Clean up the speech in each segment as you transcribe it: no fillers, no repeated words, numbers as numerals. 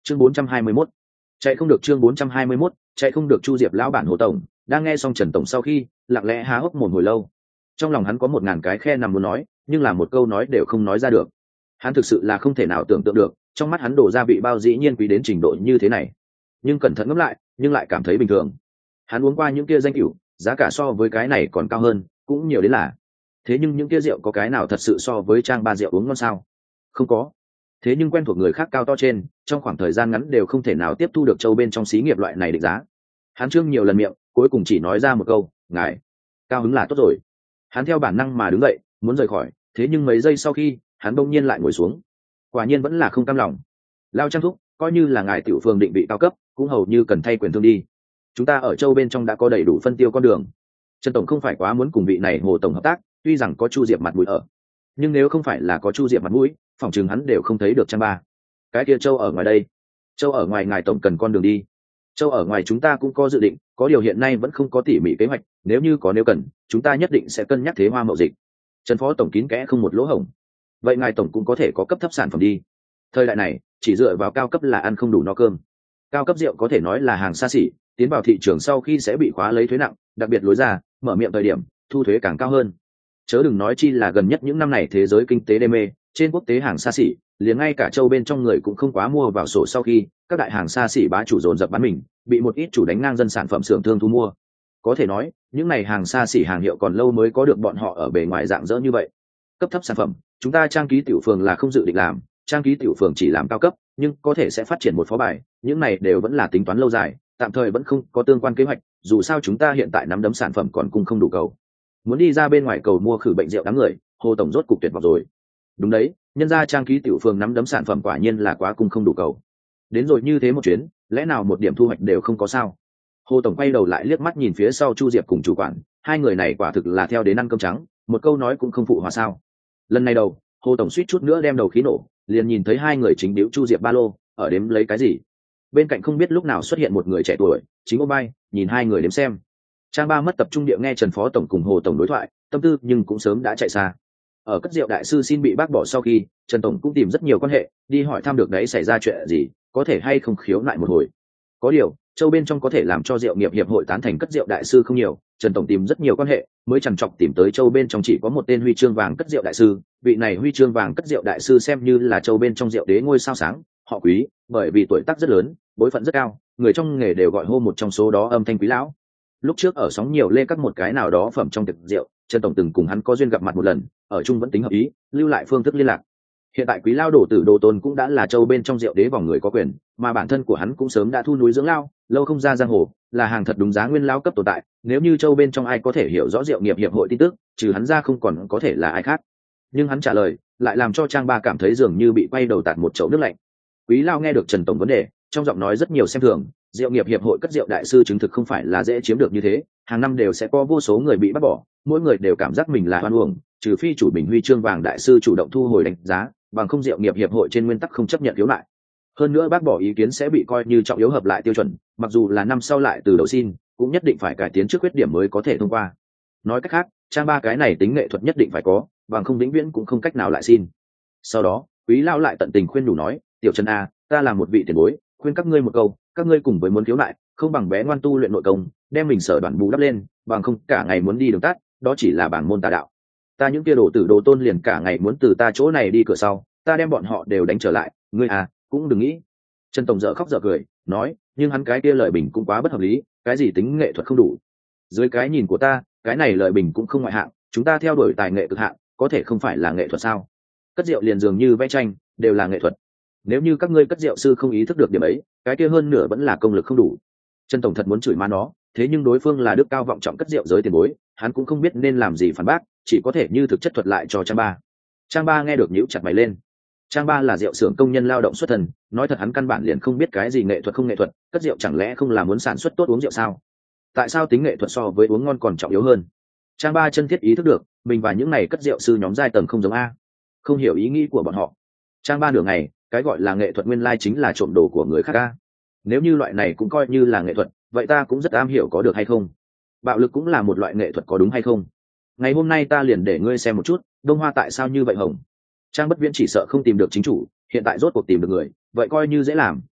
chương 421. Chạy không được. chương 421, chạy không được. Chu Diệp lão bản Hồ tổng đang nghe xong Trần tổng sau khi lặng lẽ há hốc mồm hồi lâu. Trong lòng hắn có 1000 cái khe nằm muốn nói, nhưng là một câu nói đều không nói ra được. Hắn thực sự là không thể nào tưởng tượng được, trong mắt hắn đổ ra vị bao dĩ nhiên quý đến trình độ như thế này. Nhưng cẩn thận ngẫm lại, nhưng lại cảm thấy bình thường. Hắn uống qua những kia danh rượu, giá cả so với cái này còn cao hơn, cũng nhiều đến là. Thế nhưng những kia rượu có cái nào thật sự so với Trang Ba rượu uống ngon sao? Không có. Thế nhưng quen thuộc người khác cao to trên, trong khoảng thời gian ngắn đều không thể nào tiếp thu được châu bên trong xí nghiệp loại này định giá. Hắn trương nhiều lần miệng, cuối cùng chỉ nói ra một câu, ngài cao hứng là tốt rồi. Hắn theo bản năng mà đứng dậy, muốn rời khỏi, thế nhưng mấy giây sau khi, hắn bỗng nhiên lại ngồi xuống. Quả nhiên vẫn là không cam lòng. Lao Trang thúc, coi như là ngài tiểu phường định vị cao cấp, cũng hầu như cần thay quyền thương đi. Chúng ta ở châu bên trong đã có đầy đủ phân tiêu con đường. Trần tổng không phải quá muốn cùng vị này Hồ tổng hợp tác, tuy rằng có Chu Diệp mặt mũi ở, nhưng nếu không phải là có Chu Diệp mặt mũi, phòng trường hắn đều không thấy được Trang Ba. Cái kia châu ở ngoài đây, châu ở ngoài ngài tổng cần con đường đi. Châu ở ngoài chúng ta cũng có dự định, có điều hiện nay vẫn không có tỉ mỉ kế hoạch, nếu như có nếu cần, chúng ta nhất định sẽ cân nhắc thế hoa mậu dịch. Trần phó tổng kín kẽ không một lỗ hổng. Vậy ngài tổng cũng có thể có cấp thấp sản phẩm đi. Thời đại này, chỉ dựa vào cao cấp là ăn không đủ no cơm. Cao cấp rượu có thể nói là hàng xa xỉ, tiến vào thị trường sau khi sẽ bị khóa lấy thuế nặng, đặc biệt lối ra, mở miệng thời điểm, thu thuế càng cao hơn. Chớ đừng nói chi là gần nhất những năm này thế giới kinh tế đê mê, trên quốc tế hàng xa xỉ, liền ngay cả châu bên trong người cũng không quá mua vào sổ sau khi, các đại hàng xa xỉ bá chủ dồn dập bán mình, bị một ít chủ đánh ngang dân sản phẩm xưởng thương thu mua. Có thể nói, những này hàng xa xỉ hàng hiệu còn lâu mới có được bọn họ ở bề ngoài dạng dỡ như vậy. Cấp thấp sản phẩm, chúng ta Trang Ký tiểu phường là không dự định làm, Trang Ký tiểu phường chỉ làm cao cấp, nhưng có thể sẽ phát triển một phó bài, những này đều vẫn là tính toán lâu dài, tạm thời vẫn không có tương quan kế hoạch, dù sao chúng ta hiện tại nắm đấm sản phẩm còn cung không đủ cầu. Muốn đi ra bên ngoài cầu mua khử bệnh rượu đám người, Hồ tổng rốt cục tuyệt vọng rồi. Đúng đấy, nhân ra Trang Ký tiểu phường nắm đấm sản phẩm quả nhiên là quá cung không đủ cầu. Đến rồi như thế một chuyến, lẽ nào một điểm thu hoạch đều không có sao? Hồ tổng quay đầu lại liếc mắt nhìn phía sau Chu Diệp cùng chủ quản, hai người này quả thực là theo đến ăn cơm trắng, một câu nói cũng không phụ hòa sao? Lần này đầu, Hồ tổng suýt chút nữa đem đầu khí nổ, liền nhìn thấy hai người chính điếu Chu Diệp ba lô, ở đếm lấy cái gì. Bên cạnh không biết lúc nào xuất hiện một người trẻ tuổi, chính ôm bay, nhìn hai người đếm xem. Trang Ba mất tập trung địa nghe Trần phó tổng cùng Hồ tổng đối thoại, tâm tư nhưng cũng sớm đã chạy xa. Ở cất rượu đại sư xin bị bác bỏ sau khi, Trần tổng cũng tìm rất nhiều quan hệ, đi hỏi thăm được đấy xảy ra chuyện gì, có thể hay không khiếu nại một hồi. Có điều, châu bên trong có thể làm cho rượu nghiệp hiệp hội tán thành cất rượu đại sư không nhiều, Trần tổng tìm rất nhiều quan hệ, mới chằn chọc tìm tới châu bên trong chỉ có một tên huy chương vàng cất rượu đại sư, vị này huy chương vàng cất rượu đại sư xem như là châu bên trong rượu đế ngôi sao sáng, họ quý, bởi vì tuổi tác rất lớn, bối phận rất cao, người trong nghề đều gọi hô một trong số đó âm thanh quý lão. Lúc trước ở sóng nhiều lê các một cái nào đó phẩm trong tiệc rượu, Trần tổng từng cùng hắn có duyên gặp mặt một lần, ở chung vẫn tính hợp ý, lưu lại phương thức liên lạc. Hiện tại quý lao đổ tử đồ tôn cũng đã là châu bên trong rượu đế vòng người có quyền, mà bản thân của hắn cũng sớm đã thu núi dưỡng lao, lâu không ra giang hồ, là hàng thật đúng giá nguyên lao cấp tồn tại. Nếu như châu bên trong ai có thể hiểu rõ rượu nghiệp hiệp hội tin tức, trừ hắn ra không còn có thể là ai khác. Nhưng hắn trả lời lại làm cho Trang Ba cảm thấy dường như bị quay đầu tạt một chậu nước lạnh. Quý lao nghe được Trần tổng vấn đề, trong giọng nói rất nhiều xem thường, rượu nghiệp hiệp hội cất rượu đại sư chứng thực không phải là dễ chiếm được như thế, hàng năm đều sẽ có vô số người bị bắt bỏ, mỗi người đều cảm giác mình là oan uổng, trừ phi chủ bình huy chương vàng đại sư chủ động thu hồi đánh giá, bằng không rượu nghiệp hiệp hội trên nguyên tắc không chấp nhận khiếu nại. Hơn nữa bác bỏ ý kiến sẽ bị coi như trọng yếu hợp lại tiêu chuẩn, mặc dù là năm sau lại từ đầu xin, cũng nhất định phải cải tiến trước khuyết điểm mới có thể thông qua. Nói cách khác, Trang Ba cái này tính nghệ thuật nhất định phải có, bằng không vĩnh viễn cũng không cách nào lại xin. Sau đó, quý lao lại tận tình khuyên đủ nói, tiểu Trần A, ta là một vị tiền bối, khuyên các ngươi một câu, các ngươi cùng với muốn khiếu nại, không bằng bé ngoan tu luyện nội công, đem mình sở đoạn bù đắp lên, bằng không cả ngày muốn đi đường tắt, đó chỉ là bảng môn tà đạo. Ta những kia đồ tử đồ tôn liền cả ngày muốn từ ta chỗ này đi cửa sau, ta đem bọn họ đều đánh trở lại, ngươi à, cũng đừng nghĩ. Trần tổng dở khóc dở cười, nói, nhưng hắn cái kia lời bình cũng quá bất hợp lý, cái gì tính nghệ thuật không đủ. Dưới cái nhìn của ta, cái này lời bình cũng không ngoại hạng, chúng ta theo đuổi tài nghệ cực hạn, có thể không phải là nghệ thuật sao? Cất rượu liền dường như vẽ tranh, đều là nghệ thuật. Nếu như các ngươi cất rượu sư không ý thức được điểm ấy, cái kia hơn nửa vẫn là công lực không đủ. Trần tổng thật muốn chửi má nó, thế nhưng đối phương là đức cao vọng trọng cất rượu giới tiền bối, hắn cũng không biết nên làm gì phản bác, chỉ có thể như thực chất thuật lại cho Trang Ba. Trang Ba nghe được nhíu chặt mày lên. Trang Ba là rượu xưởng công nhân lao động xuất thân, nói thật hắn căn bản liền không biết cái gì nghệ thuật không nghệ thuật, cất rượu chẳng lẽ không là muốn sản xuất tốt uống rượu sao? Tại sao tính nghệ thuật so với uống ngon còn trọng yếu hơn? Trang Ba chân thiết ý thức được, mình và những này cất rượu sư nhóm giai tầng không giống a, không hiểu ý nghĩ của bọn họ. Trang Ba nửa ngày, cái gọi là nghệ thuật nguyên lai chính là trộm đồ của người khác a. Nếu như loại này cũng coi như là nghệ thuật, vậy ta cũng rất am hiểu có được hay không? Bạo lực cũng là một loại nghệ thuật có đúng hay không? Ngày hôm nay ta liền để ngươi xem một chút, Đông Hoa tại sao như vậy hồng. Trang Bất Viễn chỉ sợ không tìm được chính chủ, hiện tại rốt cuộc tìm được người, vậy coi như dễ làm,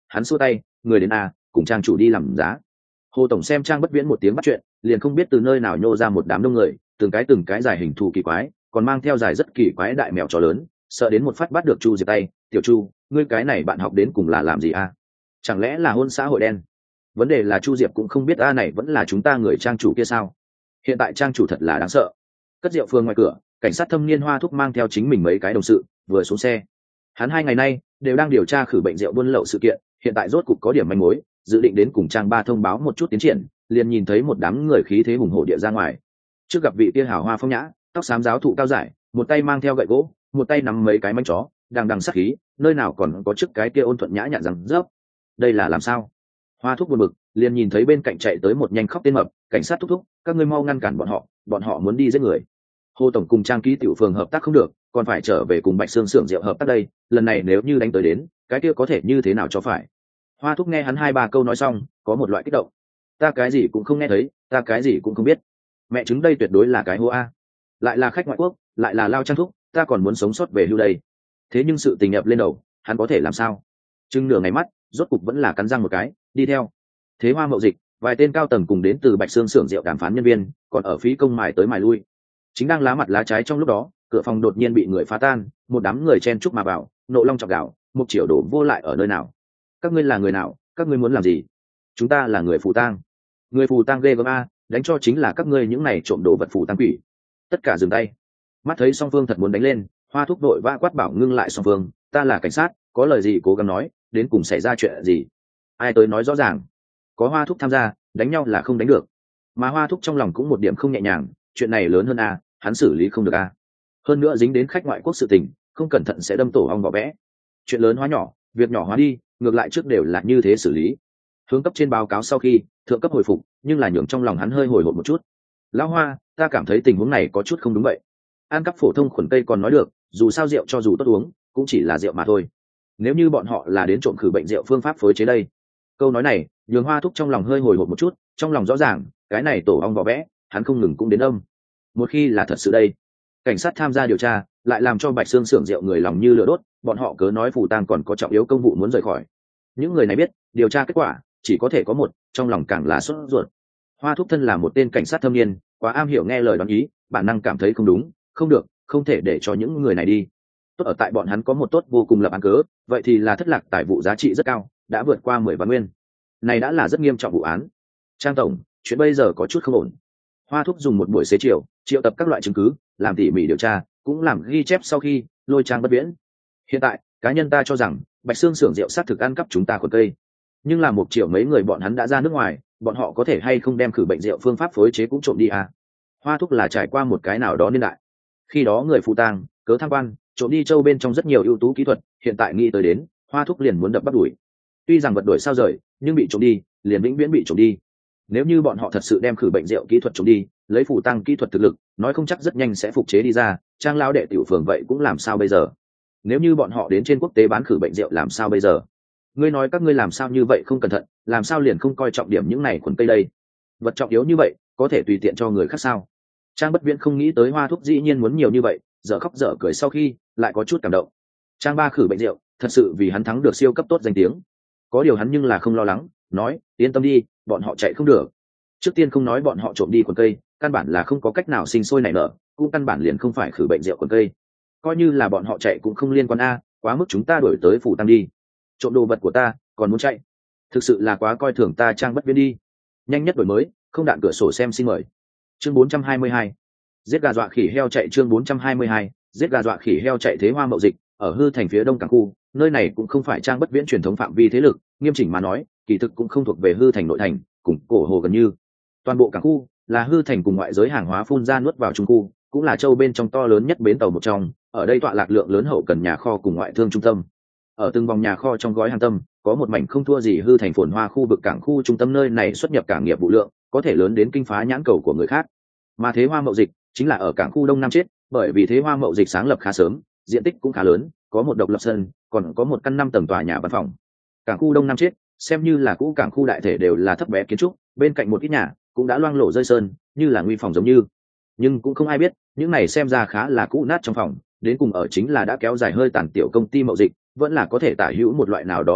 hắn xua tay, người đến a, cùng trang chủ đi làm giá. Hồ tổng xem Trang Bất Viễn một tiếng bắt chuyện, liền không biết từ nơi nào nhô ra một đám đông người, từng cái dài hình thù kỳ quái, còn mang theo dài rất kỳ quái đại mèo chó lớn, sợ đến một phát bắt được Chu Diệp tay. Tiểu Chu, ngươi cái này bạn học đến cùng là làm gì a? Chẳng lẽ là hôn xã hội đen? Vấn đề là Chu Diệp cũng không biết a này vẫn là chúng ta người trang chủ kia sao? Hiện tại trang chủ thật là đáng sợ. Cất rượu phường ngoài cửa, cảnh sát thâm niên Hoa Thúc mang theo chính mình mấy cái đồng sự vừa xuống xe. Hắn 2 ngày nay đều đang điều tra khử bệnh rượu buôn lậu sự kiện, hiện tại rốt cục có điểm manh mối, dự định đến cùng Trang Ba thông báo một chút tiến triển, liền nhìn thấy một đám người khí thế hùng hổ địa ra ngoài. Trước gặp vị kia hào hoa phong nhã, tóc xám giáo thụ cao giải, một tay mang theo gậy gỗ, một tay nắm mấy cái manh chó, đang sát khí, nơi nào còn có trước cái kia ôn thuận nhã nhặn rằng rớp. Đây là làm sao? Hoa Thúc buồn bực, liền nhìn thấy bên cạnh chạy tới một nhanh khóc tên mập, cảnh sát thúc, các ngươi mau ngăn cản bọn họ muốn đi giết người. Hồ tổng cùng Trang ký tiểu phường hợp tác không được, còn phải trở về cùng Bạch Xương xưởng rượu hợp tác đây, lần này nếu như đánh tới đến, cái kia có thể như thế nào cho phải. Hoa Thúc nghe hắn 2-3 câu nói xong, có một loại kích động. Ta cái gì cũng không nghe thấy, ta cái gì cũng không biết. Mẹ chứng đây tuyệt đối là cái hô a. Lại là khách ngoại quốc, lại là lao Trang thúc, ta còn muốn sống sót về hưu đây. Thế nhưng sự tình nhập lên đầu, hắn có thể làm sao? Chừng nửa ngày mắt, rốt cục vẫn là cắn răng một cái, đi theo. Thế Hoa Mậu Dịch, vài tên cao tầng cùng đến từ Bạch Xương xưởng rượu đàm phán nhân viên, còn ở phí công mài tới mài lui. Chính đang lá mặt lá trái trong lúc đó, cửa phòng đột nhiên bị người phá tan, một đám người chen chúc mà vào, nộ long chọc gạo, một triệu đổ vô lại ở nơi nào? Các ngươi là người nào? Các ngươi muốn làm gì? Chúng ta là người phù tang. Người phù tang ghê gớm a, đánh cho chính là các ngươi những này trộm đồ vật phù tang quỷ. Tất cả dừng tay. Mắt thấy song phương thật muốn đánh lên, Hoa Thúc đội vã quát bảo ngưng lại song phương, ta là cảnh sát, có lời gì cố gắng nói, đến cùng xảy ra chuyện gì? Ai tới nói rõ ràng? Có Hoa Thúc tham gia, đánh nhau là không đánh được. Mà Hoa Thúc trong lòng cũng một điểm không nhẹ nhàng, chuyện này lớn hơn a, hắn xử lý không được a. Hơn nữa dính đến khách ngoại quốc sự tình, không cẩn thận sẽ đâm tổ ong vỏ vẽ. Chuyện lớn hóa nhỏ, việc nhỏ hóa đi, ngược lại trước đều là như thế xử lý. Hướng cấp trên báo cáo sau khi, thượng cấp hồi phục, nhưng là nhường trong lòng hắn hơi hồi hộp một chút. Lão Hoa, ta cảm thấy tình huống này có chút không đúng vậy. Ăn cắp phổ thông khuẩn cây còn nói được, dù sao rượu cho dù tốt uống, cũng chỉ là rượu mà thôi. Nếu như bọn họ là đến trộm khử bệnh rượu phương pháp phối chế đây. Câu nói này, nhường Hoa Thúc trong lòng hơi hồi hộp một chút, trong lòng rõ ràng, cái này tổ ong vỏ vẽ, hắn không ngừng cũng đến âm. Một khi là thật sự đây, cảnh sát tham gia điều tra, lại làm cho Bạch Xương xưởng rượu người lòng như lửa đốt, bọn họ cớ nói phù tang còn có trọng yếu công vụ muốn rời khỏi. Những người này biết, điều tra kết quả chỉ có thể có một, trong lòng càng là sốt ruột. Hoa Thúc thân là một tên cảnh sát thâm niên, quá am hiểu nghe lời đoán ý, bản năng cảm thấy không đúng, không được, không thể để cho những người này đi. Tốt ở tại bọn hắn có một tốt vô cùng lập án cớ, vậy thì là thất lạc tài vụ giá trị rất cao, đã vượt qua 10 vạn nguyên. Này đã là rất nghiêm trọng vụ án. Trang tổng, chuyện bây giờ có chút không ổn. Hoa Thúc dùng một buổi xế chiều, triệu tập các loại chứng cứ, làm tỉ mỉ điều tra, cũng làm ghi chép sau khi lôi Trang Bất Viễn. Hiện tại, cá nhân ta cho rằng Bạch Xương xưởng rượu xác thực ăn cắp chúng ta khuẩn cây, nhưng là 1 triệu mấy người bọn hắn đã ra nước ngoài, bọn họ có thể hay không đem khử bệnh rượu phương pháp phối chế cũng trộm đi à? Hoa Thúc là trải qua một cái nào đó niên đại, khi đó người phù tang cớ tham quan trộm đi châu bên trong rất nhiều ưu tú kỹ thuật, hiện tại nghĩ tới đến, Hoa Thúc liền muốn đập bắt đuổi. Tuy rằng vật đổi sao rời, nhưng bị trộm đi liền vĩnh viễn bị trộm đi. Nếu như bọn họ thật sự đem khử bệnh rượu kỹ thuật trộm đi, lấy phù tang kỹ thuật thực lực, nói không chắc rất nhanh sẽ phục chế đi ra. Trang lão đệ tiểu phường vậy cũng làm sao bây giờ? Nếu như bọn họ đến trên quốc tế bán khử bệnh rượu làm sao bây giờ? Ngươi nói các ngươi làm sao như vậy không cẩn thận, làm sao liền không coi trọng điểm những này khuẩn cây đây? Vật trọng yếu như vậy, có thể tùy tiện cho người khác sao? Trang Bất Viễn không nghĩ tới Hoa Thúc dĩ nhiên muốn nhiều như vậy, dở khóc dở cười sau khi lại có chút cảm động. Trang Ba khử bệnh rượu, thật sự vì hắn thắng được siêu cấp tốt danh tiếng. Có điều hắn nhưng là không lo lắng, nói, yên tâm đi, bọn họ chạy không được. Trước tiên không nói bọn họ trộm đi khuẩn cây, căn bản là không có cách nào sinh sôi nảy nở, cũng căn bản liền không phải khử bệnh rượu khuẩn cây. Coi như là bọn họ chạy cũng không liên quan a, quá mức chúng ta đuổi tới phủ tăng đi. Trộm đồ vật của ta, còn muốn chạy. Thực sự là quá coi thường ta Trang Bất Viễn đi. Nhanh nhất đổi mới, không đạn cửa sổ xem xin mời. Chương 422. Giết gà dọa khỉ heo chạy chương 422. Giết gà dọa khỉ heo chạy. Thế Hoa Mậu Dịch, ở Hư Thành phía đông cảng khu, nơi này cũng không phải Trang Bất Viễn truyền thống phạm vi thế lực, nghiêm chỉnh mà nói, kỳ thực cũng không thuộc về Hư Thành nội thành, cùng cổ hồ gần như. Toàn bộ cảng khu là Hư Thành cùng ngoại giới hàng hóa phun ra nuốt vào trung khu, cũng là châu bên trong to lớn nhất bến tàu một trong, ở đây tọa lạc lượng lớn hậu cần nhà kho cùng ngoại thương trung tâm. Ở từng vòng nhà kho trong gói hàng tâm, có một mảnh không thua gì Hư Thành phồn hoa khu vực cảng khu trung tâm, nơi này xuất nhập cảng nghiệp vụ lượng có thể lớn đến kinh phá nhãn cầu của người khác. Mà Thế Hoa Mậu Dịch chính là ở cảng khu đông nam chết, bởi vì Thế Hoa Mậu Dịch sáng lập khá sớm, diện tích cũng khá lớn, có một độc lập sân, còn có một căn 5 tầng tòa nhà văn phòng. Cảng khu đông nam chết xem như là cũ cảng khu đại thể đều là thấp bé kiến trúc, bên cạnh một ít nhà cũng đã loang lổ rơi sơn, như là nguy phòng giống như. Nhưng cũng không ai biết, những này xem ra khá là cũ nát trong phòng, đến cùng ở chính là đã kéo dài hơi tàn tiểu công ty mậu dịch, vẫn là có thể tả hữu một loại nào đó thu hoạch,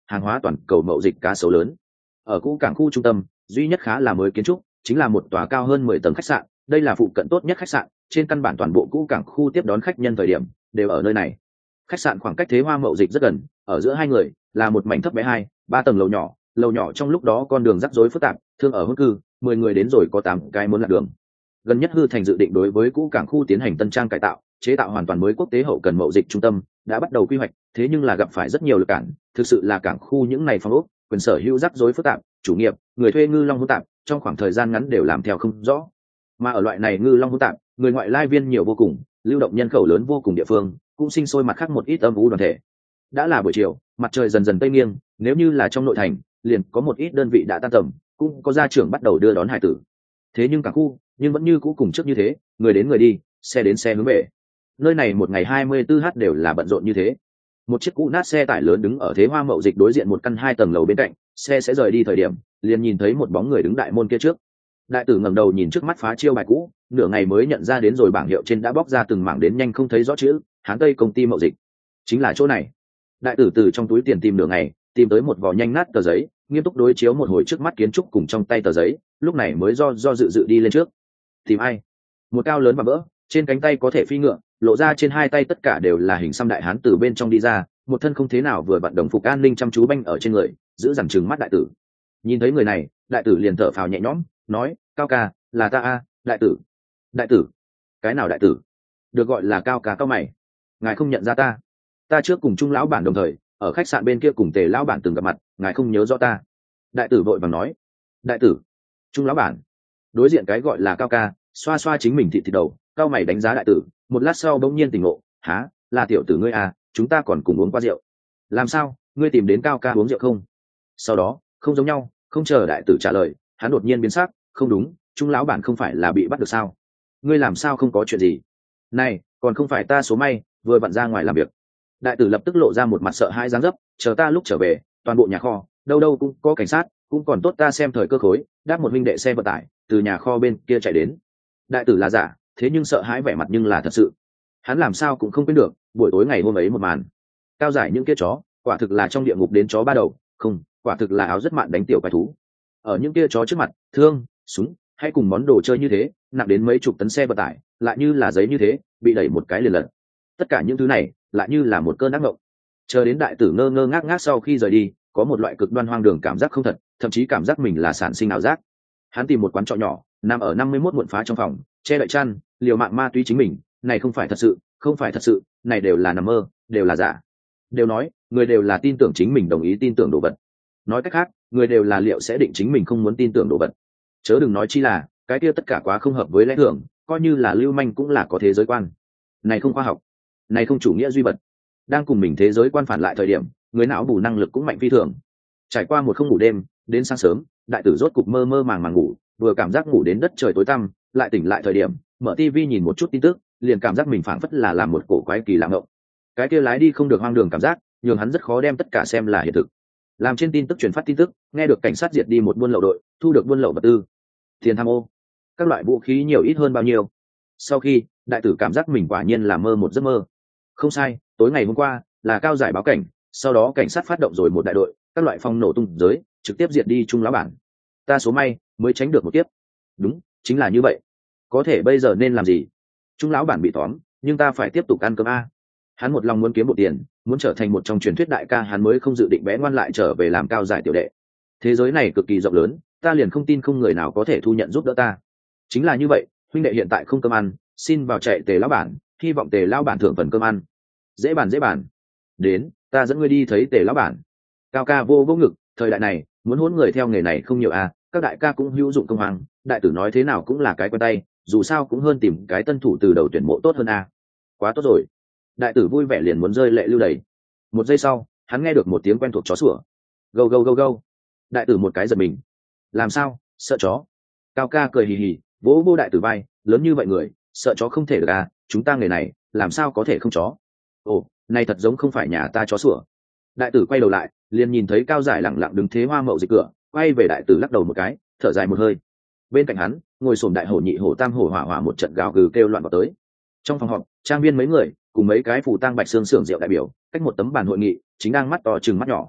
hàng hóa toàn cầu mậu dịch cá sấu lớn. Ở cũ cảng khu trung tâm, duy nhất khá là mới kiến trúc chính là một tòa cao hơn 10 tầng khách sạn. Đây là phụ cận tốt nhất khách sạn, trên căn bản toàn bộ cũ cảng khu tiếp đón khách nhân thời điểm đều ở nơi này. Khách sạn khoảng cách thế hoa mậu dịch rất gần, ở giữa hai người là một mảnh thấp bé 2-3 tầng lầu nhỏ trong lúc đó con đường rắc rối phức tạp, thương ở hôn cư, 10 người đến rồi có 8 cái muốn lạc đường. Gần nhất hư thành dự định đối với cũ cảng khu tiến hành tân trang cải tạo, chế tạo hoàn toàn mới quốc tế hậu cần mậu dịch trung tâm, đã bắt đầu quy hoạch, thế nhưng là gặp phải rất nhiều lực cản, thực sự là cảng khu những này phong ốc, quyền sở hữu rắc rối phức tạp, chủ nghiệp, người thuê ngư long hỗn tạp, trong khoảng thời gian ngắn đều làm theo không rõ. Mà ở loại này ngư long hỗn tạp, người ngoại lai viên nhiều vô cùng, lưu động nhân khẩu lớn vô cùng địa phương, cũng sinh sôi mặt khác một ít âm u đoàn thể. Đã là buổi chiều, mặt trời dần dần tây nghiêng, nếu như là trong nội thành, liền có một ít đơn vị đã tan tầm, cũng có gia trưởng bắt đầu đưa đón hải tử. Thế nhưng cảng khu, nhưng vẫn như cũ cùng trước như thế, người đến người đi, xe đến xe hướng về. Nơi này một ngày 24h đều là bận rộn như thế. Một chiếc cũ nát xe tải lớn đứng ở thế hoa mậu dịch đối diện một căn 2 tầng lầu bên cạnh, xe sẽ rời đi thời điểm, liền nhìn thấy một bóng người đứng đại môn kia trước. Đại tử ngẩng đầu nhìn trước mắt phá chiêu bài cũ, nửa ngày mới nhận ra đến rồi bảng hiệu trên đã bóc ra từng mảng đến nhanh không thấy rõ chữ, Hán Tây công ty mậu dịch. Chính là chỗ này. Đại tử từ trong túi tiền tìm nửa ngày, tìm tới một vỏ nhanh nát tờ giấy, nghiêm túc đối chiếu một hồi trước mắt kiến trúc cùng trong tay tờ giấy, lúc này mới do dự đi lên trước. Tìm ai? Một cao lớn và vỡ, trên cánh tay có thể phi ngựa, lộ ra trên hai tay tất cả đều là hình xăm đại hán từ bên trong đi ra, một thân không thế nào vừa vặn đồng phục an ninh chăm chú banh ở trên người, giữ dằn trừng mắt đại tử. Nhìn thấy người này, đại tử liền thở phào nhẹ nhõm, nói: Cao ca, là ta a, đại tử. Đại tử? Cái nào đại tử? Được gọi là Cao ca cao mày. Ngài không nhận ra ta? Ta trước cùng Trung lão bản đồng thời ở khách sạn bên kia cùng Tề lão bản từng gặp mặt, ngài không nhớ rõ ta? Đại tử vội vàng nói: Đại tử? Trung lão bản? Đối diện cái gọi là Cao ca, xoa xoa chính mình thịt đầu, cao mày đánh giá đại tử, một lát sau bỗng nhiên tỉnh ngộ: há, là tiểu tử ngươi à, chúng ta còn cùng uống qua rượu. Làm sao, ngươi tìm đến Cao ca uống rượu không? Sau đó, không giống nhau, không chờ đại tử trả lời, hắn đột nhiên biến sắc: không đúng, Trung lão bản không phải là bị bắt được sao? Ngươi làm sao không có chuyện gì? Này, còn không phải ta số may, vừa vặn ra ngoài làm việc. Đại tử lập tức lộ ra một mặt sợ hãi dáng dấp: chờ ta lúc trở về, toàn bộ nhà kho đâu đâu cũng có cảnh sát, cũng còn tốt ta xem thời cơ khối, đáp một huynh đệ xe vận tải từ nhà kho bên kia chạy đến. Đại tử là giả, thế nhưng sợ hãi vẻ mặt nhưng là thật sự. Hắn làm sao cũng không quên được buổi tối ngày hôm ấy một màn. Cao giải những kia chó, quả thực là trong địa ngục đến chó ba đầu, không, quả thực là áo rất mạn đánh tiểu quái thú. Ở những kia chó trước mặt, thương, súng hay cùng món đồ chơi như thế, nặng đến mấy chục tấn xe vận tải, lại như là giấy như thế, bị đẩy một cái liền lật. Tất cả những thứ này, lại như là một cơn ác mộng. Chờ đến đại tử ngơ ngơ ngác ngác sau khi rời đi, có một loại cực đoan hoang đường cảm giác không thật, thậm chí cảm giác mình là sản sinh ảo giác. Hắn tìm một quán trọ nhỏ, nằm ở 51 muộn phá trong phòng, che đậy chăn, liều mạng ma túy chính mình, này không phải thật sự, không phải thật sự, này đều là nằm mơ, đều là giả. Đều nói, người đều là tin tưởng chính mình đồng ý tin tưởng đồ vật. Nói cách khác, người đều là liệu sẽ định chính mình không muốn tin tưởng đồ vật. Chớ đừng nói chi là, cái kia tất cả quá không hợp với lẽ thường, coi như là lưu manh cũng là có thế giới quan. Này không khoa học, này không chủ nghĩa duy vật. Đang cùng mình thế giới quan phản lại thời điểm, người não bù năng lực cũng mạnh phi thường. Trải qua một không ngủ đêm, đến sáng sớm, đại tử rốt cục mơ mơ màng màng ngủ, vừa cảm giác ngủ đến đất trời tối tăm, lại tỉnh lại thời điểm, mở tivi nhìn một chút tin tức, liền cảm giác mình phảng phất là làm một cổ quái kỳ lạ ngộng. Cái kia lái đi không được hoang đường cảm giác, nhường hắn rất khó đem tất cả xem là hiện thực. Làm trên tin tức truyền phát tin tức, nghe được cảnh sát diệt đi một buôn lậu đội, thu được buôn lậu vật tư, tiền tham ô, các loại vũ khí nhiều ít hơn bao nhiêu. Sau khi, đại tử cảm giác mình quả nhiên là mơ một giấc mơ. Không sai, tối ngày hôm qua là Cao giải báo cảnh, sau đó cảnh sát phát động rồi một đại đội, các loại phong nổ tung giới, trực tiếp diệt đi Trung lão bản. Ta số may mới tránh được một kiếp. Đúng, chính là như vậy. Có thể bây giờ nên làm gì? Trung lão bản bị tóm, nhưng ta phải tiếp tục ăn cơm a. Hắn một lòng muốn kiếm một tiền, muốn trở thành một trong truyền thuyết đại ca, hắn mới không dự định bé ngoan lại trở về làm Cao giải tiểu đệ. Thế giới này cực kỳ rộng lớn, ta liền không tin không người nào có thể thu nhận giúp đỡ ta. Chính là như vậy, huynh đệ hiện tại không cơm ăn, xin vào chạy Tề lão bản, hy vọng Tề lão bản thưởng phần cơm ăn. Dễ bàn. Đến, ta dẫn ngươi đi thấy Tề lão bản. Cao ca vô vô ngực, thời đại này, muốn hôn người theo nghề này không nhiều à, các đại ca cũng hữu dụng công hoàng, đại tử nói thế nào cũng là cái quen tay, dù sao cũng hơn tìm cái tân thủ từ đầu tuyển mộ tốt hơn à. Quá tốt rồi. Đại tử vui vẻ liền muốn rơi lệ lưu đầy. Một giây sau, hắn nghe được một tiếng quen thuộc chó sủa. Gâu gâu gâu gâu. Đại tử một cái giật mình. Làm sao, sợ chó? Cao ca cười hì hì, vỗ vô đại tử vai, lớn như vậy người, sợ chó không thể được à, chúng ta người này, làm sao có thể không chó? Ồ, này thật giống không phải nhà ta chó sủa. Đại tử quay đầu lại, liền nhìn thấy Cao giải lẳng lặng đứng thế hoa mậu dịch cửa, quay về đại tử lắc đầu một cái, thở dài một hơi. Bên cạnh hắn, ngồi xổm đại hổ nhị hổ tam hổ hỏa hỏa một trận gào gừ kêu loạn vào tới. Trong phòng họp, trang viên mấy người cùng mấy cái phù tang bạch xương xưởng rượu đại biểu, cách một tấm bàn hội nghị, chính đang mắt to chừng mắt nhỏ.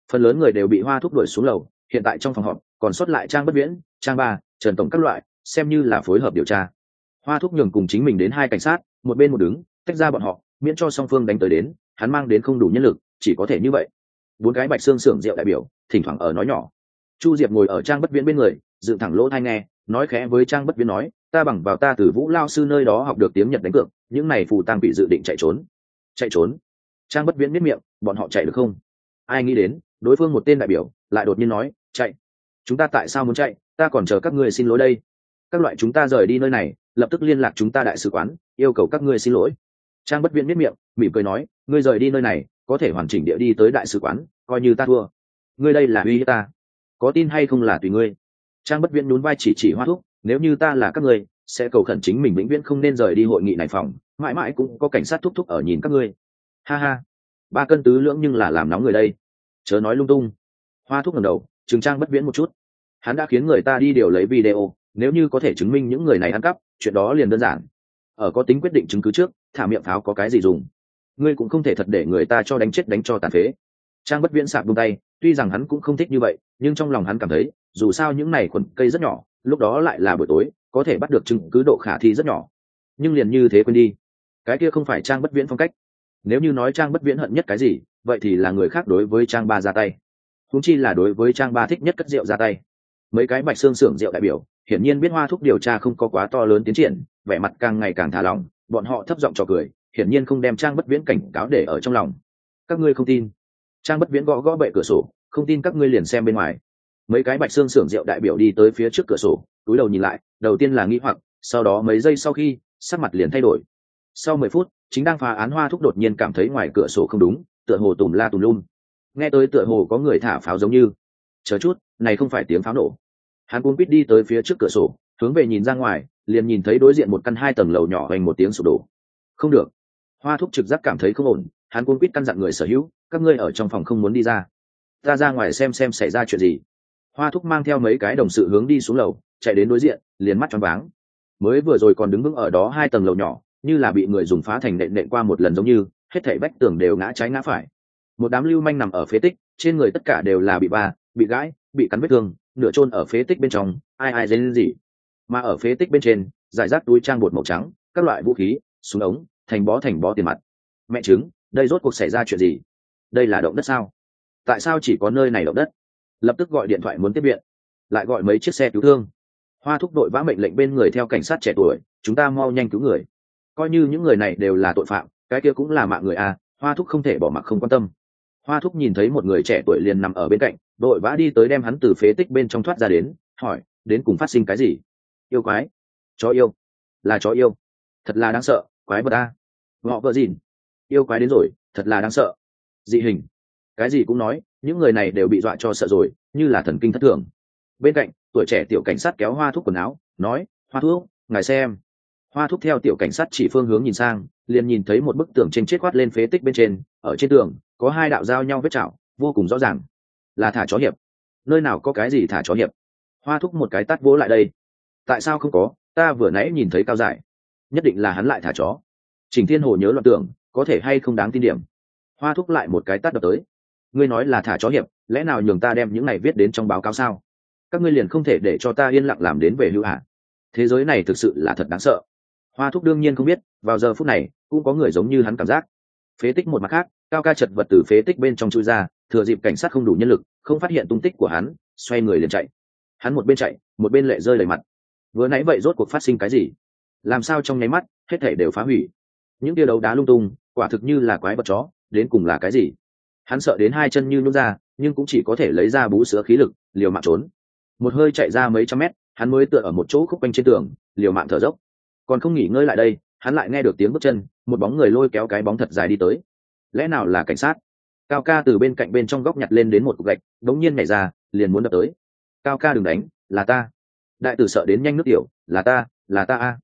phần lớn người đều bị Hoa Thúc đuổi xuống lầu. Hiện tại trong phòng họp còn sót lại Trang Bất Viễn, Trang Ba, Trần Tổng các loại, xem như là phối hợp điều tra. Hoa Thúc nhường cùng chính mình đến hai cảnh sát, một bên một đứng, tách ra bọn họ, miễn cho song phương đánh tới đến. Hắn mang đến không đủ nhân lực, chỉ có thể như vậy. Bốn cái bạch xương xưởng rượu đại biểu thỉnh thoảng ở nói nhỏ. Chu Diệp ngồi ở Trang Bất Viễn bên người, dựng thẳng lỗ tai nghe, nói khẽ với Trang Bất Viễn nói, ta bằng vào ta từ Vũ lao sư nơi đó học được tiếng Nhật đánh cược, những này phù tang bị dự định chạy trốn. Chạy trốn? Trang Bất Viễn biết miệng, bọn họ chạy được không? Ai nghĩ đến, đối phương một tên đại biểu lại đột nhiên nói, chạy. Chúng ta tại sao muốn chạy? Ta còn chờ các ngươi xin lỗi đây. Các loại chúng ta rời đi nơi này, lập tức liên lạc chúng ta đại sứ quán, yêu cầu các ngươi xin lỗi. Trang Bất Viễn biết miệng, mỉm cười nói, ngươi rời đi nơi này, có thể hoàn chỉnh địa đi tới đại sứ quán, coi như ta thua. Ngươi đây là uy hiếp ta, có tin hay không là tùy ngươi. Trang Bất Viễn nhún vai chỉ Hoa Thúc, nếu như ta là các ngươi, sẽ cầu khẩn chính mình vĩnh viễn không nên rời đi hội nghị này phòng, mãi mãi cũng có cảnh sát thúc thúc ở nhìn các ngươi. Ha ha, 3 cân tứ lưỡng nhưng là làm nóng người đây, chớ nói lung tung. Hoa Thúc ngẩng đầu trừng Trang Bất Viễn một chút, hắn đã khiến người ta đi điều lấy video, nếu như có thể chứng minh những người này ăn cắp, chuyện đó liền đơn giản. Ở có tính quyết định chứng cứ trước, thả miệng pháo có cái gì dùng. Ngươi cũng không thể thật để người ta cho đánh chết đánh cho tàn phế. Trang Bất Viễn sạp buông tay, tuy rằng hắn cũng không thích như vậy, nhưng trong lòng hắn cảm thấy dù sao những này quần cây rất nhỏ, lúc đó lại là buổi tối, có thể bắt được chứng cứ độ khả thi rất nhỏ. Nhưng liền như thế quên đi, cái kia không phải Trang Bất Viễn phong cách. Nếu như nói Trang Bất Viễn hận nhất cái gì, vậy thì là người khác đối với Trang Ba ra tay, huống chi là đối với Trang Ba thích nhất cất rượu ra tay. Mấy cái bạch xương xưởng rượu đại biểu hiển nhiên biết Hoa Thúc điều tra không có quá to lớn tiến triển, vẻ mặt càng ngày càng thả lỏng, bọn họ thấp giọng trò cười, hiển nhiên không đem Trang Bất Viễn cảnh cáo để ở trong lòng. Các ngươi không tin? Trang Bất Viễn gõ gõ bệ cửa sổ, không tin các ngươi liền xem bên ngoài. Mấy cái bạch xương xưởng rượu đại biểu đi tới phía trước cửa sổ, cúi đầu nhìn lại, đầu tiên là nghi hoặc, sau đó mấy giây sau khi, sắc mặt liền thay đổi. Sau 10 phút, chính đang phá án Hoa Thúc đột nhiên cảm thấy ngoài cửa sổ không đúng, tựa hồ tùm la tùm lum. Nghe tới tựa hồ có người thả pháo giống như. Chờ chút, này không phải tiếng pháo nổ. Hắn cuống quýt đi tới phía trước cửa sổ, hướng về nhìn ra ngoài, liền nhìn thấy đối diện một căn 2 tầng lầu nhỏ hoành một tiếng sụp đổ. Không được. Hoa Thúc trực giác cảm thấy không ổn, hắn cuống quýt căn dặn người sở hữu, các ngươi ở trong phòng không muốn đi ra, ta ra ngoài xem xảy ra chuyện gì. Hoa Thúc mang theo mấy cái đồng sự hướng đi xuống lầu, chạy đến đối diện, liền mắt choáng váng. Mới vừa rồi còn đứng vững ở đó 2 tầng lầu nhỏ, như là bị người dùng phá thành nện qua một lần giống như, hết thảy vách tường đều ngã trái ngã phải. Một đám lưu manh nằm ở phế tích, trên người tất cả đều là bị va, bị gãi, bị cắn vết thương, nửa chôn ở phế tích bên trong, ai rên gì. Mà ở phế tích bên trên, giải rác túi trang bột màu trắng, các loại vũ khí, súng ống, thành bó tiền mặt. Mẹ chứng, đây rốt cuộc xảy ra chuyện gì? Đây là động đất sao? Tại sao chỉ có nơi này động đất? Lập tức gọi điện thoại muốn tiếp viện, lại gọi mấy chiếc xe cứu thương. Hoa Thúc đội vã mệnh lệnh bên người theo cảnh sát trẻ tuổi, chúng ta mau nhanh cứu người. Coi như những người này đều là tội phạm, cái kia cũng là mạng người à, Hoa Thúc không thể bỏ mặc không quan tâm. Hoa Thúc nhìn thấy một người trẻ tuổi liền nằm ở bên cạnh, đội vã đi tới đem hắn từ phế tích bên trong thoát ra đến, hỏi, đến cùng phát sinh cái gì? Yêu quái? Chó yêu? Là chó yêu? Thật là đáng sợ, quái vật à? Họ vợ gìn, yêu quái đến rồi, thật là đáng sợ. Dị hình? Cái gì cũng nói, những người này đều bị dọa cho sợ rồi, như là thần kinh thất thường. Bên cạnh, tuổi trẻ tiểu cảnh sát kéo Hoa Thúc quần áo, nói, Hoa Thúc, ngài xem. Hoa Thúc theo tiểu cảnh sát chỉ phương hướng nhìn sang, liền nhìn thấy một bức tường trên chết khoát lên phế tích bên trên, ở trên tường có 2 đạo giao nhau vết chảo, vô cùng rõ ràng. Là thả chó hiệp. Nơi nào có cái gì thả chó hiệp? Hoa Thúc một cái tát vỗ lại đây. Tại sao không có, ta vừa nãy nhìn thấy Cao Giải, nhất định là hắn lại thả chó. Trình Thiên Hồ nhớ loạn tưởng, có thể hay không đáng tin điểm. Hoa Thúc lại một cái tát đập tới. Ngươi nói là thả chó hiệp, lẽ nào nhường ta đem những này viết đến trong báo cáo sao? Các ngươi liền không thể để cho ta yên lặng làm đến về hưu hả? Thế giới này thực sự là thật đáng sợ. Hoa Thúc đương nhiên không biết, vào giờ phút này cũng có người giống như hắn cảm giác. Phế tích một mặt khác, Cao Ca chật vật từ phế tích bên trong chui ra, thừa dịp cảnh sát không đủ nhân lực, không phát hiện tung tích của hắn, xoay người liền chạy. Hắn một bên chạy, một bên lệ rơi đầy mặt. Vừa nãy vậy rốt cuộc phát sinh cái gì? Làm sao trong nháy mắt, hết thảy đều phá hủy? Những tia đấu đá lung tung, quả thực như là quái vật chó, đến cùng là cái gì? Hắn sợ đến 2 chân như nhũn ra, nhưng cũng chỉ có thể lấy ra bú sữa khí lực, liều mạng trốn. Một hơi chạy ra mấy trăm mét, hắn mới tựa ở một chỗ khúc quanh trên tường, liều mạng thở dốc. Còn không nghỉ ngơi lại đây, hắn lại nghe được tiếng bước chân, một bóng người lôi kéo cái bóng thật dài đi tới. Lẽ nào là cảnh sát? Cao Ca từ bên cạnh bên trong góc nhặt lên đến một cục gạch, đống nhiên nhảy ra, liền muốn đập tới. Cao Ca đừng đánh, là ta. Đại tử sợ đến nhanh nước tiểu, là ta a.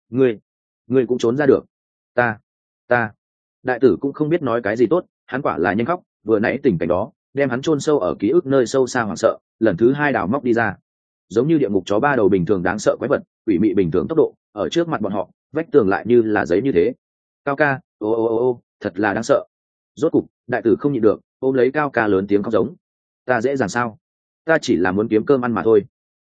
Ngươi cũng trốn ra được. Ta. Đại tử cũng không biết nói cái gì tốt, hắn quả là nhanh khóc, vừa nãy tình cảnh đó, đem hắn chôn sâu ở ký ức nơi sâu xa hoảng sợ, lần thứ 2 đào móc đi ra. Giống như địa ngục chó 3 đầu bình thường đáng sợ quái vật, quỷ mị bình thường tốc độ, ở trước mặt bọn họ, vách tường lại như là giấy như thế. Cao Ca, ô, thật là đáng sợ. Rốt cục, đại tử không nhịn được, ôm lấy Cao Ca lớn tiếng khóc giống. Ta dễ dàng sao? Ta chỉ là muốn kiếm cơm ăn mà thôi.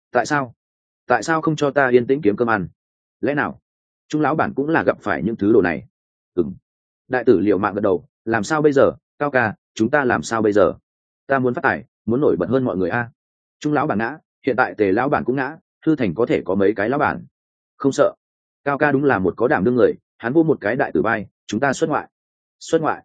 Tại sao không cho ta yên tĩnh kiếm cơm ăn? Lẽ nào Trung lão bản cũng là gặp phải những thứ đồ này? Ừm. Đại tử liều mạng gật đầu. Làm sao bây giờ, Cao ca, chúng ta làm sao bây giờ? Ta muốn phát tài, muốn nổi bật hơn mọi người a. Trung lão bản ngã, hiện tại Tề lão bản cũng ngã, Thư Thành có thể có mấy cái lão bản? Không sợ. Cao ca đúng là một có đảm đương người, hắn vô một cái đại tử bay, chúng ta xuất ngoại. Xuất ngoại?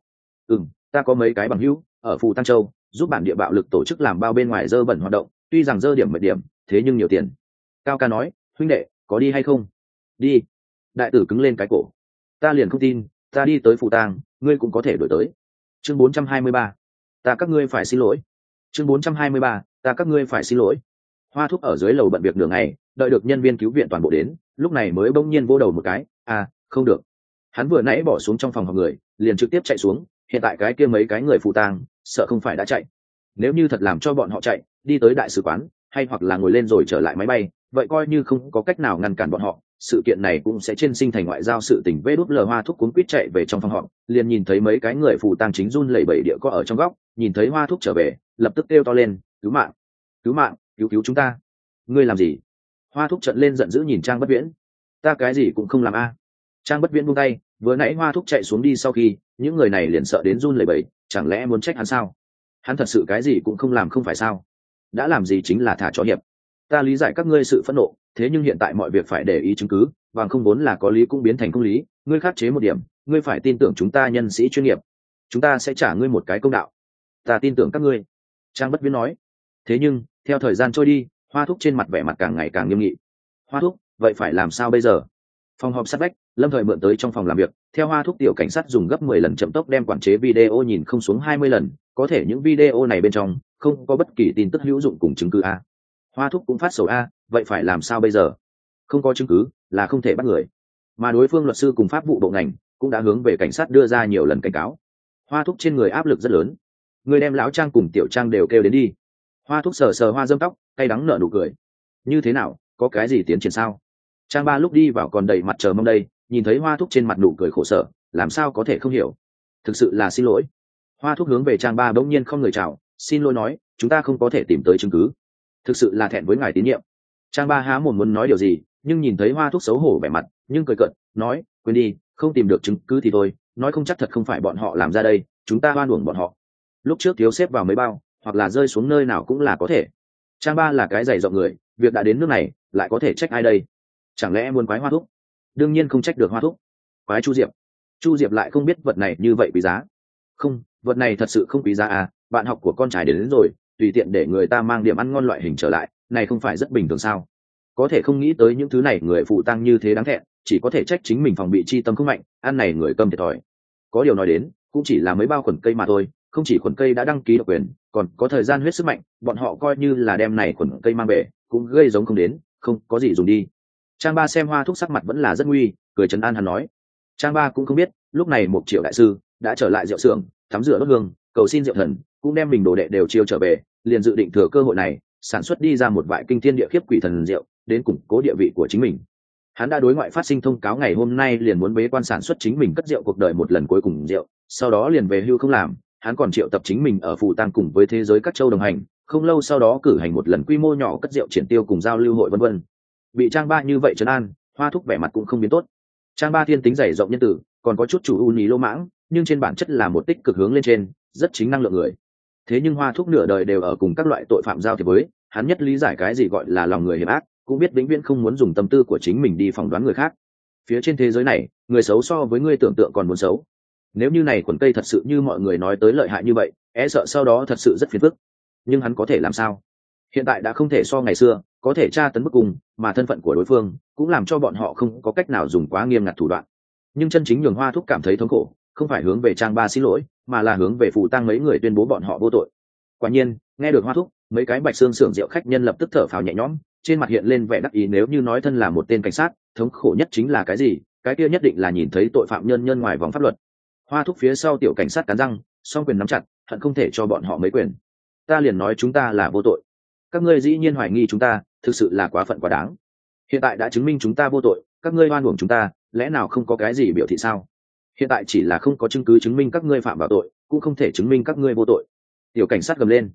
Ta có mấy cái bằng hữu ở Phù Tăng Châu, giúp bản địa bạo lực tổ chức làm bao bên ngoài dơ bẩn hoạt động, tuy rằng dơ điểm mệt điểm, thế nhưng nhiều tiền. Cao ca nói, huynh đệ, có đi hay không? Đi. Đại tử cứng lên cái cổ. Ta liền không tin, ta đi tới Phù Tang, ngươi cũng có thể đổi tới. Chương 423. Ta các ngươi phải xin lỗi. Chương 423. Ta các ngươi phải xin lỗi. Hoa Thúc ở dưới lầu bận việc đường ngày, đợi được nhân viên cứu viện toàn bộ đến, lúc này mới bỗng nhiên vô đầu một cái, không được. Hắn vừa nãy bỏ xuống trong phòng họp người, liền trực tiếp chạy xuống, hiện tại cái kia mấy cái người phụ tang, sợ không phải đã chạy. Nếu như thật làm cho bọn họ chạy, đi tới đại sứ quán, hay hoặc là ngồi lên rồi trở lại máy bay, vậy coi như không có cách nào ngăn cản bọn họ, sự kiện này cũng sẽ trên sinh thành ngoại giao sự tình. Vê đút lờ Hoa Thúc cuốn quýt chạy về trong phòng họp, liền nhìn thấy mấy cái người phụ tang chính run lẩy bẩy địa có ở trong góc, nhìn thấy Hoa Thúc trở về, lập tức kêu to lên, cứu mạng, cứu mạng, cứu chúng ta. Ngươi làm gì? Hoa Thúc trợn lên giận dữ nhìn Trang Bất Viễn. Ta cái gì cũng không làm a. Trang Bất Viễn buông tay, vừa nãy Hoa Thúc chạy xuống đi sau khi, những người này liền sợ đến run lẩy bẩy, chẳng lẽ muốn trách hắn sao? Hắn thật sự cái gì cũng không làm không phải sao? Đã làm gì chính là thả chó hiệp. Ta lý giải các ngươi sự phẫn nộ, thế nhưng hiện tại mọi việc phải để ý chứng cứ, vàng không vốn là có lý cũng biến thành không lý, ngươi khắc chế một điểm, ngươi phải tin tưởng chúng ta nhân sĩ chuyên nghiệp, chúng ta sẽ trả ngươi một cái công đạo. Ta tin tưởng các ngươi. Trang Bất Viễn nói. Thế nhưng theo thời gian trôi đi, Hoa Thúc trên mặt vẻ mặt càng ngày càng nghiêm nghị. Hoa Thúc, vậy phải làm sao bây giờ? Phòng họp sát vách, Lâm Thời mượn tới trong phòng làm việc, theo Hoa Thúc tiểu cảnh sát dùng gấp 10 lần chậm tốc đem quản chế video nhìn không xuống 20 lần, có thể những video này bên trong không có bất kỳ tin tức hữu dụng cùng chứng cứ a. Hoa Thúc cũng phát sầu a, vậy phải làm sao bây giờ? Không có chứng cứ là không thể bắt người. Mà đối phương luật sư cùng pháp vụ bộ ngành cũng đã hướng về cảnh sát đưa ra nhiều lần cảnh cáo. Hoa Thúc trên người áp lực rất lớn. Người đem lão Trang cùng tiểu Trang đều kêu đến đi. Hoa Thúc sờ sờ hoa dâm tóc, cay đắng nở nụ cười. Như thế nào, có cái gì tiến triển sao? Trang Ba lúc đi vào còn đầy mặt chờ mong đây, nhìn thấy Hoa Thúc trên mặt nụ cười khổ sở, làm sao có thể không hiểu. Thực sự là xin lỗi. Hoa Thúc hướng về Trang Ba bỗng nhiên không người chào, xin lỗi nói, chúng ta không có thể tìm tới chứng cứ. Thực sự là thẹn với ngài tín nhiệm. Trang Ba há mồm muốn nói điều gì, nhưng nhìn thấy Hoa Thúc xấu hổ vẻ mặt, nhưng cười cợt, nói, quên đi, không tìm được chứng cứ thì thôi, nói không chắc thật không phải bọn họ làm ra đây, chúng ta oan uổng bọn họ. Lúc trước thiếu xếp vào mấy bao, hoặc là rơi xuống nơi nào cũng là có thể. Trang Ba là cái dày rộng người, việc đã đến nước này, lại có thể trách ai đây? Chẳng lẽ muốn quái Hoa Thúc? Đương nhiên không trách được Hoa Thúc. Quái Chu Diệp. Chu Diệp lại không biết vật này như vậy quý giá. Không, vật này thật sự không quý giá à, bạn học của con trai đến rồi, tùy tiện để người ta mang điểm ăn ngon loại hình trở lại, này không phải rất bình thường sao? Có thể không nghĩ tới những thứ này người phụ tăng như thế đáng thẹn, chỉ có thể trách chính mình phòng bị chi tâm không mạnh, ăn này người câm thiệt thòi. Có điều nói đến, cũng chỉ là mấy bao khuẩn cây mà thôi, không chỉ khuẩn cây đã đăng ký độc quyền, còn có thời gian huyết sức mạnh, bọn họ coi như là đem này khuẩn cây mang về, cũng gây giống không đến, không có gì dùng đi. Trang Ba xem Hoa Thúc sắc mặt vẫn là rất nguy, cười trấn an hắn nói. Trang Ba cũng không biết, lúc này 1 triệu đại sư đã trở lại rượu xưởng, thắm rửa đốt hương, cầu xin rượu thần, cũng đem mình đồ đệ đều chiêu trở về, liền dự định thừa cơ hội này, sản xuất đi ra một vại kinh thiên địa khiếp quỷ thần rượu, đến củng cố địa vị của chính mình. Hắn đã đối ngoại phát sinh thông cáo ngày hôm nay liền muốn bế quan sản xuất chính mình cất rượu cuộc đời một lần cuối cùng rượu, sau đó liền về hưu không làm. Hắn còn triệu tập chính mình ở Phù Tang cùng với thế giới các châu đồng hành, không lâu sau đó cử hành một lần quy mô nhỏ cất rượu triển tiêu cùng giao lưu hội vân vân. Bị Trang Ba như vậy trấn an, Hoa Thúc vẻ mặt cũng không biến tốt. Trang Ba thiên tính dày rộng nhân tử, còn có chút chủ ưu nhí lỗ mãng, nhưng trên bản chất là một tích cực hướng lên trên, rất chính năng lượng người. Thế nhưng Hoa Thúc nửa đời đều ở cùng các loại tội phạm giao thiệp với, hắn nhất lý giải cái gì gọi là lòng người hiểm ác, cũng biết vĩnh viễn không muốn dùng tâm tư của chính mình đi phỏng đoán người khác. Phía trên thế giới này, người xấu so với người tưởng tượng còn muốn xấu. Nếu như này khuẩn cây thật sự như mọi người nói tới lợi hại như vậy, e sợ sau đó thật sự rất phiền phức. Nhưng hắn có thể làm sao? Hiện tại đã không thể so ngày xưa, có thể tra tấn bức cùng, mà thân phận của đối phương cũng làm cho bọn họ không có cách nào dùng quá nghiêm ngặt thủ đoạn. Nhưng chân chính nhường Hoa Thúc cảm thấy thống khổ, không phải hướng về Trang Ba xin lỗi, mà là hướng về Phù Tang mấy người tuyên bố bọn họ vô tội. Quả nhiên, nghe được Hoa Thúc, mấy cái Bạch Xương xưởng rượu khách nhân lập tức thở phào nhẹ nhõm, trên mặt hiện lên vẻ đắc ý. Nếu như nói thân là một tên cảnh sát, thống khổ nhất chính là cái gì? Cái kia nhất định là nhìn thấy tội phạm nhân ngoài vòng pháp luật. Hoa Thúc phía sau tiểu cảnh sát cắn răng, song quyền nắm chặt, hận không thể cho bọn họ mấy quyền. Ta liền nói chúng ta là vô tội, các ngươi dĩ nhiên hoài nghi chúng ta, thực sự là quá phận quá đáng. Hiện tại đã chứng minh chúng ta vô tội, các ngươi oan uổng chúng ta, lẽ nào không có cái gì biểu thị sao? Hiện tại chỉ là không có chứng cứ chứng minh các ngươi phạm vào tội, cũng không thể chứng minh các ngươi vô tội. Tiểu cảnh sát gầm lên.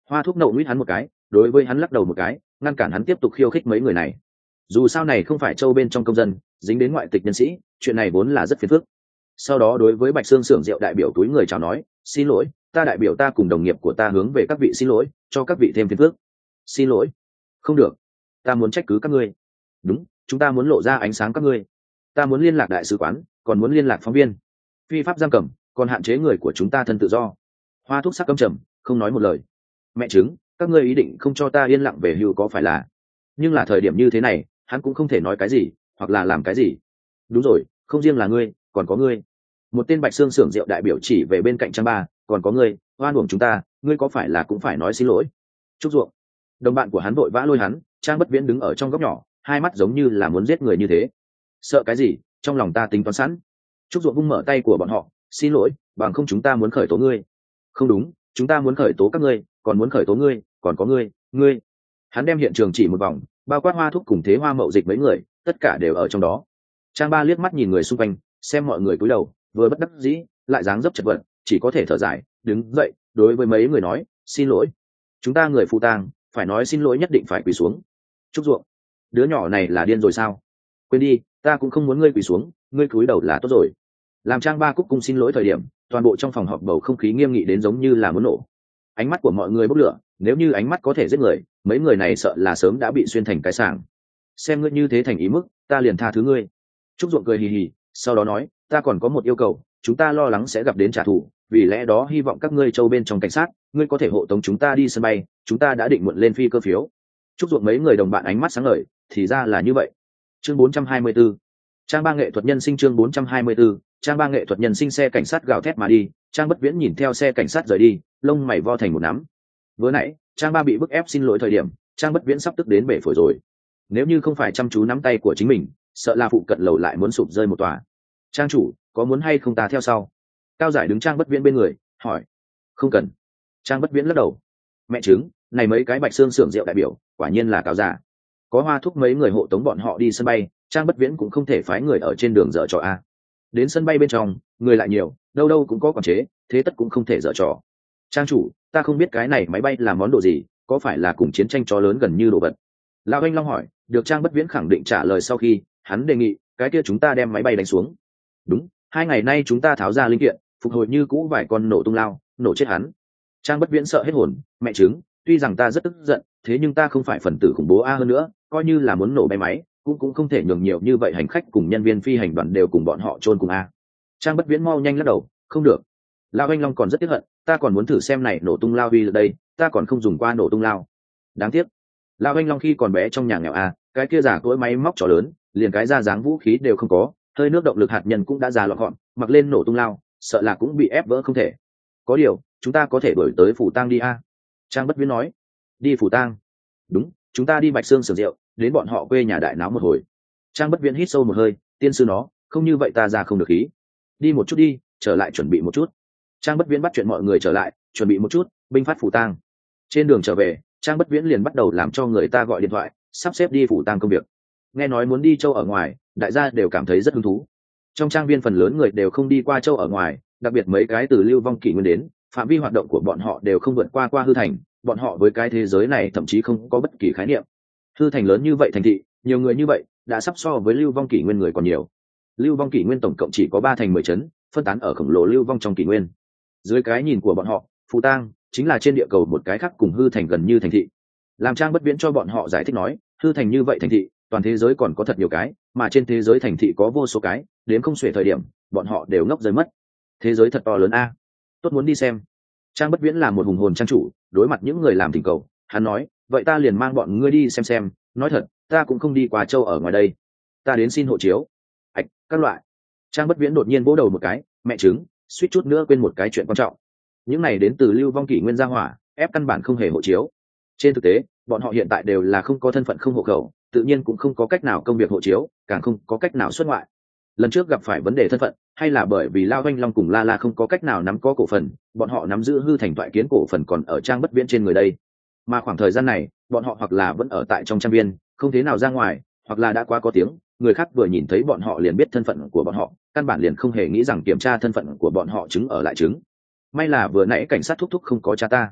Hoa Thúc nậu nuốt hắn một cái, đối với hắn lắc đầu một cái, ngăn cản hắn tiếp tục khiêu khích mấy người này. Dù sao này không phải châu bên trong công dân, dính đến ngoại tịch nhân sĩ, chuyện này vốn là rất phiền phức. Sau đó đối với Bạch Xương xưởng rượu đại biểu túi người chào nói, xin lỗi, ta đại biểu ta cùng đồng nghiệp của ta hướng về các vị xin lỗi, cho các vị thêm phiền phức. Xin lỗi? Không được, ta muốn trách cứ các ngươi. Đúng, chúng ta muốn lộ ra ánh sáng các ngươi. Ta muốn liên lạc đại sứ quán, còn muốn liên lạc phóng viên. Phi pháp giam cầm, còn hạn chế người của chúng ta thân tự do. Hoa Thúc sắc căm trầm, không nói một lời. Mẹ chứng, các ngươi ý định không cho ta yên lặng về hưu có phải là? Nhưng là thời điểm như thế này, hắn cũng không thể nói cái gì, hoặc là làm cái gì. Đúng rồi, không riêng là ngươi, còn có ngươi. Một tên Bạch Xương xưởng rượu đại biểu chỉ về bên cạnh Trang Ba, còn có ngươi, oan uổng chúng ta, ngươi có phải là cũng phải nói xin lỗi? Trúc Ruộng. Đồng bạn của hắn vội vã lôi hắn, Trang Bất Viễn đứng ở trong góc nhỏ, hai mắt giống như là muốn giết người như thế. Sợ cái gì, trong lòng ta tính toán sẵn. Trúc Ruộng vung mở tay của bọn họ, xin lỗi, bằng không chúng ta muốn khởi tố ngươi. Không đúng, chúng ta muốn khởi tố các ngươi, còn muốn khởi tố ngươi, còn có ngươi. Hắn đem hiện trường chỉ một vòng, bao quát Hoa Thúc cùng Thế Hoa Mậu Dịch mấy người, tất cả đều ở trong đó. Trang Ba liếc mắt nhìn người xung quanh, xem mọi người cúi đầu, vừa bất đắc dĩ, lại dáng dấp chật vật, chỉ có thể thở dài, đứng dậy, đối với mấy người nói, xin lỗi. Chúng ta người phụ tang, phải nói xin lỗi nhất định phải quỳ xuống. Trúc Ruộng, đứa nhỏ này là điên rồi sao? Quên đi, ta cũng không muốn ngươi quỳ xuống, ngươi cúi đầu là tốt rồi. Làm Trang Ba cúc cung xin lỗi thời điểm, toàn bộ trong phòng họp bầu không khí nghiêm nghị đến giống như là muốn nổ. Ánh mắt của mọi người bốc lửa, nếu như ánh mắt có thể giết người, mấy người này sợ là sớm đã bị xuyên thành cái sàng. Xem ngươi như thế thành ý mức, ta liền tha thứ ngươi. Trúc Ruộng cười hì hì, sau đó nói, ta còn có một yêu cầu, chúng ta lo lắng sẽ gặp đến trả thù, vì lẽ đó hy vọng các ngươi châu bên trong cảnh sát, ngươi có thể hộ tống chúng ta đi sân bay, chúng ta đã định muộn lên phi cơ phiếu. Trúc Ruộng mấy người đồng bạn ánh mắt sáng ngời, thì ra là như vậy. Chương 424. Trang Ba nghệ thuật nhân sinh chương 424. Trang Ba nghệ thuật nhân sinh xe cảnh sát gào thét mà đi, Trang Bất Viễn nhìn theo xe cảnh sát rời đi, lông mày vo thành một nắm. Vừa nãy, Trang Ba bị bức ép xin lỗi thời điểm, Trang Bất Viễn sắp tức đến bể phổi rồi. Nếu như không phải chăm chú nắm tay của chính mình, sợ là phụ cận lầu lại muốn sụp rơi một tòa. Trang chủ, có muốn hay không ta theo sau? Cao Giải đứng Trang Bất Viễn bên người, hỏi. Không cần. Trang Bất Viễn lắc đầu. Mẹ chứng, này mấy cái Bạch Xương xưởng rượu đại biểu, quả nhiên là cáo giả. Có Hoa Thúc mấy người hộ tống bọn họ đi sân bay, Trang Bất Viễn cũng không thể phái người ở trên đường dở trò a. Đến sân bay bên trong, người lại nhiều, đâu đâu cũng có quản chế, thế tất cũng không thể dở trò. Trang chủ, ta không biết cái này máy bay là món đồ gì, có phải là cùng chiến tranh chó lớn gần như đồ vật? Lão Anh Long hỏi, được Trang Bất Viễn khẳng định trả lời sau khi, hắn đề nghị, cái kia chúng ta đem máy bay đánh xuống. Đúng, 2 ngày nay chúng ta tháo ra linh kiện, phục hồi như cũ vài con nổ tung lao, nổ chết hắn. Trang Bất Viễn sợ hết hồn, mẹ chứng, tuy rằng ta rất tức giận, thế nhưng ta không phải phần tử khủng bố a hơn nữa, coi như là muốn nổ bay máy, cũng không thể nhường nhiều như vậy hành khách cùng nhân viên phi hành đoàn đều cùng bọn họ chôn cùng a. Trang Bất Viễn mau nhanh lắc đầu, không được. Lão Anh Long còn rất tiếc hận, ta còn muốn thử xem này nổ tung lao uy lực đây, ta còn không dùng qua nổ tung lao. Đáng tiếc. Lão Anh Long khi còn bé trong nhà nghèo a, cái kia giả cỗi máy móc trò lớn, liền cái ra dáng vũ khí đều không có, hơi nước động lực hạt nhân cũng đã già lọt gọn, mặc lên nổ tung lao, sợ là cũng bị ép vỡ không thể. Có điều, chúng ta có thể đuổi tới phủ tang đi a. Trang Bất Viễn nói. Đi phủ tang? Đúng, chúng ta đi Bạch Xương xưởng rượu, đến bọn họ quê nhà đại náo một hồi. Trang Bất Viễn hít sâu một hơi, tiên sư nó, không như vậy ta ra không được khí. Đi một chút đi, trở lại chuẩn bị một chút. Trang Bất Viễn bắt chuyện mọi người trở lại, chuẩn bị một chút, binh phát phủ tang. Trên đường trở về, Trang Bất Viễn liền bắt đầu làm cho người ta gọi điện thoại, sắp xếp đi phủ tang công việc. Nghe nói muốn đi châu ở ngoài, đại gia đều cảm thấy rất hứng thú. Trong trang viên phần lớn người đều không đi qua châu ở ngoài, đặc biệt mấy cái từ Lưu Vong Kỷ Nguyên đến, phạm vi hoạt động của bọn họ đều không vượt qua Hư Thành, bọn họ với cái thế giới này thậm chí không có bất kỳ khái niệm. Hư Thành lớn như vậy thành thị, nhiều người như vậy, đã sắp so với Lưu Vong Kỷ Nguyên người còn nhiều. Lưu Vong Kỷ Nguyên tổng cộng chỉ có 3 thành 10 trấn, phân tán ở khổng lồ Lưu Vong trong Kỷ Nguyên. Dưới cái nhìn của bọn họ, Phù Tang chính là trên địa cầu một cái khác cùng Hư Thành gần như thành thị. Làm Trang Bất Viễn cho bọn họ giải thích nói, Hư Thành như vậy thành thị, toàn thế giới còn có thật nhiều cái, mà trên thế giới thành thị có vô số cái, đến không xuể thời điểm, bọn họ đều ngốc rơi mất. Thế giới thật to lớn a, tốt muốn đi xem. Trang Bất Viễn là một hùng hồn trang chủ, đối mặt những người làm thỉnh cầu, hắn nói, vậy ta liền mang bọn ngươi đi xem, nói thật, ta cũng không đi qua châu ở ngoài đây, ta đến xin hộ chiếu. Ảch, các loại. Trang Bất Viễn đột nhiên vỗ đầu một cái, mẹ chứng, suýt chút nữa quên một cái chuyện quan trọng. Những này đến từ Lưu Vong Kỷ Nguyên gia hỏa, ép căn bản không hề hộ chiếu. Trên thực tế, bọn họ hiện tại đều là không có thân phận không hộ khẩu, tự nhiên cũng không có cách nào công việc hộ chiếu, càng không có cách nào xuất ngoại. Lần trước gặp phải vấn đề thân phận, hay là bởi vì Lao Anh Long cùng La La không có cách nào nắm có cổ phần, bọn họ nắm giữ Hư Thành toại kiến cổ phần còn ở Trang Bất Viễn trên người đây. Mà khoảng thời gian này, bọn họ hoặc là vẫn ở tại trong trang viên, không thế nào ra ngoài, hoặc là đã quá có tiếng, người khác vừa nhìn thấy bọn họ liền biết thân phận của bọn họ, căn bản liền không hề nghĩ rằng kiểm tra thân phận của bọn họ chứng ở lại chứng. May là vừa nãy cảnh sát thúc thúc không có cha ta.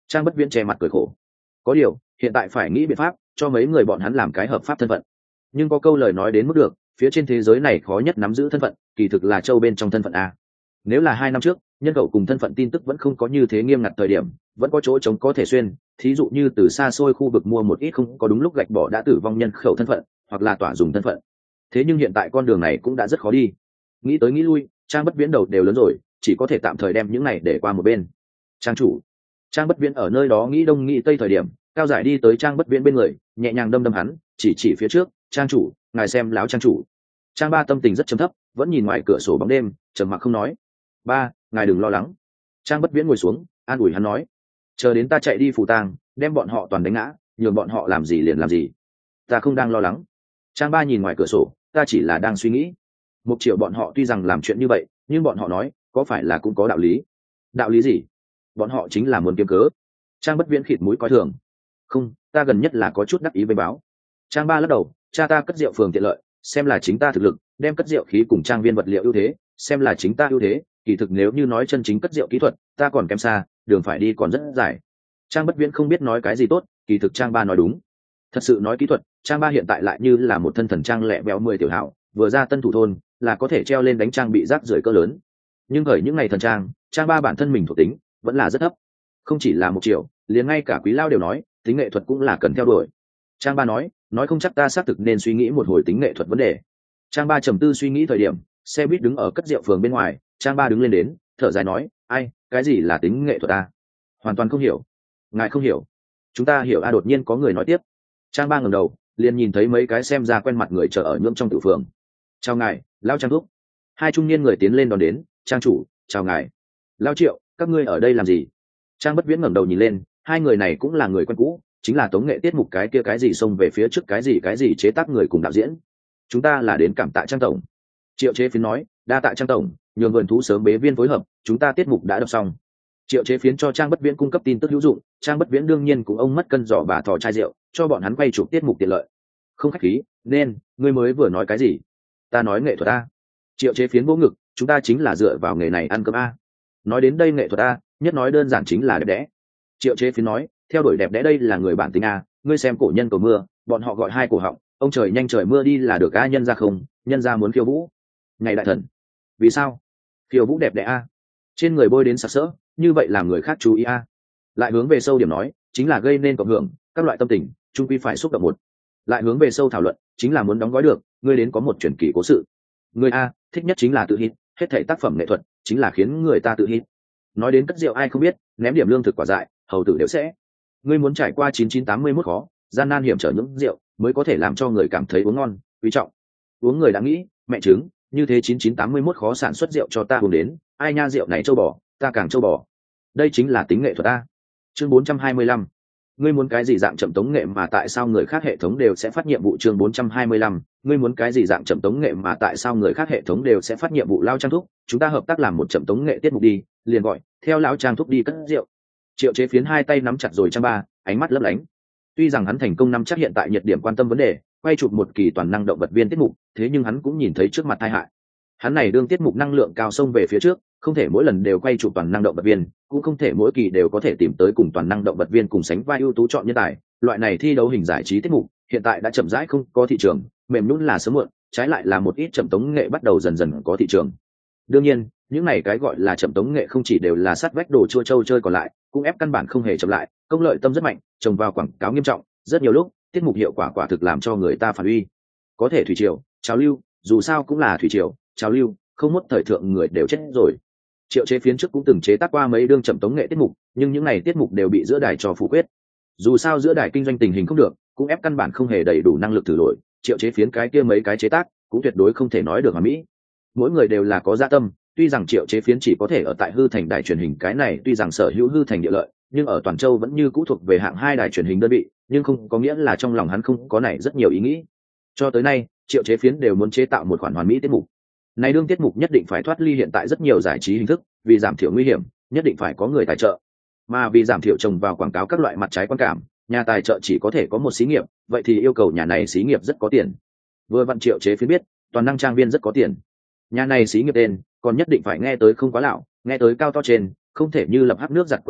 Trang Bất Viễn che mặt cười khổ. Có điều hiện tại phải nghĩ biện pháp cho mấy người bọn hắn làm cái hợp pháp thân phận. Nhưng có câu lời nói đến mức được, phía trên thế giới này khó nhất nắm giữ thân phận kỳ thực là châu bên trong thân phận a. Nếu là 2 năm trước nhân khẩu cùng thân phận tin tức vẫn không có như thế nghiêm ngặt thời điểm, vẫn có chỗ trống có thể xuyên, thí dụ như từ xa xôi khu vực mua một ít không có đúng lúc gạch bỏ đã tử vong nhân khẩu thân phận, hoặc là tỏa dùng thân phận. Thế nhưng hiện tại con đường này cũng đã rất khó đi. Nghĩ tới nghĩ lui, Trang Bất Viễn đầu đều lớn rồi, chỉ có thể tạm thời đem những này để qua một bên. Trang chủ. Trang Bất Viễn ở nơi đó nghĩ đông nghĩ tây thời điểm, Cao Giải đi tới Trang Bất Viễn bên người, nhẹ nhàng đâm đâm hắn, chỉ phía trước, "Trang chủ, ngài xem láo Trang chủ." Trang Ba tâm tình rất trầm thấp, vẫn nhìn ngoài cửa sổ bóng đêm, trầm mặc không nói. "Ba, ngài đừng lo lắng." Trang Bất Viễn ngồi xuống, an ủi hắn nói, "Chờ đến ta chạy đi phủ tang, đem bọn họ toàn đánh ngã, nhường bọn họ làm gì liền làm gì. Ta không đang lo lắng." Trang Ba nhìn ngoài cửa sổ, "Ta chỉ là đang suy nghĩ. Một triệu bọn họ tuy rằng làm chuyện như vậy, nhưng bọn họ nói, có phải là cũng có đạo lý?" "Đạo lý gì?" "Bọn họ chính là muốn kiếm cớ." Trang Bất Viễn khịt mũi coi thường. "Không, ta gần nhất là có chút đắc ý với báo." Trang Ba lắc đầu, "Cha ta cất rượu phường tiện lợi, xem là chính ta thực lực, đem cất rượu khí cùng trang viên vật liệu ưu thế, xem là chính ta ưu thế, kỳ thực nếu như nói chân chính cất rượu kỹ thuật, ta còn kém xa, đường phải đi còn rất dài." Trang Bất Viễn không biết nói cái gì tốt, kỳ thực Trang Ba nói đúng. Thật sự nói kỹ thuật, Trang Ba hiện tại lại như là một thân thần trang lẹ béo 10 tiểu hảo, vừa ra tân thủ thôn, là có thể treo lên đánh trang bị rác rưởi cỡ lớn. Nhưng khởi những ngày thần trang, Trang Ba bản thân mình thuộc tính vẫn là rất thấp. Không chỉ là 1 triệu, liền ngay cả Quý Lao đều nói, tính nghệ thuật cũng là cần theo đuổi. Trang Ba nói không chắc ta xác thực nên suy nghĩ một hồi tính nghệ thuật vấn đề. Trang Ba trầm tư suy nghĩ thời điểm, xe buýt đứng ở cất rượu phường bên ngoài, Trang Ba đứng lên đến, thở dài nói, "Ai, cái gì là tính nghệ thuật a? Hoàn toàn không hiểu." "Ngài không hiểu?" "Chúng ta hiểu a." Đột nhiên có người nói tiếp. Trang Ba ngẩng đầu, liền nhìn thấy mấy cái xem ra quen mặt người chờ ở nhưỡng trong tử phường. "Chào ngài, Lão Trang thúc." Hai trung niên người tiến lên đón đến, "Trang chủ, chào ngài." "Lão Triệu, các ngươi ở đây làm gì?" Trang Bất Viễn ngẩng đầu nhìn lên, hai người này cũng là người quen cũ, chính là tống nghệ tiết mục cái kia cái gì xông về phía trước cái gì chế tác người cùng đạo diễn. "Chúng ta là đến cảm tạ Trang tổng." Triệu Chế Phiến nói, "Đa tạ Trang tổng, nhường vườn thú sớm bế viên phối hợp, chúng ta tiết mục đã đọc xong." Triệu Chế Phiến cho Trang Bất Viễn cung cấp tin tức hữu dụng, Trang Bất Viễn đương nhiên cũng ông mất cân giỏ bà thò chai rượu, cho bọn hắn quay chụp tiết mục tiện lợi. "Không khách khí, nên ngươi mới vừa nói cái gì?" "Ta nói nghệ thuật a." Triệu Chế Phiến vỗ ngực, "Chúng ta chính là dựa vào nghề này ăn cơm a." Nói đến đây nghệ thuật a, nhất nói đơn giản chính là đẹp đẽ. Triệu Chế Phiến nói, "Theo đuổi đẹp đẽ đây là người bản tính a, ngươi xem cổ nhân cầu mưa, bọn họ gọi hai cổ họng, ông trời nhanh trời mưa đi là được a, nhân ra không, nhân ra muốn khiêu vũ." "Ngày đại thần." "Vì sao?" "Khiêu vũ đẹp đẽ a, trên người bôi đến sặc sỡ, như vậy làm người khác chú ý a." Lại hướng về sâu điểm nói, chính là gây nên cộng hưởng, các loại tâm tình, chung quy phải xúc động một. Lại hướng về sâu thảo luận, chính là muốn đóng gói được, ngươi đến có một truyền kỳ cố sự. Người a, thích nhất chính là tự hít, hết thảy tác phẩm nghệ thuật, chính là khiến người ta tự hít. Nói đến cất rượu ai không biết, ném điểm lương thực quả dại, hầu tử đều sẽ. Ngươi muốn trải qua 9981 khó, gian nan hiểm trở những rượu, mới có thể làm cho người cảm thấy uống ngon, quý trọng. Uống người đã nghĩ, mẹ trứng, như thế 9981 khó sản xuất rượu cho ta uống đến, ai nha rượu này châu bò, ta càng châu bò. Đây chính là tính nghệ thuật ta. Chương 425. Ngươi muốn cái gì dạng chậm tống nghệ mà tại sao người khác hệ thống đều sẽ phát nhiệm vụ? Chương 425. Ngươi muốn cái gì dạng chậm tống nghệ mà tại sao người khác hệ thống đều sẽ phát nhiệm vụ? Lao Trang thúc, chúng ta hợp tác làm một chậm tống nghệ tiết mục đi, liền gọi, theo lão Trang thúc đi cất rượu. Triệu Chế Phiến hai tay nắm chặt rồi Trang Ba, ánh mắt lấp lánh. Tuy rằng hắn thành công nắm chắc hiện tại nhiệt điểm quan tâm vấn đề, quay chụp một kỳ toàn năng động vật viên tiết mục, thế nhưng hắn cũng nhìn thấy trước mặt tai hại. Hắn này đương tiết mục năng lượng cao xông về phía trước, không thể mỗi lần đều quay chụp toàn năng động vật viên, cũng không thể mỗi kỳ đều có thể tìm tới cùng toàn năng động vật viên cùng sánh vai ưu tú chọn nhân tài. Loại này thi đấu hình giải trí tiết mục hiện tại đã chậm rãi không có thị trường, mềm nhũn là sớm muộn, trái lại là một ít chậm tống nghệ bắt đầu dần dần có thị trường. Đương nhiên, những này cái gọi là chậm tống nghệ không chỉ đều là sát vách đồ chua trâu chơi còn lại, cũng ép căn bản không hề chậm lại, công lợi tâm rất mạnh, trồng vào quảng cáo nghiêm trọng, rất nhiều lúc tiết mục hiệu quả quả thực làm cho người ta phản uy. Có thể thủy triều, trào lưu, dù sao cũng là thủy triều, trào lưu, không mất thời thượng người đều chết rồi. Triệu Chế Phiến trước cũng từng chế tác qua mấy đương chậm tống nghệ tiết mục, nhưng những này tiết mục đều bị giữa đài cho phủ quyết. Dù sao giữa đài kinh doanh tình hình không được, cũng ép căn bản không hề đầy đủ năng lực thử lỗi. Triệu Chế Phiến cái kia mấy cái chế tác cũng tuyệt đối không thể nói được hoàn mỹ. Mỗi người đều là có dạ tâm, tuy rằng Triệu Chế Phiến chỉ có thể ở tại hư thành đài truyền hình cái này tuy rằng sở hữu hư thành địa lợi, nhưng ở toàn châu vẫn như cũ thuộc về hạng 2 đài truyền hình đơn vị, nhưng không có nghĩa là trong lòng hắn không có này rất nhiều ý nghĩ. Cho tới nay, Triệu Chế Phiến đều muốn chế tạo một khoản hoàn mỹ tiết mục. Này đương tiết mục nhất định phải thoát ly hiện tại rất nhiều giải trí hình thức, vì giảm thiểu nguy hiểm, nhất định phải có người tài trợ. Mà vì giảm thiểu trồng vào quảng cáo các loại mặt trái quan cảm, nhà tài trợ chỉ có thể có một xí nghiệp, vậy thì yêu cầu nhà này xí nghiệp rất có tiền. Vừa vặn Triệu Chế Phiến biết, toàn năng trang viên rất có tiền. Nhà này xí nghiệp tên, còn nhất định phải nghe tới không quá lão, nghe tới cao to trên, không thể như lập hắc nước giặt quần áo,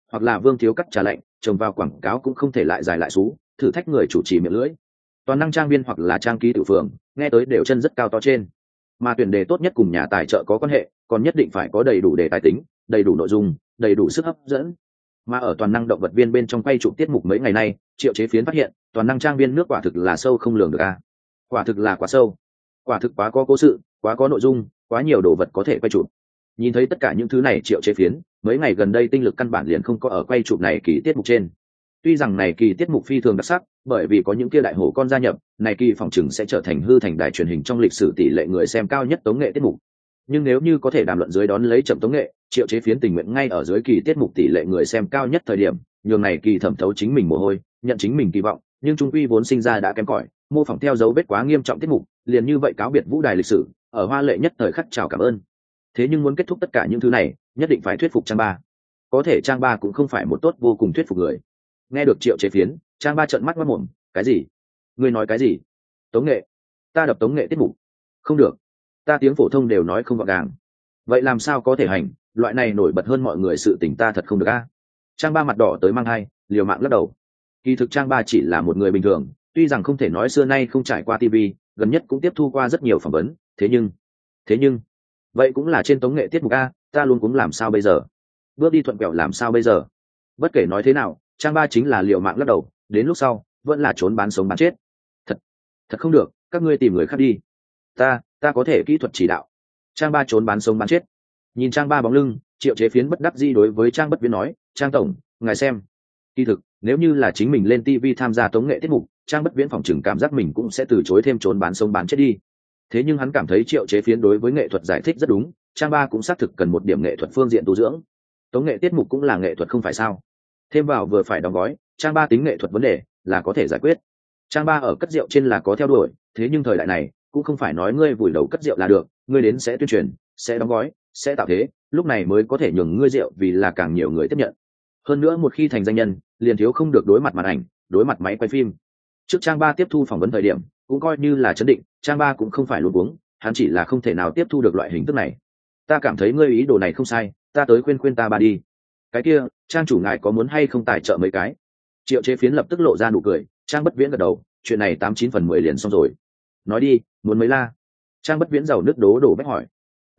hoặc là vương thiếu cắt trà lạnh trồng vào quảng cáo cũng không thể lại dài lại xú, thử thách người chủ trì miệng lưỡi. Toàn năng trang viên hoặc là trang ký tự phường nghe tới đều chân rất cao to trên, mà tuyển đề tốt nhất cùng nhà tài trợ có quan hệ, còn nhất định phải có đầy đủ đề tài tính, đầy đủ nội dung, đầy đủ sức hấp dẫn. Mà ở toàn năng động vật viên bên trong quay chụp tiết mục mấy ngày nay, Triệu Chế Phiến phát hiện toàn năng trang viên nước quả thực là sâu không lường được a. Quả thực là quá sâu, quả thực quá có cố sự, quá có nội dung, quá nhiều đồ vật có thể quay chụp. Nhìn thấy tất cả những thứ này, Triệu Chế Phiến mấy ngày gần đây tinh lực căn bản liền không có ở quay chụp này kỳ tiết mục trên. Tuy rằng này kỳ tiết mục phi thường đặc sắc, bởi vì có những kia đại hổ con gia nhập, này kỳ phòng chừng sẽ trở thành hư thành đài truyền hình trong lịch sử tỷ lệ người xem cao nhất tống nghệ tiết mục. Nhưng nếu như có thể đàm luận dưới đón lấy chậm tống nghệ, Triệu Chế Phiến tình nguyện ngay ở dưới kỳ tiết mục tỷ lệ người xem cao nhất thời điểm, nhường này kỳ thẩm thấu chính mình mồ hôi, nhận chính mình kỳ vọng, nhưng trung quy vốn sinh ra đã kém cỏi, mô phỏng theo dấu vết quá nghiêm trọng tiết mục, liền như vậy cáo biệt vũ đài lịch sử, ở hoa lệ nhất thời khắc chào cảm ơn. Thế nhưng muốn kết thúc tất cả những thứ này, nhất định phải thuyết phục Trang Ba. Có thể Trang Ba cũng không phải một tốt vô cùng thuyết phục người. Nghe được Triệu Chế Phiến, Trang Ba trợn mắt ngoác mồm, cái gì? Ngươi nói cái gì? Tống nghệ? Ta đập tống nghệ tiết mục? Không được, ta tiếng phổ thông đều nói không gọn gàng. Vậy làm sao có thể hành, loại này nổi bật hơn mọi người sự tình ta thật không được a. Trang Ba mặt đỏ tới mang hai, liều mạng lắc đầu. Kỳ thực Trang Ba chỉ là một người bình thường, tuy rằng không thể nói xưa nay không trải qua TV, gần nhất cũng tiếp thu qua rất nhiều phỏng vấn, thế nhưng vậy cũng là trên tống nghệ tiết mục a, ta luôn cũng làm sao bây giờ? Bước đi thuận quẹo làm sao bây giờ? Bất kể nói thế nào, Trang Ba chính là liều mạng lắc đầu, đến lúc sau vẫn là trốn bán sống bán chết. Thật không được, các ngươi tìm người khác đi. Ta có thể kỹ thuật chỉ đạo. Trang Ba trốn bán sống bán chết. Nhìn Trang Ba bóng lưng, Triệu Chế Phiến bất đắc dĩ đối với Trang Bất Viễn nói, Trang tổng, ngài xem. Kỳ thực, nếu như là chính mình lên TV tham gia tống nghệ tiết mục, Trang Bất Viễn phòng chừng cảm giác mình cũng sẽ từ chối thêm trốn bán sống bán chết đi. Thế nhưng hắn cảm thấy Triệu Chế Phiến đối với nghệ thuật giải thích rất đúng, Trang Ba cũng xác thực cần một điểm nghệ thuật phương diện tu dưỡng. Tống nghệ tiết mục cũng là nghệ thuật không phải sao? Thêm vào vừa phải đóng gói, Trang Ba tính nghệ thuật vấn đề là có thể giải quyết. Trang Ba ở cất rượu trên là có theo đuổi, thế nhưng thời đại này cũng không phải nói ngươi vùi đầu cất rượu là được, ngươi đến sẽ tuyên truyền, sẽ đóng gói, sẽ tạo thế, lúc này mới có thể nhường ngươi rượu vì là càng nhiều người tiếp nhận. Hơn nữa một khi thành danh nhân, liền thiếu không được đối mặt màn ảnh, đối mặt máy quay phim. Trước Trang Ba tiếp thu phỏng vấn thời điểm, cũng coi như là chấn định, Trang Ba cũng không phải luống cuống, hắn chỉ là không thể nào tiếp thu được loại hình thức này. Ta cảm thấy ngươi ý đồ này không sai, ta tới khuyên ta ba đi. Cái kia, Trang chủ ngài có muốn hay không tài trợ mấy cái? Triệu Chế Phiến lập tức lộ ra nụ cười, Trang Bất Viễn gật đầu, chuyện này 89/10 liền xong rồi. Nói đi, muốn mấy la? Trang Bất Viễn giàu nước đổ bách hỏi.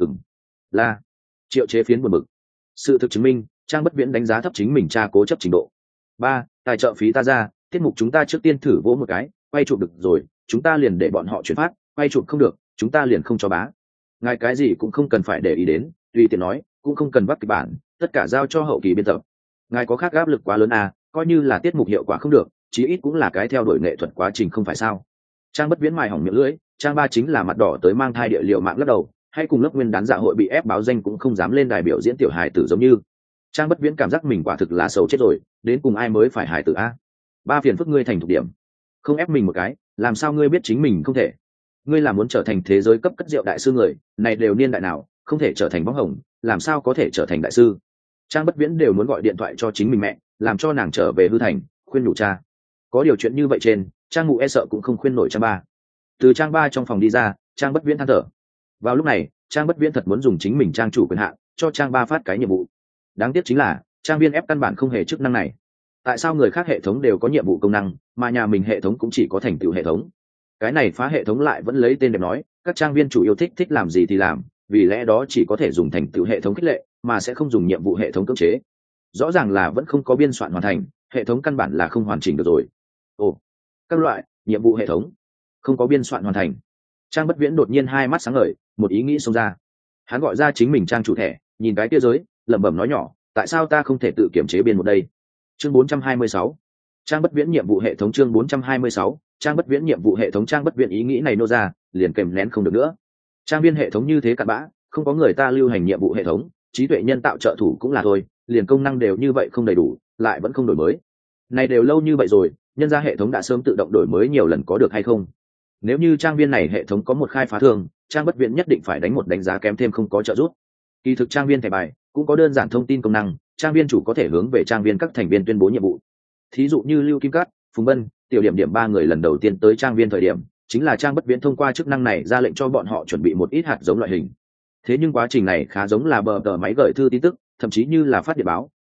La. Triệu Chế Phiến buồn bực. Sự thực chứng minh, Trang Bất Viễn đánh giá thấp chính mình tra cố chấp trình độ. Ba, tài trợ phí ta ra, tiết mục chúng ta trước tiên thử vỗ một cái, quay chụp được rồi, chúng ta liền để bọn họ chuyển phát, quay chụp không được, chúng ta liền không cho bá. Ngài cái gì cũng không cần phải để ý đến, tùy tiện nói, cũng không cần bắt kịch bản, tất cả giao cho hậu kỳ biên tập. Ngài có khác áp lực quá lớn à, coi như là tiết mục hiệu quả không được, chí ít cũng là cái theo đuổi nghệ thuật quá trình không phải sao? Trang Bất Viễn mài hỏng miệng lưỡi, Trang Ba chính là mặt đỏ tới mang thai địa liệu mạng lắc đầu, hay cùng lớp nguyên đán dạ hội bị ép báo danh cũng không dám lên đài biểu diễn tiểu hài tử giống như. Trang Bất Viễn cảm giác mình quả thực là sầu chết rồi, đến cùng ai mới phải hài tử a? Ba phiền phức ngươi thành thục điểm, không ép mình một cái, làm sao ngươi biết chính mình không thể? Ngươi là muốn trở thành thế giới cấp cất rượu đại sư người, này đều niên đại nào, không thể trở thành bóng hồng, làm sao có thể trở thành đại sư? Trang Bất Viễn đều muốn gọi điện thoại cho chính mình mẹ, làm cho nàng trở về hư thành, khuyên nhủ cha. Có điều chuyện như vậy trên, Trang Mụ e sợ cũng không khuyên nổi Trang Ba. Từ Trang Ba trong phòng đi ra, Trang Bất Viễn than thở. Vào lúc này, Trang Bất Viễn thật muốn dùng chính mình trang chủ quyền hạn cho Trang Ba phát cái nhiệm vụ. Đáng tiếc chính là trang viên ép căn bản không hề chức năng này. Tại sao người khác hệ thống đều có nhiệm vụ công năng, mà nhà mình hệ thống cũng chỉ có thành tựu hệ thống? Cái này phá hệ thống lại vẫn lấy tên đẹp nói, các trang viên chủ yêu thích làm gì thì làm, vì lẽ đó chỉ có thể dùng thành tựu hệ thống khích lệ, mà sẽ không dùng nhiệm vụ hệ thống cưỡng chế. Rõ ràng là vẫn không có biên soạn hoàn thành, hệ thống căn bản là không hoàn chỉnh được rồi. Ồ, các loại nhiệm vụ hệ thống không có biên soạn hoàn thành. Trang Bất Viễn đột nhiên hai mắt sáng ngời, một ý nghĩ xông ra. Hắn gọi ra chính mình trang chủ thẻ, nhìn cái kia giới, lẩm bẩm nói nhỏ, tại sao ta không thể tự kiểm chế biên một đây? Chương 426. Trang Bất Viễn nhiệm vụ hệ thống chương 426. Trang Bất Viễn nhiệm vụ hệ thống Trang Bất Viễn ý nghĩ này nô ra, liền kèm nén không được nữa. Trang viên hệ thống như thế cặn bã, không có người ta lưu hành nhiệm vụ hệ thống, trí tuệ nhân tạo trợ thủ cũng là thôi, liền công năng đều như vậy không đầy đủ, lại vẫn không đổi mới. Này đều lâu như vậy rồi, nhân ra hệ thống đã sớm tự động đổi mới nhiều lần có được hay không? Nếu như trang viên này hệ thống có một khai phá thường, Trang Bất Viễn nhất định phải đánh một đánh giá kém thêm không có trợ giúp. Kỳ thực trang viên thẻ bài cũng có đơn giản thông tin công năng, trang viên chủ có thể hướng về trang viên các thành viên tuyên bố nhiệm vụ. Thí dụ như Lưu Kim Cát, Phùng Bân, Tiểu Điểm Điểm ba người lần đầu tiên tới trang viên thời điểm, chính là Trang Bất Viễn thông qua chức năng này ra lệnh cho bọn họ chuẩn bị một ít hạt giống loại hình. Thế nhưng quá trình này khá giống là bờ tờ máy gửi thư tin tức, thậm chí như là phát điện báo,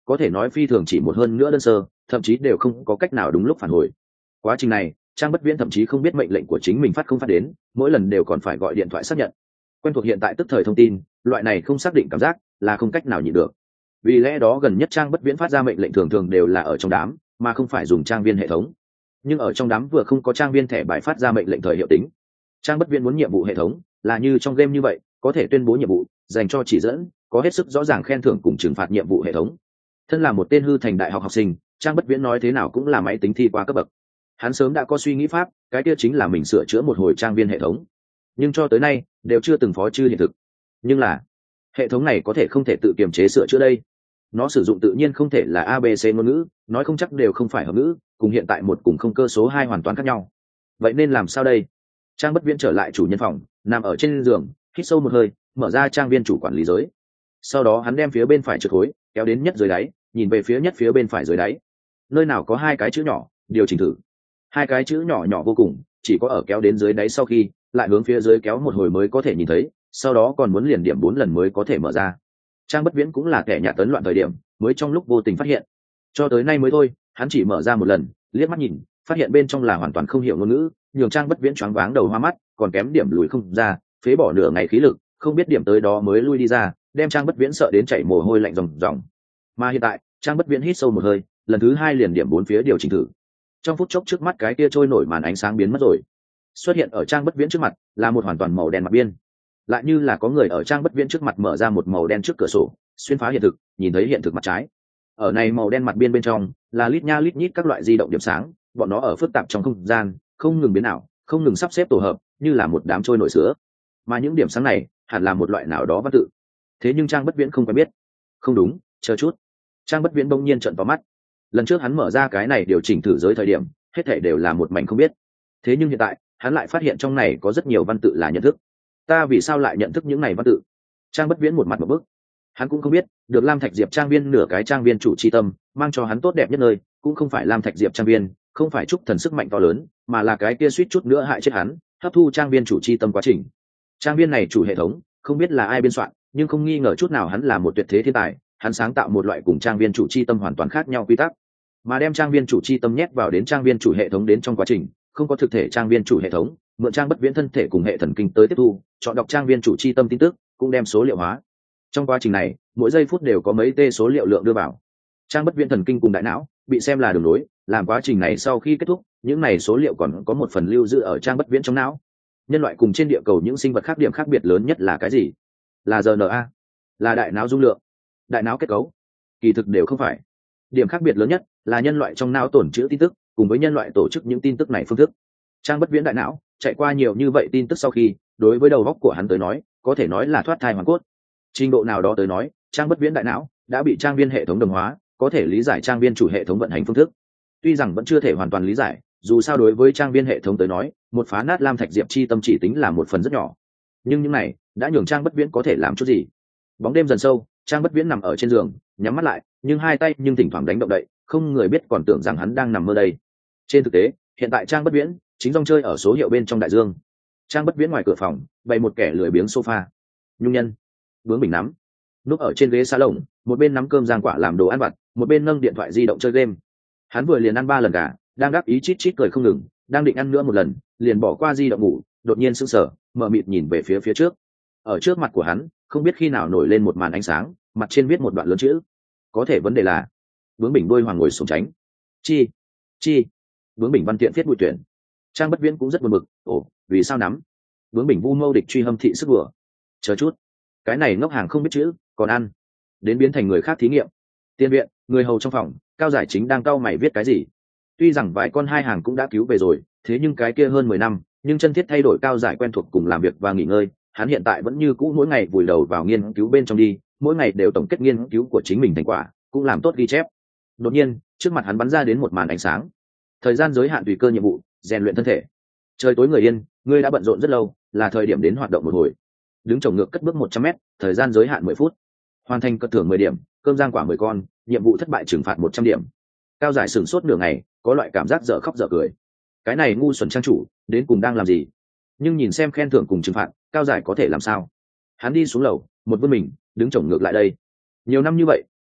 có thể nói phi thường chỉ một hơn nữa đơn sơ, thậm chí đều không có cách nào đúng lúc phản hồi. Quá trình này Trang Bất Viễn thậm chí không biết mệnh lệnh của chính mình phát không phát đến, mỗi lần đều còn phải gọi điện thoại xác nhận. Quen thuộc hiện tại tức thời thông tin, loại này không xác định cảm giác là không cách nào nhịn được. Vì lẽ đó gần nhất Trang Bất Viễn phát ra mệnh lệnh thường thường đều là ở trong đám, mà không phải dùng trang viên hệ thống. Nhưng ở trong đám vừa không có trang viên thẻ bài phát ra mệnh lệnh thời hiệu tính. Trang Bất Viễn muốn nhiệm vụ hệ thống là như trong game như vậy, có thể tuyên bố nhiệm vụ, dành cho chỉ dẫn, có hết sức rõ ràng khen thưởng cùng trừng phạt nhiệm vụ hệ thống. Thân là một tên hư thành đại học học sinh, Trang Bất Viễn nói thế nào cũng là máy tính thi qua cấp bậc. Hắn sớm đã có suy nghĩ pháp, cái kia chính là mình sửa chữa một hồi trang viên hệ thống, nhưng cho tới nay đều chưa từng phó chư hiện thực. Nhưng là hệ thống này có thể không thể tự kiềm chế sửa chữa đây, nó sử dụng tự nhiên không thể là abc ngôn ngữ, nói không chắc đều không phải hợp ngữ, cùng hiện tại một cùng không cơ số hai hoàn toàn khác nhau. Vậy nên làm sao đây? Trang Bất Viễn trở lại chủ nhân phòng, nằm ở trên giường, hít sâu một hơi, mở ra trang viên chủ quản lý giới. Sau đó hắn đem phía bên phải trượt khối kéo đến nhất dưới đáy, nhìn về phía nhất phía bên phải dưới đáy, nơi nào có hai cái chữ nhỏ điều chỉnh thử. Hai cái chữ nhỏ nhỏ vô cùng, chỉ có ở kéo đến dưới đáy sau khi lại hướng phía dưới kéo một hồi mới có thể nhìn thấy, sau đó còn muốn liền điểm 4 lần mới có thể mở ra. Trang Bất Viễn cũng là kẻ nhạt tấn loạn thời điểm mới trong lúc vô tình phát hiện, cho tới nay mới thôi hắn chỉ mở ra một lần, liếc mắt nhìn phát hiện bên trong là hoàn toàn không hiểu ngôn ngữ, nhường Trang Bất Viễn choáng váng đầu hoa mắt, còn kém điểm lùi không ra, phế bỏ nửa ngày khí lực không biết điểm tới đó mới lui đi ra, đem Trang Bất Viễn sợ đến chảy mồ hôi lạnh ròng ròng. Mà hiện tại Trang Bất Viễn hít sâu một hơi, lần thứ hai liền điểm 4 phía điều chỉnh thử. Trong phút chốc trước mắt cái kia trôi nổi màn ánh sáng biến mất rồi, xuất hiện ở Trang Bất Viễn trước mặt là một hoàn toàn màu đen mặt biên, lại như là có người ở Trang Bất Viễn trước mặt mở ra một màu đen trước cửa sổ, xuyên phá hiện thực, nhìn thấy hiện thực mặt trái. Ở này màu đen mặt biên bên trong là lít nha lít nhít các loại di động điểm sáng, bọn nó ở phức tạp trong không gian không ngừng biến ảo, không ngừng sắp xếp tổ hợp, như là một đám trôi nổi sữa. Mà những điểm sáng này hẳn là một loại nào đó văn tự, thế nhưng Trang Bất Viễn không quen biết. Không đúng, chờ chút. Trang Bất Viễn bỗng nhiên trợn vào mắt. Lần trước hắn mở ra cái này điều chỉnh thử giới thời điểm hết thảy đều là một mảnh không biết, thế nhưng hiện tại hắn lại phát hiện trong này có rất nhiều văn tự là nhận thức. Ta vì sao lại nhận thức những này văn tự? Trang Bất Viễn một mặt một bức. Hắn cũng không biết được Lam Thạch Diệp trang viên nửa cái trang viên chủ chi tâm mang cho hắn tốt đẹp nhất nơi cũng không phải Lam Thạch Diệp trang viên, không phải chúc thần sức mạnh to lớn, mà là cái kia suýt chút nữa hại chết hắn hấp thu trang viên chủ chi tâm quá trình. Trang viên này chủ hệ thống không biết là ai biên soạn, nhưng không nghi ngờ chút nào hắn là một tuyệt thế thiên tài. Hắn sáng tạo một loại cùng trang viên chủ chi tâm hoàn toàn khác nhau quy tắc, mà đem trang viên chủ chi tâm nhét vào đến trang viên chủ hệ thống đến trong quá trình không có thực thể trang viên chủ hệ thống mượn Trang Bất Viễn thân thể cùng hệ thần kinh tới tiếp thu chọn đọc trang viên chủ chi tâm tin tức, cũng đem số liệu hóa. Trong quá trình này mỗi giây phút đều có mấy t số liệu lượng đưa vào Trang Bất Viễn thần kinh cùng đại não, bị xem là đường nối. Làm quá trình này sau khi kết thúc, những này số liệu còn có một phần lưu giữ ở Trang Bất Viễn trong não. Nhân loại cùng trên địa cầu những sinh vật khác điểm khác biệt lớn nhất là cái gì? Là RNA, là đại não dung lượng, đại não kết cấu. Kỳ thực đều không phải. Điểm khác biệt lớn nhất là nhân loại trong não tổn trữ tin tức cùng với nhân loại tổ chức những tin tức này phương thức. Trang Bất Viễn đại não chạy qua nhiều như vậy tin tức sau khi, đối với đầu óc của hắn tới nói có thể nói là thoát thai hoàn cốt. Trình độ nào đó tới nói, Trang Bất Viễn đại não đã bị trang viên hệ thống đồng hóa, có thể lý giải trang viên chủ hệ thống vận hành phương thức. Tuy rằng vẫn chưa thể hoàn toàn lý giải, dù sao đối với trang viên hệ thống tới nói, một phá nát Lam Thạch Diệp chi tâm chỉ tính là một phần rất nhỏ, nhưng những này đã nhường Trang Bất Viễn có thể làm chút gì. Bóng đêm dần sâu, Trang Bất Viễn nằm ở trên giường nhắm mắt lại, nhưng hai tay nhưng thỉnh thoảng đánh động đậy, không người biết còn tưởng rằng hắn đang nằm mơ đây. Trên thực tế hiện tại Trang Bất Viễn chính rong chơi ở số hiệu bên trong đại dương. Trang Bất Viễn ngoài cửa phòng bày một kẻ lười biếng sofa, nhung nhân bướng bình nắm núp ở trên ghế salon, một bên nắm cơm giang quả làm đồ ăn vặt, một bên nâng điện thoại di động chơi game. Hắn vừa liền ăn 3 lần gà, đang đắc ý chít chít cười không ngừng, đang định ăn nữa một lần liền bỏ qua di động ngủ, đột nhiên sững sờ mở mịt nhìn về phía trước. Ở trước mặt của hắn không biết khi nào nổi lên một màn ánh sáng, mặt trên viết một đoạn lớn chữ. Có thể vấn đề là bướng bình đôi hoàng ngồi sùng tránh chi bướng bình văn tiện viết bụi tuyển. Trang Bất Viễn cũng rất buồn bực, ồ vì sao nắm bướng bình vu mâu địch truy hâm thị sức vừa. Chờ chút, cái này ngốc hàng không biết chữ còn ăn, đến biến thành người khác thí nghiệm. Tiên viện người hầu trong phòng, Cao Giải Chính đang cau mày viết cái gì. Tuy rằng vài con hai hàng cũng đã cứu về rồi, thế nhưng cái kia hơn 10 năm, nhưng chân thiết thay đổi Cao Giải quen thuộc cùng làm việc và nghỉ ngơi. Hắn hiện tại vẫn như cũ mỗi ngày vùi đầu vào nghiên cứu bên trong đi, mỗi ngày đều tổng kết nghiên cứu của chính mình thành quả, cũng làm tốt ghi chép. Đột nhiên trước mặt hắn bắn ra đến một màn ánh sáng. Thời gian giới hạn tùy cơ nhiệm vụ, rèn luyện thân thể. Trời tối người yên, ngươi đã bận rộn rất lâu, là thời điểm đến hoạt động một hồi. Đứng chồng ngược cất bước 100m, thời gian giới hạn 10 phút. Hoàn thành cất thưởng 10 điểm, cơm giang quả 10 con, nhiệm vụ thất bại trừng phạt 100 điểm. Cao Giải sửng sốt nửa ngày, có loại cảm giác dở khóc dở cười. Cái này ngu xuẩn trang chủ đến cùng đang làm gì? Nhưng nhìn xem khen thưởng cùng trừng phạt, Cao Giải có thể làm sao? Hắn đi xuống lầu, một vươn mình đứng chồng ngược lại đây. Nhiều năm như vậy,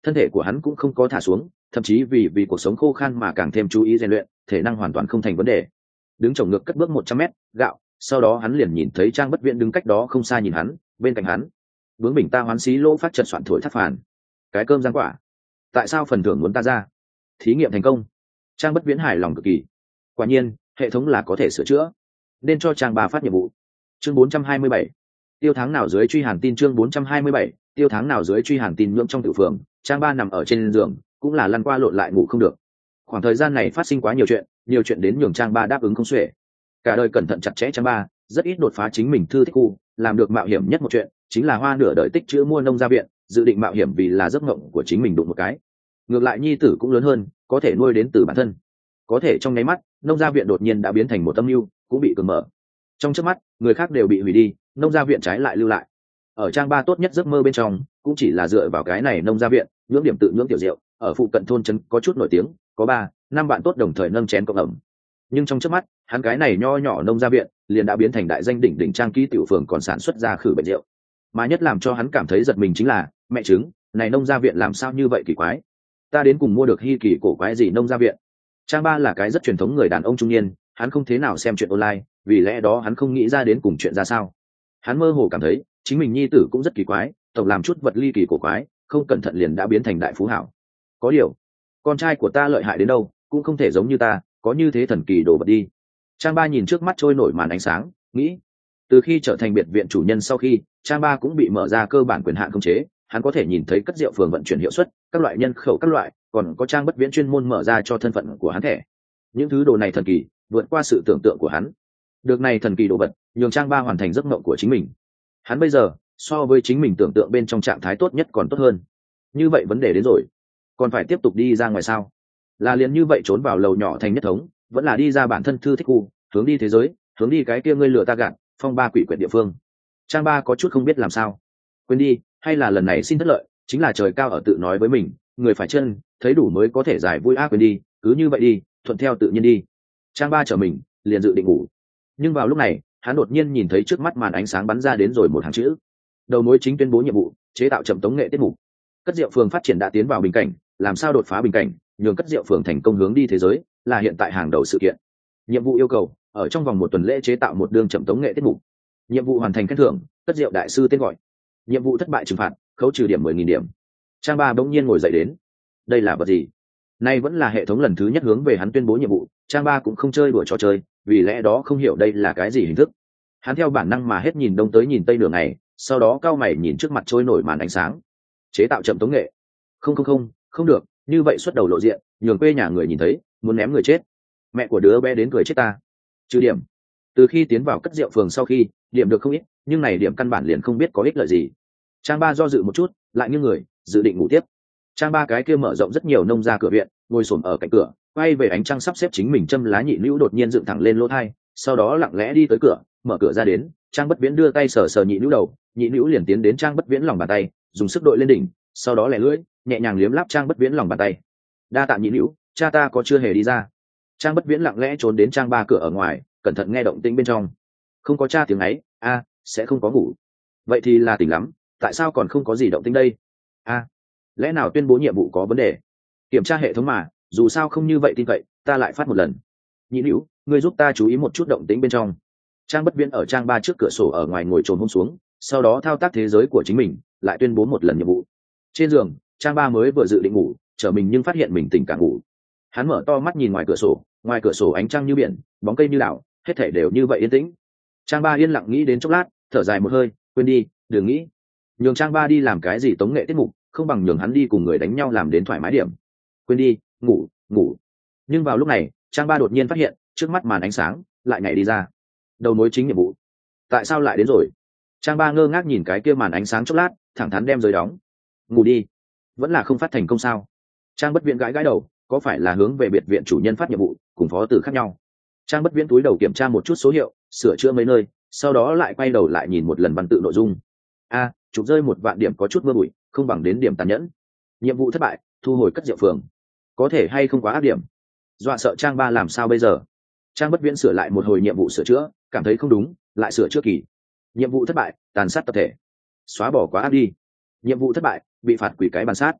thân thể của hắn cũng không có thả xuống, thậm chí vì cuộc sống khô khan mà càng thêm chú ý rèn luyện, thể năng hoàn toàn không thành vấn đề. Đứng chồng ngược cất bước 100 mét gạo, sau đó hắn liền nhìn thấy Trang Bất Viễn đứng cách đó không xa nhìn hắn, bên cạnh hắn bướng bỉnh ta hoán xí lỗ phát chật soạn thổi thắt phản, cái cơm giang quả, tại sao phần thưởng muốn ta ra? Thí nghiệm thành công. Trang Bất Viễn hài lòng cực kỳ, quả nhiên hệ thống là có thể sửa chữa, nên cho Trang Ba phát nhiệm vụ. Chương 427, tiêu tháng nào dưới truy hàn tin. Chương 427, tiêu tháng nào dưới truy hàn tin. Nhưỡng trong tự phường, Trang Ba nằm ở trên giường cũng là lăn qua lộn lại ngủ không được. Khoảng thời gian này phát sinh quá nhiều chuyện đến nhường Trang Ba đáp ứng không xuể. Cả đời cẩn thận chặt chẽ Trang Ba rất ít đột phá chính mình thư thích khu, làm được mạo hiểm nhất một chuyện chính là hoa nửa đời tích chữ mua nông gia viện, dự định mạo hiểm vì là giấc mộng của chính mình đụng một cái. Ngược lại nhi tử cũng lớn hơn, có thể nuôi đến từ bản thân. Có thể trong nháy mắt, nông gia viện đột nhiên đã biến thành một âm mưu, cũng bị cường mở. Trong chớp mắt, người khác đều bị hủy đi, nông gia viện trái lại lưu lại. Ở Trang Ba tốt nhất giấc mơ bên trong, cũng chỉ là dựa vào cái này nông gia viện, nhưỡng điểm tự nhưỡng tiểu rượu, ở phụ cận thôn trấn có chút nổi tiếng, có 3-5 bạn tốt đồng thời nâng chén cộng ẩm. Nhưng trong chớp mắt, hắn cái này nho nhỏ nông gia viện liền đã biến thành đại danh đỉnh đỉnh trang ký tiểu phường, còn sản xuất ra khử bệnh rượu. Mà nhất làm cho hắn cảm thấy giật mình chính là, mẹ chứng, này nông gia viện làm sao như vậy kỳ quái? Ta đến cùng mua được hi kỳ cổ quái gì nông gia viện? Trang Ba là cái rất truyền thống người đàn ông trung niên, hắn không thế nào xem chuyện online, vì lẽ đó hắn không nghĩ ra đến cùng chuyện ra sao. Hắn mơ hồ cảm thấy chính mình nhi tử cũng rất kỳ quái, tổng làm chút vật ly kỳ cổ quái, không cẩn thận liền đã biến thành đại phú hảo. Có điều, con trai của ta lợi hại đến đâu, cũng không thể giống như ta, có như thế thần kỳ đồ vật đi. Trang Ba nhìn trước mắt trôi nổi màn ánh sáng, nghĩ, từ khi trở thành biệt viện chủ nhân sau khi, Trang Ba cũng bị mở ra cơ bản quyền hạn khống chế, hắn có thể nhìn thấy cất rượu phường vận chuyển hiệu suất, các loại nhân khẩu các loại, còn có Trang Bất Viễn chuyên môn mở ra cho thân phận của hắn thẻ. Những thứ đồ này thần kỳ, vượt qua sự tưởng tượng của hắn. Được này thần kỳ đồ vật, nhường Trang Ba hoàn thành giấc mộng của chính mình. Hắn bây giờ, so với chính mình tưởng tượng bên trong trạng thái tốt nhất còn tốt hơn. Như vậy vấn đề đến rồi, còn phải tiếp tục đi ra ngoài sao? Là liền như vậy trốn vào lầu nhỏ thành nhất thống, vẫn là đi ra bản thân thư thích khu, hướng đi thế giới, hướng đi cái kia ngươi lừa ta gạt, phong ba quỷ quyệt địa phương. Trang Ba có chút không biết làm sao. Quên đi, hay là lần này xin thất lợi, chính là trời cao ở tự nói với mình, người phải chân, thấy đủ mới có thể giải vui. Quên đi, cứ như vậy đi, thuận theo tự nhiên đi. Trang Ba trở mình, liền dự định ngủ. Nhưng vào lúc này, hắn đột nhiên nhìn thấy trước mắt màn ánh sáng bắn ra đến rồi một hàng chữ. Đầu mối chính tuyên bố nhiệm vụ, chế tạo chậm tống nghệ tiết mục. Cất rượu phường phát triển đã tiến vào bình cảnh, làm sao đột phá bình cảnh, nhường cất rượu phường thành công hướng đi thế giới, là hiện tại hàng đầu sự kiện. Nhiệm vụ yêu cầu, ở trong vòng 1 tuần lễ chế tạo một đương chậm tống nghệ tiết mục. Nhiệm vụ hoàn thành khen thưởng, cất rượu đại sư tên gọi. Nhiệm vụ thất bại trừng phạt, khấu trừ điểm 10.000 điểm. Trang Ba bỗng nhiên ngồi dậy đến. Đây là vật gì? Nay vẫn là hệ thống lần thứ nhất hướng về hắn tuyên bố nhiệm vụ, Trang Ba cũng không chơi đùa trò chơi, vì lẽ đó không hiểu đây là cái gì hình thức. Hắn theo bản năng mà hết nhìn đông tới nhìn tây nửa ngày, sau đó cau mày nhìn trước mặt trôi nổi màn ánh sáng. Chế tạo chậm tống nghệ. Không được, như vậy xuất đầu lộ diện, nhường quê nhà người nhìn thấy, muốn ném người chết. Mẹ của đứa bé đến cười chết ta. Trừ điểm. Từ khi tiến vào cất rượu phường sau khi, điểm được không ít, nhưng này điểm căn bản liền không biết có ích lợi gì. Trang Ba do dự một chút, lại nghiêng người, dự định ngủ tiếp. Trang Ba cái kia mở rộng rất nhiều nông ra cửa viện, ngồi xổm ở cạnh cửa, quay về ánh trăng sắp xếp chính mình châm lá nhị nữ đột nhiên dựng thẳng lên lỗ thai, sau đó lặng lẽ đi tới cửa, mở cửa ra đến. Trang Bất Viễn đưa tay sờ sờ nhị nữ đầu, nhị nữ liền tiến đến Trang Bất Viễn lòng bàn tay, dùng sức đội lên đỉnh, sau đó lẻ lưỡi, nhẹ nhàng liếm láp Trang Bất Viễn lòng bàn tay. Đa tạ nhị nữ, cha ta có chưa hề đi ra. Trang Bất Viễn lặng lẽ trốn đến Trang Ba cửa ở ngoài, cẩn thận nghe động tĩnh bên trong. Không có cha tiếng ấy, sẽ không có ngủ. Vậy thì là tỉnh lắm, tại sao còn không có gì động tĩnh đây? Lẽ nào tuyên bố nhiệm vụ có vấn đề? Kiểm tra hệ thống mà, dù sao không như vậy tin cậy, ta lại phát một lần. Nhị nữ, ngươi giúp ta chú ý một chút động tĩnh bên trong. Trang Bất Viễn ở Trang Ba trước cửa sổ ở ngoài ngồi trồn hôm xuống, sau đó thao tác thế giới của chính mình, lại tuyên bố một lần nhiệm vụ. Trên giường, Trang Ba mới vừa dự định ngủ, trở mình nhưng phát hiện mình tỉnh cả ngủ. Hắn mở to mắt nhìn ngoài cửa sổ ánh trăng như biển, bóng cây như đảo, hết thảy đều như vậy yên tĩnh. Trang Ba yên lặng nghĩ đến chốc lát, thở dài một hơi, quên đi, đừng nghĩ. Nhường Trang Ba đi làm cái gì tống nghệ tiết mục, không bằng nhường hắn đi cùng người đánh nhau làm đến thoải mái điểm. Quên đi, ngủ. Nhưng vào lúc này, Trang Ba đột nhiên phát hiện, trước mắt màn ánh sáng lại nhảy đi ra. Đầu mối chính nhiệm vụ. Tại sao lại đến rồi? Trang Ba ngơ ngác nhìn cái kia màn ánh sáng chốc lát, thẳng thắn đem giới đóng. Ngủ đi. Vẫn là không phát thành công sao? Trang Bất Viễn gãi đầu, có phải là hướng về biệt viện chủ nhân phát nhiệm vụ, cùng phó tử khác nhau? Trang Bất Viễn túi đầu kiểm tra một chút số hiệu, sửa chữa mấy nơi, sau đó lại quay đầu lại nhìn một lần văn tự nội dung. Chụp rơi 1 vạn điểm có chút mưa bụi, không bằng đến điểm tàn nhẫn. Nhiệm vụ thất bại, thu hồi cất rượu phường. Có thể hay không quá áp điểm? Dọa sợ Trang Ba làm sao bây giờ? Trang Bất Viễn sửa lại một hồi nhiệm vụ sửa chữa, cảm thấy không đúng, lại sửa chữa kỳ. Nhiệm vụ thất bại, tàn sát tập thể. Xóa bỏ quá áp đi. Nhiệm vụ thất bại, bị phạt quỷ cái bàn sát.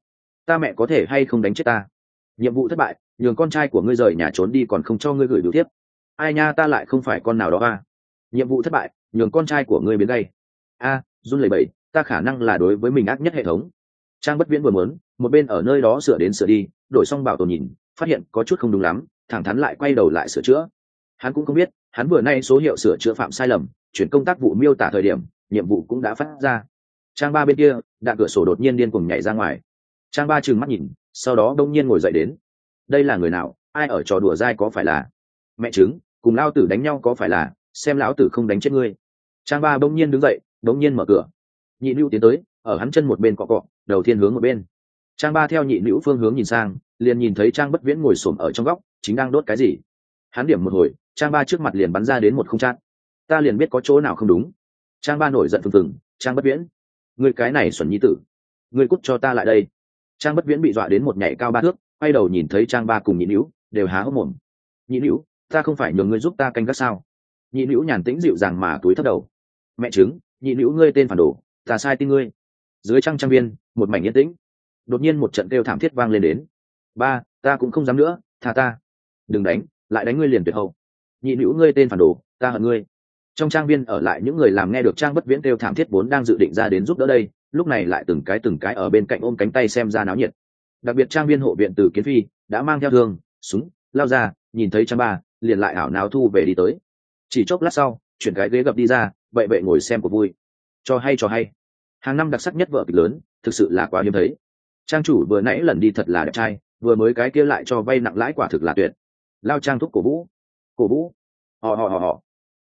ta mẹ có thể hay không đánh chết ta. Nhiệm vụ thất bại, nhường con trai của ngươi rời nhà trốn đi còn không cho ngươi gửi biểu tiếp. Ai nha, ta lại không phải con nào đó à. Nhiệm vụ thất bại, nhường con trai của ngươi biến gay. Run lẩy bẩy, ta khả năng là đối với mình ác nhất hệ thống. Trang Bất Viễn vừa muốn một bên ở nơi đó sửa đến sửa đi, đổi xong bảo tồn nhìn, phát hiện có chút không đúng lắm, thẳng thắn lại quay đầu lại sửa chữa. Hắn cũng không biết, hắn vừa nay số hiệu sửa chữa phạm sai lầm, chuyển công tác vụ miêu tả thời điểm, nhiệm vụ cũng đã phát ra. Trang Ba bên kia, đạn cửa sổ đột nhiên điên cuồng nhảy ra ngoài. Trang Ba trừng mắt nhìn, sau đó đông nhiên ngồi dậy đến. Đây là người nào, ai ở trò đùa dai có phải là mẹ trứng, cùng lao tử đánh nhau có phải là, xem lão tử không đánh chết ngươi. Trang Ba bỗng nhiên đứng dậy, bỗng nhiên mở cửa. Nhị Nữu tiến tới, ở hắn chân một bên cọ cọ, đầu tiên hướng một bên. Trang Ba theo Nhị Nữu phương hướng nhìn sang, liền nhìn thấy Trang Bất Viễn ngồi xổm ở trong góc, chính đang đốt cái gì. Hắn điểm một hồi, Trang Ba trước mặt liền bắn ra đến một không chát. Ta liền biết có chỗ nào không đúng. Trang Ba nổi giận phừng phừng, Trang Bất Viễn, ngươi cái này xuẩn nhi tử, ngươi cút cho ta lại đây. Trang Bất Viễn bị dọa đến một nhảy cao 3 thước, quay đầu nhìn thấy Trang Ba cùng Nhị Nữu đều há hốc mồm. Nhị Nữu, ta không phải nhường ngươi giúp ta canh gác sao? Nhị Nữu nhàn tĩnh dịu dàng mà túi thấp đầu. Mẹ trứng, Nhị Nữu ngươi tên phản đồ, ta sai tin ngươi. Dưới trang viên, một mảnh yên tĩnh. Đột nhiên một trận kêu thảm thiết vang lên đến. Ba, ta cũng không dám nữa, tha ta. Đừng đánh, lại đánh ngươi liền tuyệt hậu. Nhị Nữu ngươi tên phản đồ, ta hận ngươi. Trong trang viên ở lại những người làm nghe được Trang Bất Viễn kêu thảm thiết vốn đang dự định ra đến giúp đỡ đây, lúc này lại từng cái ở bên cạnh ôm cánh tay xem ra náo nhiệt. Đặc biệt trang viên hộ viện Từ Kiến Phi đã mang theo thương, súng, lao ra, nhìn thấy Trang Ba, liền lại ảo não thu về đi tới. Chỉ chốc lát sau, chuyển cái ghế gập đi ra, vậy ngồi xem của vui. Cho hay. Hàng năm đặc sắc nhất vở kịch lớn, thực sự là quá hiếm thấy. Trang chủ vừa nãy lần đi thật là đẹp trai, vừa mới cái kia lại cho vay nặng lãi quả thực là tuyệt. Lao Trang thúc cổ vũ. Họ.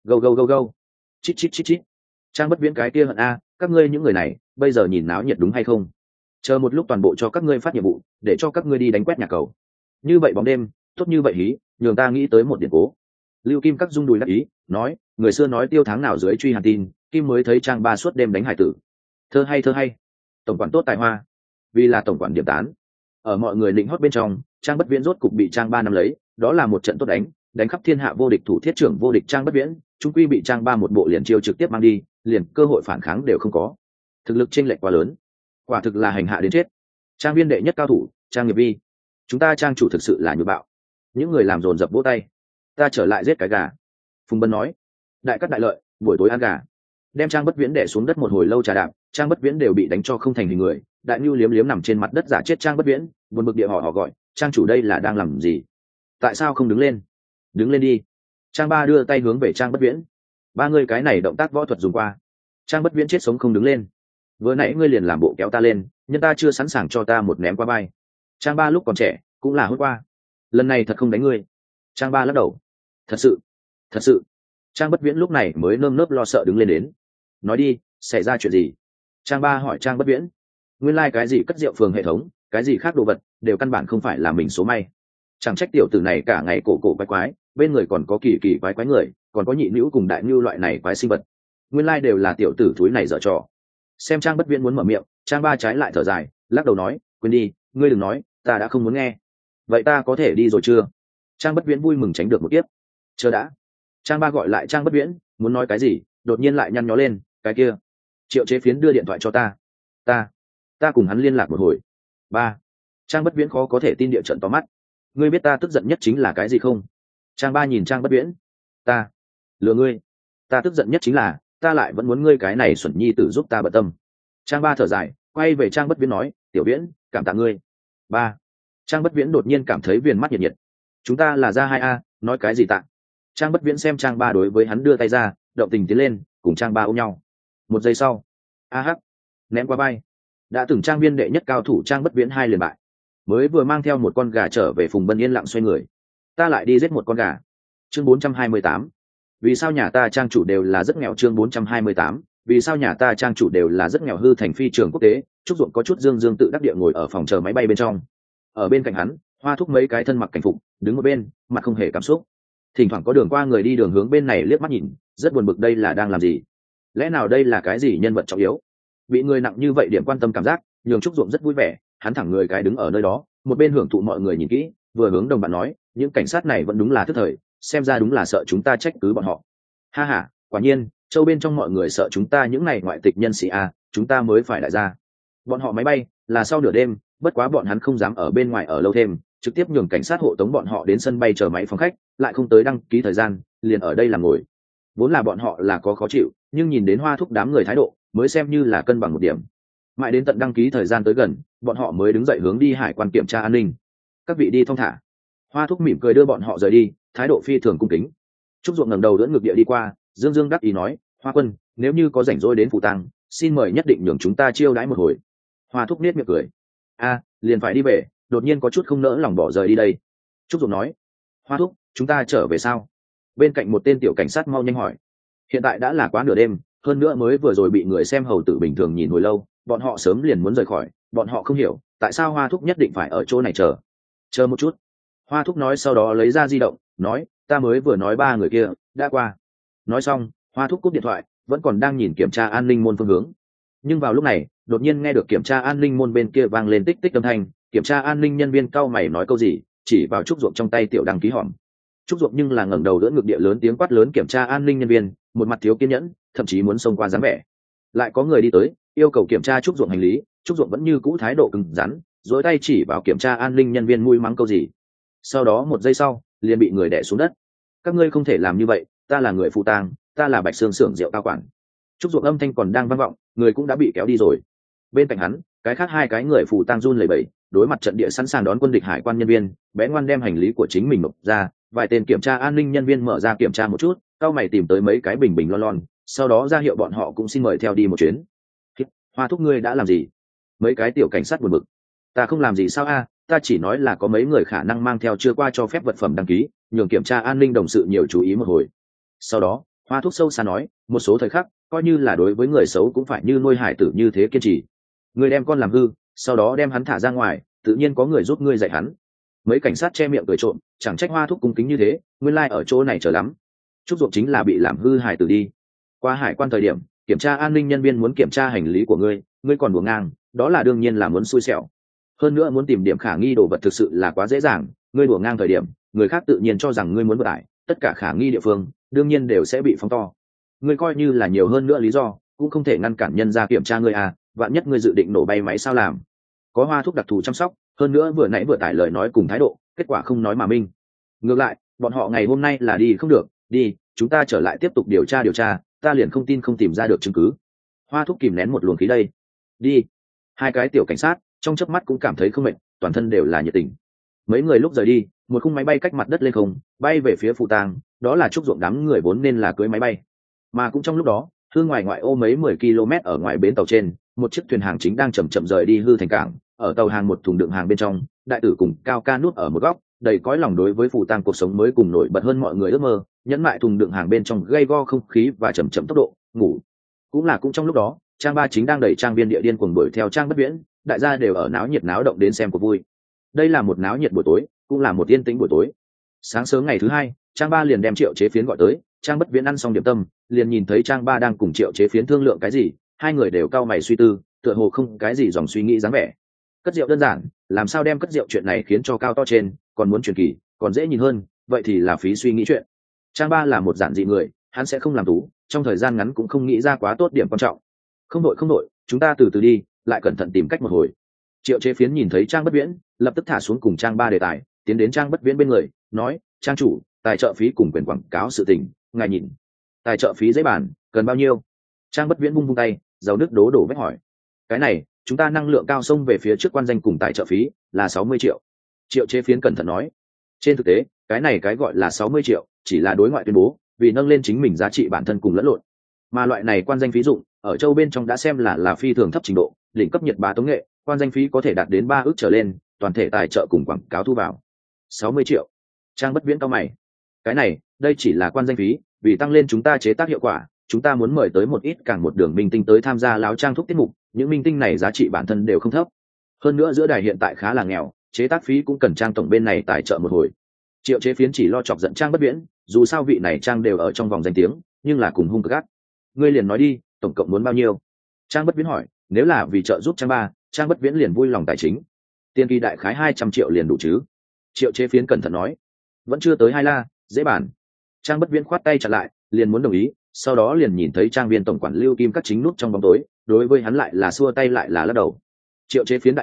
Go. Chít. Trang Bất Viễn cái kia hận các ngươi những người này, bây giờ nhìn náo nhiệt đúng hay không? Chờ một lúc toàn bộ cho các ngươi phát nhiệm vụ, để cho các ngươi đi đánh quét nhà cầu. Như vậy bóng đêm, tốt như vậy hí, nhường ta nghĩ tới một điển cố. Lưu Kim Các rung đùi đắc ý, nói, người xưa nói tiêu tháng nào dưới truy hàn tin, Kim mới thấy Trang Ba suốt đêm đánh hải tử. Thơ hay. Tổng quản tốt tài hoa, vì là tổng quản điểm tán. Ở mọi người định hót bên trong, Trang Bất Viễn rốt cục bị Trang Ba nắm lấy, đó là một trận tốt đánh khắp thiên hạ vô địch thủ thiết trưởng vô địch Trang Bất Viễn, trung quy bị Trang Ba một bộ liền chiêu trực tiếp mang đi, liền cơ hội phản kháng đều không có. Thực lực chênh lệch quá lớn, quả thực là hành hạ đến chết. Trang viên đệ nhất cao thủ, Trang Nghiệp Vi, chúng ta Trang chủ thực sự là nhục bạo. Những người làm dồn dập vỗ tay. Ta trở lại giết cái gà. Phùng Bân nói, đại cắt đại lợi, buổi tối ăn gà. Đem Trang Bất Viễn đè xuống đất một hồi lâu trà đạp, Trang Bất Viễn đều bị đánh cho không thành hình người. Đại Nưu liếm nằm trên mặt đất giả chết Trang Bất Viễn, buồn bực địa họ gọi, Trang chủ đây là đang làm gì? Tại sao không đứng lên? Đứng lên đi. Trang Ba đưa tay hướng về Trang Bất Viễn. Ba ngươi cái này động tác võ thuật dùng qua. Trang Bất Viễn chết sống không đứng lên. Vừa nãy ngươi liền làm bộ kéo ta lên, nhưng ta chưa sẵn sàng cho ta một ném qua vai. Trang Ba lúc còn trẻ cũng là hốt qua, lần này thật không đánh ngươi. Trang Ba lắc đầu. Thật sự. Trang Bất Viễn lúc này mới nơm nớp lo sợ đứng lên đến. Nói đi, xảy ra chuyện gì? Trang Ba hỏi Trang Bất Viễn. Nguyên lai cái gì cất rượu phường hệ thống, cái gì khác đồ vật, đều căn bản không phải là mình số may. Chẳng trách tiểu tử này cả ngày cổ quái, bên người còn có kỳ quái người, còn có Nhị Nữu cùng Đại Nưu loại này quái sinh vật. Nguyên lai đều là tiểu tử thúi này dở trò. Xem Trang Bất Viễn muốn mở miệng, Trang Ba trái lại thở dài, lắc đầu nói, quên đi, ngươi đừng nói, ta đã không muốn nghe. Vậy ta có thể đi rồi chưa? Trang Bất Viễn vui mừng tránh được một kiếp. Chờ đã. Trang Ba gọi lại Trang Bất Viễn, muốn nói cái gì, đột nhiên lại nhăn nhó lên, cái kia, Triệu Chế Phiến đưa điện thoại cho ta. Ta cùng hắn liên lạc một hồi. Ba. Trang Bất Viễn khó có thể tin địa trận to mắt. Ngươi biết ta tức giận nhất chính là cái gì không? Trang Ba nhìn Trang Bất Viễn. Ta lừa ngươi. Ta tức giận nhất chính là ta lại vẫn muốn ngươi cái này xuẩn nhi tử giúp ta bận tâm. Trang Ba thở dài, quay về Trang Bất Viễn nói, tiểu Viễn, cảm tạ ngươi. Ba. Trang Bất Viễn đột nhiên cảm thấy viền mắt nhiệt. Chúng ta là ra 2A, nói cái gì tạ? Trang Bất Viễn xem Trang Ba đối với hắn đưa tay ra, động tình tiến lên, cùng Trang Ba ôm nhau. Một giây sau, hắc, ném qua bay. Đã từng trang viên đệ nhất cao thủ Trang Bất Viễn 2 liền bại. Mới vừa mang theo một con gà trở về, Phùng Bân yên lặng xoay người. Ta lại đi giết một con gà. Chương 428. Vì sao nhà ta Trang chủ đều là rất nghèo? Chương 428. Vì sao nhà ta Trang chủ đều là rất nghèo? Hư Thành phi trường quốc tế, Trúc Dụng có chút dương tự đắc địa ngồi ở phòng chờ máy bay bên trong. Ở bên cạnh hắn, Hoa Thúc mấy cái thân mặc cảnh phục, đứng một bên, mặt không hề cảm xúc. Thỉnh thoảng có đường qua người đi đường hướng bên này liếc mắt nhìn, rất buồn bực đây là đang làm gì? Lẽ nào đây là cái gì nhân vật trọng yếu? Bị người nặng như vậy điểm quan tâm cảm giác, nhường Trúc Dụng rất vui vẻ, hắn thẳng người cái đứng ở nơi đó, một bên hưởng thụ mọi người nhìn kỹ, vừa hướng đồng bạn nói, những cảnh sát này vẫn đúng là thức thời, xem ra đúng là sợ chúng ta trách cứ bọn họ. Ha ha, quả nhiên, châu bên trong mọi người sợ chúng ta những này ngoại tịch nhân sĩ chúng ta mới phải đại gia. Bọn họ máy bay là sau nửa đêm bất quá bọn hắn không dám ở bên ngoài ở lâu thêm, trực tiếp nhường cảnh sát hộ tống bọn họ đến sân bay chờ máy phóng khách, lại không tới đăng ký thời gian, liền ở đây làm ngồi. Vốn là bọn họ là có khó chịu, nhưng nhìn đến Hoa Thúc đám người thái độ, mới xem như là cân bằng một điểm. Mãi đến tận đăng ký thời gian tới gần, bọn họ mới đứng dậy hướng đi hải quan kiểm tra an ninh. Các vị đi thong thả. Hoa Thúc mỉm cười đưa bọn họ rời đi, thái độ phi thường cung kính. Trúc Duộng ngẩng đầu đỡ ngược địa đi qua, dương dương đắc ý nói, Hoa Quân, nếu như có rảnh rỗi đến Phù Tăng, xin mời nhất định nhường chúng ta chiêu đãi một hồi. Hoa Thúc nết miệng cười, liền phải đi về, đột nhiên có chút không nỡ lòng bỏ rời đi đây. Trúc Duộng nói, Hoa Thúc, chúng ta trở về sao? Bên cạnh một tên tiểu cảnh sát mau nhanh hỏi. Hiện tại đã là quá nửa đêm, hơn nữa mới vừa rồi bị người xem hầu tử bình thường nhìn hồi lâu, bọn họ sớm liền muốn rời khỏi, bọn họ không hiểu tại sao Hoa Thúc nhất định phải ở chỗ này chờ một chút. Hoa Thúc nói, sau đó lấy ra di động nói, ta mới vừa nói 3 người kia đã qua. Nói xong, Hoa Thúc cúp điện thoại, vẫn còn đang nhìn kiểm tra an ninh môn phương hướng. Nhưng vào lúc này, đột nhiên nghe được kiểm tra an ninh môn bên kia vang lên tích tích âm thanh, kiểm tra an ninh nhân viên cau mày nói câu gì, chỉ vào Trúc Duộng trong tay tiểu đăng ký hòm. Trúc Duộng nhưng là ngẩng đầu đỡ ngực địa lớn tiếng quát lớn kiểm tra an ninh nhân viên, một mặt thiếu kiên nhẫn, thậm chí muốn xông qua dáng vẻ. Lại có người đi tới, yêu cầu kiểm tra Trúc Duộng hành lý, Trúc Duộng vẫn như cũ thái độ cứng rắn, dối tay chỉ vào kiểm tra an ninh nhân viên mũi mắng câu gì. Sau đó một giây sau, liền bị người đè xuống đất. Các ngươi không thể làm như vậy, ta là người Phù Tang, ta là Bạch Sương xưởng rượu cao quản. Trúc Duộng âm thanh còn đang vang vọng, người cũng đã bị kéo đi rồi. Bên cạnh hắn, cái khác 2 cái người Phù Tang run lẩy bẩy, đối mặt trận địa sẵn sàng đón quân địch hải quan nhân viên, bé ngoan đem hành lý của chính mình nộp ra. Vài tên kiểm tra an ninh nhân viên mở ra kiểm tra một chút, cao mày tìm tới mấy cái bình bình lon lon, sau đó ra hiệu bọn họ cũng xin mời theo đi một chuyến. Hoa Thúc, ngươi đã làm gì? Mấy cái tiểu cảnh sát buồn bực. Ta không làm gì sao ta chỉ nói là có mấy người khả năng mang theo chưa qua cho phép vật phẩm đăng ký, nhường kiểm tra an ninh đồng sự nhiều chú ý một hồi. Sau đó, Hoa Thúc sâu xa nói, một số thời khắc, coi như là đối với người xấu cũng phải như nuôi hải tử như thế kiên trì. Ngươi đem con làm hư, sau đó đem hắn thả ra ngoài, tự nhiên có người giúp ngươi dạy hắn. Mấy cảnh sát che miệng cười trộm, chẳng trách Hoa Thúc cung kính như thế, nguyên lai ở chỗ này chờ lắm. Trúc Duộng chính là bị làm hư hài tử đi. Qua hải quan thời điểm, kiểm tra an ninh nhân viên muốn kiểm tra hành lý của ngươi, ngươi còn đùa ngang, đó là đương nhiên là muốn xui xẻo. Hơn nữa muốn tìm điểm khả nghi đồ vật thực sự là quá dễ dàng, ngươi đùa ngang thời điểm, người khác tự nhiên cho rằng ngươi muốn vượt ải, tất cả khả nghi địa phương, đương nhiên đều sẽ bị phóng to. Ngươi coi như là nhiều hơn nữa lý do, cũng không thể ngăn cản nhân ra kiểm tra ngươi vạn nhất ngươi dự định nổ bay máy sao làm? Có Hoa Thúc đặc thù chăm sóc, hơn nữa vừa nãy vừa tải lời nói cùng thái độ, kết quả không nói mà minh. Ngược lại, bọn họ ngày hôm nay là đi không được, đi, chúng ta trở lại tiếp tục điều tra, ta liền không tin không tìm ra được chứng cứ. Hoa Thúc kìm nén một luồng khí đây. Đi. 2 cái tiểu cảnh sát trong chớp mắt cũng cảm thấy không mệt, toàn thân đều là nhiệt tình. Mấy người lúc rời đi, một khung máy bay cách mặt đất lên không, bay về phía Phù Tang, đó là Trúc Duộng đám người vốn nên là cưới máy bay. Mà cũng trong lúc đó, hư ngoại ô mấy 10 km ở ngoài bến tàu trên, một chiếc thuyền hàng chính đang chậm chậm rời đi hư thành cảng. Ở tàu hàng một thùng đựng hàng bên trong, đại tử cùng Cao Ca nút ở một góc, đầy cõi lòng đối với Phù Tang cuộc sống mới cùng nổi bật hơn mọi người ước mơ, nhẫn mại thùng đựng hàng bên trong gây go không khí và chậm chậm tốc độ ngủ. Cũng trong lúc đó, Trang Ba chính đang đẩy Trang Viên địa điên cuồng đuổi theo Trang Bất Viễn, đại gia đều ở náo nhiệt náo động đến xem cuộc vui. Đây là một náo nhiệt buổi tối, cũng là một yên tĩnh buổi tối. Sáng sớm ngày thứ 2, Trang Ba liền đem Triệu Chế Phiến gọi tới, Trang Bất Viễn ăn xong điểm tâm, liền nhìn thấy Trang Ba đang cùng Triệu Chế Phiến thương lượng cái gì, 2 người đều cau mày suy tư, tựa hồ không cái gì dòng suy nghĩ dáng vẻ. Cất rượu đơn giản, làm sao đem cất rượu chuyện này khiến cho cao to trên, còn muốn truyền kỳ, còn dễ nhìn hơn, vậy thì là phí suy nghĩ chuyện. Trang Ba là một giản dị người, hắn sẽ không làm tú, trong thời gian ngắn cũng không nghĩ ra quá tốt điểm quan trọng. Không đội, chúng ta từ từ đi, lại cẩn thận tìm cách một hồi. Triệu Chế Phiến nhìn thấy Trang Bất Viễn, lập tức thả xuống cùng Trang Ba đề tài, tiến đến Trang Bất Viễn bên người, nói, Trang chủ, tài trợ phí cùng quyền quảng cáo sự tình, ngài nhìn. Tài trợ phí giấy bản, cần bao nhiêu? Trang Bất Viễn vung tay, dầu nước đổ vét hỏi. Cái này, chúng ta năng lượng cao xông về phía trước quan danh cùng tài trợ phí là 60 triệu. Triệu Chế Phiến cẩn thận nói. Trên thực tế, cái này cái gọi là 60 triệu, chỉ là đối ngoại tuyên bố, vì nâng lên chính mình giá trị bản thân cùng lẫn lộn. Mà loại này quan danh phí dụng, ở châu bên trong đã xem là phi thường thấp trình độ, đỉnh cấp nhiệt bá tống nghệ, quan danh phí có thể đạt đến 3 ức trở lên, toàn thể tài trợ cùng quảng cáo thu vào. 60 triệu. Trang Bất Viễn cau mày. Cái này, đây chỉ là quan danh phí, vì tăng lên chúng ta chế tác hiệu quả, chúng ta muốn mời tới một ít càng một đường minh tinh tới tham gia láo trang thúc tiết mục, những minh tinh này giá trị bản thân đều không thấp. Hơn nữa giữa đài hiện tại khá là nghèo, chế tác phí cũng cần Trang tổng bên này tài trợ một hồi. Triệu Chế Phiến chỉ lo chọc giận Trang Bất Viễn, dù sao vị này Trang đều ở trong vòng danh tiếng, nhưng là cùng hung cực ác. Ngươi liền nói đi, tổng cộng muốn bao nhiêu? Trang Bất Viễn hỏi. Nếu là vì trợ giúp Trang Ba, Trang Bất Viễn liền vui lòng tài chính. Tiền kỳ đại khái 200 triệu liền đủ chứ? Triệu Chế Phiến cẩn thận nói. Vẫn chưa tới 2 la, dễ bàn. Trang Bất Viễn khoát tay chặn lại, liền muốn đồng ý, sau đó liền nhìn thấy Trang Viên tổng quản Lưu Kim Cắt chính nút trong bóng tối, đối với hắn lại là xua tay lại là lắc đầu. Triệu Chế Phiến đại hỉ,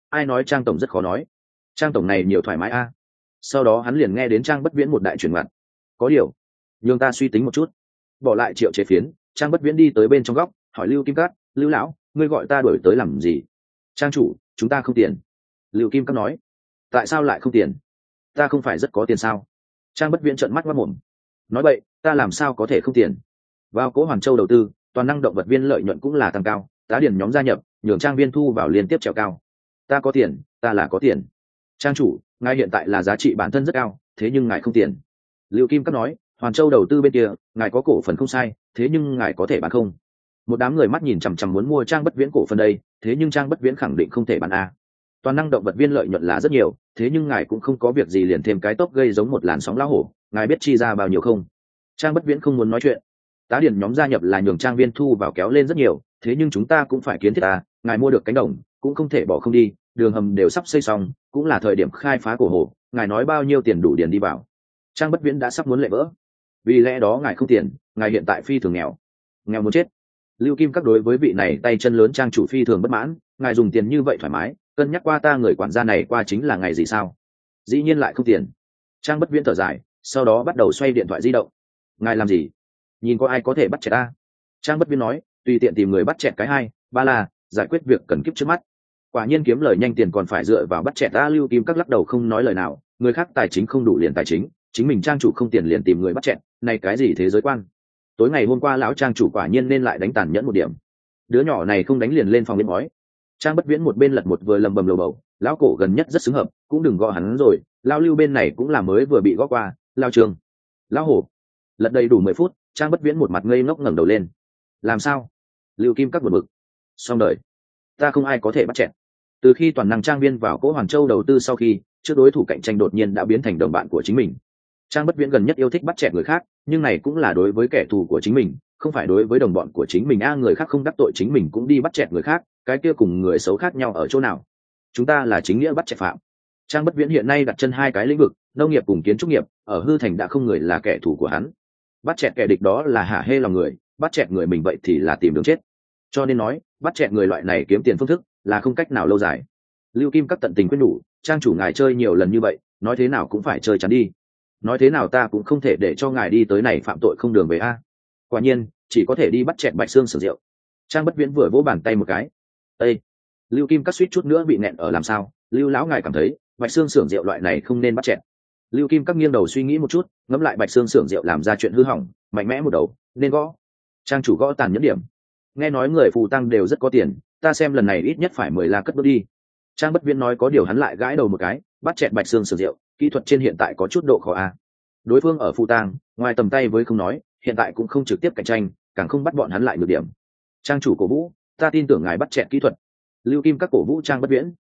ai nói Trang tổng rất khó nói? Trang tổng này nhiều thoải mái a. Sau đó hắn liền nghe đến Trang Bất Viễn một đại chuyển mặt. Có điều, nhường ta suy tính một chút. Bỏ lại Triệu Chế Phiến, Trang Bất Viễn đi tới bên trong góc, hỏi Lưu Kim Cát, Lưu lão, ngươi gọi ta đuổi tới làm gì? Trang chủ, chúng ta không tiền. Lưu Kim Cát nói. Tại sao lại không tiền? Ta không phải rất có tiền sao? Trang Bất Viễn trợn mắt ngoác mồm. Nói vậy, ta làm sao có thể không tiền? Vào Cố Hoàn Châu đầu tư, toàn năng động vật viên lợi nhuận cũng là tăng cao, tá điển nhóm gia nhập, nhường trang viên thu vào liên tiếp trèo cao. Ta có tiền, ta là có tiền. Trang chủ, ngài hiện tại là giá trị bản thân rất cao, thế nhưng ngài không tiền. Lưu Kim Cát nói, Hoàn Châu đầu tư bên kia, ngài có cổ phần không sai, thế nhưng ngài có thể bán không? Một đám người mắt nhìn chằm chằm muốn mua Trang Bất Viễn cổ phần đây, thế nhưng Trang Bất Viễn khẳng định không thể bán a. Toàn năng động vật viên lợi nhuận là rất nhiều, thế nhưng ngài cũng không có việc gì liền thêm cái tốc gây giống một làn sóng lão hổ, ngài biết chi ra bao nhiêu không? Trang Bất Viễn không muốn nói chuyện. Tá điển nhóm gia nhập là nhường trang viên thu vào kéo lên rất nhiều, thế nhưng chúng ta cũng phải kiến thiết à, ngài mua được cánh đồng cũng không thể bỏ không đi, đường hầm đều sắp xây xong, cũng là thời điểm khai phá cổ hồ, ngài nói bao nhiêu tiền đủ điền đi vào? Trang Bất Viễn đã sắp muốn lệ vỡ. Vì lẽ đó ngài không tiền, ngài hiện tại phi thường nghèo, nghèo muốn chết. Lưu Kim Các đối với vị này tay chân lớn trang chủ phi thường bất mãn, ngài dùng tiền như vậy thoải mái, cân nhắc qua ta người quản gia này qua chính là ngày gì sao? Dĩ nhiên lại không tiền. Trang Bất Viễn thở dài, sau đó bắt đầu xoay điện thoại di động. Ngài làm gì? Nhìn có ai có thể bắt chẹt ta? Trang Bất Viễn nói, tùy tiện tìm người bắt chẹt cái hai ba là giải quyết việc cần kiếp trước mắt. Quả nhiên kiếm lời nhanh tiền còn phải dựa vào bắt chẹt ta. Lưu Kim Các lắc đầu không nói lời nào, người khác tài chính không đủ liền tài chính, chính mình trang chủ không tiền liền tìm người bắt chẹt, này cái gì thế giới quan? Tối ngày hôm qua lão trang chủ quả nhiên nên lại đánh tàn nhẫn một điểm, đứa nhỏ này không đánh liền lên phòng biến bói. Trang Bất Viễn một bên lật một vừa lầm bầm lầu bầu, lão cổ gần nhất rất xứng hợp, cũng đừng gõ hắn rồi, lão Lưu bên này cũng là mới vừa bị gõ qua, lão Trường, lão hổ. Lật đầy đủ 10 phút, Trang Bất Viễn một mặt ngây ngốc ngẩng đầu lên. Làm sao? Lưu Kim Các buồn bực. Xong đời, ta không ai có thể bắt chẹt. Từ khi toàn năng trang viên vào Cố Hoàn Châu đầu tư sau khi, trước đối thủ cạnh tranh đột nhiên đã biến thành đồng bạn của chính mình. Trang Bất Viễn gần nhất yêu thích bắt chẹt người khác, nhưng này cũng là đối với kẻ thù của chính mình, không phải đối với đồng bọn của chính mình. Người khác không đắc tội chính mình cũng đi bắt chẹt người khác, cái kia cùng người xấu khác nhau ở chỗ nào? Chúng ta là chính nghĩa bắt chẹt phạm. Trang Bất Viễn hiện nay đặt chân hai cái lĩnh vực, nông nghiệp cùng kiến trúc nghiệp, ở hư thành đã không người là kẻ thù của hắn. Bắt chẹt kẻ địch đó là hả hê lòng người, bắt chẹt người mình vậy thì là tìm đường chết. Cho nên nói, bắt chẹt người loại này kiếm tiền phương thức là không cách nào lâu dài. Lưu Kim Các tận tình khuyên nhủ, trang chủ ngài chơi nhiều lần như vậy, nói thế nào cũng phải chơi chắn đi. Nói thế nào ta cũng không thể để cho ngài đi tới này phạm tội không đường về a. Quả nhiên, chỉ có thể đi bắt chẹt Bạch Xương Sưởng rượu. Trang Bất Viễn vừa vỗ bàn tay một cái. Ê! Lưu Kim Các suýt chút nữa bị nghẹn ở làm sao? Lưu lão ngài cảm thấy, Bạch Xương Sưởng rượu loại này không nên bắt chẹt. Lưu Kim Các nghiêng đầu suy nghĩ một chút, ngẫm lại Bạch Xương Sưởng rượu làm ra chuyện hư hỏng, mạnh mẽ một đầu, nên gõ. Trang chủ gõ tàn nhẫn điểm. Nghe nói người phù tăng đều rất có tiền, ta xem lần này ít nhất phải 10 la cất bước đi. Trang Bất Viễn nói có điều hắn lại gãi đầu một cái, bắt chẹt Bạch Xương Sưởng rượu, kỹ thuật trên hiện tại có chút độ khó a. Đối phương ở phù tang, ngoài tầm tay với không nói, hiện tại cũng không trực tiếp cạnh tranh, càng không bắt bọn hắn lại nhược điểm. Trang chủ cổ vũ, ta tin tưởng ngài bắt chẹt kỹ thuật. Lưu Kim Các cổ vũ Trang Bất Viễn.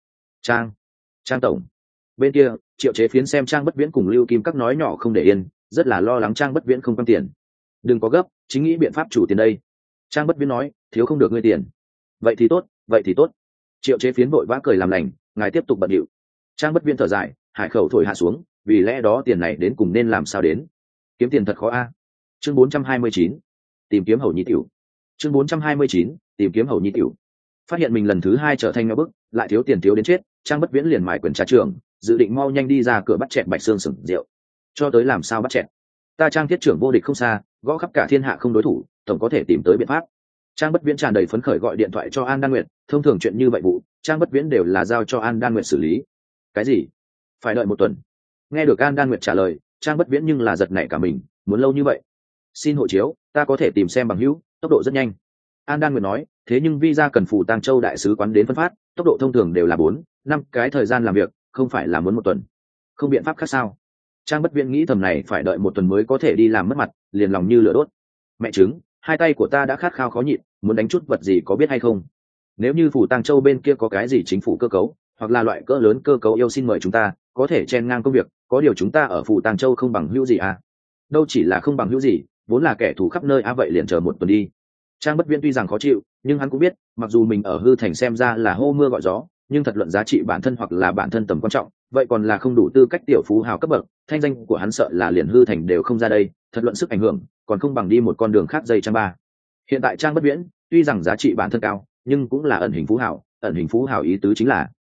Trang tổng. Bên kia, Triệu Chế Phiến xem Trang Bất Viễn cùng Lưu Kim Các nói nhỏ không để yên, rất là lo lắng Trang Bất Viễn không quan tiền. Đừng có gấp, chính nghĩ biện pháp chủ tiền đây. Trang Bất Viễn nói, thiếu không được ngươi tiền. Vậy thì tốt. Triệu Chế Phiến vội vã cười làm lành, ngài tiếp tục bận điệu. Trang Bất Viễn thở dài, hải khẩu thổi hạ xuống, vì lẽ đó tiền này đến cùng nên làm sao đến? Kiếm tiền thật khó a. Chương 429, tìm kiếm Hầu Nhi tiểu. Chương 429, tìm kiếm Hầu Nhi tiểu. Phát hiện mình lần thứ hai trở thành ngáo bức, lại thiếu tiền thiếu đến chết, Trang Bất Viễn liền mài quyền trà trưởng, dự định mau nhanh đi ra cửa bắt chẹt Bạch Xương Sưởng rượu. Cho tới làm sao bắt chẹt? Ta Trang thiết trưởng vô địch không xa, gõ khắp cả thiên hạ không đối thủ, tổng có thể tìm tới biện pháp. Trang Bất Viễn tràn đầy phấn khởi gọi điện thoại cho An Đan Nguyệt, thông thường chuyện như vậy vụ, Trang Bất Viễn đều là giao cho An Đan Nguyệt xử lý. Cái gì? Phải đợi 1 tuần. Nghe được An Đan Nguyệt trả lời, Trang Bất Viễn nhưng là giật nảy cả mình, muốn lâu như vậy? Xin hộ chiếu, ta có thể tìm xem bằng hữu, tốc độ rất nhanh. An Đan Nguyệt nói, thế nhưng visa cần Phù Tang Châu đại sứ quán đến phân phát, tốc độ thông thường đều là 4-5 cái thời gian làm việc, không phải là muốn 1 tuần. Không biện pháp khác sao? Trang Bất Viễn nghĩ thầm này phải đợi 1 tuần mới có thể đi làm mất mặt, liền lòng như lửa đốt. Mẹ chứng, hai tay của ta đã khát khao khó nhịn, muốn đánh chút vật gì có biết hay không? Nếu như Phù Tang Châu bên kia có cái gì chính phủ cơ cấu, hoặc là loại cỡ lớn cơ cấu yêu xin mời chúng ta, có thể chen ngang công việc, có điều chúng ta ở Phù Tang Châu không bằng hữu gì à? Đâu chỉ là không bằng hữu gì, vốn là kẻ thù khắp nơi vậy liền chờ 1 tuần đi. Trang Bất Viễn tuy rằng khó chịu, nhưng hắn cũng biết, mặc dù mình ở hư thành xem ra là hô mưa gọi gió, nhưng thật luận giá trị bản thân hoặc là bản thân tầm quan trọng, vậy còn là không đủ tư cách tiểu phú hào cấp bậc, thanh danh của hắn sợ là liền hư thành đều không ra đây, thật luận sức ảnh hưởng, còn không bằng đi một con đường khác dây trang ba. Hiện tại Trang Bất Viễn, tuy rằng giá trị bản thân cao, nhưng cũng là ẩn hình phú hào ý tứ chính là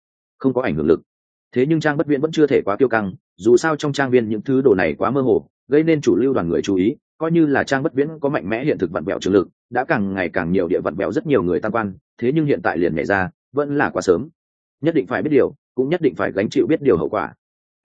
không có ảnh hưởng lực. Thế nhưng Trang Bất Viễn vẫn chưa thể quá kiêu căng, dù sao trong trang viên những thứ đồ này quá mơ hồ, gây nên chủ lưu đoàn người chú ý, coi như là Trang Bất Viễn có mạnh mẽ hiện thực vặn bẹo trường lực, đã càng ngày càng nhiều địa vặn bẹo rất nhiều người tam quan, thế nhưng hiện tại liền nhảy ra, vẫn là quá sớm. Nhất định phải biết điều, cũng nhất định phải gánh chịu biết điều hậu quả.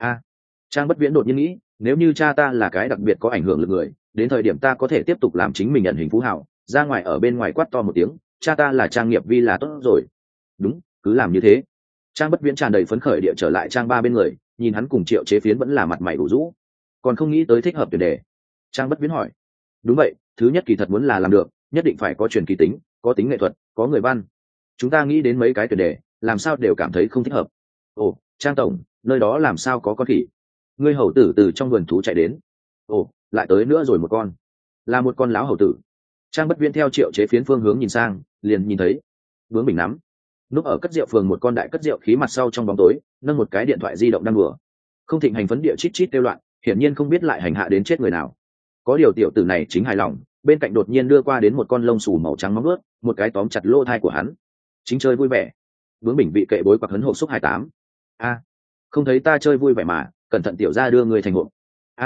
Trang Bất Viễn đột nhiên nghĩ, nếu như cha ta là cái đặc biệt có ảnh hưởng lực người, đến thời điểm ta có thể tiếp tục làm chính mình nhận hình phú hào, ra ngoài ở bên ngoài quát to một tiếng, cha ta là Trang Nghiệp Vi là tốt rồi. Đúng, cứ làm như thế. Trang Bất Viễn tràn đầy phấn khởi địa trở lại Trang Ba bên người, nhìn hắn cùng Triệu Chế Phiến vẫn là mặt mày đủ rũ, còn không nghĩ tới thích hợp tuyển đề. Trang Bất Viễn hỏi, đúng vậy, thứ nhất kỳ thật muốn là làm được, nhất định phải có truyền kỳ tính, có tính nghệ thuật, có người văn. Chúng ta nghĩ đến mấy cái tuyển đề, làm sao đều cảm thấy không thích hợp. Ồ, Trang tổng, nơi đó làm sao có con khỉ? Ngươi hầu tử từ trong vườn thú chạy đến. Ồ, lại tới nữa rồi một con, là một con lão hầu tử. Trang Bất Viễn theo Triệu Chế Phiến phương hướng nhìn sang, liền nhìn thấy Bướng Bình nắm núp ở cất rượu phường một con đại cất rượu khí mặt sau trong bóng tối, nâng một cái điện thoại di động đang đùa. Không thịnh hành phấn địa chít chít kêu loạn, hiển nhiên không biết lại hành hạ đến chết người nào. Có điều tiểu tử này chính hài lòng, bên cạnh đột nhiên đưa qua đến một con lông xù màu trắng móng vuốt, một cái tóm chặt lỗ thai của hắn. Chính chơi vui vẻ. Bướng Bình bị kệ bối quặc hấn hộp xúc 28. Không thấy ta chơi vui vẻ mà, cẩn thận tiểu gia đưa người thành hộp.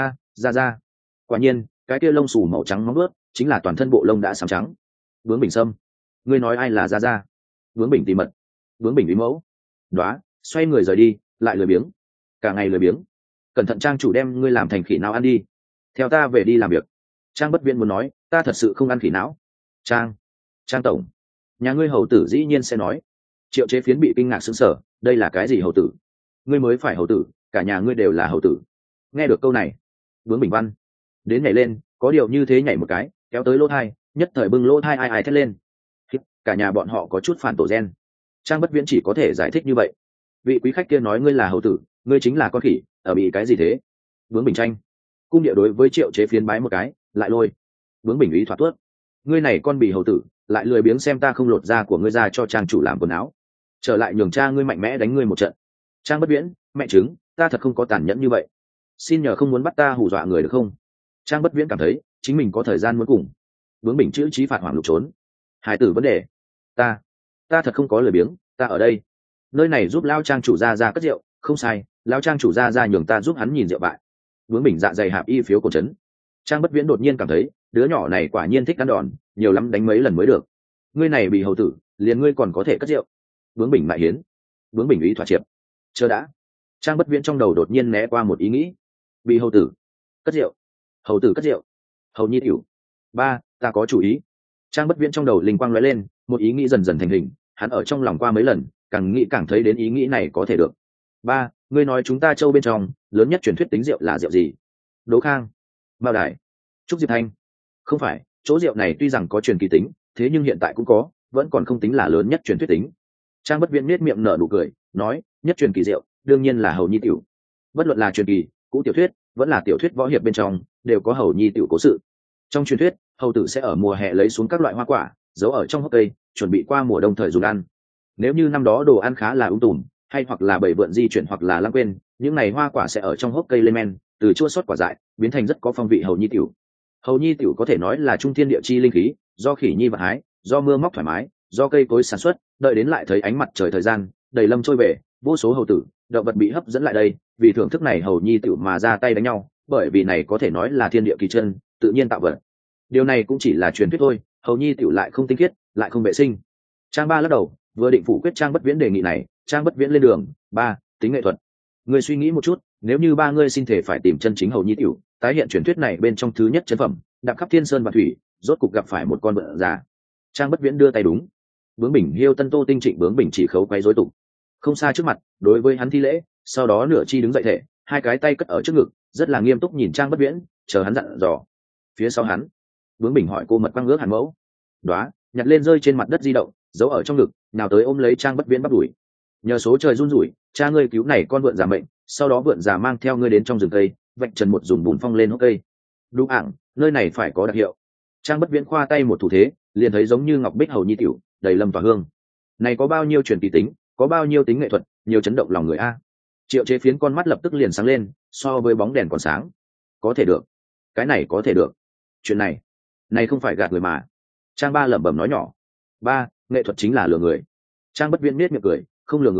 Ra. Quả nhiên, cái kia lông xù màu trắng móng vuốt chính là toàn thân bộ lông đã xám trắng. Bướng Bình sâm, ngươi nói ai là ra? Bướng Bình tí mật, Bướng Bình bí mẫu. Đoá, xoay người rời đi, lại lười biếng, cả ngày lười biếng. Cẩn thận Trang chủ đem ngươi làm thành khỉ não ăn đi. Theo ta về đi làm việc. Trang Bất Viễn muốn nói, ta thật sự không ăn khỉ não. Trang tổng, nhà ngươi hầu tử dĩ nhiên sẽ nói. Triệu Chế Phiến bị kinh ngạc sững sờ, đây là cái gì hầu tử? Ngươi mới phải hầu tử, cả nhà ngươi đều là hầu tử. Nghe được câu này, Bướng Bình văn đến nhảy lên, có điều như thế nhảy một cái, kéo tới lỗ thai, nhất thời bưng lỗ thai ai thét lên. Cả nhà bọn họ có chút phản tổ gen. Trang Bất Viễn chỉ có thể giải thích như vậy. Vị quý khách kia nói ngươi là hầu tử, ngươi chính là con khỉ, ở bị cái gì thế? Bướng Bình tranh cung địa đối với Triệu Chế Phiến bái một cái, lại lôi. Bướng Bình ý thỏa tuốt, ngươi này con bì hầu tử, lại lười biếng xem ta không lột da của ngươi ra cho Trang chủ làm quần áo, trở lại nhường cha ngươi mạnh mẽ đánh ngươi một trận. Trang Bất Viễn, mẹ chứng, ta thật không có tàn nhẫn như vậy, xin nhờ không muốn bắt ta hù dọa người được không? Trang Bất Viễn cảm thấy chính mình có thời gian muốn cùng Bướng Bình chữ trí phạt hoảng lục trốn. Hải tử vấn đề, ta thật không có lười biếng, ta ở đây nơi này giúp lao Trang chủ ra cất rượu, không sai, lao Trang chủ ra nhường ta giúp hắn nhìn rượu bại. Bướng Bình dạ dày hạp y phiếu cổ trấn. Trang Bất Viễn đột nhiên cảm thấy đứa nhỏ này quả nhiên thích ăn đòn, nhiều lắm đánh mấy lần mới được. Ngươi này bị hầu tử, liền ngươi còn có thể cất rượu. Bướng Bình mại hiến, Bướng Bình ý thỏa chiệp. Chờ đã. Trang Bất Viễn trong đầu đột nhiên né qua một ý nghĩ. Bị hầu tử cất rượu, hầu tử cất rượu, hầu nhi tiểu. Ba, ta có chủ ý. Trang Bất Viễn trong đầu linh quang lóe lên, một ý nghĩ dần dần thành hình, hắn ở trong lòng qua mấy lần, càng nghĩ càng thấy đến ý nghĩ này có thể được. Ba, ngươi nói chúng ta châu bên trong lớn nhất truyền thuyết tính rượu là rượu gì? Đỗ Khang, Mao Đài, Trúc Diệp Thanh. Không phải, chỗ rượu này tuy rằng có truyền kỳ tính, thế nhưng hiện tại cũng có, vẫn còn không tính là lớn nhất truyền thuyết tính. Trang Bất Viễn nét miệng nở nụ cười, nói, nhất truyền kỳ rượu, đương nhiên là hầu nhi tiểu. Bất luận là truyền kỳ, cũ tiểu thuyết, vẫn là tiểu thuyết võ hiệp bên trong, đều có hầu nhi tiểu cố sự. Trong truyền thuyết, hầu tử sẽ ở mùa hè lấy xuống các loại hoa quả, giấu ở trong hốc cây, chuẩn bị qua mùa đông thời dùng ăn. Nếu như năm đó đồ ăn khá là tùm, hay hoặc là bầy vượn di chuyển hoặc là lãng quên, những này hoa quả sẽ ở trong hốc cây lên men, từ chua xót quả dại, biến thành rất có phong vị hầu nhi tiểu. Hầu nhi tiểu có thể nói là trung thiên địa chi linh khí, do khỉ nhi vận hái, do mưa móc thoải mái, do cây cối sản xuất, đợi đến lại thấy ánh mặt trời thời gian, đầy lâm trôi về, vô số hầu tử, động vật bị hấp dẫn lại đây, vì thưởng thức này hầu nhi tiểu mà ra tay đánh nhau, bởi vì này có thể nói là thiên địa kỳ chân, tự nhiên tạo vật. Điều này cũng chỉ là truyền thuyết thôi, hầu nhi tiểu lại không tinh khiết, lại không vệ sinh. Trang Ba lắc đầu, vừa định phủ quyết Trang Bất Viễn đề nghị này, Trang Bất Viễn lên đường. Ba, tính nghệ thuật. Ngươi suy nghĩ một chút, nếu như ba ngươi xin thể phải tìm chân chính hầu nhi tiểu, tái hiện truyền thuyết này bên trong thứ nhất chân phẩm, đạp khắp thiên sơn và thủy, rốt cục gặp phải một con vượn già. Trang Bất Viễn đưa tay đúng. Bướng Bình hiêu tân tô tinh trịnh Bướng Bình chỉ khấu quay rối tục. Không xa trước mặt, đối với hắn thi lễ, sau đó nửa chi đứng dậy thể, hai cái tay cất ở trước ngực, rất là nghiêm túc nhìn Trang Bất Viễn, chờ hắn dặn dò. Phía sau hắn, Bướng Bình hỏi cô mật quăng ước Hàn Mẫu. Đoá, nhặt lên rơi trên mặt đất di động, giấu ở trong ngực, nào tới ôm lấy Trang Bất Viễn bắt đuổi. Nhờ số trời run rủi, cha ngươi cứu này con vượn già mệnh, sau đó vượn già mang theo ngươi đến trong rừng cây, vạch trần một dùng bùn phong lên hốc cây. Đúng ảng, nơi này phải có đặc hiệu. Trang Bất Viễn khoa tay một thủ thế, liền thấy giống như ngọc bích hầu nhi tiểu, đầy lâm và hương. Này có bao nhiêu truyền kỳ tính, có bao nhiêu tính nghệ thuật, nhiều chấn động lòng người a. Triệu Chế Phiến con mắt lập tức liền sáng lên, so với bóng đèn còn sáng. Có thể được, cái này có thể được. Chuyện này không phải gạt người mà. Trang Ba lẩm bẩm nói nhỏ. Ba, nghệ thuật chính là lừa người. Trang Bất Viễn biết miệng cười, không lừa người,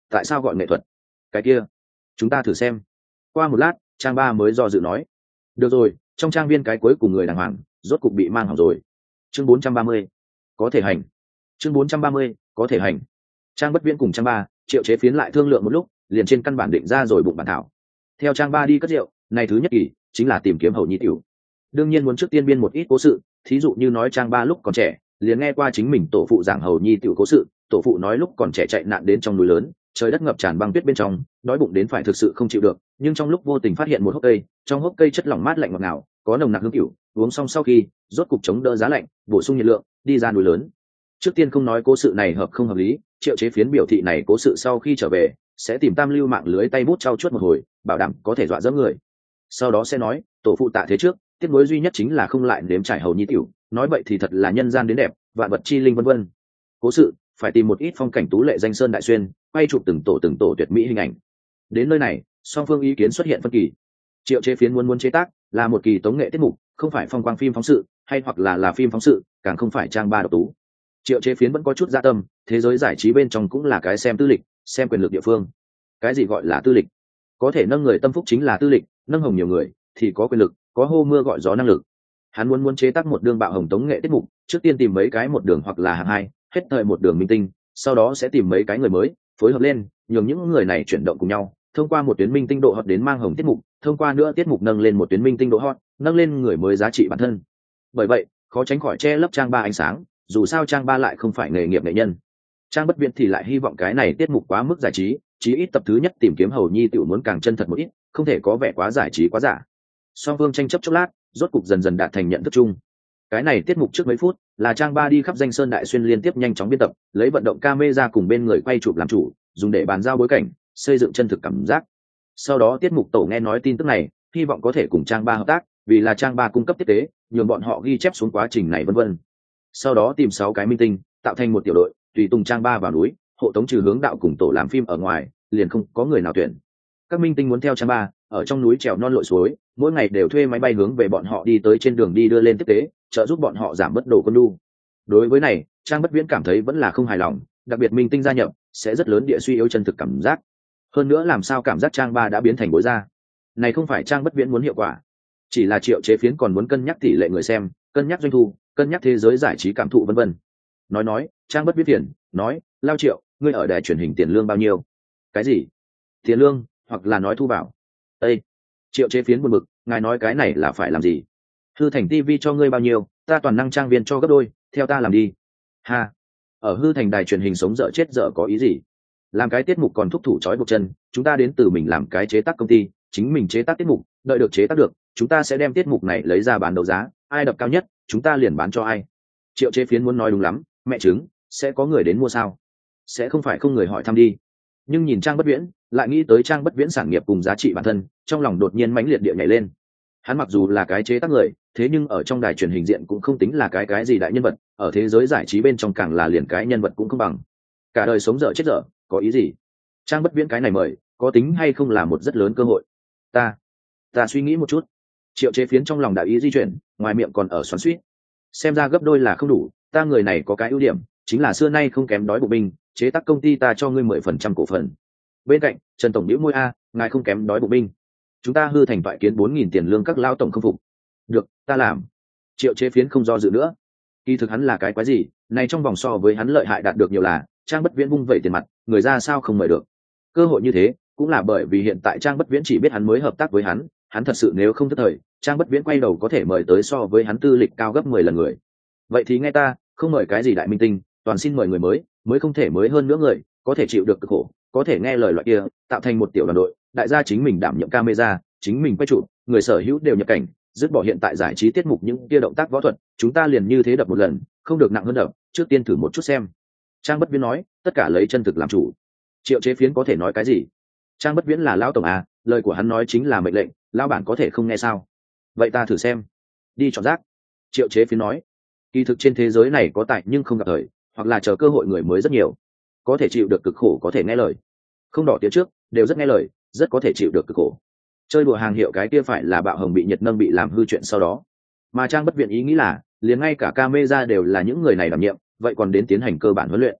tại sao gọi nghệ thuật? Cái kia chúng ta thử xem. Qua một lát trang ba mới do dự nói, được rồi, trong trang viên cái cuối cùng người đàng hoàng rốt cục bị mang hỏng rồi. Chương 430, có thể hành. Chương 430, có thể hành. Trang Bất Viễn cùng trang ba Triệu Chế Phiến lại thương lượng một lúc, liền trên căn bản định ra rồi bụng bản thảo. Theo trang ba đi cất rượu, này thứ nhất kỳ chính là tìm kiếm hầu nhi tiểu. Đương nhiên muốn trước tiên biên một ít cố sự, thí dụ như nói trang ba lúc còn trẻ liền nghe qua chính mình tổ phụ giảng hầu nhi tiểu cố sự. Tổ phụ nói lúc còn trẻ chạy nạn đến trong núi lớn, trời đất ngập tràn băng tuyết bên trong, đói bụng đến phải thực sự không chịu được, nhưng trong lúc vô tình phát hiện một hốc cây, trong hốc cây chất lỏng mát lạnh ngọt ngào, có nồng nặc hương cửu, uống xong sau khi rốt cục chống đỡ giá lạnh, bổ sung nhiệt lượng, đi ra núi lớn. Trước tiên không nói cố sự này hợp không hợp lý, Triệu Chế Phiến biểu thị này cố sự sau khi trở về sẽ tìm tam lưu mạng lưới tay bút trau chuốt một hồi, bảo đảm có thể dọa dẫm người. Sau đó sẽ nói tổ phụ tạ thế trước, tiếc nuối duy nhất chính là không lại nếm trải hầu nhi tiểu, nói vậy thì thật là nhân gian đến đẹp, vạn vật chi linh vân vân. Cố sự phải tìm một ít phong cảnh tú lệ danh sơn đại xuyên, quay chụp từng tổ tuyệt mỹ hình ảnh. Đến nơi này song phương ý kiến xuất hiện phân kỳ. Triệu Chế Phiến muốn chế tác là một kỳ tống nghệ tiết mục, không phải phong quang phim phóng sự, hay hoặc là phim phóng sự, càng không phải trang ba độc tú. Triệu Chế Phiến vẫn có chút dạ tâm, thế giới giải trí bên trong cũng là cái xem tư lịch, xem quyền lực địa phương. Cái gì gọi là tư lịch? Có thể nâng người tâm phúc chính là tư lịch, nâng hồng nhiều người thì có quyền lực, có hô mưa gọi gió năng lực. Hắn muốn chế tác một đường bạo hồng tống nghệ tiết mục, trước tiên tìm mấy cái một đường hoặc là hạng hai, hết thời một đường minh tinh, sau đó sẽ tìm mấy cái người mới phối hợp lên, nhường những người này chuyển động cùng nhau, thông qua một tuyến minh tinh độ hot đến mang hồng tiết mục, thông qua nữa tiết mục nâng lên một tuyến minh tinh độ hot, nâng lên người mới giá trị bản thân. Bởi vậy khó tránh khỏi che lấp trang ba ánh sáng, dù sao trang ba lại không phải nghề nghiệp nghệ nhân. Trang Bất Viễn thì lại hy vọng cái này tiết mục quá mức giải trí, chí ít tập thứ nhất tìm kiếm hầu nhi tiểu muốn càng chân thật một ít, không thể có vẻ quá giải trí quá giả. Song phương tranh chấp chốc lát, rốt cục dần dần đạt thành nhận thức chung. Cái này tiết mục trước mấy phút là trang ba đi khắp danh sơn đại xuyên liên tiếp nhanh chóng biên tập, lấy vận động camera cùng bên người quay chụp làm chủ, dùng để bàn giao bối cảnh, xây dựng chân thực cảm giác. Sau đó tiết mục tổ nghe nói tin tức này, hy vọng có thể cùng trang ba hợp tác, vì là trang ba cung cấp tiếp tế, nhường bọn họ ghi chép xuống quá trình này vân vân. Sau đó tìm 6 cái minh tinh, tạo thành một tiểu đội, tùy tùng trang ba vào núi, hộ tống trừ hướng đạo cùng tổ làm phim ở ngoài, liền không có người nào tuyển. Các minh tinh muốn theo trang ba ở trong núi trèo non lội suối, mỗi ngày đều thuê máy bay hướng về bọn họ đi tới trên đường đi đưa lên tiếp tế, trợ giúp bọn họ giảm bớt đồ con đu. Đối với này Trang Bất Viễn cảm thấy vẫn là không hài lòng, đặc biệt minh tinh gia nhập sẽ rất lớn địa suy yếu chân thực cảm giác. Hơn nữa làm sao cảm giác trang ba đã biến thành bối ra, này không phải Trang Bất Viễn muốn hiệu quả. Chỉ là Triệu Chế Phiến còn muốn cân nhắc tỷ lệ người xem, cân nhắc doanh thu, cân nhắc thế giới giải trí cảm thụ vân vân. Nói Trang Bất Viễn tiền nói, lao Triệu, ngươi ở đài truyền hình tiền lương bao nhiêu? Cái gì? Tiền lương, hoặc là nói thu vào? Ê! Triệu Chế Phiến buồn bực, ngài nói cái này là phải làm gì? Hư Thành TV cho ngươi bao nhiêu, ta toàn năng trang viên cho gấp đôi, theo ta làm đi. Ha! Ở Hư Thành đài truyền hình sống dở chết dở có ý gì? Làm cái tiết mục còn thúc thủ trói buộc chân, chúng ta đến từ mình làm cái chế tác công ty, chính mình chế tác tiết mục, đợi được chế tác được, chúng ta sẽ đem tiết mục này lấy ra bán đấu giá, ai đập cao nhất, chúng ta liền bán cho ai. Triệu Chế Phiến muốn nói đúng lắm, mẹ chứng, sẽ có người đến mua sao? Sẽ không phải không người hỏi thăm đi. Nhưng nhìn Trang Bất Viễn, lại nghĩ tới Trang Bất Viễn sản nghiệp cùng giá trị bản thân, trong lòng đột nhiên mãnh liệt địa nhảy lên. Hắn mặc dù là cái chế tác người, thế nhưng ở trong đài truyền hình diện cũng không tính là cái gì đại nhân vật, ở thế giới giải trí bên trong càng là liền cái nhân vật cũng không bằng. Cả đời sống dở chết dở, có ý gì? Trang Bất Viễn cái này mời, có tính hay không là một rất lớn cơ hội. Ta suy nghĩ một chút. Triệu Chế Phiến trong lòng đạo ý di chuyển, ngoài miệng còn ở xoắn xuýt. Xem ra gấp đôi là không đủ, ta người này có cái ưu điểm, chính là xưa nay không kém đói bụng binh, chế tác công ty ta cho ngươi 10% cổ phần. Bên cạnh Trần tổng bĩu môi, ngài không kém đói bụng binh, chúng ta Hư Thành toại kiến 4.000 tiền lương các lao tổng không phục. Được, ta làm. Triệu Chế Phiến không do dự nữa. Kỳ thực hắn là cái quái gì, này trong vòng so với hắn lợi hại đạt được nhiều là Trang Bất Viễn vung vẩy tiền mặt, người ra sao không mời được. Cơ hội như thế cũng là bởi vì hiện tại Trang Bất Viễn chỉ biết hắn mới hợp tác với hắn thật sự nếu không thất thời, Trang Bất Viễn quay đầu có thể mời tới so với hắn tư lịch cao gấp 10 lần người. Vậy thì nghe ta, không mời cái gì đại minh tinh, toàn xin mời người mới không thể mới hơn nữa người, có thể chịu được cực khổ, có thể nghe lời loại kia, tạo thành một tiểu đoàn đội, đại gia chính mình đảm nhiệm camera, chính mình quay chụp, người sở hữu đều nhập cảnh, dứt bỏ hiện tại giải trí tiết mục những kia động tác võ thuật, chúng ta liền như thế đập một lần, không được nặng hơn đập, trước tiên thử một chút xem. Trang Bất Viễn nói, tất cả lấy chân thực làm chủ. Triệu Chế Phiến có thể nói cái gì? Trang Bất Viễn là lão tổng lời của hắn nói chính là mệnh lệnh, lão bản có thể không nghe sao? Vậy ta thử xem. Đi chọn rác. Triệu Chế Phiến nói, kỳ thực trên thế giới này có tài nhưng không gặp thời, hoặc là chờ cơ hội người mới rất nhiều, có thể chịu được cực khổ có thể nghe lời, không đỏ tiếng trước đều rất nghe lời, rất có thể chịu được cực khổ. Chơi đùa hàng hiệu cái kia phải là bạo hồng bị nhiệt nâng bị làm hư chuyện sau đó, mà Trang Bất Viễn ý nghĩ là liền ngay cả camera đều là những người này đảm nhiệm, vậy còn đến tiến hành cơ bản huấn luyện.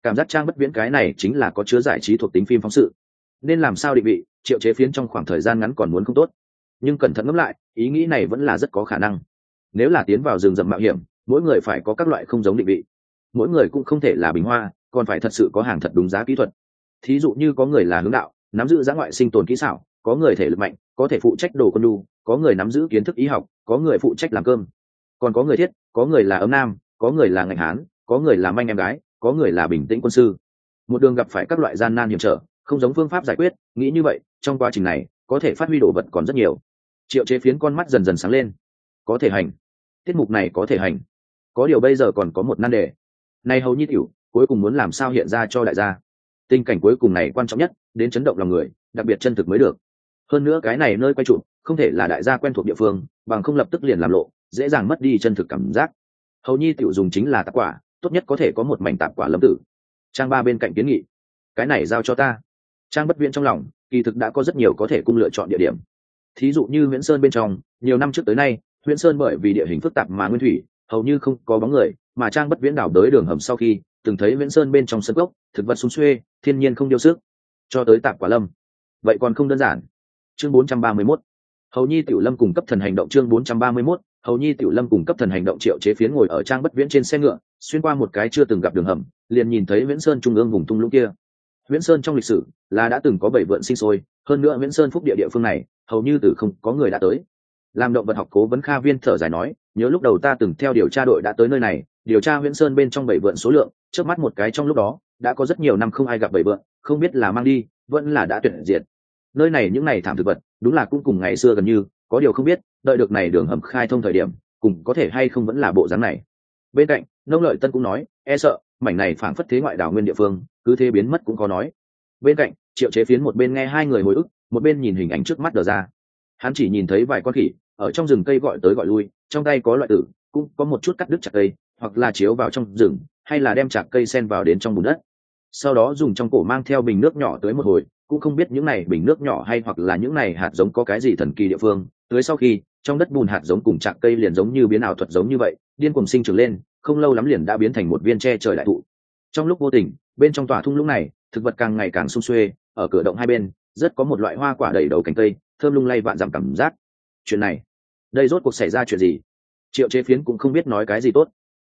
cảm giác Trang Bất Viễn cái này chính là có chứa giải trí thuộc tính phim phóng sự. Nên làm sao định vị, Triệu Chế Phiến trong khoảng thời gian ngắn còn muốn không tốt, nhưng cẩn thận ngẫm lại, ý nghĩ này vẫn là rất có khả năng. Nếu là tiến vào rừng rậm mạo hiểm, mỗi người phải có các loại không giống định vị, mỗi người cũng không thể là bình hoa, còn phải thật sự có hàng thật đúng giá kỹ thuật. Thí dụ như có người là hướng đạo, nắm giữ dã ngoại sinh tồn kỹ xảo, có người thể lực mạnh, có thể phụ trách đồ con đu, có người nắm giữ kiến thức y học, có người phụ trách làm cơm, còn có người thiết, có người là ấm nam, có người là ngành hán, có người là manh em gái, có người là bình tĩnh quân sư. Một đường gặp phải các loại gian nan hiểm trở, không giống phương pháp giải quyết, nghĩ như vậy, trong quá trình này có thể phát huy đồ vật còn rất nhiều. Triệu Chế Phiến con mắt dần dần sáng lên. Có thể hành, tiết mục này có thể hành. Có điều bây giờ còn có một nan đề. Này Hầu Nhi tiểu, cuối cùng muốn làm sao hiện ra cho đại gia. Tình cảnh cuối cùng này quan trọng nhất, đến chấn động lòng người, đặc biệt chân thực mới được. Hơn nữa cái này nơi quay trụ, không thể là đại gia quen thuộc địa phương, bằng không lập tức liền làm lộ, dễ dàng mất đi chân thực cảm giác. Hầu Nhi tiểu dùng chính là tạp quả, tốt nhất có thể có một mảnh tạp quả lâm tử. Trang Ba bên cạnh kiến nghị, cái này giao cho ta. Trang Bất Viễn trong lòng kỳ thực đã có rất nhiều có thể cung lựa chọn địa điểm. Thí dụ như Huyễn Sơn bên trong, nhiều năm trước tới nay, Huyễn Sơn bởi vì địa hình phức tạp mà nguyên thủy, hầu như không có bóng người, mà Trang Bất Viễn đào tới đường hầm sau khi, từng thấy Huyễn Sơn bên trong sân gốc, thực vật sum xuê, thiên nhiên không điêu sức, cho tới tạp quả lâm. Vậy còn không đơn giản. Chương 431. Hầu Nhi Tiểu Lâm cùng cấp thần hành động. Chương 431. Hầu Nhi Tiểu Lâm cùng cấp thần hành động. Triệu Chế Phiến ngồi ở Trang Bất Viễn trên xe ngựa, xuyên qua một cái chưa từng gặp đường hầm, liền nhìn thấy Huyễn Sơn trung ương vùng thung lũng kia. Huyễn Sơn trong lịch sử là đã từng có bảy vượn sinh sôi, hơn nữa Huyễn Sơn phúc địa địa phương này, hầu như từ không có người đã tới. Làm động vật học cố vấn Kha Viên thở dài nói, nhớ lúc đầu ta từng theo điều tra đội đã tới nơi này, điều tra Huyễn Sơn bên trong bảy vượn số lượng, trước mắt một cái trong lúc đó, đã có rất nhiều năm không ai gặp bảy vượn, không biết là mang đi, vẫn là đã tuyệt diệt. Nơi này những này thảm thực vật, đúng là cũng cùng ngày xưa gần như, có điều không biết, đợi được này đường hầm khai thông thời điểm, cùng có thể hay không vẫn là bộ dáng này. Bên cạnh, Nông Lợi Tân cũng nói, e sợ, mảnh này phảng phất thế ngoại đảo nguyên địa phương, cứ thế biến mất cũng có nói. Bên cạnh, Triệu Chế Phiến một bên nghe hai người hồi ức, một bên nhìn hình ảnh trước mắt đờ ra. Hắn chỉ nhìn thấy vài con khỉ ở trong rừng cây gọi tới gọi lui, trong tay có loại tử, cũng có một chút cắt đứt chặt cây, hoặc là chiếu vào trong rừng, hay là đem chặt cây sen vào đến trong bùn đất. Sau đó dùng trong cổ mang theo bình nước nhỏ tới một hồi, cũng không biết những này bình nước nhỏ hay hoặc là những này hạt giống có cái gì thần kỳ địa phương. Tới sau khi, trong đất bùn hạt giống cùng chặt cây liền giống như biến ảo thuật giống như vậy, điên cuồng sinh trưởng lên, không lâu lắm liền đã biến thành một viên tre trời đại thụ. Trong lúc vô tình, bên trong tòa thung lũng này, thực vật càng ngày càng sum xuê, ở cửa động hai bên, rất có một loại hoa quả đầy đầu cành cây, thơm lung lay vạn dặm cảm giác. Chuyện này, đây rốt cuộc xảy ra chuyện gì? Triệu Chế Phiến cũng không biết nói cái gì tốt.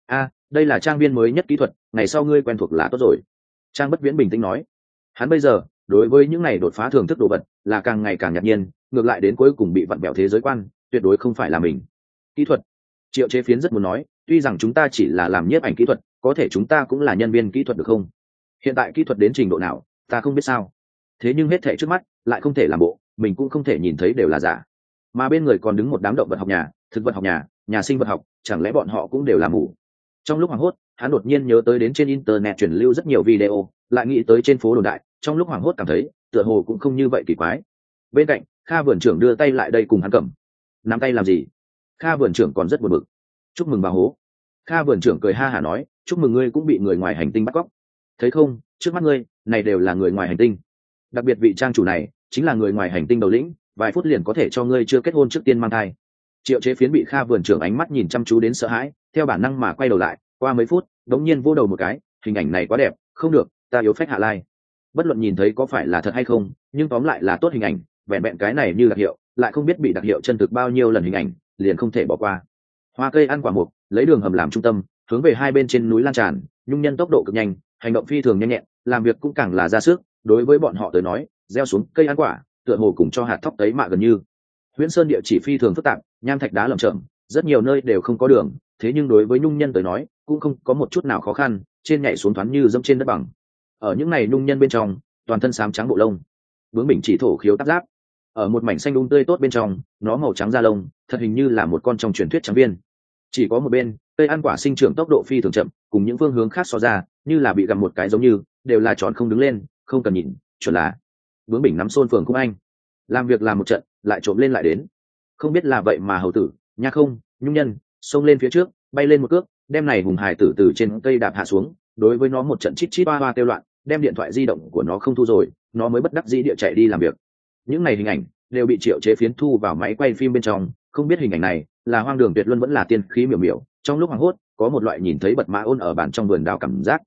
Đây là trang viên mới nhất kỹ thuật, ngày sau ngươi quen thuộc là tốt rồi. Trang Bất Viễn bình tĩnh nói. Hắn bây giờ, đối với những này đột phá thưởng thức đồ vật, là càng ngày càng ngạc nhiên, ngược lại đến cuối cùng bị vặn bẹo thế giới quan, tuyệt đối không phải là mình. Kỹ thuật. Triệu Chế Phiến rất muốn nói, tuy rằng chúng ta chỉ là làm nhiếp ảnh kỹ thuật, có thể chúng ta cũng là nhân viên kỹ thuật được không? Hiện tại kỹ thuật đến trình độ nào, ta không biết sao. Thế nhưng hết thảy trước mắt, lại không thể làm bộ, mình cũng không thể nhìn thấy đều là giả. Mà bên người còn đứng một đám động vật học nhà, thực vật học nhà, nhà sinh vật học, chẳng lẽ bọn họ cũng đều là mù? Trong lúc hoảng hốt, hắn đột nhiên nhớ tới đến trên internet truyền lưu rất nhiều video, lại nghĩ tới trên phố đồn đại, trong lúc hoảng hốt cảm thấy, tựa hồ cũng không như vậy kỳ quái. Bên cạnh, Kha vườn trưởng đưa tay lại đây cùng hắn cầm. Nắm tay làm gì? Kha vườn trưởng còn rất buồn bực. Chúc mừng bà hố. Kha vườn trưởng cười ha hả nói, chúc mừng ngươi cũng bị người ngoài hành tinh bắt cóc. Thấy không, trước mắt ngươi, này đều là người ngoài hành tinh. Đặc biệt vị trang chủ này, chính là người ngoài hành tinh đầu lĩnh, vài phút liền có thể cho ngươi chưa kết hôn trước tiên mang thai. Triệu Chế Phiến bị Kha vườn trưởng ánh mắt nhìn chăm chú đến sợ hãi, theo bản năng mà quay đầu lại, qua mấy phút, đống nhiên vô đầu một cái, hình ảnh này quá đẹp, không được, ta yếu phách hạ lai. Bất luận nhìn thấy có phải là thật hay không, nhưng tóm lại là tốt hình ảnh, vẹn vẹn cái này như đặc hiệu, lại không biết bị đặc hiệu chân thực bao nhiêu lần hình ảnh, liền không thể bỏ qua. Hoa cây ăn quả mục, lấy đường hầm làm trung tâm, hướng về hai bên trên núi lan tràn, nhung nhân tốc độ cực nhanh, hành động phi thường nhanh nhẹn, làm việc cũng càng là ra sức. Đối với bọn họ tới nói, gieo xuống cây ăn quả, tựa hồ cùng cho hạt thóc tấy mạ gần như. Huyễn Sơn địa chỉ phi thường phức tạp, nham thạch đá lởm chởm, rất nhiều nơi đều không có đường, thế nhưng đối với nhung nhân tới nói, cũng không có một chút nào khó khăn, trên nhảy xuống thoáng như dẫm trên đất bằng. Ở những này nhung nhân bên trong, toàn thân xám trắng bộ lông, bướng bỉnh chỉ thổ khiếu táp giáp. Ở một mảnh xanh tươi tốt bên trong, nó màu trắng da lông, thật hình như là một con trong truyền thuyết trắng viên. Chỉ có một bên, cây ăn quả sinh trưởng tốc độ phi thường chậm, cùng những phương hướng khác so ra, như là bị gặm một cái giống như, đều là tròn không đứng lên, không cần nhìn, chuẩn là bướng bỉnh nắm xôn phường cũng anh. Làm việc làm một trận, lại trộm lên lại đến. Không biết là vậy mà hầu tử, nha không, nhung nhân, xông lên phía trước, bay lên một cước, đem này hùng hải tử từ trên cây đạp hạ xuống, đối với nó một trận chít chít ba ba kêu loạn, đem điện thoại di động của nó không thu rồi, nó mới bất đắc dĩ địa chạy đi làm việc. Những này hình ảnh đều bị Triệu Chế Phiến thu vào máy quay phim bên trong, không biết hình ảnh này là hoang đường tuyệt luân vẫn là tiên khí miểu miểu, trong lúc hoảng hốt, có một loại nhìn thấy bật mã ôn ở bàn trong vườn đào cảm giác.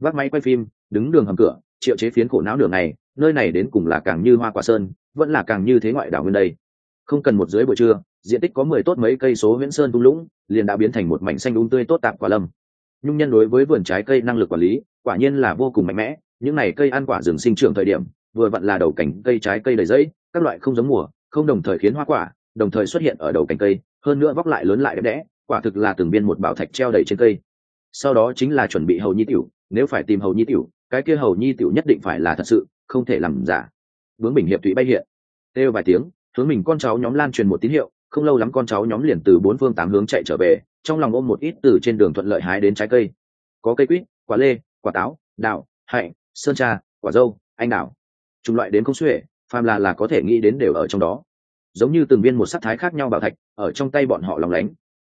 vác máy quay phim đứng đường hầm cửa, Triệu Chế Phiến khổ não nửa ngày, nơi này đến cùng là càng như Hoa Quả Sơn vẫn là càng như thế ngoại đảo nguyên đây. Không cần một dưới buổi trưa, diện tích có 10 tốt mấy cây số Viễn Sơn thung lũng liền đã biến thành một mảnh xanh tươi tốt tạp quả lâm. Nhung nhân đối với vườn trái cây năng lực quản lý quả nhiên là vô cùng mạnh mẽ. Những này cây ăn quả rừng sinh trưởng thời điểm vừa vặn là đầu cảnh cây trái cây đầy rẫy, các loại không giống mùa, không đồng thời khiến hoa quả đồng thời xuất hiện ở đầu cành cây, hơn nữa vóc lại lớn lại đẹp đẽ, quả thực là từng viên một bảo thạch treo đầy trên cây. Sau đó chính là chuẩn bị hầu nhi tiểu, nếu phải tìm hầu nhi tiểu, cái kia hầu nhi tiểu nhất định phải là thật sự, không thể làm giả. Bướng Bình hiệp thủy bay hiện, kêu vài tiếng, hướng mình con cháu nhóm lan truyền một tín hiệu, không lâu lắm con cháu nhóm liền từ bốn phương tám hướng chạy trở về, trong lòng ôm một ít từ trên đường thuận lợi hái đến trái cây. Có cây quýt, quả lê, quả táo, đào, hạnh, sơn tra, quả dâu, anh đào, chủng loại đến không xuể, phàm là có thể nghĩ đến đều ở trong đó, giống như từng viên một sắc thái khác nhau bảo thạch ở trong tay bọn họ lóng lánh.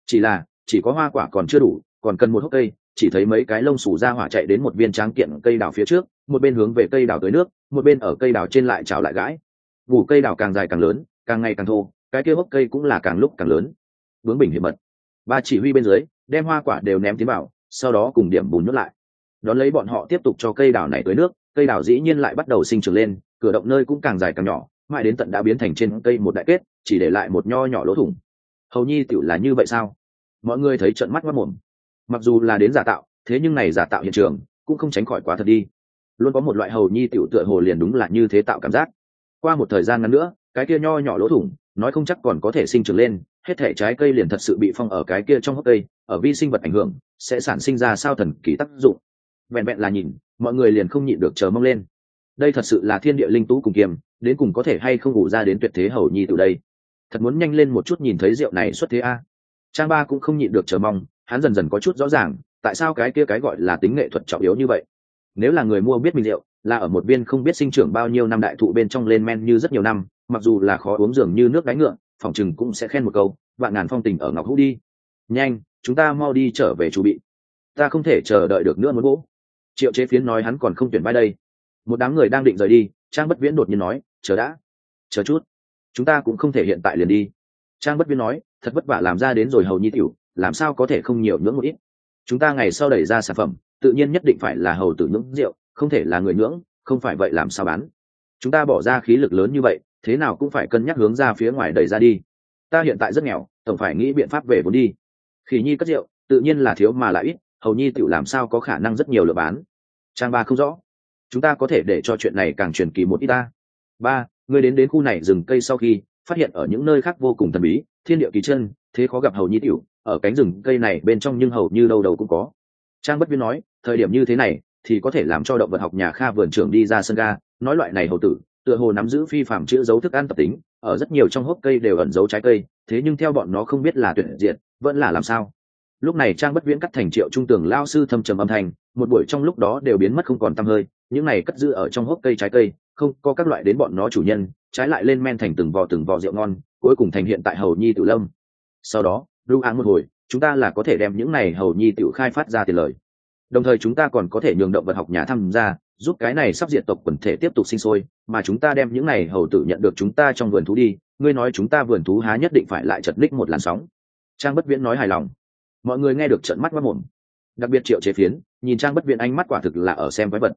Chỉ có hoa quả còn chưa đủ, còn cần một hốc cây. Chỉ thấy mấy cái lông xù ra hỏa chạy đến một viên tráng kiện cây đào phía trước, một bên hướng về cây đào tới nước, một bên ở cây đào trên lại trào lại gãi. Vủ cây đào càng dài càng lớn, càng ngày càng thô, cái kia hốc cây cũng là càng lúc càng lớn. Bướng Bình hiệp mật, ba chỉ huy bên dưới đem hoa quả đều ném tiến vào, sau đó cùng điểm bùn nhốt lại. Đón lấy bọn họ tiếp tục cho cây đào này tưới nước, cây đào dĩ nhiên lại bắt đầu sinh trưởng lên, cửa động nơi cũng càng dài càng nhỏ, mãi đến tận đã biến thành trên cây một đại kết, chỉ để lại một nho nhỏ lỗ thủng. Hầu nhi tiểu là như vậy sao? Mọi người thấy trợn mắt mắt mồm. Mặc dù là đến giả tạo, thế nhưng này giả tạo hiện trường cũng không tránh khỏi quá thật đi. Luôn có một loại hầu nhi tiểu tựa hồ liền đúng là như thế tạo cảm giác. Qua một thời gian ngắn nữa, cái kia nho nhỏ lỗ thủng, nói không chắc còn có thể sinh trưởng lên, hết thể trái cây liền thật sự bị phong ở cái kia trong hốc cây, ở vi sinh vật ảnh hưởng, sẽ sản sinh ra sao thần kỳ tác dụng. Vẹn vẹn là nhìn, mọi người liền không nhịn được chờ mong lên. Đây thật sự là thiên địa linh tú cùng kiềm, đến cùng có thể hay không ngủ ra đến tuyệt thế hầu nhi từ đây. Thật muốn nhanh lên một chút nhìn thấy rượu này xuất thế a. Trang Ba cũng không nhịn được chờ mong, hắn dần dần có chút rõ ràng, tại sao cái kia cái gọi là tính nghệ thuật trọng yếu như vậy. Nếu là người mua biết mình rượu, là ở một viên không biết sinh trưởng bao nhiêu năm đại thụ bên trong lên men như rất nhiều năm, mặc dù là khó uống dường như nước đáy ngựa, phỏng chừng cũng sẽ khen một câu, vạn ngàn phong tình ở ngọc hữu đi. Nhanh, chúng ta mau đi trở về chu bị. Ta không thể chờ đợi được nữa muốn gỗ. Triệu Chế Phiến nói hắn còn không tuyển vai đây. Một đám người đang định rời đi, Trang Bất Viễn đột nhiên nói, chờ đã, chờ chút, chúng ta cũng không thể hiện tại liền đi. Trang Bất Viễn nói, thật vất vả làm ra đến rồi hầu nhi tiểu, làm sao có thể không nhiều nhưỡng một ít. Chúng ta ngày sau đẩy ra sản phẩm, tự nhiên nhất định phải là hầu tử nhưỡng rượu, không thể là người nhưỡng, không phải vậy làm sao bán. Chúng ta bỏ ra khí lực lớn như vậy, thế nào cũng phải cân nhắc hướng ra phía ngoài đẩy ra đi. Ta hiện tại rất nghèo, tổng phải nghĩ biện pháp về vốn đi. Khỉ nhi cất rượu, tự nhiên là thiếu mà lại ít, hầu nhi tiểu làm sao có khả năng rất nhiều lựa bán. Trang Ba không rõ, chúng ta có thể để cho chuyện này càng truyền kỳ một ít ta. Ba, ngươi đến khu này rừng cây sau khi phát hiện ở những nơi khác vô cùng thần bí, thiên địa kỳ chân, thế khó gặp hầu nhi tiểu, ở cánh rừng cây này bên trong nhưng hầu như đâu đầu cũng có. Trang Bất Viễn nói, thời điểm như thế này thì có thể làm cho động vật học nhà Kha vườn trưởng đi ra sân ga, nói loại này hầu tử tựa hồ nắm giữ phi phàm chữa dấu thức ăn tập tính, ở rất nhiều trong hốc cây đều ẩn giấu trái cây, thế nhưng theo bọn nó không biết là tuyệt diệt vẫn là làm sao. Lúc này Trang Bất Viễn cắt thành Triệu Trung Tường lao sư thâm trầm âm thanh, một buổi trong lúc đó đều biến mất không còn tăm hơi, những này cất giữ ở trong hốc cây trái cây, không có các loại đến bọn nó chủ nhân, trái lại lên men thành từng vò rượu ngon, cuối cùng thành hiện tại hầu nhi tự lâm. Sau đó, lưu áng một hồi, chúng ta là có thể đem những này hầu nhi tự khai phát ra tiền lời. Đồng thời chúng ta còn có thể nhường động vật học nhà tham gia, giúp cái này sắp diệt tộc quần thể tiếp tục sinh sôi, mà chúng ta đem những này hầu tử nhận được chúng ta trong vườn thú đi, ngươi nói chúng ta vườn thú há nhất định phải lại chật ních một làn sóng. Trang Bất Viễn nói hài lòng. Mọi người nghe được trợn mắt mắt mồm, đặc biệt Triệu Chế Phiến nhìn Trang Bất Viễn ánh mắt quả thực là ở xem quái vật.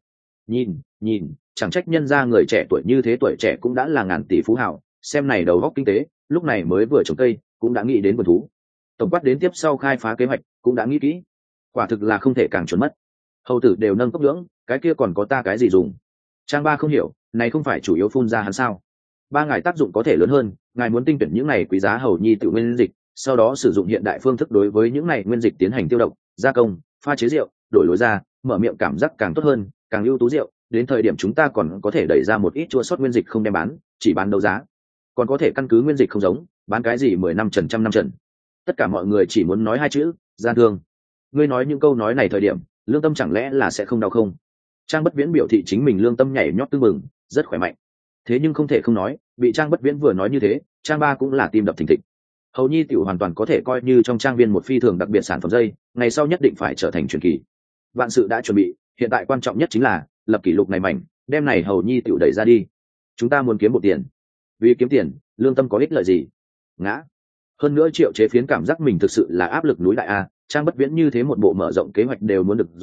Nhìn, chẳng trách nhân ra người trẻ tuổi như thế, tuổi trẻ cũng đã là ngàn tỷ phú hào, xem này đầu góc kinh tế, lúc này mới vừa trồng cây cũng đã nghĩ đến vườn thú, tổng quát đến tiếp sau khai phá kế hoạch cũng đã nghĩ kỹ, quả thực là không thể càng chuẩn mất. Hầu tử đều nâng cốc nhưỡng, cái kia còn có ta cái gì dùng. Trang Ba không hiểu, này không phải chủ yếu phun ra hắn sao? Ba ngài tác dụng có thể lớn hơn, ngài muốn tinh tuyển những này quý giá hầu nhi tự nguyên dịch, sau đó sử dụng hiện đại phương thức đối với những này nguyên dịch tiến hành tiêu độc, gia công, pha chế rượu, đổi lối ra, mở miệng cảm giác càng tốt hơn, càng ưu tú rượu, đến thời điểm chúng ta còn có thể đẩy ra một ít chua sót nguyên dịch không đem bán, chỉ bán đấu giá. Còn có thể căn cứ nguyên dịch không giống, bán cái gì 10 năm trần, trăm năm trần. Tất cả mọi người chỉ muốn nói hai chữ, gian thương. Ngươi nói những câu nói này thời điểm, lương tâm chẳng lẽ là sẽ không đau không? Trang Bất Viễn biểu thị chính mình lương tâm nhảy nhót tưng bừng, rất khỏe mạnh. Thế nhưng không thể không nói, bị Trang Bất Viễn vừa nói như thế, Trang Ba cũng là tim đập thình thịch. Hầu nhi tiểu hoàn toàn có thể coi như trong trang viên một phi thường đặc biệt sản phẩm dây, ngày sau nhất định phải trở thành truyền kỳ. Vạn sự đã chuẩn bị, hiện tại quan trọng nhất chính là lập kỷ lục này mảnh, đem này hầu nhi tiểu đẩy ra đi. Chúng ta muốn kiếm một tiền, vì kiếm tiền, lương tâm có ích lợi gì? Ngã. Hơn nữa Triệu Chế Phiến cảm giác mình thực sự là áp lực núi đại a, Trang Bất Viễn như thế một bộ mở rộng kế hoạch đều muốn được rồi,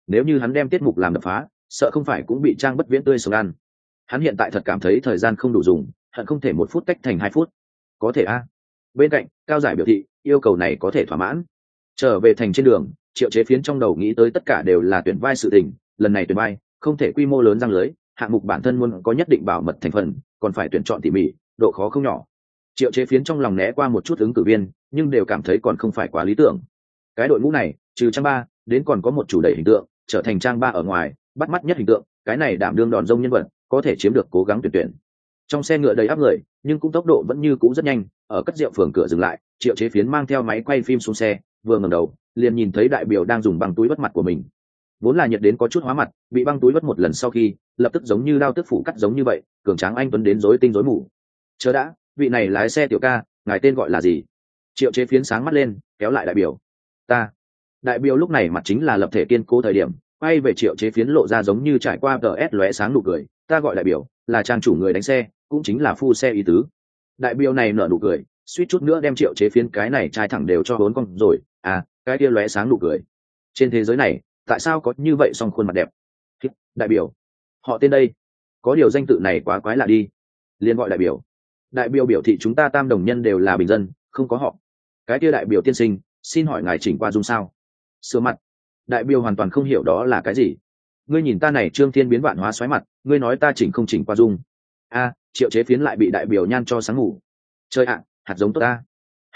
nếu như hắn đem tiết mục làm đập phá, sợ không phải cũng bị Trang Bất Viễn tươi sống ăn. Hắn hiện tại thật cảm thấy thời gian không đủ dùng, hận không thể 1 phút cách thành 2 phút. Có thể a. Bên cạnh, Cao Giải biểu thị, yêu cầu này có thể thỏa mãn. Trở về thành trên đường, Triệu Chế Phiến trong đầu nghĩ tới tất cả đều là tuyển vai sự tình, lần này tuyển vai, không thể quy mô lớn răng lưới, hạng mục bản thân luôn có nhất định bảo mật thành phần, còn phải tuyển chọn tỉ mỉ, độ khó không nhỏ. Triệu Chế Phiến trong lòng né qua một chút ứng cử viên, nhưng đều cảm thấy còn không phải quá lý tưởng. Cái đội ngũ này, trừ Trang Ba, đến còn có một chủ đẩy hình tượng, trở thành Trang Ba ở ngoài, bắt mắt nhất hình tượng, cái này đảm đương đòn rông nhân vật, có thể chiếm được cố gắng tuyển. Trong xe ngựa đầy áp người, nhưng cũng tốc độ vẫn như cũ rất nhanh, ở cất rượu phường cửa dừng lại, Triệu Chế Phiến mang theo máy quay phim xuống xe, vừa ngẩng đầu, liền nhìn thấy đại biểu đang dùng băng túi vớt mặt của mình. Vốn là nhiệt đến có chút hóa mặt, bị băng túi vớt một lần sau khi, lập tức giống như đao tức phủ cắt giống như vậy, cường tráng anh tuấn đến rối tinh rối mù. Chờ đã, vị này lái xe tiểu ca, ngài tên gọi là gì? Triệu Chế Phiến sáng mắt lên, kéo lại đại biểu. Ta. Đại biểu lúc này mặt chính là lập thể kiên cố thời điểm, quay về Triệu Chế Phiến lộ ra giống như trải qua GS lóe sáng nụ cười. Ta gọi đại biểu, là trang chủ người đánh xe, cũng chính là phu xe ý tứ. Đại biểu này nở nụ cười, suýt chút nữa đem Triệu Chế Phiến cái này trai thẳng đều cho bốn con rồi. À, cái kia lóe sáng nụ cười. Trên thế giới này, tại sao có như vậy song khuôn mặt đẹp? Đại biểu, họ tên đây, có điều danh tự này quá quái lạ đi, liền gọi đại biểu. Đại biểu biểu thị chúng ta Tam Đồng Nhân đều là bình dân, không có họ. Cái kia đại biểu tiên sinh, xin hỏi ngài chỉnh qua dung sao? Sửa mặt. Đại biểu hoàn toàn không hiểu đó là cái gì. Ngươi nhìn ta này Trương Thiên biến vạn hóa xoáy mặt, ngươi nói ta chỉnh không chỉnh qua dung? A, Triệu Chế Phiến lại bị đại biểu nhan cho sáng ngủ. Chơi ạ, hạt giống tốt ta.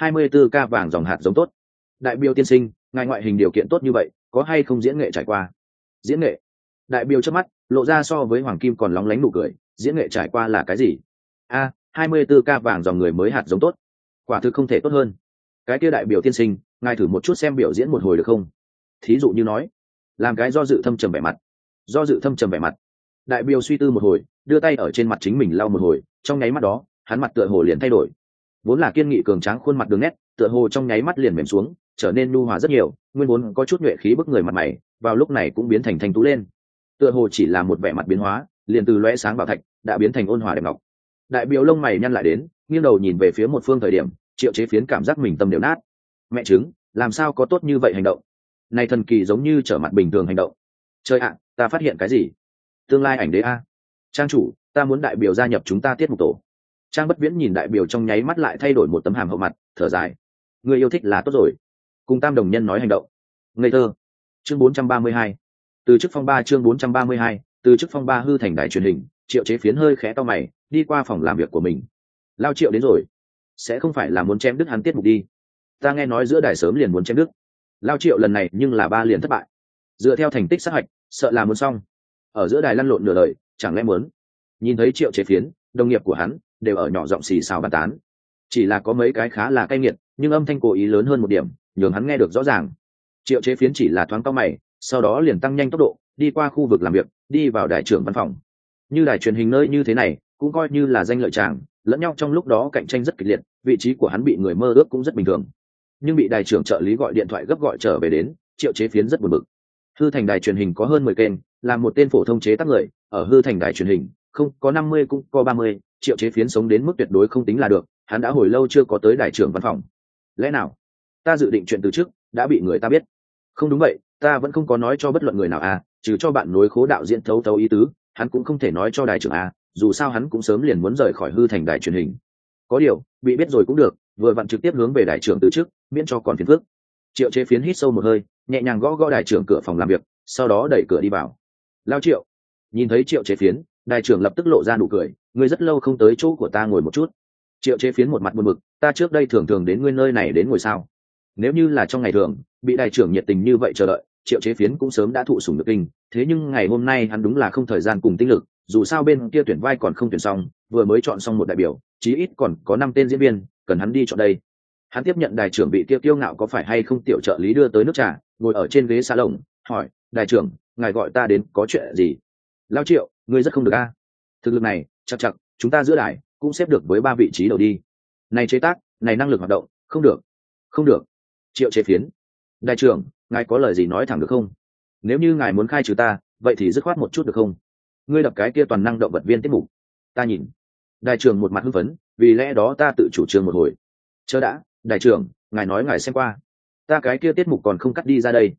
24K vàng dòng hạt giống tốt. Đại biểu tiên sinh, ngài ngoại hình điều kiện tốt như vậy, có hay không diễn nghệ trải qua? Diễn nghệ. Đại biểu chớp mắt, lộ ra so với hoàng kim còn lóng lánh nụ cười. Diễn nghệ trải qua là cái gì? A, 24K vàng dòng người mới hạt giống tốt. Quả thực không thể tốt hơn. Cái kia đại biểu tiên sinh, ngài thử một chút xem biểu diễn một hồi được không? Thí dụ như nói, làm cái do dự thâm trầm vẻ mặt. Do dự thâm trầm vẻ mặt. Đại biểu suy tư một hồi, đưa tay ở trên mặt chính mình lau một hồi, trong nháy mắt đó, hắn mặt tựa hồ liền thay đổi. Vốn là kiên nghị cường tráng khuôn mặt đường nét, tựa hồ trong nháy mắt liền mềm xuống, trở nên nhu hòa rất nhiều, nguyên vốn có chút nhuệ khí bức người mặt mày, vào lúc này cũng biến thành thanh tú lên. Tựa hồ chỉ là một vẻ mặt biến hóa, liền từ lóe sáng bảo thạch, đã biến thành ôn hòa đẹp ngọc. Đại biểu lông mày nhăn lại đến, nghiêng đầu nhìn về phía một phương thời điểm, Triệu Chế Phiến cảm giác mình tâm đều nát. Mẹ chứng, làm sao có tốt như vậy hành động? Này thần kỳ giống như trở mặt bình thường hành động. Trời ạ, ta phát hiện cái gì? Tương lai ảnh đế a. Trang chủ, ta muốn đại biểu gia nhập chúng ta tiết mục tổ. Trang Bất Viễn nhìn đại biểu trong nháy mắt lại thay đổi một tấm hàm hậu mặt, thở dài. Người yêu thích là tốt rồi. Cùng Tam Đồng Nhân nói hành động. Ngây thơ. Chương 432. Từ chức phong ba chương 432, từ chức phong ba hư thành đài truyền hình, Triệu Chế Phiến hơi khẽ to mày, đi qua phòng làm việc của mình. Lao Triệu đến rồi. Sẽ không phải là muốn chém đứt hắn tiết mục đi. Ta nghe nói giữa đài sớm liền muốn chém đứt. Lao Triệu lần này nhưng là 3 liền thất bại. Dựa theo thành tích sát hạch, sợ là muốn xong. Ở giữa đài lăn lộn nửa đời, chẳng lẽ muốn? Nhìn thấy Triệu Chế Phiến, đồng nghiệp của hắn đều ở nhỏ giọng xì xào bàn tán. Chỉ là có mấy cái khá là cay nghiệt, nhưng âm thanh cố ý lớn hơn một điểm, nhường hắn nghe được rõ ràng. Triệu Chế Phiến chỉ là thoáng cau mày, sau đó liền tăng nhanh tốc độ, đi qua khu vực làm việc, đi vào đài trưởng văn phòng. Như đài truyền hình nơi như thế này, cũng coi như là danh lợi tràng, lẫn nhau trong lúc đó cạnh tranh rất kịch liệt, vị trí của hắn bị người mơ ước cũng rất bình thường. Nhưng bị đài trưởng trợ lý gọi điện thoại gấp gọi trở về đến, Triệu Chế Phiến rất buồn bực. Hư thành đài truyền hình có hơn 10 kênh, là một tên phổ thông chế tác người, ở hư thành đài truyền hình, không có 50 cũng có 30, Triệu Chế Phiến sống đến mức tuyệt đối không tính là được, hắn đã hồi lâu chưa có tới đài trưởng văn phòng. Lẽ nào ta dự định chuyện từ trước đã bị người ta biết? Không đúng vậy, ta vẫn không có nói cho bất luận người nào à, trừ cho bạn nối khố đạo diễn thấu thấu ý tứ, hắn cũng không thể nói cho đài trưởng à, dù sao hắn cũng sớm liền muốn rời khỏi hư thành đài truyền hình. Có điều, bị biết rồi cũng được, vừa vặn trực tiếp hướng về đài trưởng từ trước, miễn cho còn phiền phức. Triệu Chế Phiến hít sâu một hơi, nhẹ nhàng gõ gõ đài trưởng cửa phòng làm việc, sau đó đẩy cửa đi vào. Lao Triệu. Nhìn thấy Triệu Chế Phiến, đài trưởng lập tức lộ ra nụ cười, ngươi rất lâu không tới chỗ của ta ngồi một chút. Triệu Chế Phiến một mặt buồn bực, ta trước đây thường thường đến ngươi nơi này đến ngồi sao? Nếu như là trong ngày thường, bị đài trưởng nhiệt tình như vậy chờ đợi, Triệu Chế Phiến cũng sớm đã thụ sủng nhược kinh, thế nhưng ngày hôm nay hắn đúng là không thời gian cùng tinh lực, dù sao bên kia tuyển vai còn không tuyển xong, vừa mới chọn xong một đại biểu, chí ít còn có 5 tên diễn viên, cần hắn đi chọn đây. Hắn tiếp nhận đài trưởng bị kia kiêu ngạo có phải hay không tiểu trợ lý đưa tới nước trà, ngồi ở trên ghế salon, hỏi, đài trưởng, ngài gọi ta đến có chuyện gì? Lao Triệu, ngươi rất không được a. Thực lực này, chắc chúng ta giữa đài cũng xếp được với 3 vị trí đầu đi. Này chế tác, này năng lực hoạt động, không được, không được. Triệu Chế Phiến, đại trưởng, ngài có lời gì nói thẳng được không? Nếu như ngài muốn khai trừ ta, vậy thì dứt khoát một chút được không? Ngươi đập cái kia toàn năng động vật viên tiết mục, ta nhìn. Đại trưởng một mặt hưng phấn, vì lẽ đó ta tự chủ trương một hồi. Chớ đã, đại trưởng, ngài nói ngài xem qua, ta cái kia tiết mục còn không cắt đi ra đây.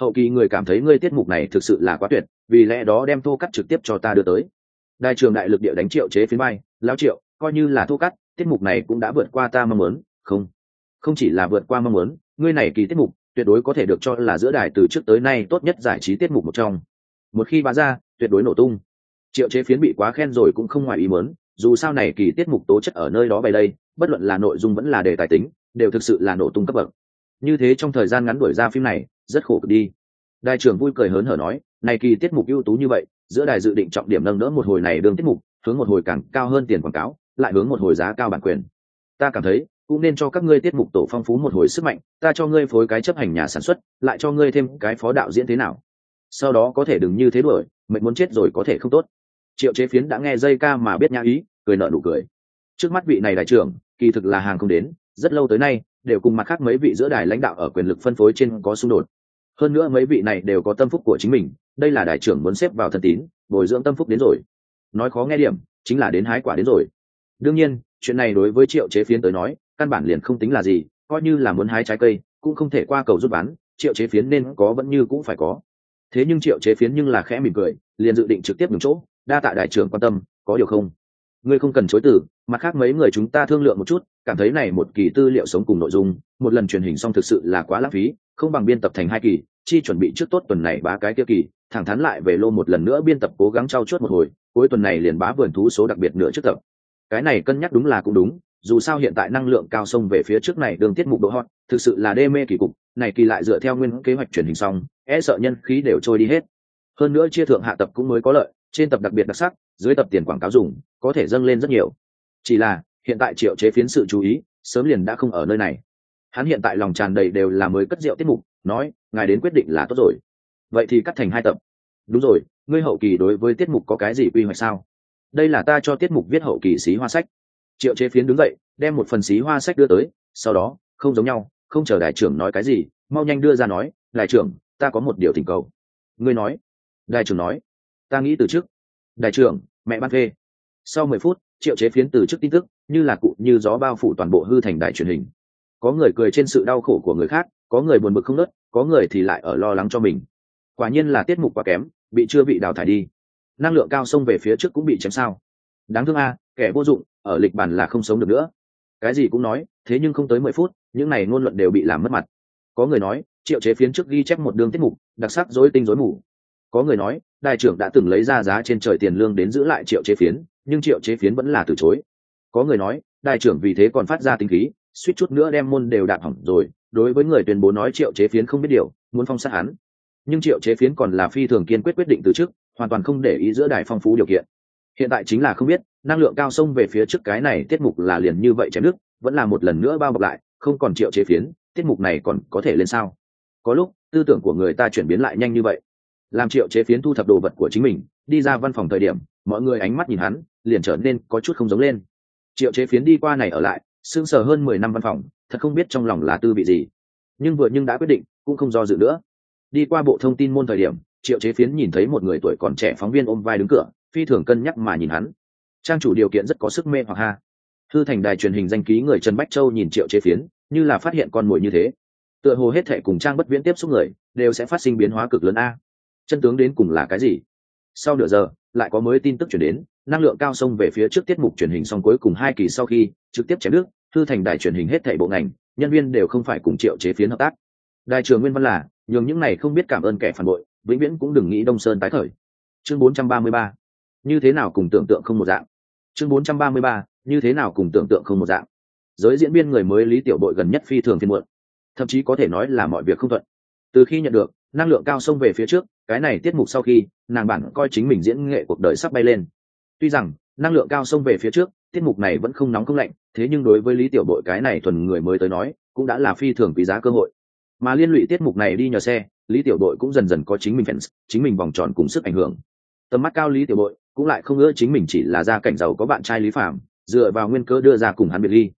hậu kỳ người cảm thấy ngươi tiết mục này thực sự là quá tuyệt, vì lẽ đó đem thô cắt trực tiếp cho ta đưa tới. Đại trưởng đại lực địa đánh Triệu Chế Phiến bay, lão Triệu, coi như là thô cắt, tiết mục này cũng đã vượt qua ta mong muốn, không chỉ là vượt qua mong muốn, ngươi này kỳ tiết mục tuyệt đối có thể được cho là giữa đài từ trước tới nay tốt nhất giải trí tiết mục một trong. Một khi bá ra, tuyệt đối nổ tung. Triệu Chế Phiến bị quá khen rồi cũng không ngoài ý muốn, dù sao này kỳ tiết mục tố chất ở nơi đó bày đây, bất luận là nội dung vẫn là đề tài tính, đều thực sự là nổ tung cấp bậc. Như thế trong thời gian ngắn đuổi ra phim này, rất khổ cực đi. Đại trưởng vui cười hớn hở nói, này kỳ tiết mục ưu tú như vậy, giữa đài dự định trọng điểm nâng đỡ một hồi này đường tiết mục, hướng một hồi càng cao hơn tiền quảng cáo, lại hướng một hồi giá cao bản quyền. Ta cảm thấy cũng nên cho các ngươi tiết mục tổ phong phú một hồi sức mạnh, ta cho ngươi phối cái chấp hành nhà sản xuất, lại cho ngươi thêm cái phó đạo diễn thế nào. Sau đó có thể đừng như thế đuổi, mệt muốn chết rồi có thể không tốt. Triệu Chế Phiến đã nghe dây ca mà biết nhã ý, cười nở nụ cười. Trước mắt vị này đại trưởng, kỳ thực là hàng không đến, rất lâu tới nay đều cùng mặt khác mấy vị giữa đài lãnh đạo ở quyền lực phân phối trên có xung đột. Hơn nữa mấy vị này đều có tâm phúc của chính mình, đây là đại trưởng muốn xếp vào thân tín, bồi dưỡng tâm phúc đến rồi. Nói khó nghe điểm, chính là đến hái quả đến rồi. Đương nhiên, chuyện này đối với Triệu Chế Phiến tới nói, căn bản liền không tính là gì, coi như là muốn hái trái cây, cũng không thể qua cầu rút bán, Triệu Chế Phiến nên có vẫn như cũng phải có. Thế nhưng Triệu Chế Phiến nhưng là khẽ mỉm cười, liền dự định trực tiếp nhường chỗ, đa tạ đại trưởng quan tâm, có điều không? Ngươi không cần chối từ, mặt khác mấy người chúng ta thương lượng một chút, cảm thấy này một kỳ tư liệu sống cùng nội dung, một lần truyền hình xong thực sự là quá lãng phí, không bằng biên tập thành 2 kỳ, chi chuẩn bị trước tốt tuần này bá cái kia kỳ, thẳng thắn lại về lô một lần nữa biên tập cố gắng trau chuốt một hồi, cuối tuần này liền bá vườn thú số đặc biệt nữa trước tập. Cái này cân nhắc đúng là cũng đúng, dù sao hiện tại năng lượng cao sông về phía trước này đường tiết mục độ hot, thực sự là đê mê kỳ cục, này kỳ lại dựa theo nguyên kế hoạch truyền hình xong, e sợ nhân khí đều trôi đi hết. Hơn nữa chia thượng hạ tập cũng mới có lợi, trên tập đặc biệt đặc sắc, dưới tập tiền quảng cáo dùng, có thể dâng lên rất nhiều. Chỉ là hiện tại Triệu Chế Phiến sự chú ý sớm liền đã không ở nơi này. Hắn hiện tại lòng tràn đầy đều là mới cất rượu tiết mục, nói ngài đến quyết định là tốt rồi, vậy thì cắt thành 2 tập. Đúng rồi, ngươi hậu kỳ đối với tiết mục có cái gì quy hoạch sao? Đây là ta cho tiết mục viết hậu kỳ xí hoa sách. Triệu Chế Phiến đứng dậy đem một phần xí hoa sách đưa tới, sau đó không giống nhau, không chờ đại trưởng nói cái gì, mau nhanh đưa ra nói, đại trưởng, ta có một điều thỉnh cầu. Ngươi nói. Đại trưởng nói, ta nghĩ từ trước. Đại trưởng, mẹ ban phê. Sau 10 phút, Triệu Chế Phiến từ trước tin tức như là cụ như gió bao phủ toàn bộ hư thành đài truyền hình. Có người cười trên sự đau khổ của người khác, có người buồn bực không ngớt, có người thì lại ở lo lắng cho mình. Quả nhiên là tiết mục quá kém, chưa bị đào thải đi. Năng lượng cao xông về phía trước cũng bị chém sao. Đáng thương a, kẻ vô dụng, ở lịch bản là không sống được nữa. Cái gì cũng nói, thế nhưng không tới 10 phút, những này ngôn luận đều bị làm mất mặt. Có người nói, Triệu Chế Phiến trước ghi chép một đường tiết mục, đặc sắc rối tinh rối mù. Có người nói, đại trưởng đã từng lấy ra giá trên trời tiền lương đến giữ lại Triệu Chế Phiến, nhưng Triệu Chế Phiến vẫn là từ chối. Có người nói, đại trưởng vì thế còn phát ra tính khí, suýt chút nữa đem môn đều đạp hỏng rồi, đối với người tuyên bố nói Triệu Chế Phiến không biết điều, muốn phong sát hắn. Nhưng Triệu Chế Phiến còn là phi thường kiên quyết quyết định từ trước, hoàn toàn không để ý giữa đài phong phú điều kiện. Hiện tại chính là không biết, năng lượng cao xông về phía trước cái này tiết mục là liền như vậy chém nước, vẫn là một lần nữa bao bọc lại, không còn Triệu Chế Phiến, tiết mục này còn có thể lên sao? Có lúc, tư tưởng của người ta chuyển biến lại nhanh như vậy. Làm Triệu Chế Phiến thu thập đồ vật của chính mình, đi ra văn phòng thời điểm, mọi người ánh mắt nhìn hắn, liền trở nên có chút không giống lên. Triệu Chế Phiến đi qua này ở lại, sững sờ hơn 10 năm văn phòng, thật không biết trong lòng là tư vị gì. Nhưng đã quyết định, cũng không do dự nữa. Đi qua bộ thông tin môn thời điểm, Triệu Chế Phiến nhìn thấy một người tuổi còn trẻ phóng viên ôm vai đứng cửa, phi thường cân nhắc mà nhìn hắn. Trang chủ điều kiện rất có sức mê hoặc ha. Hư thành đài truyền hình danh ký người Trần Bách Châu nhìn Triệu Chế Phiến, như là phát hiện con mồi như thế. Tựa hồ hết thảy cùng Trang Bất Viễn tiếp xúc người, đều sẽ phát sinh biến hóa cực lớn a. Chân tướng đến cùng là cái gì? Sau nửa giờ, lại có mới tin tức chuyển đến, năng lượng cao xông về phía trước tiết mục truyền hình xong cuối cùng 2 kỳ sau khi trực tiếp chém nước, Hư thành đài truyền hình hết thảy bộ ngành, nhân viên đều không phải cùng Triệu Chế Phiến hợp tác. Đại trưởng nguyên văn là, nhường những này không biết cảm ơn kẻ phản bội, vĩnh viễn cũng đừng nghĩ Đông Sơn tái khởi. Chương 433. Như thế nào cùng tưởng tượng không một dạng. Chương 433. Như thế nào cùng tưởng tượng không một dạng. Giới diễn viên người mới Lý Tiểu Bội gần nhất phi thường phiền muộn, thậm chí có thể nói là mọi việc không thuận. Từ khi nhận được năng lượng cao xông về phía trước cái này tiết mục sau khi, nàng bản coi chính mình diễn nghệ cuộc đời sắp bay lên. Tuy rằng năng lượng cao xông về phía trước tiết mục này vẫn không nóng không lạnh, thế nhưng đối với Lý Tiểu Bội cái này thuần người mới tới nói, cũng đã là phi thường quý giá cơ hội. Mà liên lụy tiết mục này đi nhờ xe, Lý Tiểu Bội cũng dần dần có chính mình fans, chính mình vòng tròn cùng sức ảnh hưởng. Tầm mắt cao Lý Tiểu Bội cũng lại không ngỡ chính mình chỉ là gia cảnh giàu có bạn trai Lý Phạm, dựa vào nguyên cớ đưa ra cùng hắn biệt ly.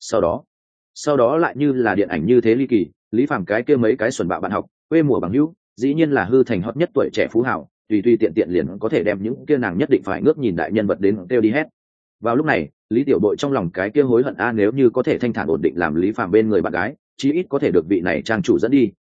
Sau đó lại như là điện ảnh như thế ly kỳ, Lý Phạm cái kia mấy cái xuẩn bạo bạn học, quê mùa bằng hữu, dĩ nhiên là hư thành hot nhất tuổi trẻ phú hào, tùy tiện tiện liền có thể đem những kia nàng nhất định phải ngước nhìn đại nhân vật đến kêu đi hết. Vào lúc này, Lý Tiểu Bội trong lòng cái kia hối hận nếu như có thể thanh thản ổn định làm Lý Phạm bên người bạn gái, chí ít có thể được vị này trang chủ dẫn đi,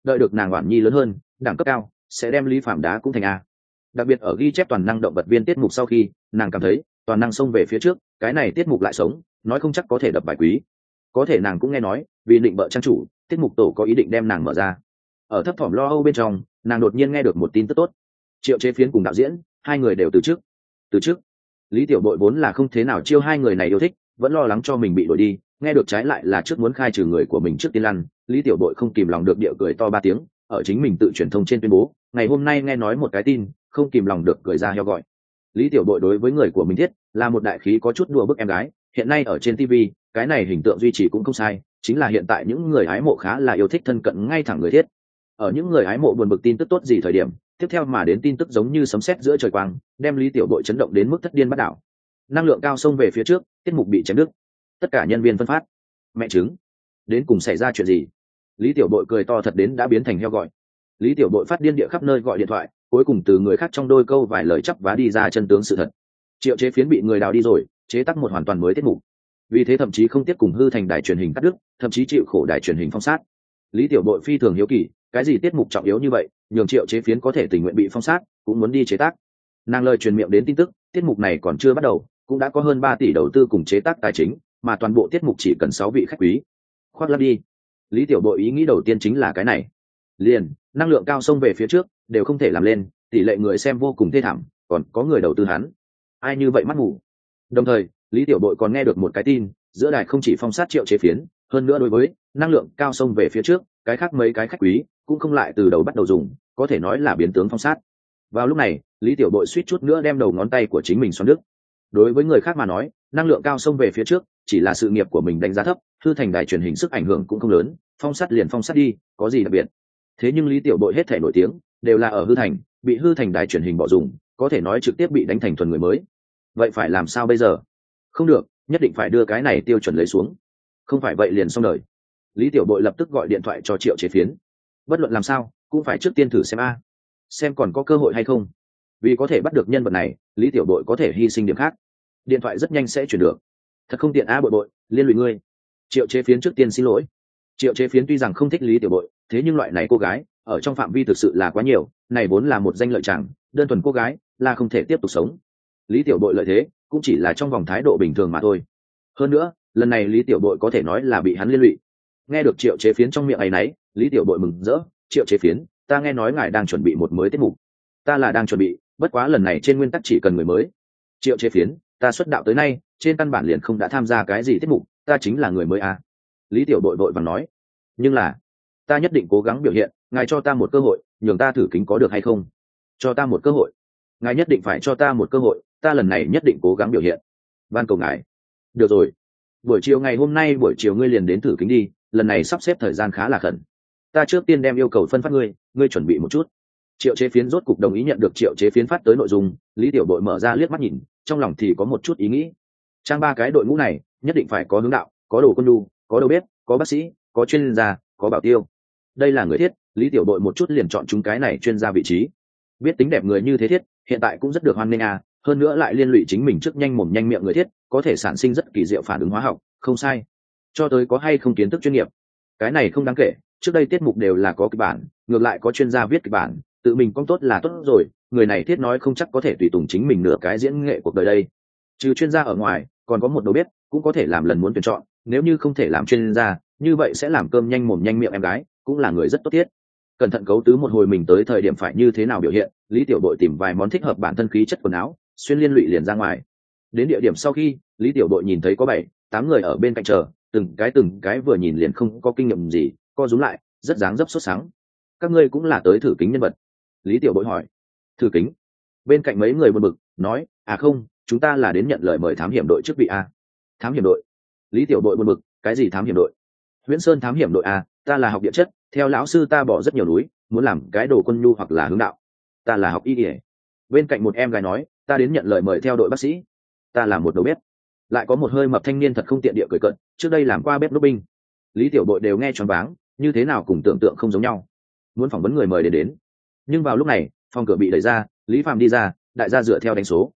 đợi được nàng Oản Nhi lớn hơn, đẳng cấp cao, sẽ đem Lý Phạm đá cũng thành A. Đặc biệt ở ghi chép toàn năng động vật viên tiết mục sau khi, nàng cảm thấy toàn năng xông về phía trước, cái này tiết mục lại sống, nói không chắc có thể đập bài quý. Có thể nàng cũng nghe nói, vì định bợ trang chủ, tiết mục tổ có ý định đem nàng mở ra. Ở thấp thỏm lo âu bên trong, nàng đột nhiên nghe được một tin tức tốt. Triệu Chế Phiến cùng đạo diễn, hai người đều từ chức. Từ chức? Lý Tiểu Bội vốn là không thế nào chiêu hai người này yêu thích, vẫn lo lắng cho mình bị đuổi đi, nghe được trái lại là trước muốn khai trừ người của mình trước tiên lăn, Lý Tiểu Bội không kìm lòng được địa cười to 3 tiếng, ở chính mình tự truyền thông trên tuyên bố, ngày hôm nay nghe nói một cái tin, không kìm lòng được cười ra heo gọi. Lý Tiểu Bội đối với người của mình thiết là một đại khí có chút đùa bức em gái, hiện nay ở trên TV, cái này hình tượng duy trì cũng không sai, chính là hiện tại những người hái mộ khá là yêu thích thân cận ngay thẳng người thiết. Ở những người hái mộ buồn bực tin tức tốt gì thời điểm, tiếp theo mà đến tin tức giống như sấm sét giữa trời quang, đem Lý Tiểu Bội chấn động đến mức thất điên bắt đảo. Năng lượng cao xông về phía trước, tiết mục bị chém đứt, tất cả nhân viên phân phát. Mẹ chứng, đến cùng xảy ra chuyện gì? Lý Tiểu Bội cười to thật đến đã biến thành heo gọi. Lý Tiểu Bội phát điên địa khắp nơi gọi điện thoại, cuối cùng từ người khác trong đôi câu vài lời chắp vá đi ra chân tướng sự thật. Triệu Chế Phiến bị người đào đi rồi, chế tác một hoàn toàn mới tiết mục. Vì thế thậm chí không tiếp cùng hư thành đài truyền hình cắt đứt, thậm chí chịu khổ đài truyền hình phong sát. Lý Tiểu Bội phi thường hiếu kỳ, cái gì tiết mục trọng yếu như vậy, nhường Triệu Chế Phiến có thể tình nguyện bị phong sát, cũng muốn đi chế tác. Nàng lời truyền miệng đến tin tức, tiết mục này còn chưa bắt đầu, cũng đã có hơn 3 tỷ đầu tư cùng chế tác tài chính, mà toàn bộ tiết mục chỉ cần 6 vị khách quý. Khoác lác đi. Lý Tiểu Bội ý nghĩ đầu tiên chính là cái này. Liền, năng lượng cao xông về phía trước, đều không thể làm lên, tỷ lệ người xem vô cùng thê thảm, còn có người đầu tư hắn. Ai như vậy mắt ngủ. Đồng thời, Lý Tiểu Bội còn nghe được một cái tin, giữa đài không chỉ phong sát Triệu Chế Phiến, hơn nữa đối với năng lượng cao xông về phía trước, cái khác mấy cái khách quý cũng không lại từ đầu bắt đầu dùng, có thể nói là biến tướng phong sát. Vào lúc này, Lý Tiểu Bội suýt chút nữa đem đầu ngón tay của chính mình xoắn đứt. Đối với người khác mà nói, năng lượng cao xông về phía trước, chỉ là sự nghiệp của mình đánh giá thấp, hư thành đài truyền hình sức ảnh hưởng cũng không lớn, phong sát liền phong sát đi, có gì đặc biệt. Thế nhưng Lý Tiểu Bội hết thảy nổi tiếng, đều là ở hư thành, bị hư thành đài truyền hình bỏ dùng, có thể nói trực tiếp bị đánh thành thuần người mới. Vậy phải làm sao bây giờ? Không được, nhất định phải đưa cái này tiêu chuẩn lấy xuống. Không phải vậy liền xong đời. Lý Tiểu Bội lập tức gọi điện thoại cho Triệu Chế Phiến. Bất luận làm sao, cũng phải trước tiên thử xem xem còn có cơ hội hay không. Vì có thể bắt được nhân vật này, Lý Tiểu Bội có thể hy sinh điểm khác. Điện thoại rất nhanh sẽ chuyển được. Thật không tiện Bội Bội, liên lụy ngươi. Triệu Chế Phiến trước tiên xin lỗi. Triệu Chế Phiến tuy rằng không thích Lý Tiểu Bội, thế nhưng loại này cô gái ở trong phạm vi thực sự là quá nhiều, này vốn là một danh lợi chẳng, đơn thuần cô gái là không thể tiếp tục sống. Lý Tiểu Bội lợi thế cũng chỉ là trong vòng thái độ bình thường mà thôi. Hơn nữa, lần này Lý Tiểu Bội có thể nói là bị hắn liên lụy. Nghe được Triệu Chế Phiến trong miệng ấy nấy, Lý Tiểu Bội mừng rỡ. Triệu Chế Phiến, ta nghe nói ngài đang chuẩn bị một mới tiết mục. Ta là đang chuẩn bị, bất quá lần này trên nguyên tắc chỉ cần người mới. Triệu Chế Phiến, ta xuất đạo tới nay trên căn bản liền không đã tham gia cái gì tiết mục, ta chính là người mới Lý Tiểu Bội vội vàng nói. Nhưng là, ta nhất định cố gắng biểu hiện, ngài cho ta một cơ hội, nhường ta thử kính có được hay không? Cho ta một cơ hội. Ngài nhất định phải cho ta một cơ hội, ta lần này nhất định cố gắng biểu hiện. Van cầu ngài. Được rồi. Buổi chiều ngày hôm nay buổi chiều ngươi liền đến thử kính đi, lần này sắp xếp thời gian khá là khẩn. Ta trước tiên đem yêu cầu phân phát ngươi, ngươi chuẩn bị một chút. Triệu Chế Phiến rốt cục đồng ý nhận được Triệu Chế Phiến phát tới nội dung. Lý Tiểu Bội mở ra liếc mắt nhìn, trong lòng thì có một chút ý nghĩ. Trang 3 cái đội ngũ này, nhất định phải có hướng đạo, có đồ quân nhu, có đầu bếp, có bác sĩ, có chuyên gia, có bảo tiêu. Đây là người thiết, Lý Tiểu Bội một chút liền chọn chúng cái này chuyên gia vị trí. Biết tính đẹp người như thế thiết, hiện tại cũng rất được hoan nghênh hơn nữa lại liên lụy chính mình trước nhanh mồm nhanh miệng người thiết, có thể sản sinh rất kỳ diệu phản ứng hóa học, không sai. Cho tới có hay không kiến thức chuyên nghiệp, cái này không đáng kể, trước đây tiết mục đều là có kịch bản, ngược lại có chuyên gia viết kịch bản, tự mình công tốt là tốt rồi, người này thiết nói không chắc có thể tùy tùng chính mình nửa cái diễn nghệ cuộc đời đây. Trừ chuyên gia ở ngoài, còn có một đầu bếp, cũng có thể làm lần muốn tuyển chọn, nếu như không thể làm chuyên gia, như vậy sẽ làm cơm nhanh mồm nhanh miệng em gái, cũng là người rất tốt thiết. Cẩn thận cấu tứ một hồi mình tới thời điểm phải như thế nào biểu hiện, Lý Tiểu Bội tìm vài món thích hợp bản thân khí chất quần áo, xuyên liên lụy liền ra ngoài. Đến địa điểm sau khi, Lý Tiểu Bội nhìn thấy có 7-8 người ở bên cạnh chờ, từng cái vừa nhìn liền không có kinh nghiệm gì, co rúm lại, rất dáng dấp sốt sáng. Các ngươi cũng là tới thử kính nhân vật? Lý Tiểu Bội hỏi. Thử kính? Bên cạnh mấy người buồn bực, nói, không, chúng ta là đến nhận lời mời thám hiểm đội chức vị Thám hiểm đội? Lý Tiểu Bội buồn bực, cái gì thám hiểm đội? Huyễn Sơn thám hiểm đội ta là học địa chất, theo lão sư ta bỏ rất nhiều núi, muốn làm cái đồ quân nhu hoặc là hướng đạo. Ta là học y y. Bên cạnh một em gái nói, ta đến nhận lời mời theo đội bác sĩ. Ta là một đầu bếp. Lại có một hơi mập thanh niên thật không tiện địa cười cợt, trước đây làm qua bếp núc binh. Lý Tiểu Bội đều nghe choáng váng, như thế nào cùng tưởng tượng không giống nhau. Muốn phỏng vấn người mời đến. Nhưng vào lúc này, phòng cửa bị đẩy ra, Lý Phạm đi ra, đại gia dựa theo đánh số.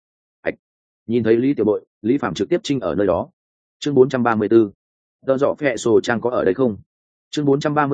Nhìn thấy Lý Tiểu Bội, Lý Phạm trực tiếp trinh ở nơi đó. Chương 434. Tờ dọ phẹ sổ trang có ở đây không? Chương 434.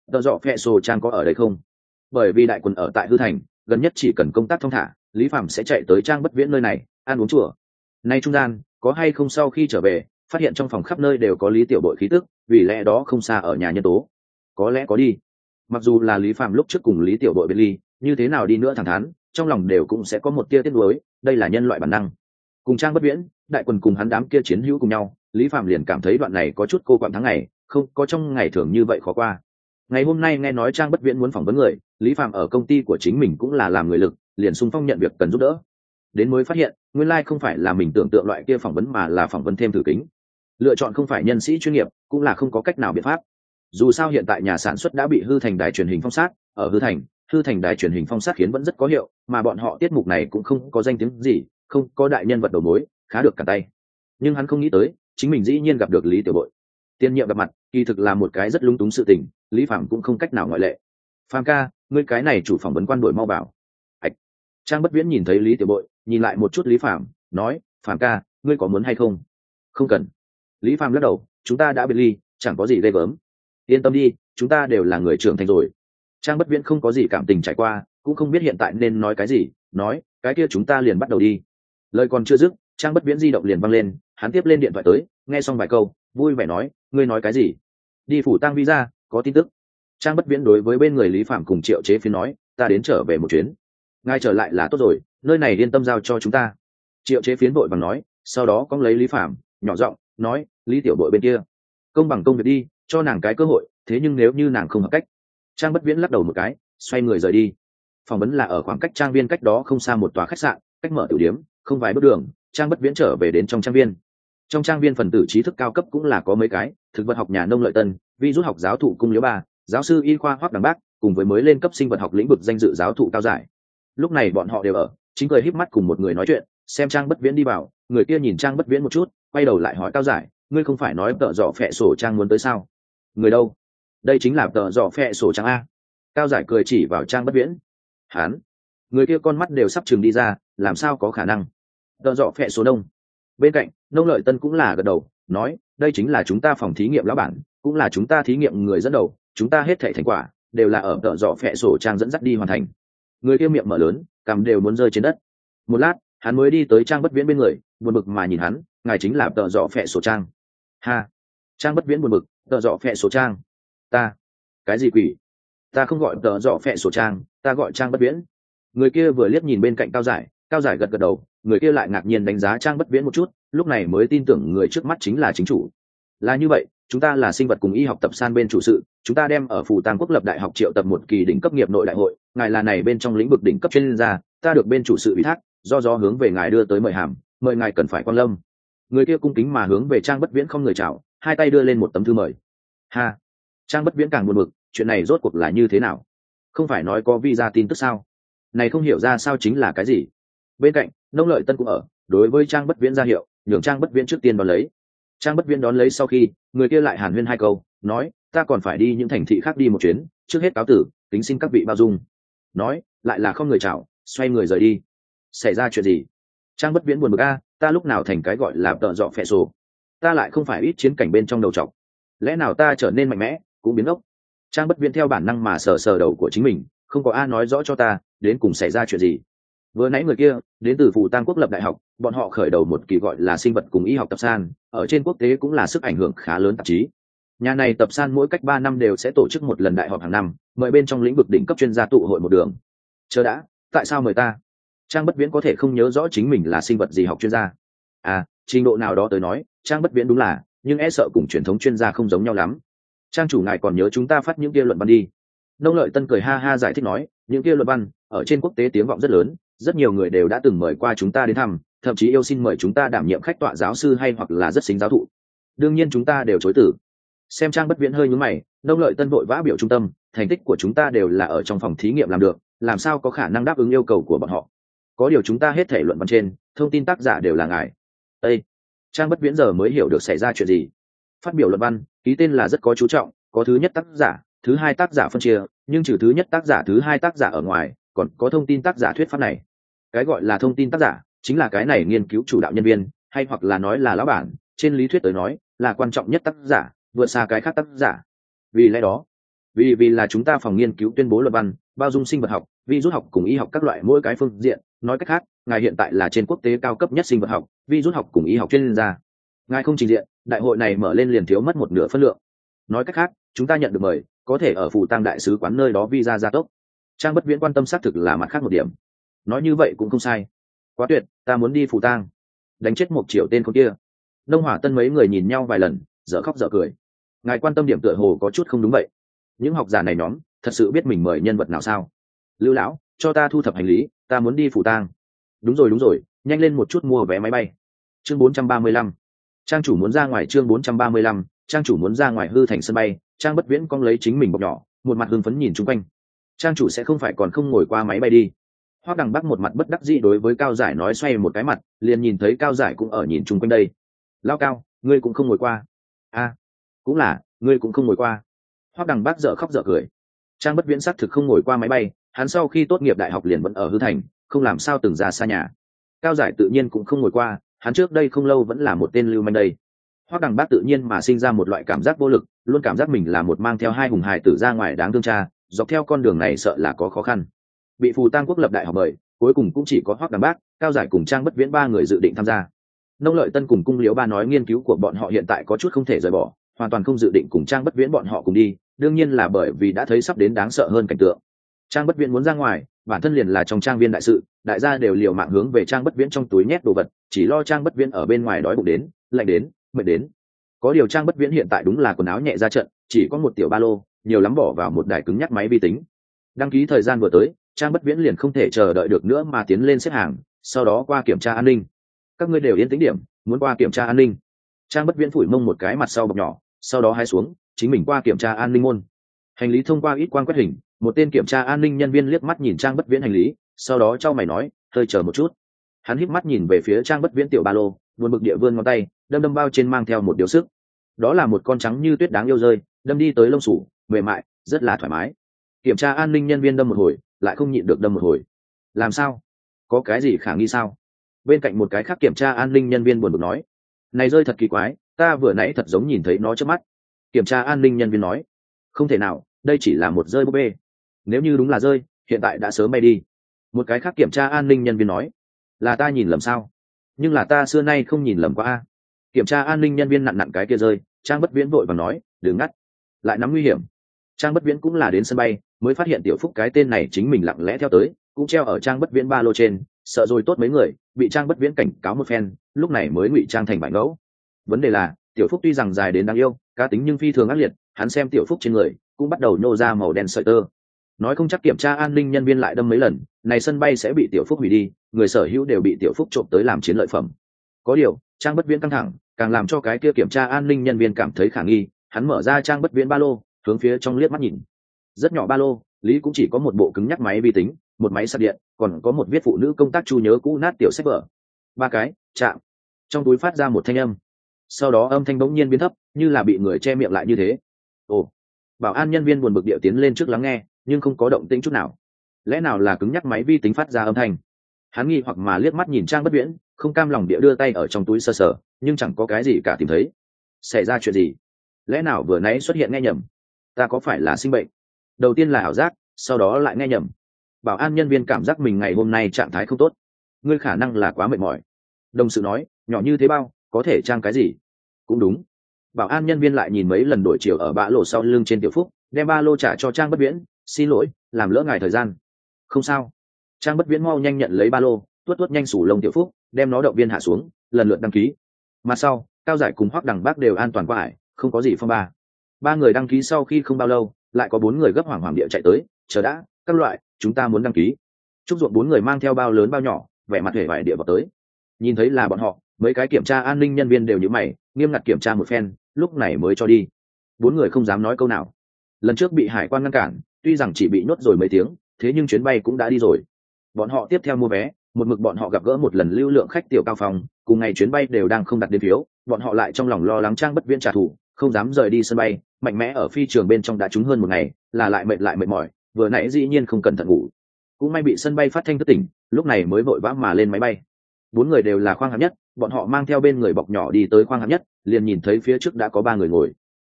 tợ dọ phẹ sổ trang có ở đây không? Bởi vì đại quân ở tại hư thành, gần nhất chỉ cần công tác thong thả, Lý Phạm sẽ chạy tới Trang Bất Viễn nơi này ăn uống chùa. Nay trung gian có hay không sau khi trở về phát hiện trong phòng khắp nơi đều có Lý Tiểu Bội khí tức, vì lẽ đó không xa ở nhà nhân tố. Có lẽ có đi. Mặc dù là Lý Phạm lúc trước cùng Lý Tiểu Bội biệt ly, như thế nào đi nữa thẳng thắn, trong lòng đều cũng sẽ có một tia tiếc nuối, đây là nhân loại bản năng. Cùng Trang Bất Viễn, đại quân cùng hắn đám kia chiến hữu cùng nhau, Lý Phạm liền cảm thấy đoạn này có chút cô quặn tháng ngày, không có trong ngày thường như vậy khó qua. Ngày hôm nay nghe nói Trang Bất Viễn muốn phỏng vấn người, Lý Phạm ở công ty của chính mình cũng là làm người lực, liền xung phong nhận việc cần giúp đỡ. Đến mới phát hiện, nguyên lai không phải là mình tưởng tượng loại kia phỏng vấn mà là phỏng vấn thêm thử kính. Lựa chọn không phải nhân sĩ chuyên nghiệp, cũng là không có cách nào biện pháp. Dù sao hiện tại nhà sản xuất đã bị hư thành đài truyền hình phong sát, ở hư thành đài truyền hình phong sát khiến vẫn rất có hiệu, mà bọn họ tiết mục này cũng không có danh tiếng gì, không có đại nhân vật đầu mối, khá được cả tay. Nhưng hắn không nghĩ tới, chính mình dĩ nhiên gặp được Lý Tiểu Bội. Tiên nhiệm gặp mặt, kỳ thực là một cái rất lung túng sự tình, Lý Phạm cũng không cách nào ngoại lệ. Phạm ca, ngươi cái này chủ phỏng vấn quan đội mau bảo. Ảch. Trang Bất Viễn nhìn thấy Lý Tiểu Bội, nhìn lại một chút Lý Phạm, nói, Phạm ca, ngươi có muốn hay không? Không cần. Lý Phạm lắc đầu, chúng ta đã biệt ly, chẳng có gì ghê gớm. Yên tâm đi, chúng ta đều là người trưởng thành rồi. Trang Bất Viễn không có gì cảm tình trải qua, cũng không biết hiện tại nên nói cái gì, nói, cái kia chúng ta liền bắt đầu đi. Lời còn chưa dứt, Trang Bất Viễn di động liền văng lên, hắn tiếp lên điện thoại tới, nghe xong vài câu, vui vẻ nói, ngươi nói cái gì? Đi phủ tang visa, có tin tức. Trang Bất Viễn đối với bên người Lý Phạm cùng Triệu Chế Phiến nói, ta đến trở về một chuyến. Ngài trở lại là tốt rồi, nơi này yên tâm giao cho chúng ta. Triệu Chế Phiến vội vàng nói, sau đó cong lấy Lý Phạm, nhỏ giọng nói, Lý Tiểu Bội bên kia, công bằng công việc đi, cho nàng cái cơ hội, thế nhưng nếu như nàng không hợp cách. Trang Bất Viễn lắc đầu một cái, xoay người rời đi. Phỏng vấn là ở khoảng cách trang viên cách đó không xa một tòa khách sạn, cách mở tiểu điếm, không vài bước đường, Trang Bất Viễn trở về đến trong trang viên. Trong trang viên phần tử trí thức cao cấp cũng là có mấy cái, thực vật học nhà nông Lợi Tân, vi rút học giáo thụ Cung Liễu Ba, giáo sư y khoa Hoắc Đằng Bác, cùng với mới lên cấp sinh vật học lĩnh vực danh dự giáo thụ Cao Giải. Lúc này bọn họ đều ở, chính cười híp mắt cùng một người nói chuyện, xem Trang Bất Viễn đi vào, người kia nhìn Trang Bất Viễn một chút, quay đầu lại hỏi Cao Giải, ngươi không phải nói tợ dọ phẹ sổ Trang muốn tới sao? Người đâu? Đây chính là tợ dọ phẹ sổ Trang a. Cao Giải cười chỉ vào Trang Bất Viễn. Hán. Người kia con mắt đều sắp chừng đi ra, làm sao có khả năng? Tợ dọ phẹ sổ Nông. Bên cạnh, nông Lợi Tân cũng là gật đầu, nói, đây chính là chúng ta phòng thí nghiệm lão bản, cũng là chúng ta thí nghiệm người dẫn đầu, chúng ta hết thảy thành quả đều là ở tợ dọ phẹ sổ Trang dẫn dắt đi hoàn thành. Người kia miệng mở lớn, cằm đều muốn rơi trên đất. Một lát, hắn mới đi tới Trang Bất Viễn bên người, buồn bực mà nhìn hắn, ngài chính là tợ dọ phẹ sổ Trang. Ha. Trang Bất Viễn buồn bực, tợ dọ phẹ sổ Trang. Ta. Cái gì quỷ? Ta không gọi tợ dọ phẹ sổ Trang, ta gọi Trang Bất Viễn. Người kia vừa liếc nhìn bên cạnh Cao Giải, Cao Giải gật gật đầu, người kia lại ngạc nhiên đánh giá Trang Bất Viễn một chút, lúc này mới tin tưởng người trước mắt chính là chính chủ. Là như vậy, chúng ta là sinh vật cùng y học tập san bên chủ sự, chúng ta đem ở Phù Tang Quốc lập đại học triệu tập một kỳ đỉnh cấp nghiệp nội đại hội, ngài là này bên trong lĩnh vực đỉnh cấp chuyên gia, ta được bên chủ sự ủy thác, do hướng về ngài đưa tới mời hàm, mời ngài cần phải quan lâm. Người kia cung kính mà hướng về Trang Bất Viễn không người chào, hai tay đưa lên một tấm thư mời. Ha. Trang Bất Viễn càng buồn bực, chuyện này rốt cuộc là như thế nào? Không phải nói có visa tin tức sao? Này không hiểu ra sao chính là cái gì? Bên cạnh, nông Lợi Tân cũng ở, đối với Trang Bất Viễn ra hiệu, nhường Trang Bất Viễn trước tiên đón lấy. Trang Bất Viễn đón lấy sau khi, người kia lại hàn huyên hai câu, nói, ta còn phải đi những thành thị khác đi một chuyến, trước hết cáo tử, kính xin các vị bao dung. Nói, lại là không người chào, xoay người rời đi. Xảy ra chuyện gì? Trang Bất Viễn buồn bực a, ta lúc nào thành cái gọi là tợ dọ phẹ sổ? Ta lại không phải ít chiến cảnh bên trong đầu trọc. Lẽ nào ta trở nên mạnh mẽ, cũng biến ốc? Trang Bất Viễn theo bản năng mà sờ sờ đầu của chính mình, không có ai nói rõ cho ta, đến cùng xảy ra chuyện gì. Vừa nãy người kia đến từ Phù Tang Quốc lập đại học, bọn họ khởi đầu một kỳ gọi là sinh vật cùng y học tập san, ở trên quốc tế cũng là sức ảnh hưởng khá lớn tạp chí. Nhà này tập san mỗi cách 3 năm đều sẽ tổ chức một lần đại họp hàng năm, mời bên trong lĩnh vực đỉnh cấp chuyên gia tụ hội một đường. Chờ đã, tại sao mời ta? Trang Bất Viễn có thể không nhớ rõ chính mình là sinh vật gì học chuyên gia. À, trình độ nào đó tới nói, Trang Bất Viễn đúng là, nhưng e sợ cùng truyền thống chuyên gia không giống nhau lắm. Trang chủ ngài còn nhớ chúng ta phát những kia luận văn đi. Nông Lợi Tân cười ha ha giải thích nói, những kia luận văn ở trên quốc tế tiếng vọng rất lớn, rất nhiều người đều đã từng mời qua chúng ta đến thăm, thậm chí yêu xin mời chúng ta đảm nhiệm khách tọa giáo sư hay hoặc là rất xính giáo thụ. Đương nhiên chúng ta đều chối từ. Xem Trang Bất Viễn hơi nhướng mày, Nông Lợi Tân vội vã biểu trung tâm, thành tích của chúng ta đều là ở trong phòng thí nghiệm làm được, làm sao có khả năng đáp ứng yêu cầu của bọn họ? Có điều chúng ta hết thể luận văn trên, thông tin tác giả đều là ngài. Ê! Trang Bất Viễn giờ mới hiểu được xảy ra chuyện gì. Phát biểu luận văn, ký tên là rất có chú trọng, có thứ nhất tác giả, thứ hai tác giả phân chia, nhưng trừ thứ nhất tác giả thứ hai tác giả ở ngoài, còn có thông tin tác giả thuyết pháp này. Cái gọi là thông tin tác giả, chính là cái này nghiên cứu chủ đạo nhân viên, hay hoặc là nói là lão bản, trên lý thuyết tới nói, là quan trọng nhất tác giả, vượt xa cái khác tác giả. Vì lẽ đó, Vì là chúng ta phòng nghiên cứu tuyên bố luận văn, bao dung sinh vật học, virus học cùng y học các loại mỗi cái phương diện, nói cách khác, ngài hiện tại là trên quốc tế cao cấp nhất sinh vật học, virus học cùng y học chuyên gia. Ngài không trình diện, đại hội này mở lên liền thiếu mất một nửa phân lượng. Nói cách khác, chúng ta nhận được mời, có thể ở phủ tang đại sứ quán nơi đó visa gia tốc. Trang Bất Viễn quan tâm xác thực là mặt khác một điểm. Nói như vậy cũng không sai. Quá tuyệt, ta muốn đi phủ tang. Đánh chết một triệu tên con kia. Nông Hỏa Tân mấy người nhìn nhau vài lần, dở khóc dở cười. Ngài quan tâm điểm tựa hồ có chút không đúng vậy. Những học giả này nhóm thật sự biết mình mời nhân vật nào sao? Lưu lão, cho ta thu thập hành lý, ta muốn đi phủ tang. Đúng rồi, nhanh lên một chút mua vé máy bay. Chương 435. Trang chủ muốn ra ngoài. Chương 435. Trang chủ muốn ra ngoài hư thành sân bay. Trang Bất Viễn cong lấy chính mình bọc nhỏ, một mặt hưng phấn nhìn chung quanh. Trang chủ sẽ không phải còn không ngồi qua máy bay đi? Hoắc Đằng Bắc một mặt bất đắc dĩ đối với Cao Giải nói, xoay một cái mặt, liền nhìn thấy Cao Giải cũng ở nhìn chung quanh đây. Lao Cao, ngươi cũng không ngồi qua? Cũng là, ngươi cũng không ngồi qua. Hoắc Đằng Bắc dở khóc dở cười. Trang Bất Viễn xác thực không ngồi qua máy bay, hắn sau khi tốt nghiệp đại học liền vẫn ở hư thành, không làm sao từng ra xa nhà. Cao Giải tự nhiên cũng không ngồi qua, hắn trước đây không lâu vẫn là một tên lưu manh đây. Hoắc Đằng Bắc tự nhiên mà sinh ra một loại cảm giác vô lực, luôn cảm giác mình là một mang theo hai hùng hài tử ra ngoài đáng thương cha, dọc theo con đường này sợ là có khó khăn. Bị Phù Tang quốc lập đại học mời, cuối cùng cũng chỉ có Hoắc Đằng Bắc, Cao Giải cùng Trang Bất Viễn ba người dự định tham gia. Nông Lợi Tân cùng Cung Liễu Ba nói nghiên cứu của bọn họ hiện tại có chút không thể rời bỏ, hoàn toàn không dự định cùng Trang Bất Viễn bọn họ cùng đi, đương nhiên là bởi vì đã thấy sắp đến đáng sợ hơn cảnh tượng. Trang Bất Viễn muốn ra ngoài, bản thân liền là trong trang viên đại sự, đại gia đều liều mạng hướng về Trang Bất Viễn trong túi nhét đồ vật, chỉ lo Trang Bất Viễn ở bên ngoài đói bụng đến, lạnh đến, mệt đến. Có điều Trang Bất Viễn hiện tại đúng là quần áo nhẹ ra trận, chỉ có một tiểu ba lô, nhiều lắm bỏ vào một đài cứng nhắc máy vi tính. Đăng ký thời gian vừa tới, Trang Bất Viễn liền không thể chờ đợi được nữa mà tiến lên xếp hàng, sau đó qua kiểm tra an ninh. Các ngươi đều yên tĩnh điểm, muốn qua kiểm tra an ninh. Trang Bất Viễn phủi mông một cái mặt sau bọc nhỏ, sau đó hái xuống, chính mình qua kiểm tra an ninh môn. Hành lý thông qua ít quang quét hình, một tên kiểm tra an ninh nhân viên liếc mắt nhìn Trang Bất Viễn hành lý, sau đó chau mày nói, hơi chờ một chút. Hắn híp mắt nhìn về phía Trang Bất Viễn tiểu ba lô, buồn bực địa vươn ngón tay, đâm bao trên mang theo một điều sức. Đó là một con trắng như tuyết đáng yêu rơi, đâm đi tới lông sủ, mềm mại, rất là thoải mái. Kiểm tra an ninh nhân viên đâm một hồi, lại không nhịn được đâm một hồi. Làm sao? Có cái gì khả nghi sao? Bên cạnh một cái khác kiểm tra an ninh nhân viên buồn bực nói, này rơi thật kỳ quái, ta vừa nãy thật giống nhìn thấy nó trước mắt. Kiểm tra an ninh nhân viên nói, không thể nào, đây chỉ là một rơi búp bê. Nếu như đúng là rơi, hiện tại đã sớm bay đi. Một cái khác kiểm tra an ninh nhân viên nói, là ta nhìn lầm sao? Nhưng là ta xưa nay không nhìn lầm qua a. Kiểm tra an ninh nhân viên nặn cái kia rơi, Trang Bất Viễn vội và nói, đừng ngắt, lại nắm nguy hiểm. Trang Bất Viễn cũng là đến sân bay mới phát hiện Tiểu Phúc cái tên này chính mình lặng lẽ theo tới, cũng treo ở Trang Bất Viễn ba lô trên, sợ rồi tốt mấy người bị Trang Bất Viễn cảnh cáo một phen, lúc này mới ngụy trang thành bại ngẫu. Vấn đề là Tiểu Phúc tuy rằng dài đến đáng yêu, cá tính nhưng phi thường ác liệt, hắn xem Tiểu Phúc trên người cũng bắt đầu nhô ra màu đen sợi tơ. Nói không chắc kiểm tra an ninh nhân viên lại đâm mấy lần, này sân bay sẽ bị Tiểu Phúc hủy đi, người sở hữu đều bị Tiểu Phúc trộm tới làm chiến lợi phẩm. Có điều Trang Bất Viễn căng thẳng, càng làm cho cái kia kiểm tra an ninh nhân viên cảm thấy khả nghi. Hắn mở ra Trang Bất Viễn ba lô, hướng phía trong liếc mắt nhìn. Rất nhỏ ba lô, lý cũng chỉ có một bộ cứng nhắc máy vi tính, một máy sạc điện, còn có một viết phụ nữ công tác chu nhớ cũ nát tiểu sách vở. Ba cái chạm, trong túi phát ra một thanh âm, sau đó âm thanh bỗng nhiên biến thấp, như là bị người che miệng lại như thế. Ồ! Bảo an nhân viên buồn bực điệu tiến lên trước lắng nghe, nhưng không có động tĩnh chút nào. Lẽ nào là cứng nhắc máy vi tính phát ra âm thanh? Hắn nghi hoặc mà liếc mắt nhìn Trang Bất Viễn, không cam lòng địa đưa tay ở trong túi sờ sờ, nhưng chẳng có cái gì cả tìm thấy. Xảy ra chuyện gì? Lẽ nào vừa nãy xuất hiện nghe nhầm? Ta có phải là sinh bệnh? Đầu tiên là ảo giác, sau đó lại nghe nhầm. Bảo an nhân viên cảm giác mình ngày hôm nay trạng thái không tốt. Ngươi khả năng là quá mệt mỏi. Đồng sự nói, nhỏ như thế bao, có thể trang cái gì? Cũng đúng. Bảo an nhân viên lại nhìn mấy lần đổi chiều ở bã lô sau lưng trên Tiểu Phúc, đem ba lô trả cho Trang Bất Viễn. Xin lỗi, làm lỡ ngài thời gian. Không sao. Trang Bất Viễn mau nhanh nhận lấy ba lô, tuốt nhanh sủ lông Tiểu Phúc, đem nó động viên hạ xuống, lần lượt đăng ký. Mặt sau, Cao Giải cùng Hoắc Đằng Bác đều an toàn qua ải, không có gì phong ba. Ba người đăng ký sau khi không bao lâu, lại có 4 người gấp hoảng hoảng địa chạy tới, chờ đã, các loại, chúng ta muốn đăng ký. Trúc Ruộng 4 người mang theo bao lớn bao nhỏ, vẻ mặt hề vải địa vào tới. Nhìn thấy là bọn họ, mấy cái kiểm tra an ninh nhân viên đều nhíu mày, nghiêm ngặt kiểm tra một phen, lúc này mới cho đi. 4 người không dám nói câu nào. Lần trước bị hải quan ngăn cản, tuy rằng chỉ bị nhốt rồi mấy tiếng, thế nhưng chuyến bay cũng đã đi rồi. Bọn họ tiếp theo mua vé, một mực bọn họ gặp gỡ một lần lưu lượng khách tiểu cao phòng, cùng ngày chuyến bay đều đang không đặt đến phiếu, bọn họ lại trong lòng lo lắng Trang Bất Viễn trả thù, không dám rời đi sân bay, mạnh mẽ ở phi trường bên trong đã trúng hơn một ngày, là lại mệt mỏi, vừa nãy dĩ nhiên không cẩn thận ngủ, cũng may bị sân bay phát thanh thức tỉnh, lúc này mới vội vã mà lên máy bay. 4 người đều là khoang hạng nhất, bọn họ mang theo bên người bọc nhỏ đi tới khoang hạng nhất, liền nhìn thấy phía trước đã có 3 người ngồi.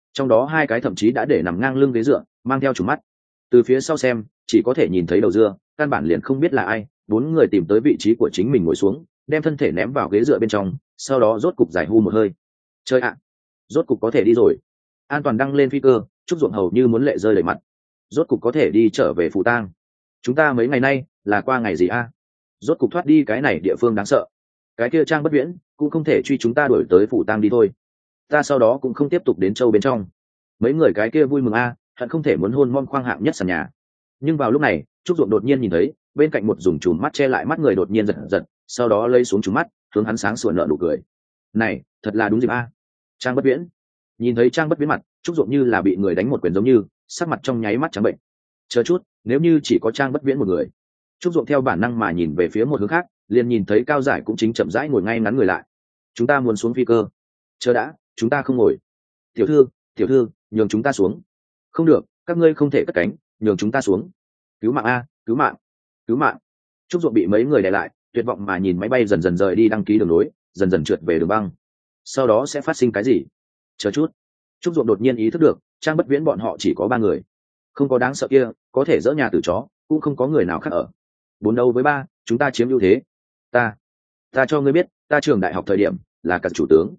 trong đó hai cái thậm chí đã để nằm ngang lưng ghế dựa mang theo trùng mắt. Từ phía sau xem chỉ có thể nhìn thấy đầu dưa, căn bản liền không biết là ai. Bốn người tìm tới vị trí của chính mình ngồi xuống, đem thân thể ném vào ghế dựa bên trong, sau đó rốt cục giải hu một hơi. Chơi ạ, rốt cục có thể đi rồi. An toàn đăng lên phi cơ, Trúc Ruộng hầu như muốn lệ rơi đầy mặt. Rốt cục có thể đi trở về Phù Tang. Chúng ta mấy ngày nay là qua ngày gì a? Rốt cục thoát đi cái này địa phương đáng sợ. Cái kia Trang Bất Viễn cũng không thể truy chúng ta đuổi tới Phù Tang đi thôi. Ta sau đó cũng không tiếp tục đến châu bên trong. Mấy người cái kia vui mừng a, hận không thể muốn hôn mom khoang hạng nhất sàn nhà. Nhưng vào lúc này, Trúc Ruộng đột nhiên nhìn thấy bên cạnh một dùng chùm mắt che lại mắt người đột nhiên giật giật, sau đó lấy xuống chùm mắt, hướng hắn sáng sủa nở nụ cười. Này, thật là đúng dịp a. Trang Bất Viễn. Nhìn thấy Trang Bất Viễn mặt, Trúc Ruộng như là bị người đánh một quyền giống như, sắc mặt trong nháy mắt trắng bệnh. Chờ chút, nếu như chỉ có Trang Bất Viễn một người. Trúc Ruộng theo bản năng mà nhìn về phía một hướng khác, liền nhìn thấy Cao Giải cũng chính chậm rãi ngồi ngay ngắn người lại. Chúng ta muốn xuống phi cơ. Chờ đã, chúng ta không ngồi. Tiểu thư, nhường chúng ta xuống. Không được, các ngươi không thể cất cánh, nhường chúng ta xuống. Cứu mạng a, cứu mạng, cứu mạng. Trúc Ruộng bị mấy người đè lại, tuyệt vọng mà nhìn máy bay dần dần rời đi đăng ký đường nối, dần dần trượt về đường băng. Sau đó sẽ phát sinh cái gì? Chờ chút. Trúc Ruộng đột nhiên ý thức được, Trang Bất Viễn bọn họ chỉ có 3 người. Không có đáng sợ kia, có thể dỡ nhà từ chó, cũng không có người nào khác ở. 4 đấu với 3, chúng ta chiếm ưu thế. Ta cho ngươi biết, ta trường đại học thời điểm là cả chủ tướng.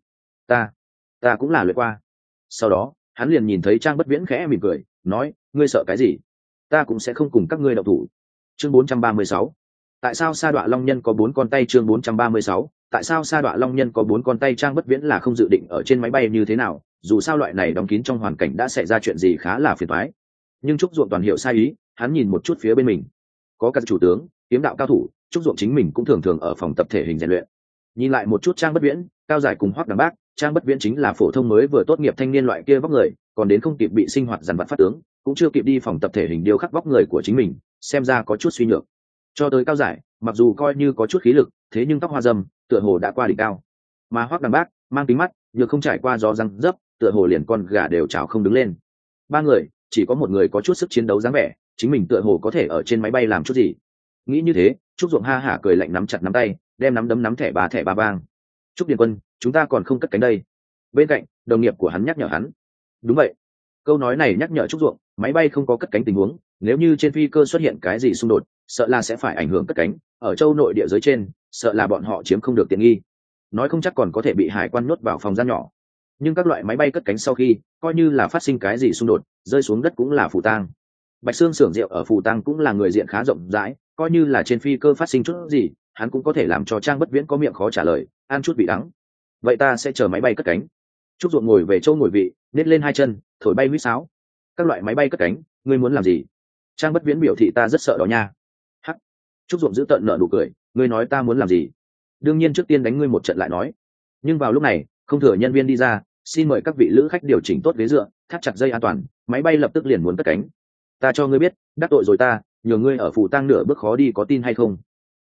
Ta cũng là luyện qua. Sau đó, hắn liền nhìn thấy Trang Bất Viễn khẽ mỉm cười, nói, ngươi sợ cái gì? Ta cũng sẽ không cùng các ngươi động thủ. Chương 436. Tại sao Sa Đọa Long Nhân có 4 con tay? Chương 436. Tại sao Sa Đọa Long Nhân có 4 con tay? Trang Bất Viễn là không dự định ở trên máy bay như thế nào, dù sao loại này đóng kín trong hoàn cảnh đã xảy ra chuyện gì khá là phiền toái. Nhưng Trúc Ruộng toàn hiểu sai ý, hắn nhìn một chút phía bên mình. Có các chủ tướng, kiếm đạo cao thủ, Trúc Ruộng chính mình cũng thường thường ở phòng tập thể hình rèn luyện. Nhìn lại một chút Trang Bất Viễn, Cao Giải cùng Hoắc Đằng Bác, Trang Bất Viễn chính là phổ thông mới vừa tốt nghiệp thanh niên loại kia vóc người, còn đến không kịp bị sinh hoạt dằn vặt phát tướng, cũng chưa kịp đi phòng tập thể hình điêu khắc vóc người của chính mình, xem ra có chút suy nhược. Cho tới Cao Giải, mặc dù coi như có chút khí lực, thế nhưng tóc hoa râm, tựa hồ đã qua đỉnh cao. Mà Hoắc Đằng Bác, mang kính mắt, nhược không trải qua gió răng dấp, tựa hồ liền con gà đều chảo không đứng lên. 3 người, chỉ có một người có chút sức chiến đấu dáng vẻ, chính mình tựa hồ có thể ở trên máy bay làm chút gì. Nghĩ như thế, Trúc Ruộng ha hả cười lạnh nắm chặt nắm tay, đem nắm đấm nắm thẻ ba vang. Trúc Điền Quân, chúng ta còn không cất cánh đây. Bên cạnh, đồng nghiệp của hắn nhắc nhở hắn. Đúng vậy. Câu nói này nhắc nhở Trúc Ruộng, máy bay không có cất cánh tình huống, nếu như trên phi cơ xuất hiện cái gì xung đột, sợ là sẽ phải ảnh hưởng cất cánh, ở châu nội địa giới trên, sợ là bọn họ chiếm không được tiện nghi. Nói không chắc còn có thể bị hải quan nhốt vào phòng gian nhỏ. Nhưng các loại máy bay cất cánh sau khi, coi như là phát sinh cái gì xung đột, rơi xuống đất cũng là Phù Tang. Bạch Sương xưởng rượu ở Phù Tang cũng là người diện khá rộng rãi, coi như là trên phi cơ phát sinh chút gì, hắn cũng có thể làm cho Trang Bất Viễn có miệng khó trả lời, ăn chút vị đắng. Vậy ta sẽ chờ máy bay cất cánh. Trúc Ruộng ngồi về chỗ ngồi vị, nết lên 2 chân, thổi bay huýt sáo. Các loại máy bay cất cánh, ngươi muốn làm gì? Trang Bất Viễn biểu thị ta rất sợ đó nha. Hắc. Trúc Ruộng giữ tợn nở nụ cười, ngươi nói ta muốn làm gì? Đương nhiên trước tiên đánh ngươi một trận lại nói. Nhưng vào lúc này, không thừa nhân viên đi ra, xin mời các vị lữ khách điều chỉnh tốt ghế dựa, thắt chặt dây an toàn, máy bay lập tức liền muốn cất cánh. Ta cho ngươi biết, đắc tội rồi ta, nhờ ngươi ở Phù Tang nửa bước khó đi, có tin hay không?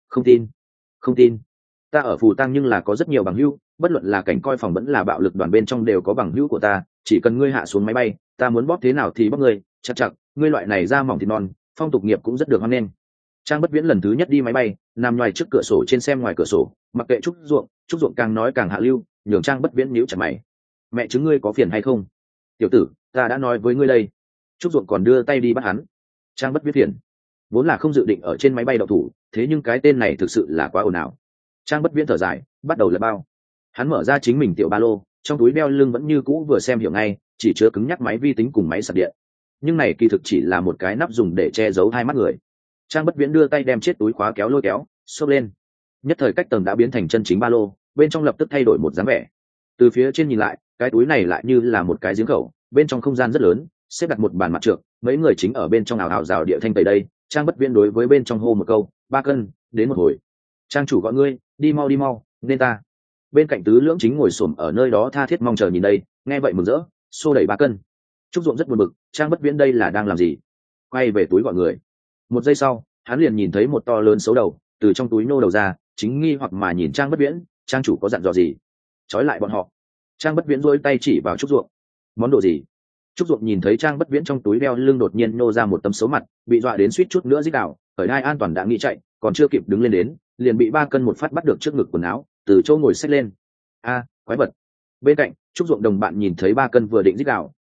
Không tin. Ta ở Phù Tang nhưng là có rất nhiều bằng hữu, bất luận là cảnh coi phòng vẫn là bạo lực đoàn bên trong đều có bằng hữu của ta, chỉ cần ngươi hạ xuống máy bay, ta muốn bóp thế nào thì bóp ngươi, chặt, ngươi loại này da mỏng thịt non, phong tục nghiệp cũng rất được hoan nghênh. Trang Bất Viễn lần thứ nhất đi máy bay, nằm ngoài trước cửa sổ trên xem ngoài cửa sổ, mặc kệ Trúc Ruộng càng nói càng hạ lưu, nhường Trang Bất Viễn nhíu chặt mày. Mẹ chứng ngươi có phiền hay không? Tiểu tử, ta đã nói với ngươi đây. Trúc Ruộng còn đưa tay đi bắt hắn. Trang Bất Viễn phiền. Vốn là không dự định ở trên máy bay đậu thủ, thế nhưng cái tên này thực sự là quá ồn ào. Trang Bất Viễn thở dài, bắt đầu lật bao. Hắn mở ra chính mình tiểu ba lô, trong túi đeo lưng vẫn như cũ vừa xem hiểu ngay, chỉ chứa cứng nhắc máy vi tính cùng máy sạc điện. Nhưng này kỳ thực chỉ là một cái nắp dùng để che giấu hai mắt người. Trang Bất Viễn đưa tay đem chiếc túi khóa kéo lôi kéo, xốc lên. Nhất thời cách tầng đã biến thành chân chính ba lô, bên trong lập tức thay đổi một dáng vẻ. Từ phía trên nhìn lại, cái túi này lại như là một cái giếng khẩu, bên trong không gian rất lớn, xếp đặt một bàn mặt trược, mấy người chính ở bên trong ảo ảo rào địa thanh tẩy đây. Trang Bất Viễn đối với bên trong hô một câu, 3 cân, đến một hồi. Trang chủ gọi ngươi, đi mau, nên ta. Bên cạnh tứ lưỡng chính ngồi xổm ở nơi đó tha thiết mong chờ nhìn đây, nghe vậy mừng rỡ, xô đẩy 3 cân. Trúc Ruộng rất buồn bực, Trang Bất Viễn đây là đang làm gì? Quay về túi gọi người. Một giây sau, hắn liền nhìn thấy một to lớn xấu đầu từ trong túi nô đầu ra, chính nghi hoặc mà nhìn Trang Bất Viễn, Trang chủ có dặn dò gì? Trói lại bọn họ. Trang Bất Viễn duỗi tay chỉ vào Trúc Ruộng. Món đồ gì? Trúc Ruộng nhìn thấy Trang Bất Viễn trong túi đeo lưng đột nhiên nô ra một tấm xấu mặt, bị dọa đến suýt chút nữa rít đảo, khởi đai an toàn đã nghĩ chạy, còn chưa kịp đứng lên đến, liền bị 3 cân một phát bắt được trước ngực quần áo, từ chỗ ngồi xách lên. A, quái vật. Bên cạnh, Trúc Ruộng đồng bạn nhìn thấy 3 cân vừa định rít đảo,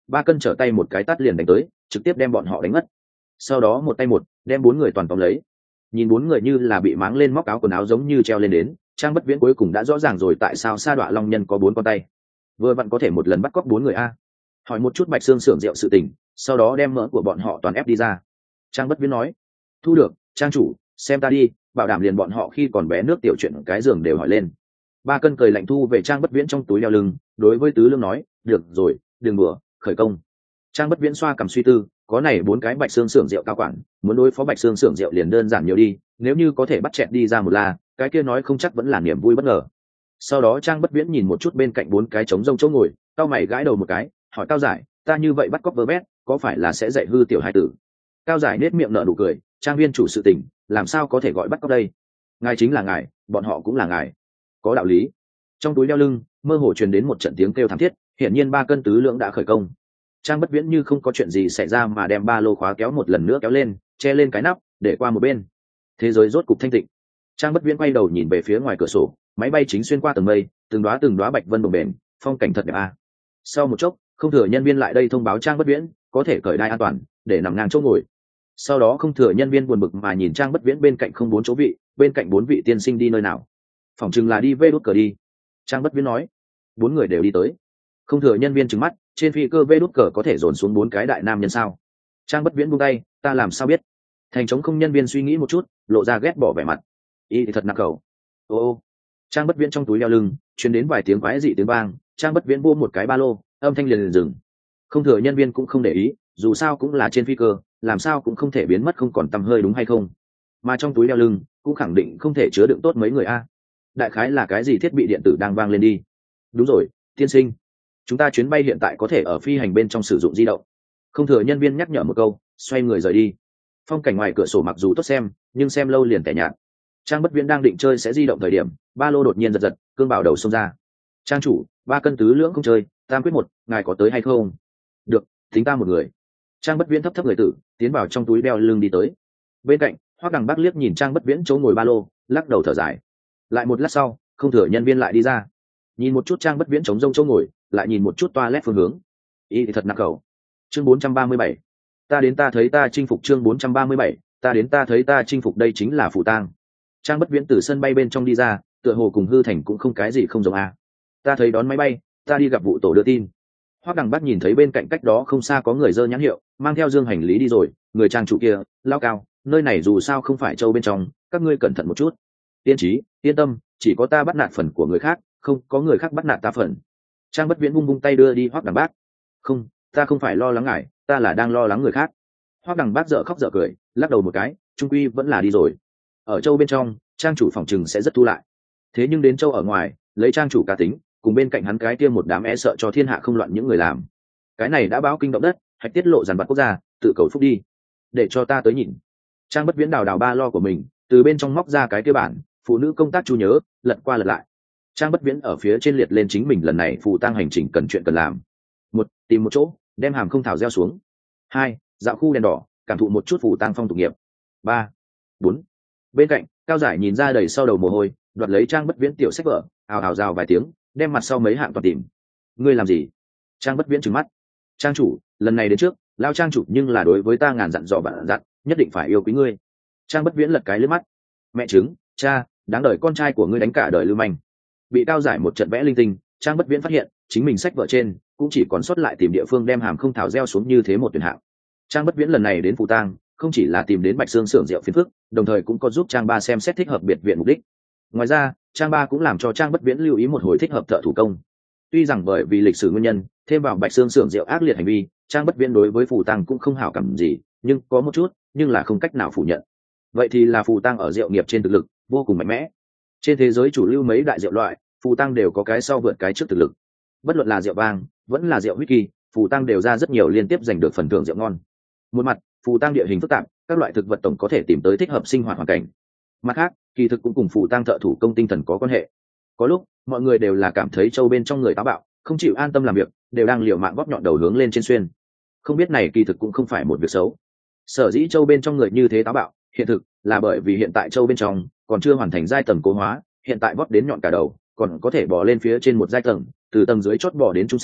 Ba Cân trở tay một cái tát liền đánh tới, trực tiếp đem bọn họ đánh mất. Sau đó một tay một đem bốn người toàn tóm lấy. Nhìn bốn người như là bị máng lên móc áo quần áo giống như treo lên đến, Trang Bất Viễn cuối cùng đã rõ ràng rồi tại sao Sa Đọa Long Nhân có bốn con tay, vừa vặn có thể một lần bắt cóc bốn người a. Hỏi một chút Bạch Xương xưởng rượu sự tình, sau đó đem mỡ của bọn họ toàn ép đi ra. Trang Bất Viễn nói: thu được, trang chủ, xem ta đi, bảo đảm liền bọn họ khi còn bé nước tiểu chuyện cái giường đều hỏi lên. Ba Cân cười lạnh thu về Trang Bất Viễn trong túi đeo lưng, đối với Tứ Lương nói: được rồi, đừng bừa, khởi công. Trang Bất Viễn xoa cầm suy tư, có này bốn cái Bạch Xương xưởng rượu cao quản, muốn đối phó Bạch Xương xưởng rượu liền đơn giản nhiều đi, nếu như có thể bắt chẹt đi ra một la, cái kia nói không chắc vẫn là niềm vui bất ngờ. Sau đó Trang Bất Viễn nhìn một chút bên cạnh bốn cái trống rông chỗ ngồi, cao mày gãi đầu một cái, hỏi Cao Giải: ta như vậy bắt cóc vơ vét, có phải là sẽ dạy hư tiểu hải tử? Cao Giải nết miệng nở nụ cười: Trang viên chủ sự tình, làm sao có thể gọi bắt cóc đây? Ngài chính là ngài, bọn họ cũng là ngài, có đạo lý. Trong túi đeo lưng mơ hồ truyền đến một trận tiếng kêu thảm thiết, hiển nhiên Ba Cân Tứ Lưỡng đã khởi công. Trang Bất Viễn như không có chuyện gì xảy ra mà đem ba lô khóa kéo một lần nữa kéo lên, che lên cái nắp, để qua một bên. Thế giới rốt cục thanh tịnh. Trang Bất Viễn quay đầu nhìn về phía ngoài cửa sổ, máy bay chính xuyên qua tầng mây, từng đóa bạch vân bồng bềnh, phong cảnh thật đẹp a. Sau một chốc, không thừa nhân viên lại đây thông báo Trang Bất Viễn có thể cởi đai an toàn, để nằm ngang chỗ ngồi. Sau đó không thừa nhân viên buồn bực mà nhìn Trang Bất Viễn bên cạnh không bốn chỗ vị, bên cạnh bốn vị tiên sinh đi nơi nào? Phỏng chừng là đi vê đút cờ đi. Trang Bất Viễn nói. Bốn người đều đi tới. Không thừa nhân viên trừng mắt, trên phi cơ vê đút cờ có thể dồn xuống bốn cái đại nam nhân sao? Trang Bất Viễn buông tay, ta làm sao biết? Thành trống không nhân viên suy nghĩ một chút, lộ ra ghét bỏ vẻ mặt. Ý thì thật nặng khẩu. Ô. Trang Bất Viễn trong túi đeo lưng truyền đến vài tiếng quái dị tiếng vang, Trang Bất Viễn buông một cái ba lô, âm thanh liền dừng. Không thừa nhân viên cũng không để ý, dù sao cũng là trên phi cơ, làm sao cũng không thể biến mất không còn tăm hơi đúng hay không? Mà trong túi đeo lưng cũng khẳng định không thể chứa đựng tốt mấy người a. Đại khái là cái gì thiết bị điện tử đang vang lên đi. Đúng rồi, tiên sinh, chúng ta chuyến bay hiện tại có thể ở phi hành bên trong sử dụng di động. Không thừa nhân viên nhắc nhở một câu, xoay người rời đi. Phong cảnh ngoài cửa sổ mặc dù tốt xem, nhưng xem lâu liền tẻ nhạt. Trang Bất Viễn đang định chơi sẽ di động thời điểm, ba lô đột nhiên giật giật, cương bảo đầu xông ra. Trang chủ, Ba Cân Tứ Lưỡng không chơi, tam quyết một, ngài có tới hay không? Được, tính ta một người. Trang Bất Viễn thấp thấp người tử, tiến vào trong túi đeo lưng đi tới. Bên cạnh, Hoắc Đằng Bắc liếc nhìn Trang Bất Viễn chỗ ngồi ba lô, lắc đầu thở dài. Lại một lát sau, không thừa nhân viên lại đi ra, nhìn một chút Trang Bất Viễn trống rông chỗ ngồi, lại nhìn một chút toilet phương hướng. Ý thì thật nặng khẩu. Chương 437. Ta đến ta thấy ta chinh phục. Chương 437. Ta đến ta thấy ta chinh phục, đây chính là Phủ Tang. Trang Bất Viễn từ sân bay bên trong đi ra, tựa hồ cùng Hư Thành cũng không cái gì không giống a. Ta thấy đón máy bay, ta đi gặp vụ tổ đưa tin. Hoắc Đằng Bắc nhìn thấy bên cạnh cách đó không xa có người dơ nhãn hiệu, mang theo dương hành lý đi rồi, người trang chủ kia, lao cao, nơi này dù sao không phải châu bên trong, các ngươi cẩn thận một chút. Tiên trí, yên tâm, chỉ có ta bắt nạt phần của người khác, không có người khác bắt nạt ta phần. Trang Bất Viễn vung vung tay đưa đi Hoắc Đằng Bắc. Không, ta không phải lo lắng ngài, ta là đang lo lắng người khác. Hoắc Đằng Bắc dở khóc dở cười, lắc đầu một cái, trung quy vẫn là đi rồi. Ở châu bên trong, trang chủ phòng trừng sẽ rất thu lại. Thế nhưng đến châu ở ngoài, lấy trang chủ cá tính, cùng bên cạnh hắn cái kia một đám e sợ cho thiên hạ không loạn những người làm. Cái này đã báo kinh động đất, hạch tiết lộ dàn vặt quốc gia, tự cầu phúc đi. Để cho ta tới nhìn. Trang Bất Viễn đào đào ba lo của mình, từ bên trong móc ra cái kia bản, phụ nữ công tác chu nhớ, lật qua lật lại. Trang Bất Viễn ở phía trên liệt lên chính mình lần này Phủ Tang hành trình cần chuyện cần làm. 1. Tìm một chỗ, đem hàm không thảo gieo xuống. 2. Dạo khu đèn đỏ, cảm thụ một chút Phủ Tang phong tục nghiệp. 3. 4. Bên cạnh, Cao Giải nhìn ra đầy sau đầu mồ hôi, đoạt lấy Trang Bất Viễn tiểu sách vở, ào ào rào vài tiếng, đem mặt sau mấy hạng toàn tìm. Ngươi làm gì? Trang Bất Viễn trừng mắt. Trang chủ, lần này đến trước, lao trang chủ nhưng là đối với ta ngàn dặn dò vạn dặn, nhất định phải yêu quý ngươi. Trang Bất Viễn lật cái lướt mắt. Mẹ chứng, cha, đáng đời con trai của ngươi đánh cả đời lưu manh. Bị Cao Giải một trận vẽ linh tinh, Trang Bất Viễn phát hiện chính mình sách vở trên cũng chỉ còn sót lại tìm địa phương đem hàm không thảo gieo xuống như thế một tuyển hạng. Trang Bất Viễn lần này đến Phủ Tang không chỉ là tìm đến Bạch Xương xưởng rượu phiền phức, đồng thời cũng có giúp Trang Ba xem xét thích hợp biệt viện mục đích. Ngoài ra, Trang Ba cũng làm cho Trang Bất Viễn lưu ý một hồi thích hợp thợ thủ công. Tuy rằng bởi vì lịch sử nguyên nhân, thêm vào Bạch Xương xưởng rượu ác liệt hành vi, Trang Bất Viễn đối với Phủ Tang cũng không hảo cảm gì, nhưng có một chút, nhưng là không cách nào phủ nhận. Vậy thì là Phủ Tang ở rượu nghiệp trên thực lực vô cùng mạnh mẽ. Trên thế giới chủ lưu mấy đại rượu loại, Phủ Tang đều có cái sau vượt cái trước thực lực. Bất luận là rượu vang, vẫn là rượu whisky, Phủ Tang đều ra rất nhiều liên tiếp giành được phần thưởng rượu ngon. Một mặt, Phủ Tang địa hình phức tạp, các loại thực vật tổng có thể tìm tới thích hợp sinh hoạt hoàn cảnh. Mặt khác, kỳ thực cũng cùng Phủ Tang thợ thủ công tinh thần có quan hệ. Có lúc, mọi người đều là cảm thấy châu bên trong người táo bạo, không chịu an tâm làm việc, đều đang liều mạng bóp nhọn đầu hướng lên trên xuyên. Không biết này kỳ thực cũng không phải một việc xấu. Sở dĩ châu bên trong người như thế táo bạo, hiện thực là bởi vì hiện tại châu bên trong còn chưa hoàn thành giai tầng cố hóa, hiện tại bóp đến nhọn cả đầu, còn có thể bò lên phía trên một giai tầng, từ tầng dưới chót bò đến trung sản,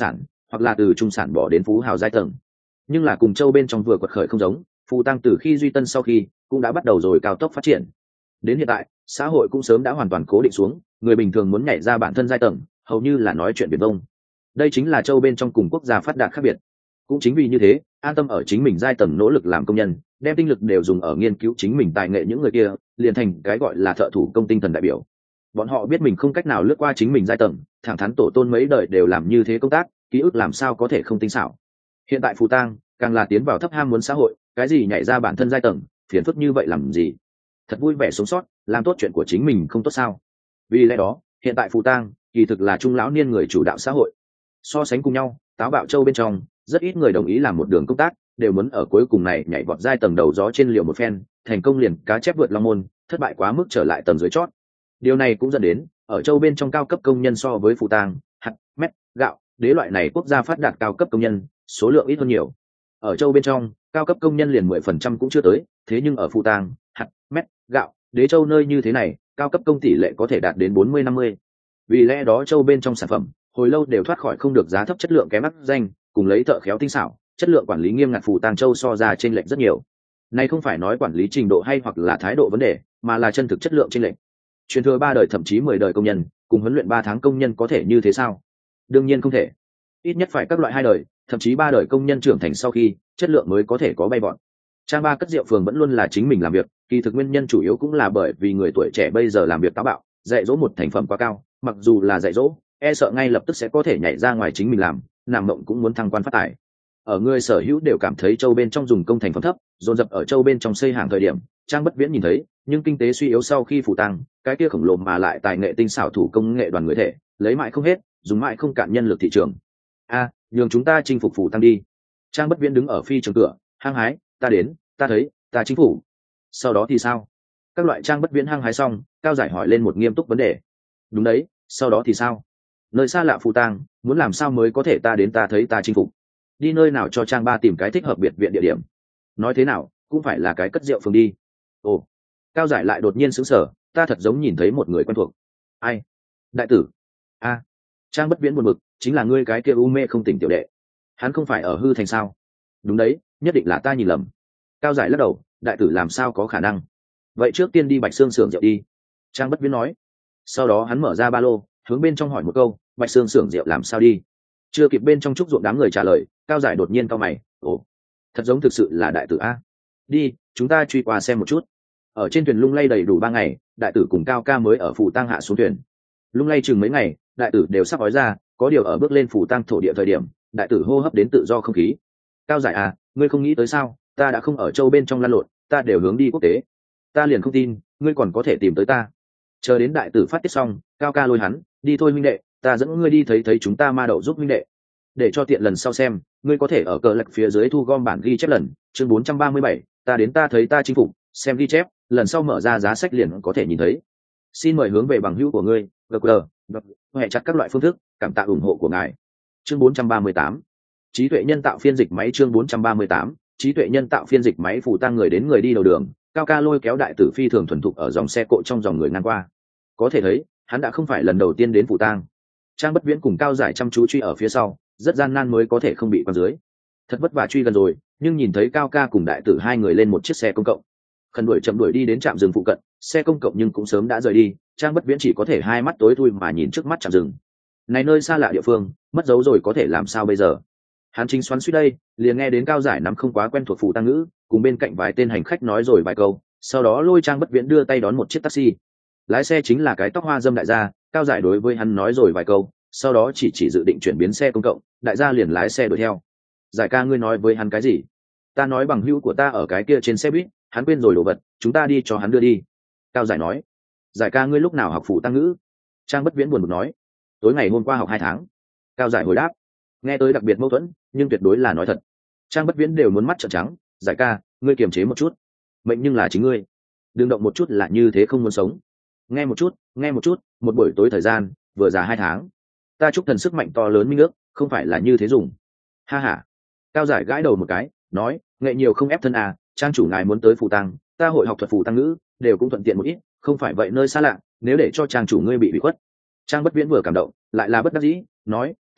hoặc là từ trung sản bỏ đến phú hào giai tầng. Nhưng là cùng châu bên trong vừa quật khởi không giống, phù tăng từ khi duy tân sau khi cũng đã bắt đầu rồi cao tốc phát triển. Đến hiện tại xã hội cũng sớm đã hoàn toàn cố định xuống, người bình thường muốn nhảy ra bản thân giai tầng hầu như là nói chuyện biển vông. Đây chính là châu bên trong cùng quốc gia phát đạt khác biệt. Cũng chính vì như thế, an tâm ở chính mình giai tầng nỗ lực làm công nhân, đem tinh lực đều dùng ở nghiên cứu chính mình tài nghệ những người kia liền thành cái gọi là thợ thủ công tinh thần đại biểu. Bọn họ biết mình không cách nào lướt qua chính mình giai tầng, thẳng thắn tổ tôn mấy đời đều làm như thế công tác, ký ức làm sao có thể không tinh xảo. Hiện tại phù tang càng là tiến vào thấp ham muốn xã hội, cái gì nhảy ra bản thân giai tầng, phiền phức như vậy làm gì? Thật vui vẻ sống sót, làm tốt chuyện của chính mình không tốt sao? Vì lẽ đó hiện tại phù tang kỳ thực là trung lão niên người chủ đạo xã hội. So sánh cùng nhau, táo bạo châu bên trong rất ít người đồng ý làm một đường công tác, đều muốn ở cuối cùng này nhảy vọt giai tầng đầu gió trên liều một phen, thành công liền cá chép vượt long môn, thất bại quá mức trở lại tầng dưới chót. Điều này cũng dẫn đến ở châu bên trong cao cấp công nhân so với phù tang, hạt, mét, gạo, đế loại này quốc gia phát đạt cao cấp công nhân số lượng ít hơn nhiều. Ở châu bên trong cao cấp công nhân liền 10% cũng chưa tới, thế nhưng ở phù tang, hạt, mét, gạo, đế châu nơi như thế này cao cấp công tỷ lệ có thể đạt đến 40-50. Vì lẽ đó châu bên trong sản phẩm hồi lâu đều thoát khỏi không được giá thấp chất lượng kém ác danh, cùng lấy thợ khéo tinh xảo, chất lượng quản lý nghiêm ngặt phù tang châu so ra trên lệch rất nhiều. Này không phải nói quản lý trình độ hay hoặc là thái độ vấn đề, mà là chân thực chất lượng trên lệch. Truyền thừa 3 đời thậm chí 10 đời công nhân, cùng huấn luyện 3 tháng công nhân có thể như thế sao? Đương nhiên không thể. Ít nhất phải các loại 2 đời, thậm chí 3 đời công nhân trưởng thành sau khi, chất lượng mới có thể có bay vọt. Trang Ba cất rượu phường vẫn luôn là chính mình làm việc, kỳ thực nguyên nhân chủ yếu cũng là bởi vì người tuổi trẻ bây giờ làm việc táo bạo, dạy dỗ một thành phẩm quá cao, mặc dù là dạy dỗ, e sợ ngay lập tức sẽ có thể nhảy ra ngoài chính mình làm, nằm mộng cũng muốn thăng quan phát tài. Ở người sở hữu đều cảm thấy châu bên trong dùng công thành phẩm thấp, dồn dập ở châu bên trong xây hàng thời điểm, Trang Bất Viễn nhìn thấy, nhưng kinh tế suy yếu sau khi phủ tăng, cái kia khổng lồ mà lại tài nghệ tinh xảo thủ công nghệ đoàn người thể, lấy mãi không hết, dùng mãi không cạn nhân lực thị trường. Nhường chúng ta chinh phục phủ tăng đi. Trang Bất Viễn đứng ở phi trường cửa, hăng hái, ta đến, ta thấy, ta chính phủ. Sau đó thì sao? Các loại Trang Bất Viễn hăng hái xong, Cao Giải hỏi lên một nghiêm túc vấn đề. Đúng đấy, sau đó thì sao? Nơi xa lạ phù tang, muốn làm sao mới có thể ta đến ta thấy ta chinh phục? Đi nơi nào cho Trang Ba tìm cái thích hợp biệt viện địa điểm? Nói thế nào cũng phải là cái cất rượu phường đi. Ồ, Cao Giải lại đột nhiên sững sờ, ta thật giống nhìn thấy một người quen thuộc. Ai? Đại tử. Trang Bất Viễn buồn bực, chính là ngươi cái kia u mê không tỉnh tiểu đệ. Hắn không phải ở hư thành sao? Đúng đấy, nhất định là ta nhìn lầm. Cao Giải lắc đầu, đại tử làm sao có khả năng? Vậy trước tiên đi Bạch Xương xưởng rượu đi. Trang Bất Viễn nói. Sau đó hắn mở ra ba lô, hướng bên trong hỏi một câu, Bạch Xương xưởng rượu làm sao đi? Chưa kịp bên trong trúc ruộng đám người trả lời, Cao Giải đột nhiên cau mày, ồ, thật giống thực sự là đại tử a. Đi, chúng ta truy qua xem một chút. Ở trên thuyền lung lay đầy đủ 3 ngày, đại tử cùng Cao Ca mới ở phủ tang hạ xuống thuyền. Lung lay chừng mấy ngày, đại tử đều sắp ói ra, có điều ở bước lên phủ tang thổ địa thời điểm, đại tử hô hấp đến tự do không khí. Cao Giải à, ngươi không nghĩ tới sao? Ta đã không ở châu bên trong lăn lộn, ta đều hướng đi quốc tế. Ta liền không tin, ngươi còn có thể tìm tới ta. Chờ đến đại tử phát tiết xong, Cao Ca lôi hắn, đi thôi huynh đệ, ta dẫn ngươi đi thấy chúng ta ma đậu giúp huynh đệ. Để cho tiện lần sau xem, ngươi có thể ở cờ lật phía dưới thu gom bản ghi chép lần, chương 437, ta đến ta thấy ta chinh phục, xem ghi chép, lần sau mở ra giá sách liền có thể nhìn thấy. Xin mời hướng về bằng hữu của ngươi, GG, hệ chặt các loại phương thức, cảm tạ ủng hộ của ngài. Chương 438, trí tuệ nhân tạo phiên dịch máy. Chương 438, trí tuệ nhân tạo phiên dịch máy. Phủ tang người đến người đi đầu đường, Cao Ca lôi kéo đại tử phi thường thuần thục ở dòng xe cộ trong dòng người ngang qua. Có thể thấy, hắn đã không phải lần đầu tiên đến phủ tang. Trang Bất Viễn cùng Cao Giải chăm chú truy ở phía sau, rất gian nan mới có thể không bị quăng dưới. Thật vất vả truy gần rồi, nhưng nhìn thấy Cao Ca cùng đại tử hai người lên một chiếc xe công cộng. Khẩn đuổi chậm đuổi đi đến trạm dừng phụ cận, xe công cộng nhưng cũng sớm đã rời đi, Trang Bất Viễn chỉ có thể hai mắt tối thui mà nhìn trước mắt trạm dừng. Này nơi xa lạ địa phương, mất dấu rồi có thể làm sao bây giờ? Hắn chính xoắn suýt đây, liền nghe đến Cao Giải nắm không quá quen thuộc phủ tang ngữ, cùng bên cạnh vài tên hành khách nói rồi vài câu, sau đó lôi Trang Bất Viễn đưa tay đón một chiếc taxi. Lái xe chính là cái tóc hoa dâm đại gia, Cao Giải đối với hắn nói rồi vài câu, sau đó chỉ dự định chuyển biến xe công cộng, đại gia liền lái xe đuổi theo. Giải ca, ngươi nói với hắn cái gì? Ta nói bằng hữu của ta ở cái kia trên xe buýt, hắn quên rồi đồ vật, chúng ta đi cho hắn đưa đi. Cao Giải nói. Giải ca, ngươi lúc nào học phủ tang ngữ? Trang Bất Viễn buồn bực nói. Tối ngày hôm qua học 2 tháng. Cao Giải hồi đáp. Nghe tới đặc biệt mâu thuẫn, nhưng tuyệt đối là nói thật. Trang Bất Viễn đều muốn mắt trợn trắng. Giải ca, ngươi kiềm chế một chút. Mệnh nhưng là chính ngươi, đừng động một chút là như thế không muốn sống. Nghe một chút, một buổi tối thời gian, vừa già 2 tháng. Ta chúc thần sức mạnh to lớn minh ước, không phải là như thế dùng. Ha ha. Cao Giải gãi đầu một cái, nói, nghệ nhiều không ép thân à, trang chủ ngài muốn tới phủ tang, ta hội học thuật phủ tang ngữ, đều cũng thuận tiện một ít, không phải vậy nơi xa lạ, nếu để cho trang chủ ngươi bị khuất. Trang Bất Viễn vừa cảm động, lại là bất đắc dĩ, nói,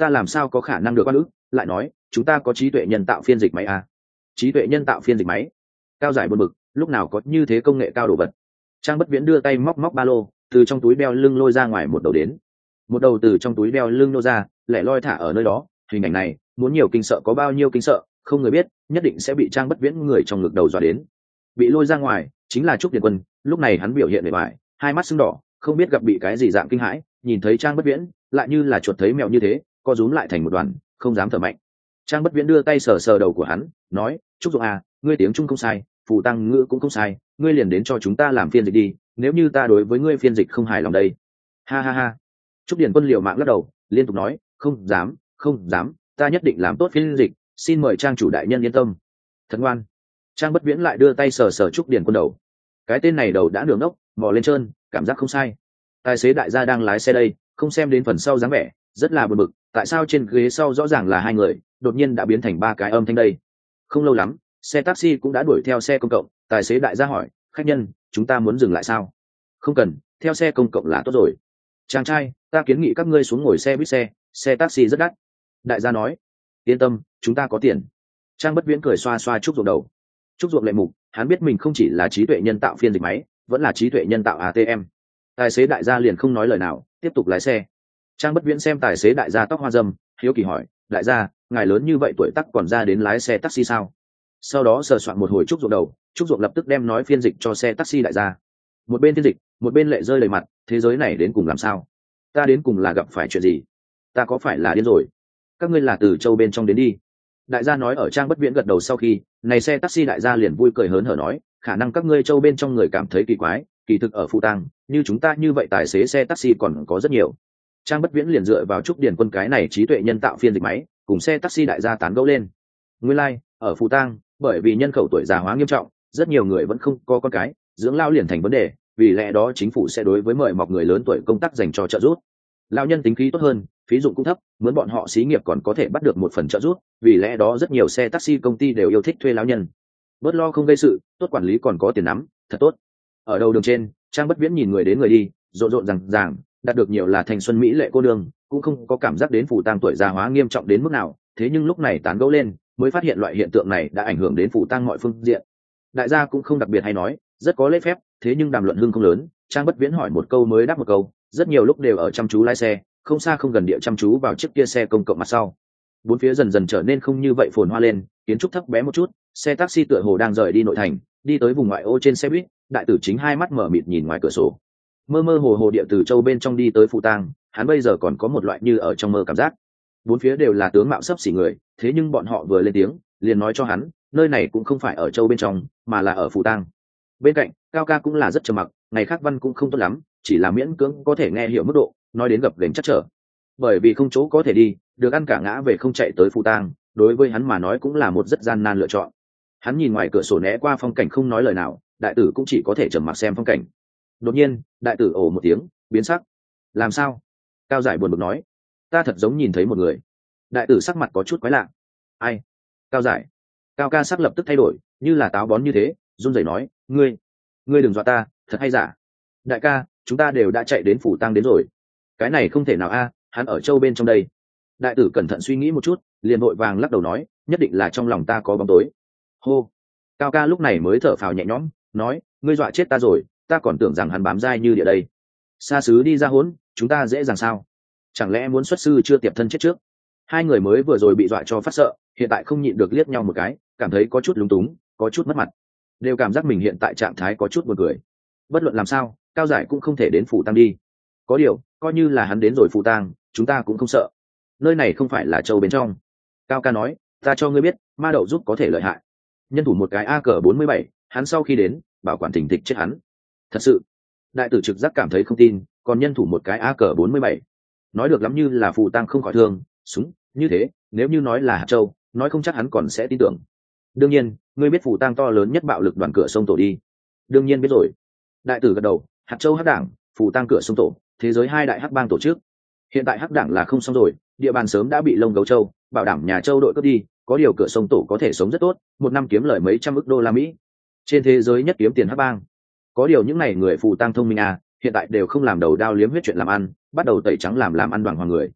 ta làm sao có khả năng được oan ức. Lại nói chúng ta có trí tuệ nhân tạo phiên dịch máy à? Trí tuệ nhân tạo phiên dịch máy? Cao Giải buồn bực, lúc nào có như thế công nghệ cao đồ vật. Trang Bất Viễn đưa tay móc móc ba lô, từ trong túi đeo lưng lôi ra ngoài một đầu đến. Một đầu từ trong túi đeo lưng nô ra, lẻ loi thả ở nơi đó. Hình ảnh này muốn nhiều kinh sợ có bao nhiêu kinh sợ, không người biết, nhất định sẽ bị Trang Bất Viễn người trong ngực đầu dọa đến. Bị lôi ra ngoài chính là Trúc Điền Quân, lúc này hắn biểu hiện bề ngoài, hai mắt sưng đỏ, không biết gặp bị cái gì dạng kinh hãi, nhìn thấy Trang Bất Viễn lại như là chuột thấy mèo như thế, co rúm lại thành một đoàn, không dám thở mạnh. Trang Bất Viễn đưa tay sờ sờ đầu của hắn, nói: Trúc Dụng à, ngươi tiếng Trung không sai, phù tăng ngữ cũng không sai, ngươi liền đến cho chúng ta làm phiên dịch đi, nếu như ta đối với ngươi phiên dịch không hài lòng đây. Ha ha ha. Trúc Điền Quân liều mạng lắc đầu, liên tục nói: không dám, không dám, ta nhất định làm tốt phiên dịch, xin mời Trang chủ đại nhân yên tâm. Thật ngoan. Trang Bất Viễn lại đưa tay sờ sờ Trúc Điền Quân đầu. Cái tên này đầu đã đường ốc, mò lên trơn, cảm giác không sai. Tài xế đại gia đang lái xe đây, không xem đến phần sau dáng vẻ, rất là buồn bực, tại sao trên ghế sau rõ ràng là hai người, đột nhiên đã biến thành ba cái âm thanh đây. Không lâu lắm, xe taxi cũng đã đuổi theo xe công cộng, tài xế đại gia hỏi: khách nhân, chúng ta muốn dừng lại sao? Không cần, theo xe công cộng là tốt rồi. Chàng trai, ta kiến nghị các ngươi xuống ngồi xe buýt xe taxi rất đắt. Đại gia nói: yên tâm, chúng ta có tiền. Trang Bất Viễn cười xoa xoa Trúc Ruộng đầu. Trúc Ruộng lệ mục, hắn biết mình không chỉ là trí tuệ nhân tạo phiên dịch máy, vẫn là trí tuệ nhân tạo ATM. Tài xế đại gia liền không nói lời nào, tiếp tục lái xe. Trang Bất Viễn xem tài xế đại gia tóc hoa râm, hiếu kỳ hỏi: đại gia, ngài lớn như vậy tuổi tác còn ra đến lái xe taxi sao? Sau đó sờ soạn một hồi Trúc Ruộng đầu, Trúc Ruộng lập tức đem nói phiên dịch cho xe taxi đại gia. Một bên phiên dịch, một bên lệ rơi đầy mặt, thế giới này đến cùng làm sao? Ta đến cùng là gặp phải chuyện gì? Ta có phải là điên rồi? Các ngươi là từ châu bên trong đến đi. Đại gia nói ở Trang Bất Viễn gật đầu sau khi, này xe taxi đại gia liền vui cười hớn hở nói: khả năng các ngươi châu bên trong người cảm thấy kỳ quái, kỳ thực ở Phù Tăng, như chúng ta như vậy tài xế xe taxi còn có rất nhiều. Trang Bất Viễn liền dựa vào Trúc Điền Quân cái này trí tuệ nhân tạo phiên dịch máy, cùng xe taxi đại gia tán gẫu lên. Nguyên lai, ở Phù Tăng, bởi vì nhân khẩu tuổi già hóa nghiêm trọng, rất nhiều người vẫn không có con cái, dưỡng lao liền thành vấn đề, vì lẽ đó chính phủ sẽ đối với mời mọc người lớn tuổi công tác dành cho trợ giúp. Lão nhân tính khí tốt hơn, phí dụng cũng thấp, muốn bọn họ xí nghiệp còn có thể bắt được một phần trợ giúp, vì lẽ đó rất nhiều xe taxi công ty đều yêu thích thuê lão nhân. Bớt lo không gây sự, tốt quản lý còn có tiền nắm, thật tốt. Ở đầu đường trên, Trang Bất Viễn nhìn người đến người đi, rộn rộn ràng, đạt được nhiều là thành xuân mỹ lệ cô nương, cũng không có cảm giác đến Phù Tăng tuổi già hóa nghiêm trọng đến mức nào, thế nhưng lúc này tán gẫu lên, mới phát hiện loại hiện tượng này đã ảnh hưởng đến Phù Tăng mọi phương diện. Đại gia cũng không đặc biệt hay nói, rất có lễ phép, thế nhưng đàm luận hưng không lớn, Trang Bất Viễn hỏi một câu mới đáp một câu, rất nhiều lúc đều ở chăm chú lái xe, không xa không gần địa chăm chú vào chiếc kia xe công cộng mặt sau. Bốn phía dần dần trở nên không như vậy phồn hoa lên, kiến trúc thấp bé một chút, xe taxi tựa hồ đang rời đi nội thành, đi tới vùng ngoại ô trên xe buýt, đại tử chính hai mắt mở mịt nhìn ngoài cửa sổ. Mơ mơ hồ hồ địa từ châu bên trong đi tới Phù Tang, hắn bây giờ còn có một loại như ở trong mơ cảm giác. Bốn phía đều là tướng mạo xấp xỉ người, thế nhưng bọn họ vừa lên tiếng, liền nói cho hắn, nơi này cũng không phải ở châu bên trong, mà là ở Phù Tang. Bên cạnh, Cao Ca cũng là rất trầm mặc, ngày khác văn cũng không tốt lắm, chỉ là miễn cưỡng có thể nghe hiểu mức độ, nói đến gập ghềnh chắc trở. Bởi vì không chỗ có thể đi, được ăn cả ngã về không chạy tới Phù Tang, đối với hắn mà nói cũng là một rất gian nan lựa chọn. Hắn nhìn ngoài cửa sổ né qua phong cảnh không nói lời nào, đại tử cũng chỉ có thể trầm mặc xem phong cảnh. Đột nhiên, đại tử ồ một tiếng, biến sắc. Làm sao? Cao Giải buồn bực nói. Ta thật giống nhìn thấy một người. Đại tử sắc mặt có chút quái lạ. Ai? Cao Giải. Cao Ca sắc lập tức thay đổi, như là táo bón như thế, run rẩy nói: ngươi đừng dọa ta, thật hay giả? Đại ca, chúng ta đều đã chạy đến Phủ Tăng đến rồi. Cái này không thể nào a, hắn ở châu bên trong đây. Đại tử cẩn thận suy nghĩ một chút, liền vội vàng lắc đầu nói: nhất định là trong lòng ta có bóng tối. Hô. Cao Ca lúc này mới thở phào nhẹ nhõm, nói: ngươi dọa chết ta rồi, ta còn tưởng rằng hắn bám dai như địa đây. Xa xứ đi ra hỗn, chúng ta dễ dàng sao? Chẳng lẽ muốn xuất sư chưa tiệp thân chết trước? Hai người mới vừa rồi bị dọa cho phát sợ, hiện tại không nhịn được liếc nhau một cái, cảm thấy có chút lúng túng, có chút mất mặt, đều cảm giác mình hiện tại trạng thái có chút buồn cười. Bất luận làm sao, Cao Giải cũng không thể đến Phủ Tăng đi. Có điều, coi như là hắn đến rồi Phủ Tăng, chúng ta cũng không sợ. Nơi này không phải là châu bên trong. Cao Ca nói: ta cho ngươi biết, ma đậu giúp có thể lợi hại. Nhân thủ một cái AK-47, hắn sau khi đến, bảo quản thình thịch chết hắn. Thật sự. Đại tử trực giác cảm thấy không tin, còn nhân thủ một cái AK-47. Nói được lắm như là Phù Tăng không khỏi thương, súng, như thế, nếu như nói là Hạt Châu, nói không chắc hắn còn sẽ tin tưởng. Đương nhiên, ngươi biết Phù Tăng to lớn nhất bạo lực đoàn cửa sông tổ đi. Đương nhiên biết rồi. Đại tử gật đầu: Hạt Châu Hắc Đảng, Phù Tăng cửa sông tổ, thế giới hai đại hắc bang tổ chức. Hiện tại Hắc Đảng là không xong rồi, địa bàn sớm đã bị Lông Gấu Châu, bảo đảm nhà Châu đội cướp đi, có điều cửa sông tổ có thể sống rất tốt, một năm kiếm lời mấy trăm ức đô la Mỹ. Trên thế giới nhất kiếm tiền hắc bang. Có điều những này người Phù Tăng thông minh à, hiện tại đều không làm đầu đao liếm huyết chuyện làm ăn, bắt đầu tẩy trắng làm ăn đoàn hoàng người.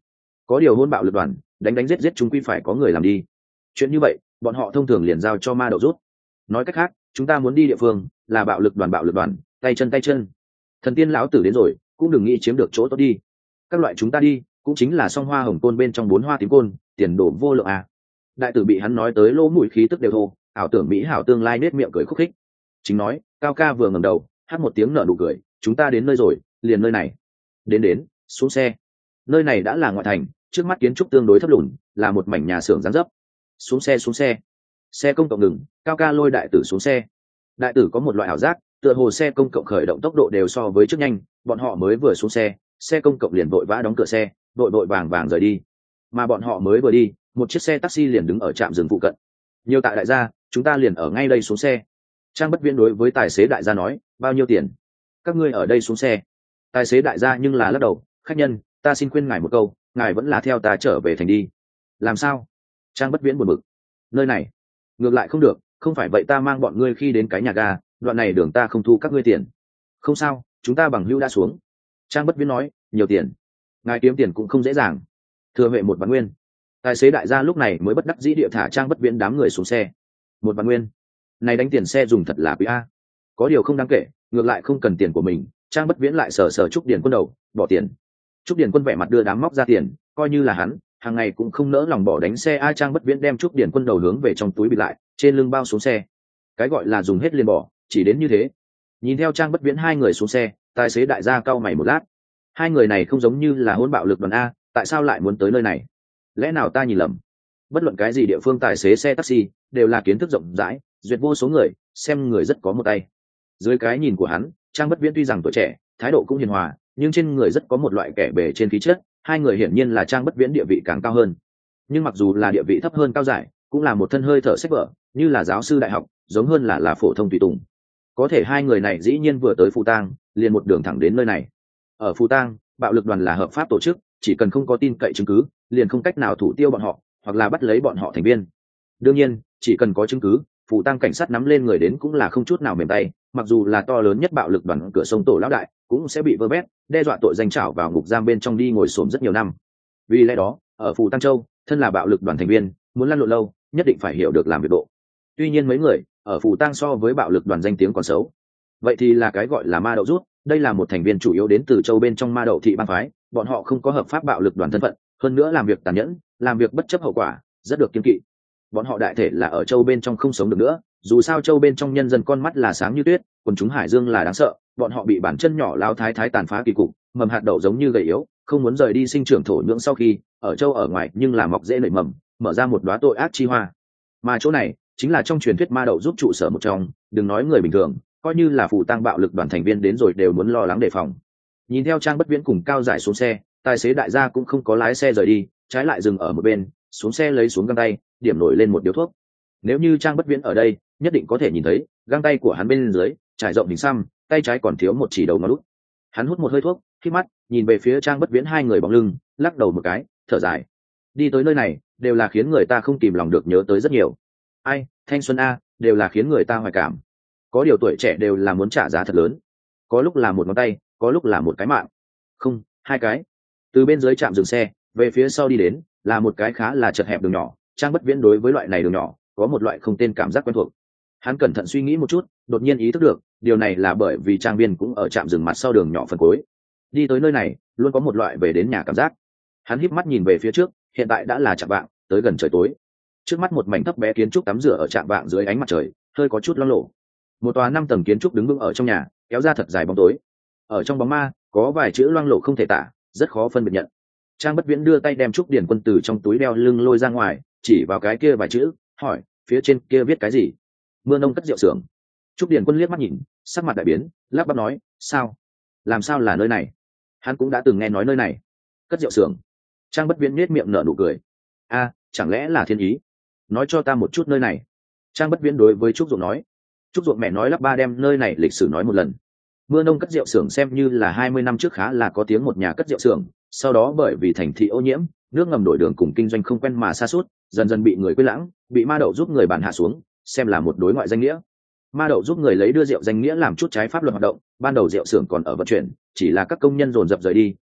Có điều hôn bạo lực đoàn đánh đánh giết giết chúng quy phải có người làm đi. Chuyện như vậy bọn họ thông thường liền giao cho ma đậu rút. Nói cách khác, chúng ta muốn đi địa phương là bạo lực đoàn, tay chân. Thần tiên lão tử đến rồi, cũng đừng nghĩ chiếm được chỗ tốt đi. Các loại chúng ta đi, cũng chính là song hoa hồng côn bên trong 4 hoa tím côn, tiền đổ vô lượng à. Đại tử bị hắn nói tới lỗ mũi khí tức đều thô, ảo tưởng mỹ hảo tương lai nết miệng cười khúc khích. Chính nói, Cao ca vừa ngẩng đầu, hát một tiếng nở nụ cười, chúng ta đến nơi rồi, liền nơi này. Đến, xuống xe. Nơi này đã là ngoại thành, trước mắt kiến trúc tương đối thấp lùn, là một mảnh nhà xưởng dán dấp. Xuống xe. Xe công cộng ngừng, Cao ca lôi đại tử xuống xe. Đại tử có một loại ảo giác, tựa hồ xe công cộng khởi động tốc độ đều so với trước nhanh, bọn họ mới vừa xuống xe, xe công cộng liền vội vã đóng cửa xe, vội vàng rời đi. Mà bọn họ mới vừa đi, một chiếc xe taxi liền đứng ở trạm dừng phụ cận. Nhiều tại đại gia, chúng ta liền ở ngay đây xuống xe. Trang Bất Viễn đối với tài xế đại gia nói, bao nhiêu tiền? Các ngươi ở đây xuống xe. Tài xế đại gia nhưng là lắc đầu, khách nhân, ta xin khuyên ngài một câu, ngài vẫn là theo ta trở về thành đi. Làm sao? Trang Bất Viễn buồn bực. Nơi này, ngược lại không được, không phải vậy ta mang bọn ngươi khi đến cái nhà ga, đoạn này đường ta không thu các ngươi tiền. Không sao, chúng ta bằng hữu đã xuống. Trang Bất Viễn nói, nhiều tiền. Ngài kiếm tiền cũng không dễ dàng. Thừa huệ một vạn nguyên. Tài xế đại gia lúc này mới bất đắc dĩ địa thả Trang Bất Viễn đám người xuống xe. Một vạn nguyên. Này đánh tiền xe dùng thật là quý a. Có điều không đáng kể, ngược lại không cần tiền của mình. Trang Bất Viễn lại sờ Trúc Điền Quân đầu, bỏ tiền. Trúc Điền Quân vẻ mặt đưa đám móc ra tiền, coi như là hắn hàng ngày cũng không nỡ lòng bỏ đánh xe. A Trang Bất Viễn đem Trúc Điền Quân đầu hướng về trong túi bịt lại, trên lưng bao xuống xe. Cái gọi là dùng hết liền bỏ, chỉ đến như thế. Nhìn theo Trang Bất Viễn hai người xuống xe, tài xế đại gia cau mày một lát. Hai người này không giống như là hỗn bạo lực đoàn a, tại sao lại muốn tới nơi này? Lẽ nào ta nhìn lầm? Bất luận cái gì địa phương tài xế xe taxi đều là kiến thức rộng rãi, duyệt vô số người, xem người rất có một tay. Dưới cái nhìn của hắn, Trang Bất Viễn tuy rằng tuổi trẻ, thái độ cũng hiền hòa, nhưng trên người rất có một loại kẻ bề trên khí chất. Hai người hiển nhiên là Trang Bất Viễn địa vị càng cao hơn. Nhưng mặc dù là địa vị thấp hơn cao giải, cũng là một thân hơi thở sách vở, như là giáo sư đại học, giống hơn là phổ thông tùy tùng. Có thể hai người này dĩ nhiên vừa tới Phù Tang, liền một đường thẳng đến nơi này. Ở Phù Tang, bạo lực đoàn là hợp pháp tổ chức, chỉ cần không có tin cậy chứng cứ, liền không cách nào thủ tiêu bọn họ, hoặc là bắt lấy bọn họ thành viên. Đương nhiên, chỉ cần có chứng cứ, Phù Tang cảnh sát nắm lên người đến cũng là không chút nào mềm tay, mặc dù là to lớn nhất bạo lực đoàn cửa sông tổ lão đại, cũng sẽ bị vơ vét, đe dọa tội danh trảo vào ngục giam bên trong đi ngồi xổm rất nhiều năm. Vì lẽ đó, ở Phù Tang Châu, thân là bạo lực đoàn thành viên, muốn lăn lộn lâu, nhất định phải hiểu được làm việc độ. Tuy nhiên mấy người ở Phù Tang so với bạo lực đoàn danh tiếng còn xấu. Vậy thì là cái gọi là ma đậu rút, đây là một thành viên chủ yếu đến từ châu bên trong ma đậu thị bang phái, bọn họ không có hợp pháp bạo lực đoàn thân phận, hơn nữa làm việc tàn nhẫn, làm việc bất chấp hậu quả, rất được kiêng kỵ. Bọn họ đại thể là ở châu bên trong không sống được nữa, dù sao châu bên trong nhân dân con mắt là sáng như tuyết, quần chúng hải dương là đáng sợ, bọn họ bị bản chân nhỏ lao thái thái tàn phá kỳ cục, mầm hạt đậu giống như gầy yếu, không muốn rời đi sinh trưởng thổ nhưỡng sau khi ở châu ở ngoài, nhưng là mọc dễ nảy mầm, mở ra một đóa tội ác chi hoa. Mà chỗ này chính là trong truyền thuyết ma đậu giúp trụ sở một trong, đừng nói người bình thường, coi như là Phù Tang bạo lực đoàn thành viên đến rồi đều muốn lo lắng đề phòng. Nhìn theo Trang Bất Viễn cùng cao giải xuống xe, tài xế đại gia cũng không có lái xe rời đi, trái lại dừng ở một bên, xuống xe lấy xuống găng tay, điểm nổi lên một điếu thuốc. Nếu như Trang Bất Viễn ở đây, nhất định có thể nhìn thấy găng tay của hắn bên dưới trải rộng hình xăm, tay trái còn thiếu một chỉ đầu ngón út. Hắn hút một hơi thuốc, khép mắt nhìn về phía Trang Bất Viễn hai người bóng lưng, lắc đầu một cái, thở dài. Đi tới nơi này đều là khiến người ta không kìm lòng được nhớ tới rất nhiều. Ai, thanh xuân a, đều là khiến người ta hoài cảm. Có điều tuổi trẻ đều là muốn trả giá thật lớn, có lúc là một ngón tay, có lúc là một cái mạng, không, hai cái. Từ bên dưới trạm dừng xe về phía sau đi đến là một cái khá là chật hẹp đường nhỏ. Trang Bất Viễn đối với loại này đường nhỏ có một loại không tên cảm giác quen thuộc. Hắn cẩn thận suy nghĩ một chút, đột nhiên ý thức được điều này là bởi vì trang viên cũng ở trạm dừng mặt sau đường nhỏ phần cuối. Đi tới nơi này luôn có một loại về đến nhà cảm giác. Hắn híp mắt nhìn về phía trước, hiện tại đã là chạng vạng, tới gần trời tối. Trước mắt một mảnh thấp bé kiến trúc tắm rửa ở chạng vạng dưới ánh mặt trời, hơi có chút loang lổ. Một tòa 5 tầng kiến trúc đứng vững ở trong nhà, kéo ra thật dài bóng tối. Ở trong bóng ma có vài chữ loang lổ không thể tả, rất khó phân biệt nhận. Trang Bất Viễn đưa tay đem Trúc Điền Quân từ trong túi đeo lưng lôi ra ngoài, chỉ vào cái kia vài chữ, hỏi, phía trên kia viết cái gì? Mưa nông cất rượu xưởng. Trúc Điền Quân liếc mắt nhìn, sắc mặt đại biến, lắp bắp nói, sao? Làm sao là nơi này? Hắn cũng đã từng nghe nói nơi này. Cất rượu xưởng. Trang Bất Viễn nhếch miệng nở nụ cười. A, chẳng lẽ là thiên ý? Nói cho ta một chút nơi này. Trang Bất Viễn đối với Trúc Ruộng nói. Trúc Ruộng mẹ nói lắp ba đem nơi này lịch sử nói một lần. Mưa nông cất rượu xưởng xem như là 20 năm trước khá là có tiếng một nhà cất rượu xưởng, sau đó bởi vì thành thị ô nhiễm, nước ngầm đổi đường cùng kinh doanh không quen mà sa sút, dần dần bị người quên lãng, bị ma đậu giúp người bản hạ xuống, xem là một đối ngoại danh nghĩa. Ma đậu giúp người lấy đưa rượu danh nghĩa làm chút trái pháp luật hoạt động, ban đầu rượu xưởng còn ở vận chuyển, chỉ là các công nhân dồn dập rời đi,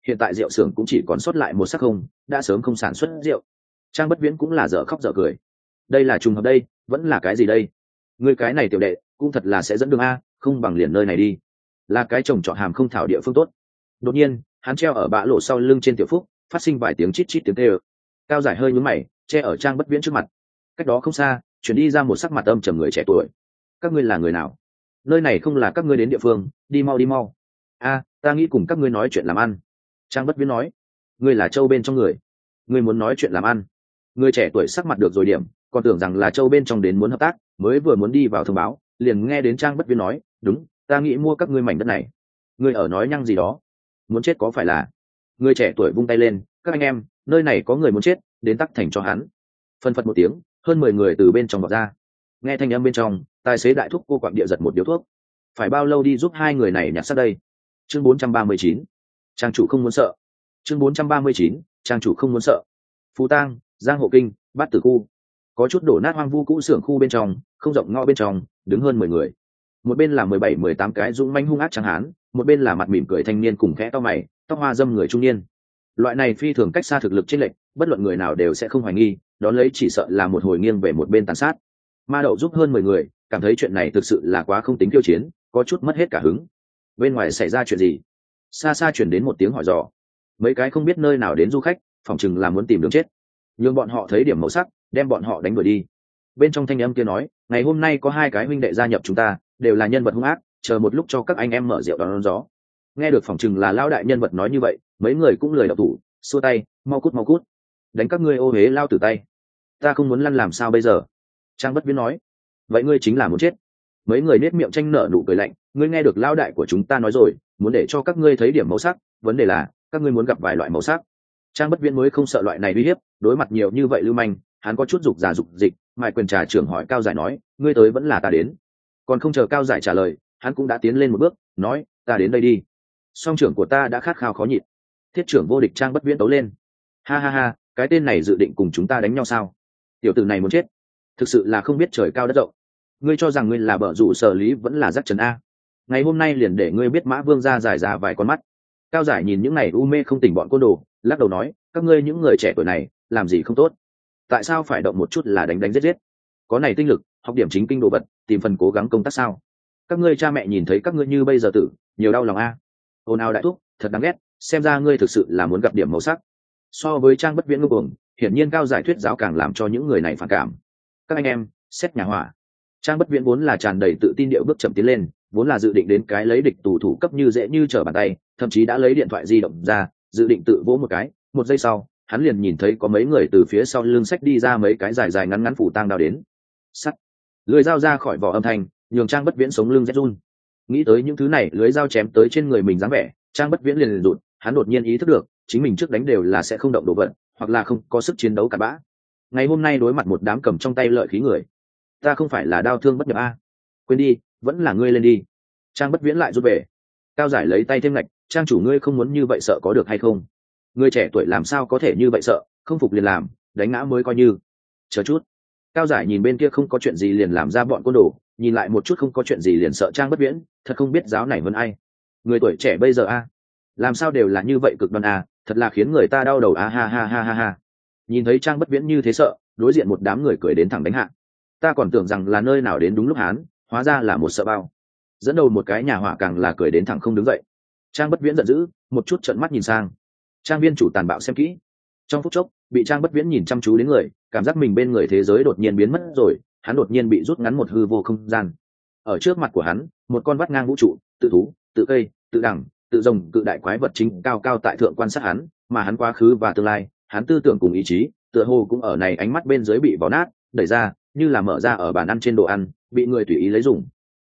hiện tại rượu xưởng cũng chỉ còn sót lại một sắc không, đã sớm không sản xuất rượu. Trang Bất Viễn cũng là dở khóc dở cười. Đây là trùng hợp đây, vẫn là cái gì đây? Ngươi cái này tiểu đệ, cũng thật là sẽ dẫn đường a, không bằng liền nơi này đi. Là cái trồng trọt hàm không thảo địa phương tốt. Đột nhiên, hắn treo ở bã lộ sau lưng trên Tiểu Phúc, phát sinh vài tiếng chít chít tiếng kêu. Cao Giải hơi nhướng mày, che ở Trang Bất Viễn trước mặt. Cách đó không xa, chuyển đi ra một sắc mặt âm trầm người trẻ tuổi. Các ngươi là người nào? Nơi này không là các ngươi đến địa phương, đi mau đi mau. A, ta nghĩ cùng các ngươi nói chuyện làm ăn. Trang Bất Viễn nói. Ngươi là Châu bên trong người, ngươi muốn nói chuyện làm ăn. Người trẻ tuổi sắc mặt được rồi điểm, còn tưởng rằng là Châu bên trong đến muốn hợp tác, mới vừa muốn đi vào thông báo, liền nghe đến Trang Bất Viễn nói, đúng, ta nghĩ mua các ngươi mảnh đất này. Ngươi ở nói nhăng gì đó? Muốn chết có phải là? Người trẻ tuổi vung tay lên, các anh em, nơi này có người muốn chết, đến tắc thành cho hắn. Phân phật một tiếng, hơn 10 người từ bên trong vọt ra. Nghe thanh âm bên trong, tài xế đại thúc cô quặng địa giật một điếu thuốc. Phải bao lâu đi giúp hai người này nhặt xác đây? Chương 439. Trang chủ không muốn sợ. Chương 439. Trang chủ không muốn sợ. Phú Tang, Giang Hộ Kinh, Bát Tử khu. Có chút đổ nát hoang vu cũ xưởng khu bên trong, không rộng ngõ bên trong, đứng hơn 10 người. Một bên là 17-18 cái dũng manh hung ác trắng hán, một bên là mặt mỉm cười thanh niên cùng khẽ to mày, tóc hoa dâm người trung niên. Loại này phi thường cách xa thực lực chênh lệch, bất luận người nào đều sẽ không hoài nghi, đón lấy chỉ sợ là một hồi nghiêng về một bên tàn sát. Ma Đậu giúp hơn 10 người, cảm thấy chuyện này thực sự là quá không tính tiêu chiến, có chút mất hết cả hứng. Bên ngoài xảy ra chuyện gì? Xa xa chuyển đến một tiếng hỏi dò. Mấy cái không biết nơi nào đến du khách, phỏng chừng là muốn tìm đường chết. Nhưng bọn họ thấy điểm màu sắc, đem bọn họ đánh đuổi đi. Bên trong thanh âm kia nói, ngày hôm nay có 2 cái huynh đệ gia nhập chúng ta, đều là nhân vật hung ác, chờ một lúc cho các anh em mở rượu đón gió. Nghe được phỏng chừng là lão đại nhân vật nói như vậy, mấy người cũng lười động thủ, xua tay, mau cút, đánh các ngươi ô hế lao tử tay. Ta không muốn lăn làm sao bây giờ? Trang Bất Viễn nói. Vậy ngươi chính là muốn chết. Mấy người nết miệng tranh nở nụ cười lạnh, ngươi nghe được lão đại của chúng ta nói rồi, muốn để cho các ngươi thấy điểm màu sắc, vấn đề là các ngươi muốn gặp vài loại màu sắc. Trang Bất Viễn mới không sợ loại này uy hiếp, đối mặt nhiều như vậy lưu manh, hắn có chút dục giả dục dịch, Mại Quyền trà trưởng hỏi Cao Giải nói, ngươi tới vẫn là ta đến. Còn không chờ Cao Giải trả lời, hắn cũng đã tiến lên một bước, nói, ta đến đây đi. Song trưởng của ta đã khát khao khó nhịn. Thiết trưởng vô địch Trang Bất Viễn tấu lên. Ha ha ha, cái tên này dự định cùng chúng ta đánh nhau sao? Tiểu tử này muốn chết, thực sự là không biết trời cao đất rộng. Ngươi cho rằng ngươi là bợ rủ sở lý vẫn là rắc trần a? Ngày hôm nay liền để ngươi biết Mã Vương ra giải ra vài con mắt. Cao Giải nhìn những này u mê không tỉnh bọn côn đồ, lắc đầu nói, các ngươi những người trẻ tuổi này làm gì không tốt, tại sao phải động một chút là đánh giết? Có này tinh lực, học điểm chính kinh đồ vật, tìm phần cố gắng công tác sao? Các ngươi cha mẹ nhìn thấy các ngươi như bây giờ tử, nhiều đau lòng a. Ồn ào đại thúc, thật đáng ghét, xem ra ngươi thực sự là muốn gặp điểm màu sắc. So với Trang Bất Viễn ngông cuồng, hiển nhiên Cao Giải thuyết giáo càng làm cho những người này phản cảm. Các anh em, xét nhà hỏa. Trang Bất Viễn vốn là tràn đầy tự tin điệu bước chậm tiến lên, vốn là dự định đến cái lấy địch tù thủ cấp như dễ như trở bàn tay, thậm chí đã lấy điện thoại di động ra, dự định tự vỗ một cái. Một giây sau, hắn liền nhìn thấy có mấy người từ phía sau lưng xách đi ra mấy cái dài dài ngắn ngắn phủ tang đao đến. Sắt, lưỡi dao ra khỏi vỏ âm thanh, nhường Trang Bất Viễn sống lưng rét run. Nghĩ tới những thứ này, lưỡi dao chém tới trên người mình dáng vẻ, Trang Bất Viễn liền rụt, hắn đột nhiên ý thức được, chính mình trước đánh đều là sẽ không động đồ vật, hoặc là không có sức chiến đấu cả bã. Ngày hôm nay đối mặt một đám cầm trong tay lợi khí người, ta không phải là đao thương bất nhập a. Quên đi, vẫn là ngươi lên đi. Trang Bất Viễn lại rút về. Cao Giải lấy tay thêm ngạch, Trang chủ ngươi không muốn như vậy sợ có được hay không? Người trẻ tuổi làm sao có thể như vậy sợ, không phục liền làm, đánh ngã mới coi như. Chờ chút. Cao Giải nhìn bên kia không có chuyện gì liền làm ra bọn côn đồ, nhìn lại một chút không có chuyện gì liền sợ Trang Bất Viễn, thật không biết giáo này hơn ai. Người tuổi trẻ bây giờ a, làm sao đều là như vậy cực đoan a, thật là khiến người ta đau đầu a ha ha ha ha ha. Nhìn thấy Trang Bất Viễn như thế sợ, đối diện một đám người cười đến thẳng đánh hạ. Ta còn tưởng rằng là nơi nào đến đúng lúc hán, hóa ra là một sợ bao. Dẫn đầu một cái nhà hỏa càng là cười đến thẳng không đứng dậy. Trang Bất Viễn giận dữ, một chút trợn mắt nhìn sang. Trang viên chủ tàn bạo xem kỹ. Trong phút chốc, bị Trang Bất Viễn nhìn chăm chú đến người, cảm giác mình bên người thế giới đột nhiên biến mất rồi, hắn đột nhiên bị rút ngắn một hư vô không gian. Ở trước mặt của hắn, một con vắt ngang vũ trụ, tự thú, tự cây, tự đẳng, tự rồng, cự đại quái vật chính cao cao tại thượng quan sát hắn, mà hắn quá khứ và tương lai, hắn tư tưởng cùng ý chí, tựa hồ cũng ở này ánh mắt bên dưới bị vò nát, đẩy ra, như là mở ra ở bàn ăn trên đồ ăn, bị người tùy ý lấy dùng.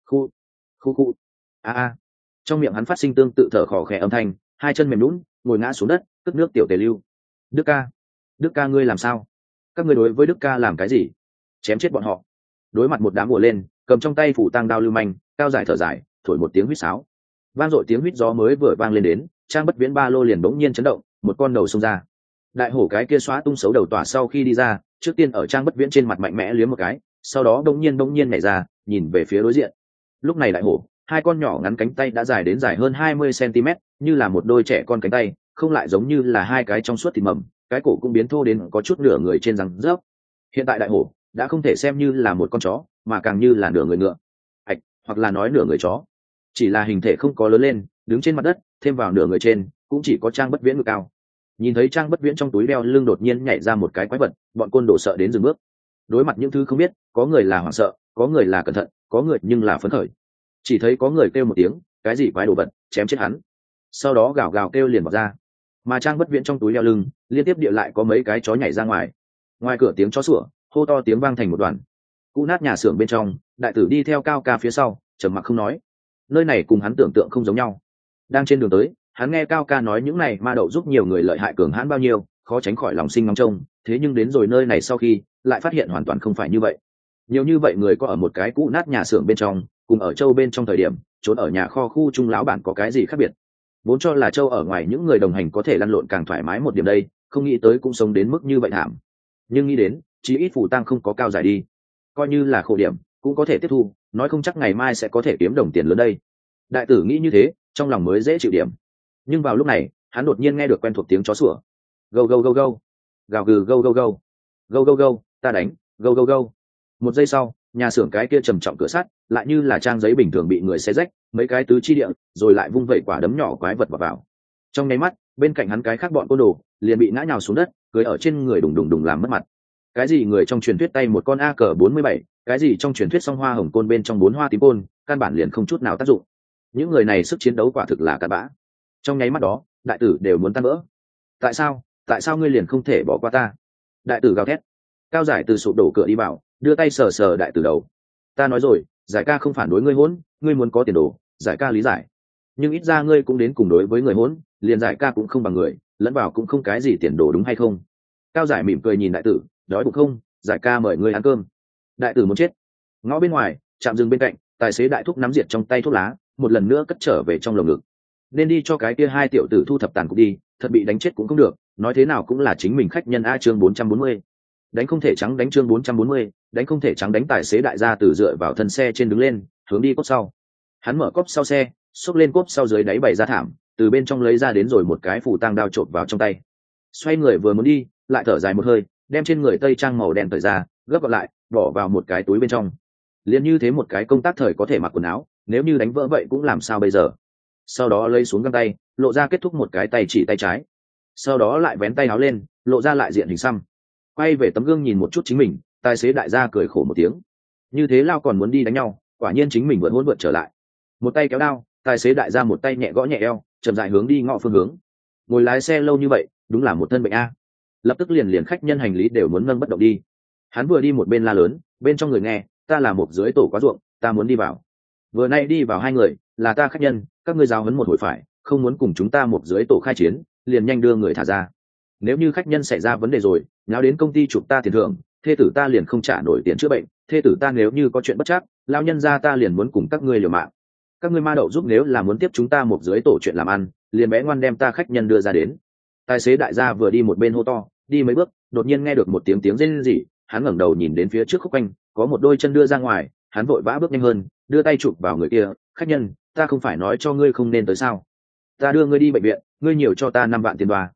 Khu a. Trong miệng hắn phát sinh tương tự thở khò khè âm thanh, hai chân mềm nhũn, ngồi ngã xuống đất, tức nước tiểu tề lưu. Đức ca ngươi làm sao? Các ngươi đối với Đức ca làm cái gì? Chém chết bọn họ. Đối mặt một đám ùa lên, cầm trong tay phủ tang đao lưu manh, Cao Giải thở dài, thổi một tiếng huýt sáo. Vang dội tiếng huýt gió mới vừa vang lên đến, Trang Bất Viễn ba lô liền bỗng nhiên chấn động, một con đầu xông ra. Đại hổ cái kia xóa tung xấu đầu tỏa sau khi đi ra, trước tiên ở Trang Bất Viễn trên mặt mạnh mẽ liếm một cái, sau đó bỗng nhiên nhảy ra, nhìn về phía đối diện. Lúc này đại hổ, hai con nhỏ ngắn cánh tay đã dài đến dài hơn 20 cm, như là một đôi trẻ con cánh tay, không lại giống như là hai cái trong suốt thịt mầm, cái cổ cũng biến thô đến có chút nửa người trên răng rớp. Hiện tại đại hổ đã không thể xem như là một con chó, mà càng như là nửa người ngựa, hoặc là nói nửa người chó. Chỉ là hình thể không có lớn lên, đứng trên mặt đất, thêm vào nửa người trên, cũng chỉ có Trang Bất Viễn ngực cao. Nhìn thấy Trang Bất Viễn trong túi đeo lưng đột nhiên nhảy ra một cái quái vật, bọn côn đồ sợ đến dừng bước. Đối mặt những thứ không biết, có người là hoảng sợ, có người là cẩn thận, có người nhưng là phấn khởi. Chỉ thấy có người kêu một tiếng, cái gì quái đồ vật, chém chết hắn. Sau đó gào gào kêu liền bỏ ra. Mà Trang Bất Viễn trong túi đeo lưng, liên tiếp địa lại có mấy cái chó nhảy ra ngoài. Ngoài cửa tiếng chó sủa, hô to tiếng vang thành một đoàn. Cú nát nhà xưởng bên trong, đại tử đi theo Cao Ca phía sau, trầm mặc không nói. Nơi này cùng hắn tưởng tượng không giống nhau. Đang trên đường tới, hắn nghe Cao Ca nói những này ma đậu giúp nhiều người lợi hại cường hãn bao nhiêu, khó tránh khỏi lòng sinh ngóng trông. Thế nhưng đến rồi nơi này sau khi, lại phát hiện hoàn toàn không phải như vậy. Nhiều như vậy người có ở một cái cũ nát nhà xưởng bên trong, cùng ở châu bên trong thời điểm trốn ở nhà kho khu trung lão bản có cái gì khác biệt. Vốn cho là châu ở ngoài những người đồng hành có thể lăn lộn càng thoải mái một điểm đây, không nghĩ tới cũng sống đến mức như vậy thảm. Nhưng nghĩ đến chí ít phủ tăng không có cao giải đi, coi như là khổ điểm cũng có thể tiếp thu, nói không chắc ngày mai sẽ có thể kiếm đồng tiền lớn đây. Đại tử nghĩ như thế, trong lòng mới dễ chịu điểm. Nhưng vào lúc này hắn đột nhiên nghe được quen thuộc tiếng chó sủa. Gâu gâu gâu gâu, gào gừ gâu gâu gâu, gâu gâu gâu, ta đánh, gâu gâu gâu. Một giây sau, nhà xưởng cái kia trầm trọng cửa sắt lại như là trang giấy bình thường bị người xé rách, mấy cái tứ chi địa rồi lại vung vẩy quả đấm nhỏ quái vật vào. Trong nháy mắt, bên cạnh hắn cái khác bọn côn đồ liền bị ngã nhào xuống đất, cưỡi ở trên người đùng đùng đùng làm mất mặt. Cái gì người trong truyền thuyết tay một con AK-47, cái gì trong truyền thuyết song hoa hồng côn bên trong 4 hoa tím côn, căn bản liền không chút nào tác dụng. Những người này sức chiến đấu quả thực là cặn bã. Trong nháy mắt đó, đại tử đều muốn tan vỡ. Tại sao ngươi liền không thể bỏ qua ta? Đại tử gào thét. Cao giải từ sụp đổ cửa đi vào, đưa tay sờ sờ đại tử đầu. Ta nói rồi, giải ca không phản đối ngươi hỗn, ngươi muốn có tiền đồ, giải ca lý giải. Nhưng ít ra ngươi cũng đến cùng đối với người hỗn, liền giải ca cũng không bằng người, lẫn vào cũng không cái gì tiền đồ đúng hay không? Cao giải mỉm cười nhìn đại tử, đói bụng không, giải ca mời ngươi ăn cơm. Đại tử muốn chết. Ngõ bên ngoài, trạm dừng bên cạnh, tài xế đại thúc nắm diệt trong tay thuốc lá, một lần nữa cất trở về trong lồng ngực. Nên đi cho cái kia hai tiểu tử thu thập tàn cục đi, thật bị đánh chết cũng không được, nói thế nào cũng là chính mình khách nhân a. Chương 440. Đánh không thể trắng đánh. Chương 440, đánh không thể trắng đánh. Tài xế đại gia từ dựa vào thân xe trên đứng lên, hướng đi cốp sau. Hắn mở cốp sau xe, xốc lên cốp sau dưới đáy bày ra thảm, từ bên trong lấy ra đến rồi một cái phủ tang đao trộn vào trong tay. Xoay người vừa muốn đi, lại thở dài một hơi, đem trên người tây trang màu đen cởi ra, gấp gọn lại, bỏ vào một cái túi bên trong. Liền như thế một cái công tác thời có thể mặc quần áo, nếu như đánh vỡ vậy cũng làm sao bây giờ. Sau đó lấy xuống găng tay, lộ ra kết thúc một cái tay chỉ tay trái. Sau đó lại vén tay áo lên, lộ ra lại diện hình xăm. Quay về tấm gương nhìn một chút chính mình, tài xế đại gia cười khổ một tiếng. Như thế lao còn muốn đi đánh nhau, quả nhiên chính mình vẫn hỗn vượt trở lại. Một tay kéo đao, tài xế đại gia một tay nhẹ gõ nhẹ eo, chậm rãi hướng đi ngõ phương hướng. Ngồi lái xe lâu như vậy, đúng là một thân bệnh a. Lập tức liền khách nhân hành lý đều muốn nâng bất động đi. Hắn vừa đi một bên la lớn, bên trong người nghe, ta là một dưới tổ quá ruộng, ta muốn đi vào. Vừa nay đi vào hai người, là ta khách nhân, các ngươi giáo huấn một hồi phải, không muốn cùng chúng ta một dưới tổ khai chiến, liền nhanh đưa người thả ra. Nếu như khách nhân xảy ra vấn đề rồi, nháo đến công ty chụp ta tiền thưởng, thê tử ta liền không trả nổi tiền chữa bệnh, thê tử ta nếu như có chuyện bất trắc, lao nhân ra ta liền muốn cùng các ngươi liều mạng. Các ngươi ma đậu giúp nếu là muốn tiếp chúng ta một dưới tổ chuyện làm ăn, liền bé ngoan đem ta khách nhân đưa ra đến. Tài xế đại gia vừa đi một bên hô to, đi mấy bước, đột nhiên nghe được một tiếng rên rỉ, hắn ngẩng đầu nhìn đến phía trước khúc quanh, có một đôi chân đưa ra ngoài, hắn vội vã bước nhanh hơn, đưa tay chụp vào người kia, khách nhân, ta không phải nói cho ngươi không nên tới sao? Ta đưa ngươi đi bệnh viện, ngươi nhiều cho ta 5 vạn tiền đoa.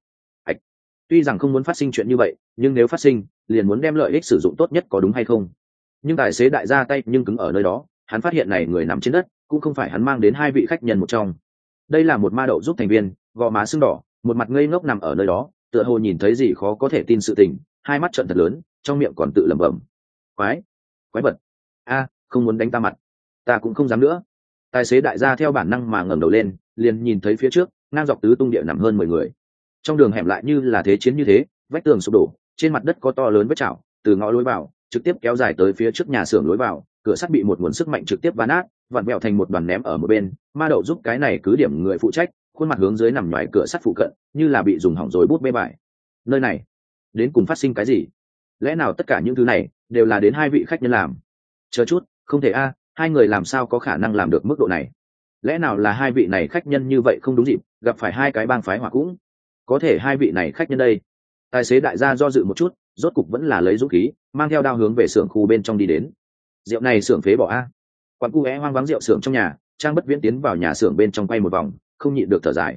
Tuy rằng không muốn phát sinh chuyện như vậy, nhưng nếu phát sinh, liền muốn đem lợi ích sử dụng tốt nhất, có đúng hay không? Nhưng tài xế đại gia tay nhưng cứng ở nơi đó, hắn phát hiện này người nằm trên đất, cũng không phải hắn mang đến hai vị khách nhân một trong. Đây là một ma đậu giúp thành viên, gò má sưng đỏ, một mặt ngây ngốc nằm ở nơi đó, tựa hồ nhìn thấy gì khó có thể tin sự tình, hai mắt trợn thật lớn, trong miệng còn tự lẩm bẩm. Quái vật. A, không muốn đánh ta mặt. Ta cũng không dám nữa. Tài xế đại gia theo bản năng mà ngẩng đầu lên, liền nhìn thấy phía trước, ngang dọc tứ tung địa nằm hơn 10 người. Trong đường hẻm lại như là thế chiến như thế, vách tường sụp đổ, trên mặt đất có to lớn vết chảo, từ ngõ lối vào trực tiếp kéo dài tới phía trước nhà xưởng lối vào, cửa sắt bị một nguồn sức mạnh trực tiếp ván nát, vặn vẹo thành một đoàn ném ở một bên. Ma đậu giúp cái này cứ điểm người phụ trách, khuôn mặt hướng dưới nằm ngoài cửa sắt phụ cận, như là bị dùng hỏng rồi bút bê bại. Nơi này đến cùng phát sinh cái gì? Lẽ nào tất cả những thứ này đều là đến hai vị khách nhân làm? Chờ chút, không thể a, hai người làm sao có khả năng làm được mức độ này? Lẽ nào là hai vị này khách nhân như vậy không đúng dịp, gặp phải hai cái bang phái hỏa cũng? Có thể hai vị này khách nhân đây. Tài xế đại gia do dự một chút, rốt cục vẫn là lấy dũng khí, mang theo đao hướng về xưởng khu bên trong đi đến. Rượu này xưởng phế bỏ a. Quán cu é hoang vắng rượu xưởng trong nhà, Trang Bất Viễn tiến vào nhà xưởng bên trong quay một vòng, không nhịn được thở dài.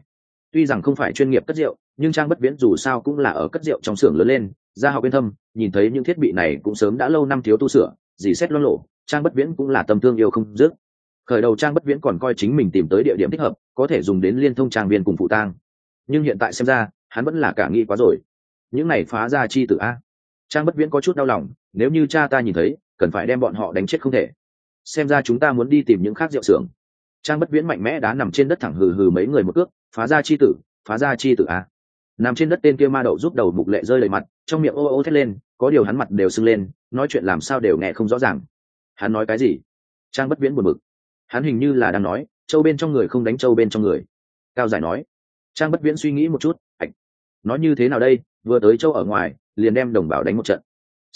Tuy rằng không phải chuyên nghiệp cất rượu, nhưng Trang Bất Viễn dù sao cũng là ở cất rượu trong xưởng lớn lên, gia học bên thâm, nhìn thấy những thiết bị này cũng sớm đã lâu năm thiếu tu sửa, dì xét loang lộ, Trang Bất Viễn cũng là tâm thương yêu không dứt. Khởi đầu Trang Bất Viễn còn coi chính mình tìm tới địa điểm thích hợp, có thể dùng đến liên thông trang viên cùng phụ tang, nhưng hiện tại xem ra, hắn vẫn là cả nghĩ quá rồi. Những này phá ra chi tử a. Trang Bất Viễn có chút đau lòng, nếu như cha ta nhìn thấy, cần phải đem bọn họ đánh chết không thể. Xem ra chúng ta muốn đi tìm những khác rượu xưởng. Trang Bất Viễn mạnh mẽ đá nằm trên đất thẳng hừ hừ mấy người một cước, phá ra chi tử, phá ra chi tử a. Nằm trên đất tên kia ma đậu giúp đầu mục lệ rơi đầy mặt, trong miệng ô ô thét lên, có điều hắn mặt đều sưng lên, nói chuyện làm sao đều nghe không rõ ràng. Hắn nói cái gì? Trang Bất Viễn buồn bực. Hắn hình như là đang nói, châu bên trong người không đánh châu bên trong người. Cao Giải nói. Trang Bất Viễn suy nghĩ một chút, nói như thế nào đây, vừa tới châu ở ngoài, liền đem đồng bào đánh một trận.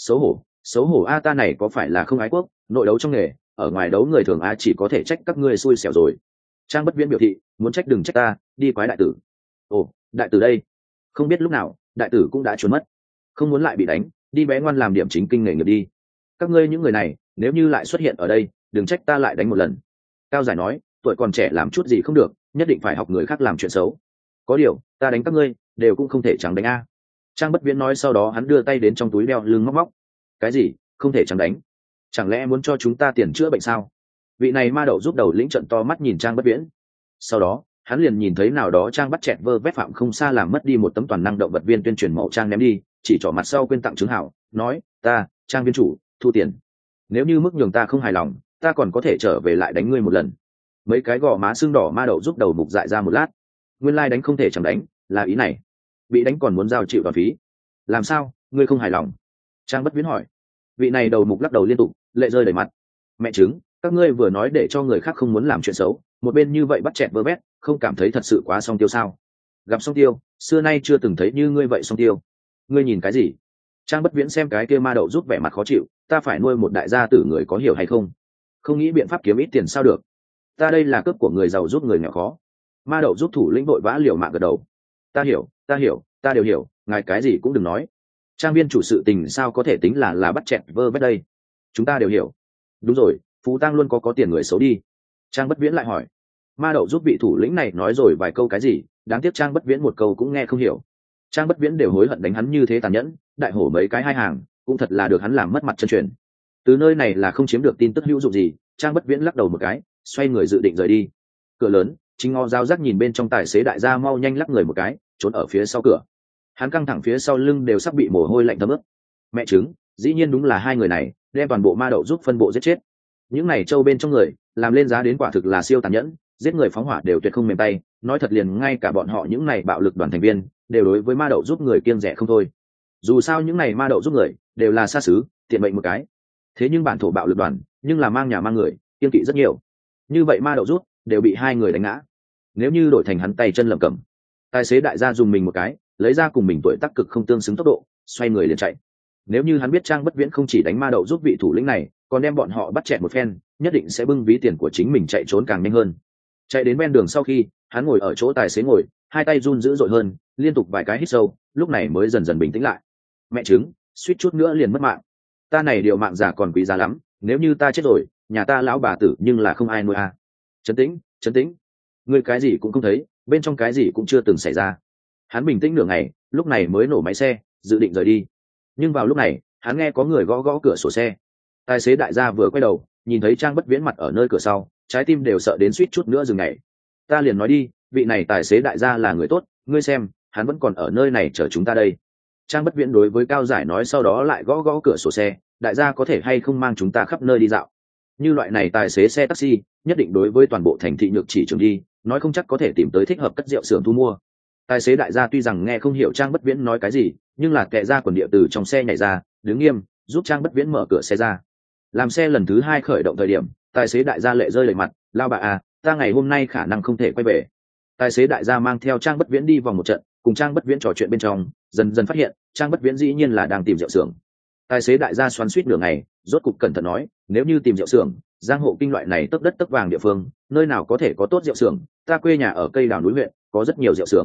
Xấu hổ a, ta này có phải là không ái quốc, nội đấu trong nghề, ở ngoài đấu người thường a chỉ có thể trách các ngươi xui xẻo rồi. Trang Bất Viễn biểu thị, muốn trách đừng trách ta, đi quái đại tử. Ồ, đại tử đây? Không biết lúc nào, đại tử cũng đã trốn mất. Không muốn lại bị đánh, đi bé ngoan làm điểm chính kinh nghề nghiệp đi. Các ngươi những người này, nếu như lại xuất hiện ở đây, đừng trách ta lại đánh một lần. Cao Giải nói, tuổi còn trẻ làm chút gì không được, nhất định phải học người khác làm chuyện xấu. Có điều, ta đánh các ngươi, đều cũng không thể chẳng đánh a. Trang Bất Viễn nói, sau đó hắn đưa tay đến trong túi đeo lưng móc móc. Cái gì, không thể chẳng đánh? Chẳng lẽ muốn cho chúng ta tiền chữa bệnh sao? Vị này ma đậu giúp đầu lĩnh trận to mắt nhìn Trang Bất Viễn. Sau đó, hắn liền nhìn thấy nào đó Trang bắt chẹt vơ vét phạm không xa làm mất đi một tấm toàn năng động vật viên tuyên truyền mẫu trang ném đi, chỉ trỏ mặt sau quên tặng chứng hảo, nói, ta, Trang viên chủ, thu tiền. Nếu như mức nhường ta không hài lòng, ta còn có thể trở về lại đánh ngươi một lần. Mấy cái gò má sưng đỏ ma đậu giúp đầu mục dại ra một lát. Nguyên lai đánh không thể chẳng đánh, là ý này. Bị đánh còn muốn giao chịu đoàn phí. Làm sao, ngươi không hài lòng? Trang Bất Viễn hỏi. Vị này đầu mục lắc đầu liên tục, lệ rơi đầy mặt. Mẹ chứng, các ngươi vừa nói để cho người khác không muốn làm chuyện xấu, một bên như vậy bắt chẹt vơ vét, không cảm thấy thật sự quá song tiêu sao? Gặp song tiêu, xưa nay chưa từng thấy như ngươi vậy song tiêu. Ngươi nhìn cái gì? Trang Bất Viễn xem cái kia ma đậu giúp vẻ mặt khó chịu, ta phải nuôi một đại gia tử người có hiểu hay không? Không nghĩ biện pháp kiếm ít tiền sao được? Ta đây là cướp của người giàu giúp người nghèo khó. Ma đậu giúp thủ lĩnh vội vã liều mạng gật đầu. Ta hiểu, ta đều hiểu, ngài cái gì cũng đừng nói. Trang viên chủ sự tình sao có thể tính là bắt chẹt vơ vét đây? Chúng ta đều hiểu. Đúng rồi, phú tang luôn có tiền người xấu đi. Trang Bất Viễn lại hỏi. Ma đậu giúp vị thủ lĩnh này nói rồi vài câu cái gì, đáng tiếc Trang Bất Viễn một câu cũng nghe không hiểu. Trang Bất Viễn đều hối hận đánh hắn như thế tàn nhẫn, đại hổ mấy cái hai hàng, cũng thật là được hắn làm mất mặt chân truyền. Từ nơi này là không chiếm được tin tức hữu dụng gì, Trang Bất Viễn lắc đầu một cái, xoay người dự định rời đi. Cửa lớn, Chính Ngọ Giao Giác nhìn bên trong, tài xế đại gia mau nhanh lắc người một cái, trốn ở phía sau cửa. Hắn căng thẳng phía sau lưng đều sắp bị mồ hôi lạnh thấm ướt. Mẹ chứng, dĩ nhiên đúng là hai người này, đem toàn bộ ma đậu giúp phân bộ giết chết. Những này trâu bên trong người, làm lên giá đến quả thực là siêu tàn nhẫn, giết người phóng hỏa đều tuyệt không mềm tay, nói thật liền ngay cả bọn họ những này bạo lực đoàn thành viên, đều đối với ma đậu giúp người kiêng rẻ không thôi. Dù sao những này ma đậu giúp người đều là xa xứ, tiện mệnh một cái. Thế nhưng bản thổ bạo lực đoàn, nhưng là mang nhà mang người, kiêng kỵ rất nhiều. Như vậy ma đậu giúp đều bị hai người đánh ngã. Nếu như đổi thành hắn tay chân lẩm cẩm, tài xế đại gia dùng mình một cái, lấy ra cùng mình tuổi tác cực không tương xứng tốc độ, xoay người liền chạy. Nếu như hắn biết Trang Bất Viễn không chỉ đánh ma đậu giúp vị thủ lĩnh này, còn đem bọn họ bắt chẹt một phen, nhất định sẽ bưng ví tiền của chính mình chạy trốn càng nhanh hơn. Chạy đến ven đường sau khi, hắn ngồi ở chỗ tài xế ngồi, hai tay run dữ dội hơn, liên tục vài cái hít sâu, lúc này mới dần dần bình tĩnh lại. Mẹ chứng, suýt chút nữa liền mất mạng. Ta này điều mạng già còn quý giá lắm, nếu như ta chết rồi, nhà ta lão bà tử nhưng là không ai nuôi à. Trấn tĩnh, ngươi cái gì cũng không thấy, bên trong cái gì cũng chưa từng xảy ra. Hắn bình tĩnh nửa ngày, lúc này mới nổ máy xe, dự định rời đi. Nhưng vào lúc này, hắn nghe có người gõ gõ cửa sổ xe. Tài xế đại gia vừa quay đầu, nhìn thấy Trang Bất Viễn mặt ở nơi cửa sau, trái tim đều sợ đến suýt chút nữa dừng ngày. Ta liền nói đi, vị này tài xế đại gia là người tốt, ngươi xem, hắn vẫn còn ở nơi này chờ chúng ta đây. Trang Bất Viễn đối với Cao Giải nói, sau đó lại gõ gõ cửa sổ xe, đại gia có thể hay không mang chúng ta khắp nơi đi dạo. Như loại này tài xế xe taxi, nhất định đối với toàn bộ thành thị nhược chỉ trường đi, nói không chắc có thể tìm tới thích hợp cất rượu xưởng thu mua. Tài xế đại gia tuy rằng nghe không hiểu Trang Bất Viễn nói cái gì, nhưng là kệ ra quần địa từ trong xe nhảy ra, đứng nghiêm, giúp Trang Bất Viễn mở cửa xe ra. Làm xe lần thứ hai khởi động thời điểm, tài xế đại gia lệ rơi lệ mặt, lao bà à, ta ngày hôm nay khả năng không thể quay về. Tài xế đại gia mang theo Trang Bất Viễn đi vòng một trận, cùng Trang Bất Viễn trò chuyện bên trong, dần dần phát hiện Trang Bất Viễn dĩ nhiên là đang tìm rượu xưởng. Tài xế đại gia xoắn xuýt nửa ngày, rốt cục cẩn thận nói, nếu như tìm rượu xưởng, giang hộ kinh loại này tấp đất tấp vàng địa phương, nơi nào có thể có tốt rượu xưởng, ta quê nhà ở cây đào núi huyện, có rất nhiều rượu xưởng.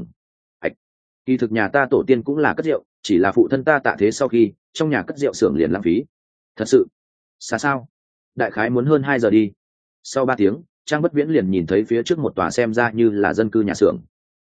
Kỳ thực nhà ta tổ tiên cũng là cất rượu, chỉ là phụ thân ta tạ thế sau khi trong nhà cất rượu xưởng liền lãng phí. Thật sự? Xa sao? Đại khái muốn hơn 2 giờ đi. Sau 3 tiếng, Trang Bất Viễn liền nhìn thấy phía trước một tòa xem ra như là dân cư nhà xưởng.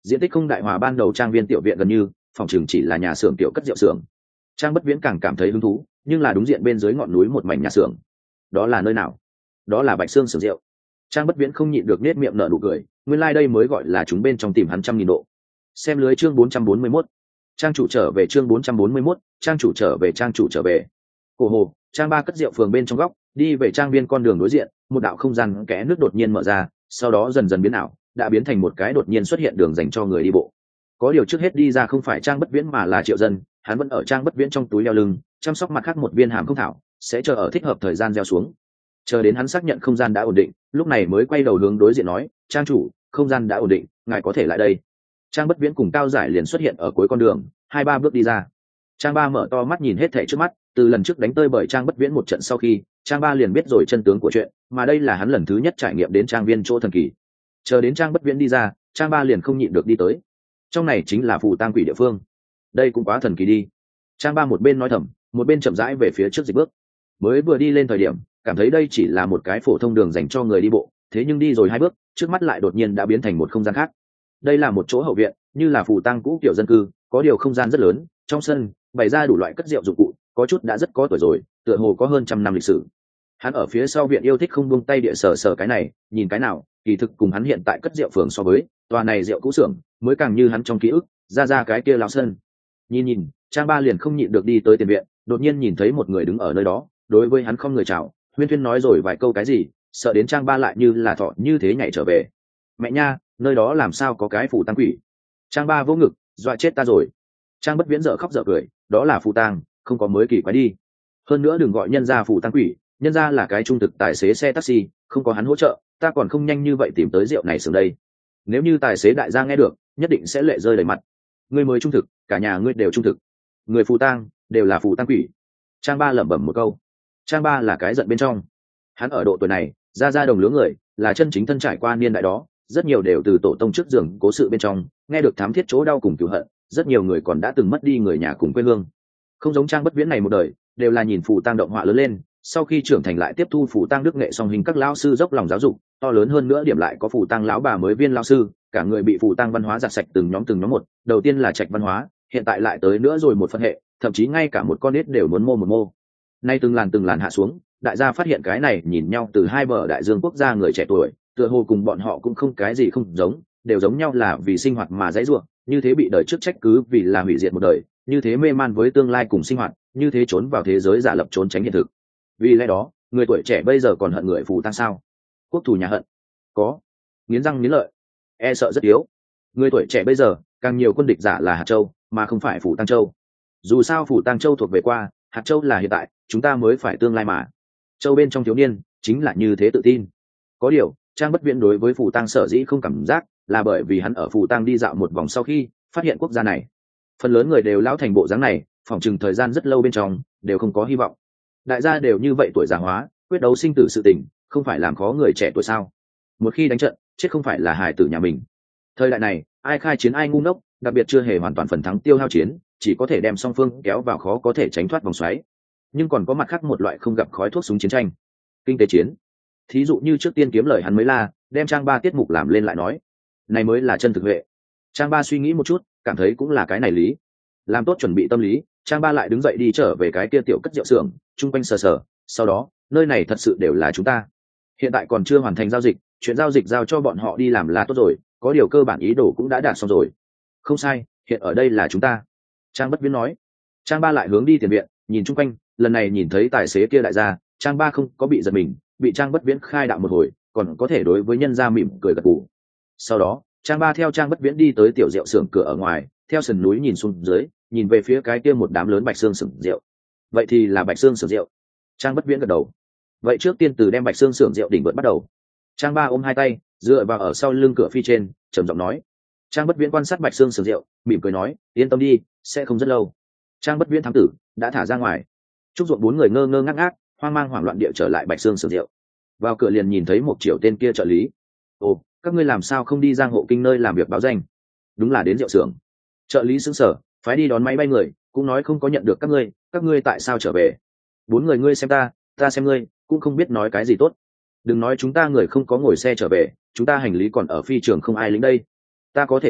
diện tích không đại hòa ban đầu trang viên tiểu viện gần như, phòng trường chỉ là nhà xưởng tiểu cất rượu xưởng. Trang Bất Viễn càng cảm thấy hứng thú, nhưng là đúng diện bên dưới ngọn núi một mảnh nhà xưởng. Đó là nơi nào? Đó là Bạch Xương xưởng rượu. Trang Bất Viễn không nhịn được nết miệng nở nụ cười, nguyên lai đây mới gọi là chúng bên trong tìm hắn 100.000 độ. Xem lưới chương 441. Trang chủ trở về chương 441, trang chủ trở về trang chủ trở về. Cổ hồ, trang ba cất rượu phường bên trong góc, đi về trang viên con đường đối diện, một đạo không gian kẽ nước đột nhiên mở ra, sau đó dần dần biến ảo, đã biến thành một cái đột nhiên xuất hiện đường dành cho người đi bộ. Có điều trước hết đi ra không phải Trang Bất Viễn mà là Triệu Dân, hắn vẫn ở Trang Bất Viễn trong túi đeo lưng, chăm sóc mặt khác một viên hàm không thảo, sẽ chờ ở thích hợp thời gian gieo xuống. Chờ đến hắn xác nhận không gian đã ổn định, lúc này mới quay đầu hướng đối diện nói, trang chủ, không gian đã ổn định, ngài có thể lại đây. Trang Bất Viễn cùng Cao Giải liền xuất hiện ở cuối con đường, 2-3 bước đi ra. Trang ba mở to mắt nhìn hết thảy trước mắt, từ lần trước đánh tơi bởi Trang Bất Viễn một trận sau khi, Trang ba liền biết rồi chân tướng của chuyện, mà đây là hắn lần thứ nhất trải nghiệm đến trang viên chỗ thần kỳ. Chờ đến Trang Bất Viễn đi ra, Trang ba liền không nhịn được đi tới. Trong này chính là phù tang quỷ địa phương. Đây cũng quá thần kỳ đi. Trang ba một bên nói thầm, một bên chậm rãi về phía trước dịch bước. Mới vừa đi lên thời điểm, cảm thấy đây chỉ là một cái phổ thông đường dành cho người đi bộ, thế nhưng đi rồi 2 bước, trước mắt lại đột nhiên đã biến thành một không gian khác. Đây là một chỗ hậu viện, như là phù tang cũ kiểu dân cư, có điều không gian rất lớn, trong sân bày ra đủ loại cất rượu dụng cụ, có chút đã rất có tuổi rồi, tựa hồ có hơn 100 năm lịch sử. Hắn ở phía sau viện yêu thích không buông tay địa sờ cái này, nhìn cái nào, kỳ thực cùng hắn hiện tại cất rượu phường so với, tòa này rượu cũ xưởng mới càng như hắn trong ký ức, ra cái kia lão sân. Nhìn, Trang ba liền không nhịn được đi tới tiền viện, đột nhiên nhìn thấy một người đứng ở nơi đó, đối với hắn không người chào, huyên thuyên nói rồi vài câu cái gì, sợ đến Trang ba lại như là thọ như thế nhảy trở về. Mẹ nha, nơi đó làm sao có cái phù tang quỷ? Trang ba vỗ ngực, dọa chết ta rồi. Trang Bất Viễn dở khóc dở cười, đó là phù tang, không có mới kỳ quái đi. Hơn nữa đừng gọi nhân gia phù tang quỷ, nhân gia là cái trung thực tài xế xe taxi, không có hắn hỗ trợ, ta còn không nhanh như vậy tìm tới rượu này xưởng đây. Nếu như tài xế đại gia nghe được, nhất định sẽ lệ rơi đầy mặt. Ngươi mới trung thực, cả nhà ngươi đều trung thực. Người phù tang đều là phù tang quỷ. Trang ba lẩm bẩm một câu. Trang ba là cái giận bên trong. Hắn ở độ tuổi này, ra đồng lứa người, là chân chính thân trải qua niên đại đó, rất nhiều đều từ tổ tông trước giường cố sự bên trong, nghe được thám thiết chỗ đau cùng cừu hận, rất nhiều người còn đã từng mất đi người nhà cùng quê hương. Không giống Trang Bất Viễn này một đời, đều là nhìn phù tang động họa lớn lên, sau khi trưởng thành lại tiếp thu phù tang đức nghệ song hình các lão sư dốc lòng giáo dục, to lớn hơn nữa điểm lại có phù tang lão bà mới viên lão sư, cả người bị phù tang văn hóa giặt sạch từng nhóm một, đầu tiên là trạch văn hóa, hiện tại lại tới nữa rồi một phân hệ, thậm chí ngay cả một con nít đều muốn mô một mô. Nay từng làn hạ xuống, đại gia phát hiện cái này nhìn nhau từ hai bờ đại dương quốc gia người trẻ tuổi, tựa hồ cùng bọn họ cũng không cái gì không giống, đều giống nhau là vì sinh hoạt mà dãy rủa, như thế bị đời trước trách cứ vì là hủy diệt một đời, như thế mê man với tương lai cùng sinh hoạt, như thế trốn vào thế giới giả lập trốn tránh hiện thực. Vì lẽ đó, người tuổi trẻ bây giờ còn hận người phù tang sao? Quốc thù nhà hận có, nghiến răng nghiến lợi, e sợ rất yếu. Người tuổi trẻ bây giờ càng nhiều quân địch giả là hạt châu, mà không phải phù tang châu. Dù sao phù tang châu thuộc về qua, hạt châu là hiện tại, chúng ta mới phải tương lai mà. Châu bên trong thiếu niên chính là như thế tự tin. Có điều, Trang Bất Viễn đối với phù tang sở dĩ không cảm giác, là bởi vì hắn ở phù tang đi dạo một vòng sau khi phát hiện quốc gia này, phần lớn người đều lão thành bộ dáng này, phỏng chừng thời gian rất lâu bên trong đều không có hy vọng. Đại gia đều như vậy tuổi già hóa, quyết đấu sinh tử sự tình, không phải làm khó người trẻ tuổi sao? Một khi đánh trận, chết không phải là hài tử nhà mình. Thời đại này, ai khai chiến ai ngu ngốc, đặc biệt chưa hề hoàn toàn phần thắng tiêu hao chiến, chỉ có thể đem song phương kéo vào khó có thể tránh thoát vòng xoáy. Nhưng còn có mặt khác một loại không gặp khói thuốc súng chiến tranh, kinh tế chiến. Thí dụ như trước tiên kiếm lời hắn mới la, đem Trang ba tiết mục làm lên lại nói, này mới là chân thực huệ. Trang ba suy nghĩ một chút, cảm thấy cũng là cái này lý. Làm tốt chuẩn bị tâm lý, Trang ba lại đứng dậy đi trở về cái kia tiểu cất rượu xưởng, chung quanh sờ, sau đó, nơi này thật sự đều là chúng ta. Hiện tại còn chưa hoàn thành giao dịch, chuyện giao dịch giao cho bọn họ đi làm là tốt rồi, có điều cơ bản ý đồ cũng đã đạt xong rồi. Không sai, hiện ở đây là chúng ta. Trang Bất Viễn nói. Trang ba lại hướng đi tiền viện, nhìn chung quanh, lần này nhìn thấy tài xế kia đại gia, Trang ba không có bị giật mình, bị Trang Bất Viễn khai đạo một hồi, còn có thể đối với nhân gia mỉm cười gật gù. Sau đó, Trang ba theo Trang Bất Viễn đi tới tiểu rượu xưởng cửa ở ngoài, theo sườn núi nhìn xuống dưới, nhìn về phía cái kia một đám lớn Bạch Xương xưởng rượu. Vậy thì là Bạch Xương xưởng rượu. Trang Bất Viễn gật đầu. Vậy trước tiên từ đem Bạch Xương xưởng rượu đỉnh vượt bắt đầu. Trang ba ôm hai tay, dựa vào ở sau lưng cửa phi trên, trầm giọng nói. Trang Bất Viễn quan sát Bạch Xương xưởng rượu, mỉm cười nói, yên tâm đi, sẽ không rất lâu. Trang Bất Viễn thám tử đã thả ra ngoài. Trúc Ruộng 4 người ngơ ngơ ngác ngác, hoang mang hoảng loạn địa trở lại Bạch Xương xưởng rượu. Vào cửa liền nhìn thấy một Triệu tên kia trợ lý. Ồ, các ngươi làm sao không đi Giang Hộ Kinh nơi làm việc báo danh? Đúng là đến rượu xưởng. Trợ lý sững sờ, phái đi đón máy bay người, cũng nói không có nhận được các ngươi tại sao trở về? 4 người ngươi xem ta xem ngươi, cũng không biết nói cái gì tốt. Đừng nói chúng ta người không có ngồi xe trở về, chúng ta hành lý còn ở phi trường không ai lính đây. Ta có thể nói,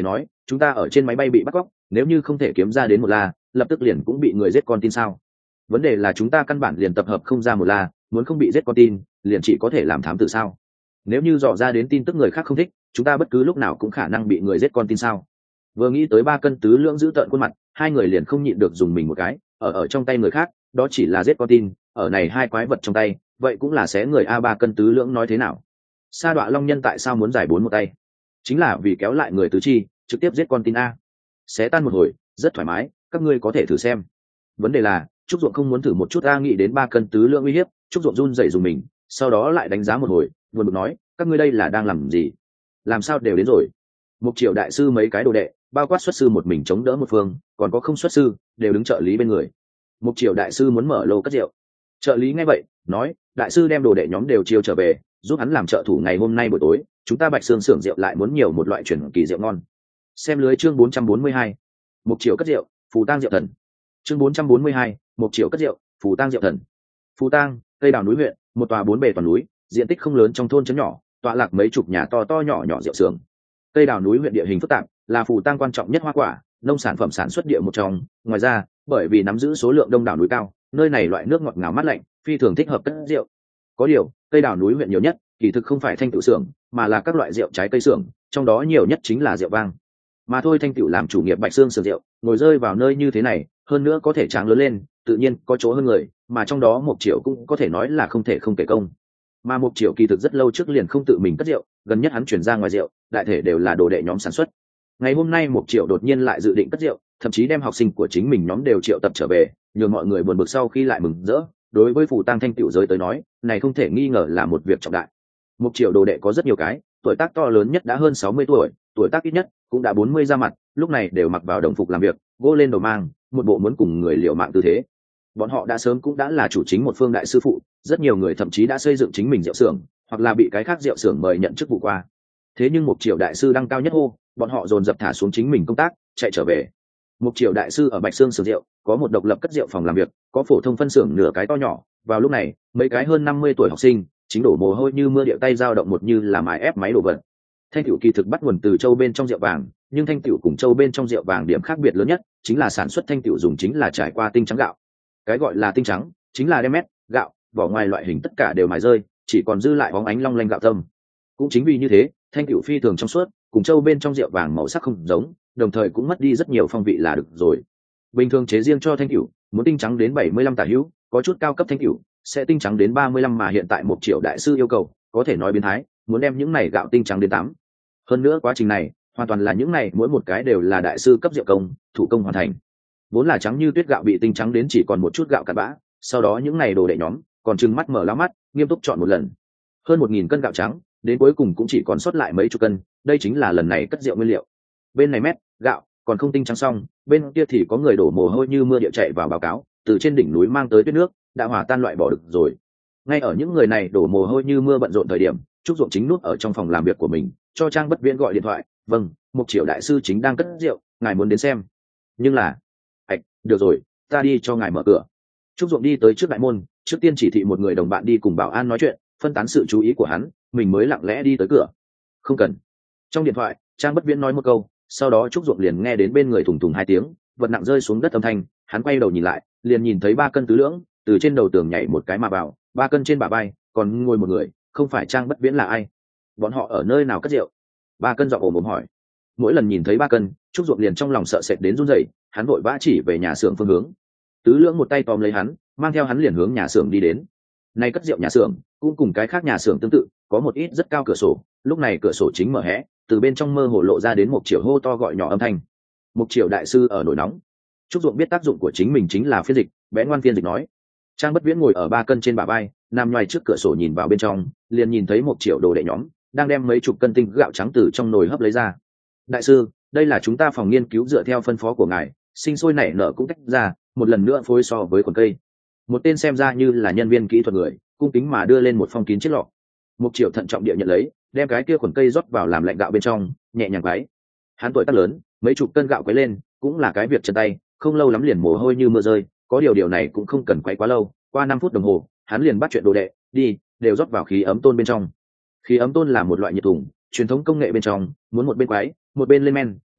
chúng ta ở trên máy bay bị bắt cóc, nếu như không thể kiếm ra đến một la, lập tức liền cũng bị người giết con tin sao? Vấn đề là chúng ta căn bản liền tập hợp không ra một la, muốn không bị giết con tin liền chỉ có thể làm thám tử sao? Nếu như dò ra đến tin tức người khác không thích, chúng ta bất cứ lúc nào cũng khả năng bị người giết con tin sao? Vừa nghĩ tới ba cân tứ lưỡng giữ tợn khuôn mặt, hai người liền không nhịn được dùng mình một cái. Ở trong tay người khác đó chỉ là giết con tin, ở này hai quái vật trong tay vậy cũng là xé người. A ba cân tứ lưỡng nói thế nào? Sa Đọa Long Nhân tại sao muốn giải bốn một tay? Chính là vì kéo lại người tứ chi, trực tiếp giết con tin a. Xé tan một hồi rất thoải mái, các ngươi có thể thử xem. Vấn đề là Trúc Ruộng không muốn thử một chút. A nghĩ đến ba cân tứ lưỡng uy hiếp, Trúc Ruộng run rẩy dùng mình, sau đó lại đánh giá một hồi, buồn bực nói, các ngươi đây là đang làm gì? Làm sao đều đến rồi? Mục Triều đại sư mấy cái đồ đệ, bao quát xuất sư một mình chống đỡ một phương, còn có không xuất sư đều đứng trợ lý bên người. Mục Triều đại sư muốn mở lô cất rượu. Trợ lý nghe vậy nói, đại sư đem đồ đệ nhóm đều chiêu trở về, giúp hắn làm trợ thủ. Ngày hôm nay buổi tối chúng ta Bạch Xương xưởng rượu lại muốn nhiều một loại chuyển kỳ rượu ngon. Xem lưới chương 442. Mục Triều cất rượu, phù tang rượu thần. Chương 442. Mục Triều cất rượu, phù tang rượu thần. Phù tang, Cây Đào núi huyện, một tòa bốn bề toàn núi, diện tích không lớn trong thôn trấn nhỏ, tọa lạc mấy chục nhà to to nhỏ nhỏ rượu xưởng. Cây Đào núi huyện địa hình phức tạp, là phù tang quan trọng nhất hoa quả, nông sản phẩm sản xuất địa một trong. Ngoài ra, bởi vì nắm giữ số lượng đông đảo núi cao, nơi này loại nước ngọt ngào mát lạnh, phi thường thích hợp cất rượu. Có điều, Cây Đào núi huyện nhiều nhất, kỳ thực không phải thanh tựu xưởng, mà là các loại rượu trái cây xưởng, trong đó nhiều nhất chính là rượu vang. Mà thôi thanh tựu làm chủ nghiệp Bạch Xương xưởng rượu, ngồi rơi vào nơi như thế này, hơn nữa có thể tráng lớn lên, tự nhiên có chỗ hơn người, mà trong đó Mục Triều cũng có thể nói là không thể không kể công. Mà Mục Triều kỳ thực rất lâu trước liền không tự mình cất rượu, gần nhất hắn chuyển ra ngoài rượu, đại thể đều là đồ đệ nhóm sản xuất. Ngày hôm nay Mục Triều đột nhiên lại dự định cất rượu, thậm chí đem học sinh của chính mình nhóm đều triệu tập trở về, nhường mọi người buồn bực sau khi lại mừng rỡ. Đối với phù tang thanh tựu giới tới nói, này không thể nghi ngờ là một việc trọng đại. Mục Triều đồ đệ có rất nhiều cái, tuổi tác to lớn nhất đã hơn 60 tuổi, tuổi tác ít nhất cũng đã 40 ra mặt, lúc này đều mặc vào đồng phục làm việc, gỗ lên đầu mang, một bộ muốn cùng người liều mạng tư thế. Bọn họ đã sớm cũng đã là chủ chính một phương đại sư phụ, rất nhiều người thậm chí đã xây dựng chính mình rượu xưởng, hoặc là bị cái khác rượu xưởng mời nhận chức vụ qua. Thế nhưng Mục Triều đại sư đăng cao nhất hô, bọn họ dồn dập thả xuống chính mình công tác, chạy trở về. Mục Triều đại sư ở Bạch Xương xưởng rượu có một độc lập cất rượu phòng làm việc, có phổ thông phân xưởng nửa cái to nhỏ. Vào lúc này, mấy cái hơn 50 tuổi học sinh chính đổ mồ hôi như mưa, điệu tay dao động một như là mài ép máy đổ vật. Thanh tiểu kỳ thực bắt nguồn từ châu bên trong rượu vàng, nhưng thanh tiểu cùng châu bên trong rượu vàng điểm khác biệt lớn nhất chính là sản xuất thanh tiểu dùng chính là trải qua tinh trắng gạo. Cái gọi là tinh trắng chính là đem mét gạo, vỏ ngoài loại hình tất cả đều mài rơi, chỉ còn dư lại bóng ánh long lanh gạo tâm. Cũng chính vì như thế, thanh tiểu phi thường trong suốt, cùng châu bên trong rượu vàng màu sắc không giống, đồng thời cũng mất đi rất nhiều phong vị là được rồi. Bình thường chế riêng cho thanh tiểu muốn tinh trắng đến 75 tả hữu, có chút cao cấp thanh tiểu sẽ tinh trắng đến 35, mà hiện tại Mục Triều đại sư yêu cầu có thể nói biến thái, muốn đem những này gạo tinh trắng đến 8. Hơn nữa quá trình này hoàn toàn là những này mỗi một cái đều là đại sư cấp rượu công thủ công hoàn thành. Vốn là trắng như tuyết gạo bị tinh trắng đến chỉ còn một chút gạo cặn bã, sau đó những này đồ đệ nhóm còn trừng mắt mở lá mắt, nghiêm túc chọn một lần. Hơn 1000 cân gạo trắng, đến cuối cùng cũng chỉ còn sót lại mấy chục cân, đây chính là lần này cất rượu nguyên liệu. Bên này mét gạo còn không tinh trắng xong, bên kia thì có người đổ mồ hôi như mưa điệu chạy vào báo cáo, từ trên đỉnh núi mang tới tuyết nước đã hòa tan loại bỏ được rồi. Ngay ở những người này đổ mồ hôi như mưa bận rộn thời điểm, Trúc Ruộng chính núp ở trong phòng làm việc của mình, cho Trang Bất Viễn gọi điện thoại. Vâng, Mục Triều đại sư chính đang cất rượu, ngài muốn đến xem. Nhưng là được rồi, ta đi cho ngài mở cửa. Trúc Ruộng đi tới trước đại môn, trước tiên chỉ thị một người đồng bạn đi cùng bảo an nói chuyện, phân tán sự chú ý của hắn, mình mới lặng lẽ đi tới cửa. Không cần. Trong điện thoại Trang Bất Viễn nói một câu, sau đó Trúc Ruộng liền nghe đến bên người thùng thùng hai tiếng, vật nặng rơi xuống đất âm thanh. Hắn quay đầu nhìn lại, liền nhìn thấy 3 cân tứ lưỡng từ trên đầu tường nhảy một cái mà vào, 3 cân trên bả vai còn ngồi một người, không phải Trang Bất Viễn là ai? Bọn họ ở nơi nào cất rượu? 3 cân giọng ồm ồm hỏi. Mỗi lần nhìn thấy 3 cân, Trúc Ruộng liền trong lòng sợ sệt đến run rẩy, hắn vội vã chỉ về nhà xưởng phương hướng. Tứ lưỡng một tay tóm lấy hắn, mang theo hắn liền hướng nhà xưởng đi đến. Này cất rượu nhà xưởng cũng cùng cái khác nhà xưởng tương tự, có một ít rất cao cửa sổ, lúc này cửa sổ chính mở hé, từ bên trong mơ hồ lộ ra đến Mục Triều hô to gọi nhỏ âm thanh. Mục Triều đại sư ở nổi nóng. Trúc Ruộng biết tác dụng của chính mình chính là phiên dịch, bẽ ngoan phiên dịch nói. Trang Bất Viễn ngồi ở 3 cân trên bả vai, nằm ngoài trước cửa sổ nhìn vào bên trong, liền nhìn thấy Mục Triều đồ đệ nhóm đang đem mấy chục cân tinh gạo trắng từ trong nồi hấp lấy ra. Đại sư, đây là chúng ta phòng nghiên cứu dựa theo phân phó của ngài, sinh sôi nảy nở cũng tách ra, một lần nữa phối so với quần cây. Một tên xem ra như là nhân viên kỹ thuật người, cung kính mà đưa lên một phong kín chiếc lọ. Mục Triều thận trọng địa nhận lấy, đem cái kia quần cây rót vào làm lạnh gạo bên trong, nhẹ nhàng quấy. Hắn tuổi tác lớn, mấy chục cân gạo quấy lên cũng là cái việc chân tay, không lâu lắm liền mồ hôi như mưa rơi. Có điều này cũng không cần quấy quá lâu, qua 5 phút đồng hồ hắn liền bắt chuyện đồ đệ đi, đều rót vào khí ấm tôn bên trong. Khí ấm tôn là một loại nhiệt thùng, truyền thống công nghệ bên trong, muốn một bên quấy một bên lên men,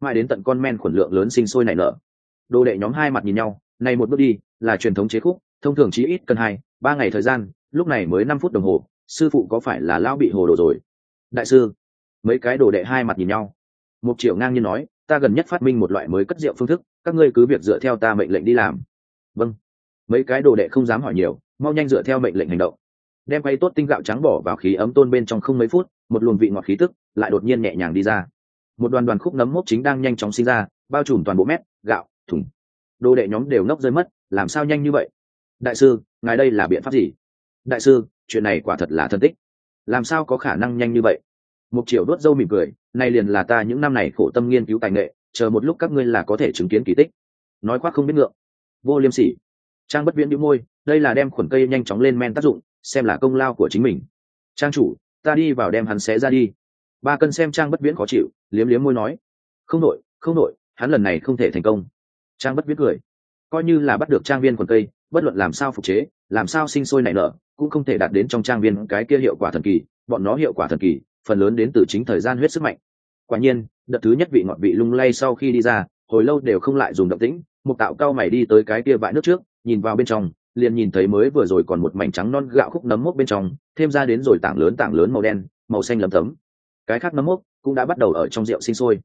mãi đến tận con men khuẩn lượng lớn sinh sôi nảy nở. Đồ đệ nhóm hai mặt nhìn nhau, này một bước đi là truyền thống chế khúc, thông thường chí ít cần 2-3 ngày thời gian, lúc này mới 5 phút đồng hồ, sư phụ có phải là lão bị hồ đồ rồi? Đại sư, mấy cái đồ đệ hai mặt nhìn nhau. Mục Triệu ngang nhiên nói, ta gần nhất phát minh một loại mới cất rượu phương thức, các ngươi cứ việc dựa theo ta mệnh lệnh đi làm. Vâng. Mấy cái đồ đệ không dám hỏi nhiều, mau nhanh dựa theo mệnh lệnh hành động. Đem quay tốt tinh gạo trắng bỏ vào khí ấm tôn bên trong không mấy phút, một luồng vị ngọt khí tức lại đột nhiên nhẹ nhàng đi ra. Một đoàn đoàn khúc nấm mốc chính đang nhanh chóng sinh ra, bao trùm toàn bộ mét, gạo, thùng. Đồ đệ nhóm đều ngốc rơi mất, làm sao nhanh như vậy? Đại sư, ngài đây là biện pháp gì? Đại sư, chuyện này quả thật là thần tích, làm sao có khả năng nhanh như vậy? Mục Triệu đốt râu mỉm cười, nay liền là ta những năm này khổ tâm nghiên cứu tài nghệ, chờ một lúc các ngươi là có thể chứng kiến kỳ tích. Nói khoác không biết ngượng. Vô liêm sỉ. Trang Bất Viễn nhíu môi, đây là đem khuẩn cây nhanh chóng lên men tác dụng, xem là công lao của chính mình. Trang chủ, ta đi vào đem hắn xé ra đi. Ba Cân xem Trang Bất Viễn khó chịu, liếm liếm môi nói, không nội, không nội, hắn lần này không thể thành công. Trang Bất Viễn cười, coi như là bắt được trang viên khuẩn cây, bất luận làm sao phục chế, làm sao sinh sôi nảy nở, cũng không thể đạt đến trong trang viên cái kia hiệu quả thần kỳ. Bọn nó hiệu quả thần kỳ, phần lớn đến từ chính thời gian huyết sức mạnh. Quả nhiên, đợt thứ nhất vị ngọt vị lung lay sau khi đi ra, hồi lâu đều không lại dùng động tĩnh. Mục Tạo cao mày đi tới cái kia vại nước trước, nhìn vào bên trong, liền nhìn thấy mới vừa rồi còn một mảnh trắng non gạo khúc nấm mốc bên trong, thêm ra đến rồi tảng lớn màu đen, màu xanh lấm tấm. Cái khác nấm mốc cũng đã bắt đầu ở trong rượu sinh sôi.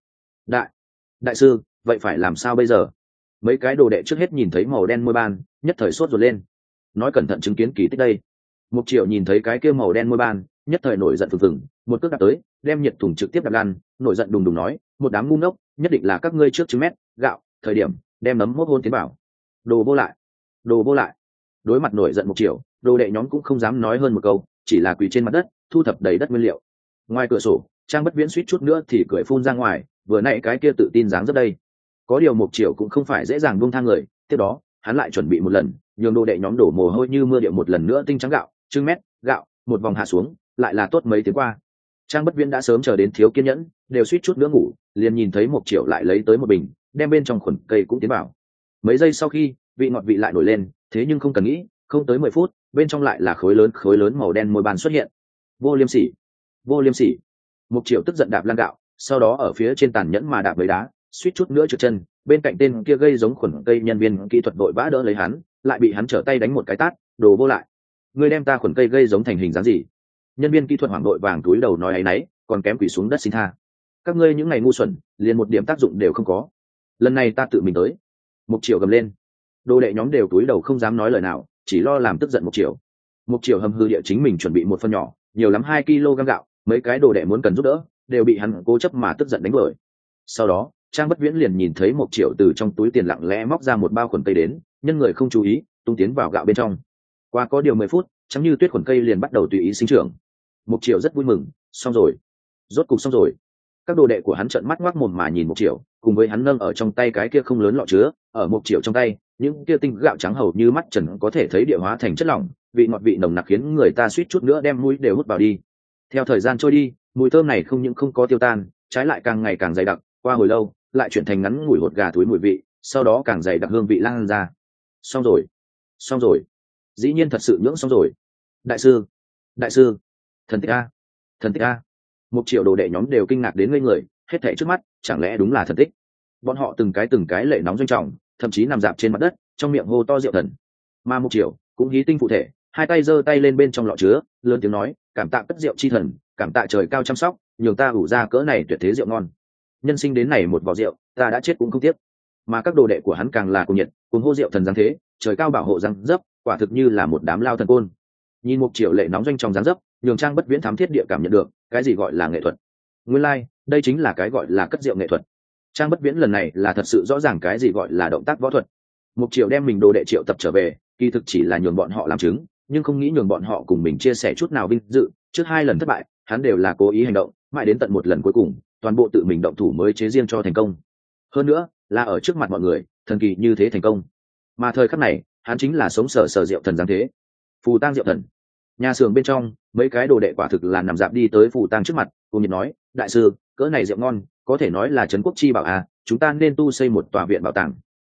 Đại sư, vậy phải làm sao bây giờ? Mấy cái đồ đệ trước hết nhìn thấy màu đen môi ban, nhất thời sốt ruột lên. Nói cẩn thận chứng kiến kỳ tích đây. Mục Triệu nhìn thấy cái kia màu đen môi ban, nhất thời nổi giận phừng phừng, một cước đạp tới, đem nhiệt thùng trực tiếp đạp lăn, nổi giận đùng đùng nói, một đám ngu ngốc, nhất định là các ngươi trước trứng mét, gạo, thời điểm, đem nấm mốc hôn tiến bảo. Đồ vô lại, đồ vô lại. Đối mặt nổi giận Mục Triệu, đồ đệ nhóm cũng không dám nói hơn một câu, chỉ là quỳ trên mặt đất, thu thập đầy đất nguyên liệu. Ngoài cửa sổ, Trang Bất Viễn suýt chút nữa thì cười phun ra ngoài, vừa nãy cái kia tự tin dáng rất đây. Có điều Mục Triệu cũng không phải dễ dàng buông tha người, tiếp đó, hắn lại chuẩn bị một lần, nhường đồ đệ nhóm đổ mồ hôi như mưa điệu một lần nữa tinh trắng gạo, trưng mét, gạo, một vòng hạ xuống, lại là tốt mấy tiếng qua. Trang Bất Viễn đã sớm chờ đến thiếu kiên nhẫn, đều suýt chút nữa ngủ, liền nhìn thấy Mục Triệu lại lấy tới một bình, đem bên trong khuẩn cây cũng tiến vào. Mấy giây sau khi, vị ngọt vị lại nổi lên, thế nhưng không cần nghĩ, không tới 10 phút, bên trong lại là khối lớn màu đen môi bàn xuất hiện. Vô liêm sỉ, vô liêm sỉ. Mục Triệu tức giận đạp lan gạo, sau đó ở phía trên tàn nhẫn mà đạp mấy đá, suýt chút nữa trượt chân, bên cạnh tên kia gây giống khuẩn cây nhân viên kỹ thuật vội vã đỡ lấy hắn, lại bị hắn trở tay đánh một cái tát, đồ vô lại. Ngươi đem ta khuẩn cây gây giống thành hình dáng gì? Nhân viên kỹ thuật hoảng đội vàng túi đầu nói áy náy, còn kém quỳ xuống đất xin tha. Các ngươi những ngày ngu xuẩn, liền một điểm tác dụng đều không có. Lần này ta tự mình tới. Mục Triệu gầm lên. Đồ đệ nhóm đều túi đầu không dám nói lời nào, chỉ lo làm tức giận Mục Triệu. Mục Triệu hầm hư địa chính mình chuẩn bị một phần nhỏ, nhiều lắm 2 kg gạo, mấy cái đồ đệ muốn cần giúp đỡ, đều bị hắn cố chấp mà tức giận đánh đuổi. Sau đó, Trang Bất Viễn liền nhìn thấy Mục Triệu từ trong túi tiền lặng lẽ móc ra một bao khuẩn cây đến, nhân người không chú ý, tung tiến vào gạo bên trong. Qua có điều 10 phút, chấm như tuyết khuẩn cây liền bắt đầu tùy ý sinh trưởng. Mục Triệu rất vui mừng, xong rồi, rốt cục xong rồi. Các đồ đệ của hắn trợn mắt ngoác mồm mà nhìn Mục Triệu, cùng với hắn nâng ở trong tay cái kia không lớn lọ chứa, ở Mục Triệu trong tay, những kia tinh gạo trắng hầu như mắt trần có thể thấy địa hóa thành chất lỏng, vị ngọt vị nồng nặc khiến người ta suýt chút nữa đem mũi đều hút vào đi. Theo thời gian trôi đi, mùi thơm này không những không có tiêu tan, trái lại càng ngày càng dày đặc, qua hồi lâu, lại chuyển thành ngắn ngủi hột gà túi mùi vị, sau đó càng dày đặc hương vị lan ra. Xong rồi, xong rồi, dĩ nhiên thật sự nhưỡng xong rồi. Đại sư, đại sư, thần tích a, thần tích a. Một triệu đồ đệ nhóm đều kinh ngạc đến ngây người, hết thảy trước mắt, chẳng lẽ đúng là thần tích? Bọn họ từng cái lệ nóng doanh trọng, thậm chí nằm dạp trên mặt đất, trong miệng hô to rượu thần. Mà Một triệu cũng hí tinh phụ thể, hai tay giơ tay lên bên trong lọ chứa, lớn tiếng nói, cảm tạ cất rượu chi thần, cảm tạ trời cao chăm sóc, nhường ta ủ ra cỡ này tuyệt thế rượu ngon. Nhân sinh đến này một vò rượu, ta đã chết cũng không tiếc. Mà các đồ đệ của hắn càng là cuồng nhiệt, cuồng hô rượu thần dáng thế, trời cao bảo hộ răng dấp, quả thực như là một đám lao thần côn. Nhìn Một triệu lệ nóng doanh trong dáng dấp, nhường Trang Bất Viễn thám thiết địa cảm nhận được cái gì gọi là nghệ thuật. Nguyên lai, đây chính là cái gọi là cất rượu nghệ thuật. Trang Bất Viễn lần này là thật sự rõ ràng cái gì gọi là động tác võ thuật. Một triệu đem mình đồ đệ triệu tập trở về, kỳ thực chỉ là nhường bọn họ làm chứng, nhưng không nghĩ nhường bọn họ cùng mình chia sẻ chút nào vinh dự. Trước 2 lần thất bại, hắn đều là cố ý hành động, mãi đến tận một lần cuối cùng, toàn bộ tự mình động thủ mới chế riêng cho thành công. Hơn nữa, là ở trước mặt mọi người, thần kỳ như thế thành công. Mà thời khắc này, hắn chính là sống sờ rượu thần giáng thế. Phù tang rượu thần. Nhà xưởng bên trong, mấy cái đồ đệ quả thực là nằm dạp đi tới phù tang trước mặt, cùng nhiệt nói, đại sư, cỡ này rượu ngon, có thể nói là trấn quốc chi bảo à, chúng ta nên tu xây một tòa viện bảo tàng.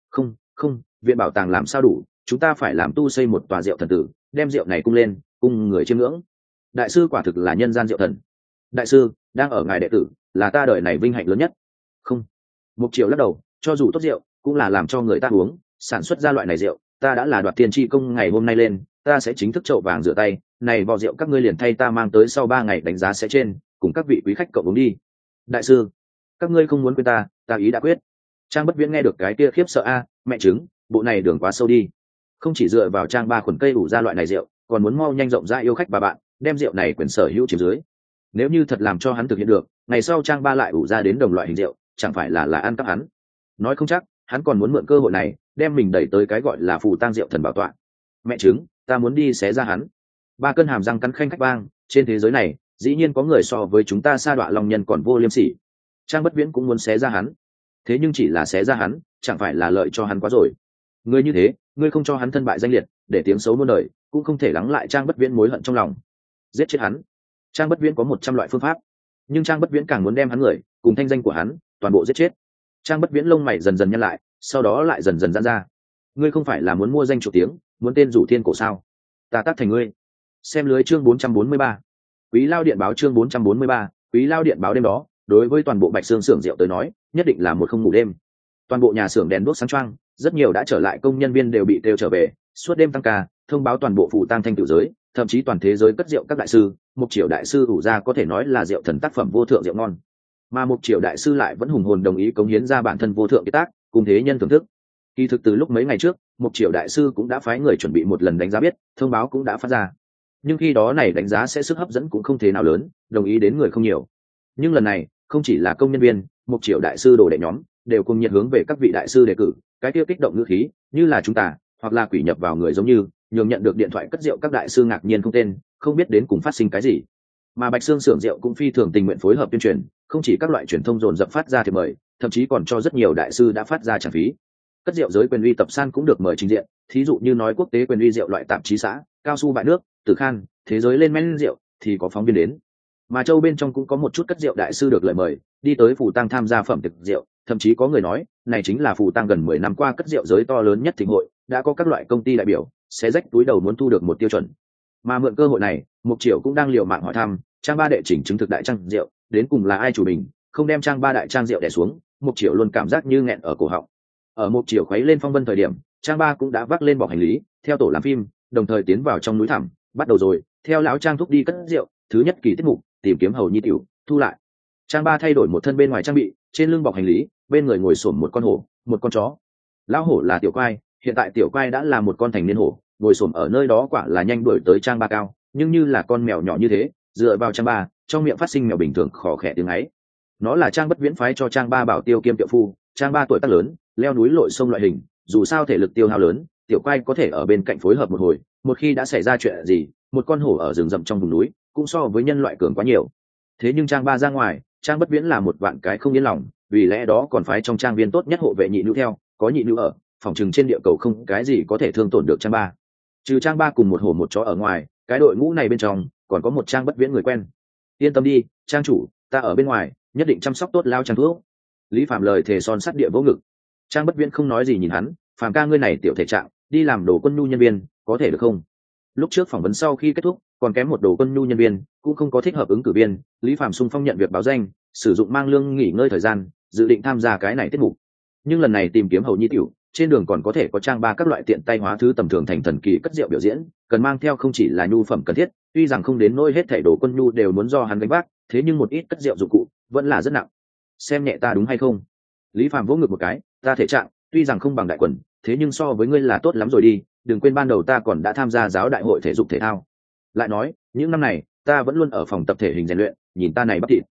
Không, viện bảo tàng làm sao đủ, chúng ta phải làm tu xây một tòa rượu thần tử, đem rượu này cung lên, cung người chiêm ngưỡng. Đại sư quả thực là nhân gian rượu thần. Đại sư, đang ở ngài đệ tử, là ta đời này vinh hạnh lớn nhất. Không. Mục Triều lắc đầu, cho dù tốt rượu cũng là làm cho người ta uống, sản xuất ra loại này rượu ta đã là đoạt tiền tri công, ngày hôm nay lên ta sẽ chính thức trậu vàng rửa tay, này vò rượu các ngươi liền thay ta mang tới, sau 3 ngày đánh giá sẽ trên, cùng các vị quý khách cộng uống đi. Đại sư, các ngươi không muốn quên ta ý đã quyết. Trang Bất Viễn nghe được cái kia khiếp sợ, a mẹ chứng, bộ này đường quá sâu đi, không chỉ dựa vào Trang Ba khuẩn cây ủ ra loại này rượu, còn muốn mau nhanh rộng ra yêu khách bà bạn, đem rượu này quyền sở hữu chiếm dưới. Nếu như thật làm cho hắn thực hiện được, ngày sau Trang Ba lại ủ ra đến đồng loại hình rượu, chẳng phải là ăn cắp hắn. Nói không chắc hắn còn muốn mượn cơ hội này đem mình đẩy tới cái gọi là phù tang rượu thần bảo tọa. Mẹ chứng, ta muốn đi xé ra hắn. Ba cơn hàm răng cắn khanh khách vang, trên thế giới này dĩ nhiên có người so với chúng ta sa đọa long nhân còn vô liêm sỉ. Trang Bất Viễn cũng muốn xé ra hắn, thế nhưng chỉ là xé ra hắn chẳng phải là lợi cho hắn quá rồi. Ngươi như thế, ngươi không cho hắn thân bại danh liệt, để tiếng xấu muôn đời, cũng không thể lắng lại Trang Bất Viễn mối hận trong lòng. Giết chết hắn. Trang Bất Viễn có 100 loại phương pháp, nhưng Trang Bất Viễn càng muốn đem hắn người cùng thanh danh của hắn toàn bộ giết chết. Trang Bất Viễn lông mày dần dần nhăn lại, sau đó lại dần dần giãn ra. Ngươi không phải là muốn mua danh chủ tiếng, muốn tên rủ thiên cổ sao? Ta tác thành ngươi. Xem lưới chương 443. Quý Lao điện báo chương 443, Quý Lao điện báo. Đêm đó đối với toàn bộ Bạch Xương xưởng rượu tới nói nhất định là một không ngủ đêm. Toàn bộ nhà xưởng đèn đuốc sáng choang, rất nhiều đã trở lại công nhân viên đều bị kêu trở về, suốt đêm tăng ca thông báo toàn bộ phủ tang thanh tự giới, thậm chí toàn thế giới cất rượu các đại sư. Mục Triều đại sư ủ ra có thể nói là rượu thần tác phẩm vô thượng rượu ngon, mà Mục Triều đại sư lại vẫn hùng hồn đồng ý cống hiến ra bản thân vô thượng kiệt tác cùng thế nhân thưởng thức. Kỳ thực từ lúc mấy ngày trước Mục Triều đại sư cũng đã phái người chuẩn bị một lần đánh giá biết, thông báo cũng đã phát ra, nhưng khi đó này đánh giá sẽ sức hấp dẫn cũng không thế nào lớn, đồng ý đến người không nhiều. Nhưng lần này không chỉ là công nhân viên, Mục Triều đại sư đồ đệ nhóm đều cùng nhiệt hướng về các vị đại sư đề cử, cái tiêu kích động ngữ khí như là chúng ta hoặc là quỷ nhập vào người giống như nhường nhận được điện thoại cất rượu các đại sư ngạc nhiên không tên, không biết đến cùng phát sinh cái gì. Mà Bạch Xương xưởng rượu cũng phi thường tình nguyện phối hợp tuyên truyền, không chỉ các loại truyền thông dồn dập phát ra thiệp mời, thậm chí còn cho rất nhiều đại sư đã phát ra trả phí. Cất rượu giới quyền uy tập san cũng được mời trình diện, thí dụ như nói quốc tế quyền uy rượu loại tạp chí xã, cao su bại nước, tử khan, thế giới lên men rượu thì có phóng viên đến. Mà châu bên trong cũng có một chút cất rượu đại sư được lời mời đi tới phủ tang tham gia phẩm tiệc rượu, thậm chí có người nói này chính là phủ tang gần 10 năm qua cất rượu giới to lớn nhất thịnh hội, đã có các loại công ty đại biểu sẽ rách túi đầu muốn thu được một tiêu chuẩn. Mà mượn cơ hội này Mục Triều cũng đang liều mạng hỏi thăm Trang Ba đệ chỉnh chứng thực đại trang rượu đến cùng là ai chủ mình, không đem Trang Ba đại trang rượu đè xuống, Mục Triều luôn cảm giác như nghẹn ở cổ họng. Ở Mục Triều khuấy lên phong vân thời điểm, Trang Ba cũng đã vác lên bọc hành lý theo tổ làm phim, đồng thời tiến vào trong núi thẳm, bắt đầu rồi theo lão Trang thúc đi cất rượu thứ nhất kỳ tiết mục tìm kiếm hầu nhi tiểu thu lại. Trang Ba thay đổi một thân bên ngoài trang bị, trên lưng bọc hành lý, bên người ngồi xổm một con hổ, một con chó. Lão hổ là Tiểu Quai, hiện tại Tiểu Quai đã là một con thành niên hổ, ngồi xổm ở nơi đó quả là nhanh đuổi tới Trang Ba cao, nhưng như là con mèo nhỏ như thế, dựa vào Trang Ba, trong miệng phát sinh mèo bình thường khò khẽ tiếng ấy. Nó là Trang Bất Viễn phái cho Trang Ba bảo tiêu kiêm tiệu phu, Trang Ba tuổi tác lớn, leo núi lội sông loại hình, dù sao thể lực tiêu hao lớn, Tiểu Quai có thể ở bên cạnh phối hợp một hồi, một khi đã xảy ra chuyện gì, một con hổ ở rừng rậm trong vùng núi, cũng so với nhân loại cường quá nhiều. Thế nhưng Trang Ba ra ngoài, Trang Bất Viễn là một vạn cái không yên lòng, vì lẽ đó còn phái trong trang viên tốt nhất hộ vệ nhị nữ theo, có nhị nữ ở, phòng trừng trên địa cầu không cái gì có thể thương tổn được Trang Ba. Trừ Trang Ba cùng một hổ một chó ở ngoài, cái đội ngũ này bên trong còn có một Trang Bất Viễn người quen. Yên tâm đi, Trang chủ, ta ở bên ngoài nhất định chăm sóc tốt lao Trang thuốc. Lý Phạm lời thề son sắt địa vỗ ngực. Trang Bất Viễn không nói gì nhìn hắn, Phạm ca ngươi này tiểu thể trạng, đi làm đồ quân nhu nhân viên, có thể được không? Lúc trước phỏng vấn sau khi kết thúc, còn kém một đồ quân nhu nhân viên, cũng không có thích hợp ứng cử viên, Lý Phạm xung phong nhận việc báo danh, sử dụng mang lương nghỉ ngơi thời gian, dự định tham gia cái này tiết mục. Nhưng lần này tìm kiếm hầu nhi tiểu, trên đường còn có thể có Trang Ba các loại tiện tay hóa thứ tầm thường thành thần kỳ cất rượu biểu diễn, cần mang theo không chỉ là nhu phẩm cần thiết, tuy rằng không đến nỗi hết thảy đồ quân nhu đều muốn do hắn gánh vác, thế nhưng một ít cất rượu dụng cụ vẫn là rất nặng. Xem nhẹ ta đúng hay không? Lý Phạm vỗ ngực một cái, ta thể trạng tuy rằng không bằng đại quần, thế nhưng so với ngươi là tốt lắm rồi đi, đừng quên ban đầu ta còn đã tham gia giáo đại hội thể dục thể thao. Lại nói, những năm này ta vẫn luôn ở phòng tập thể hình rèn luyện, nhìn ta này bắp thịt.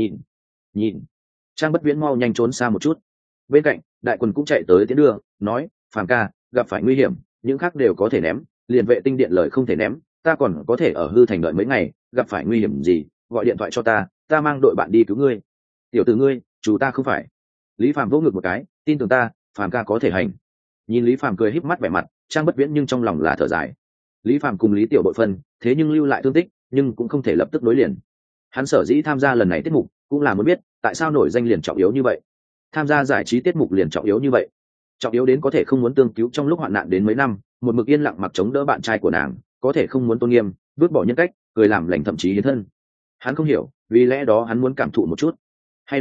Nhìn. Trang Bất Viễn mau nhanh trốn xa một chút. Bên cạnh, đại quần cũng chạy tới tiến đưa, nói, Phàm ca, gặp phải nguy hiểm, những khác đều có thể ném, liền vệ tinh điện lời không thể ném, ta còn có thể ở hư thành đợi mấy ngày, gặp phải nguy hiểm gì, gọi điện thoại cho ta mang đội bạn đi cứu ngươi. Tiểu tử ngươi, chú ta không phải. Lý Phàm vỗ ngực một cái, tin tưởng ta, Phàm ca có thể hành. Nhìn Lý Phàm cười híp mắt vẻ mặt, Trang Bất Viễn nhưng trong lòng là thở dài. Lý Phàm cùng Lý Tiểu đội phân, thế nhưng lưu lại thương tích, nhưng cũng không thể lập tức nối liền. Hắn sở dĩ tham gia lần này tiết mục, cũng là muốn biết tại sao nổi danh liền trọng yếu như vậy, tham gia giải trí tiết mục liền trọng yếu như vậy, trọng yếu đến có thể không muốn tương cứu trong lúc hoạn nạn đến mấy năm, một mực yên lặng mặc chống đỡ bạn trai của nàng, có thể không muốn tôn nghiêm, vứt bỏ nhân cách, cười làm lành thậm chí hiến thân. Hắn không hiểu, vì lẽ đó hắn muốn cảm thụ một chút, hay là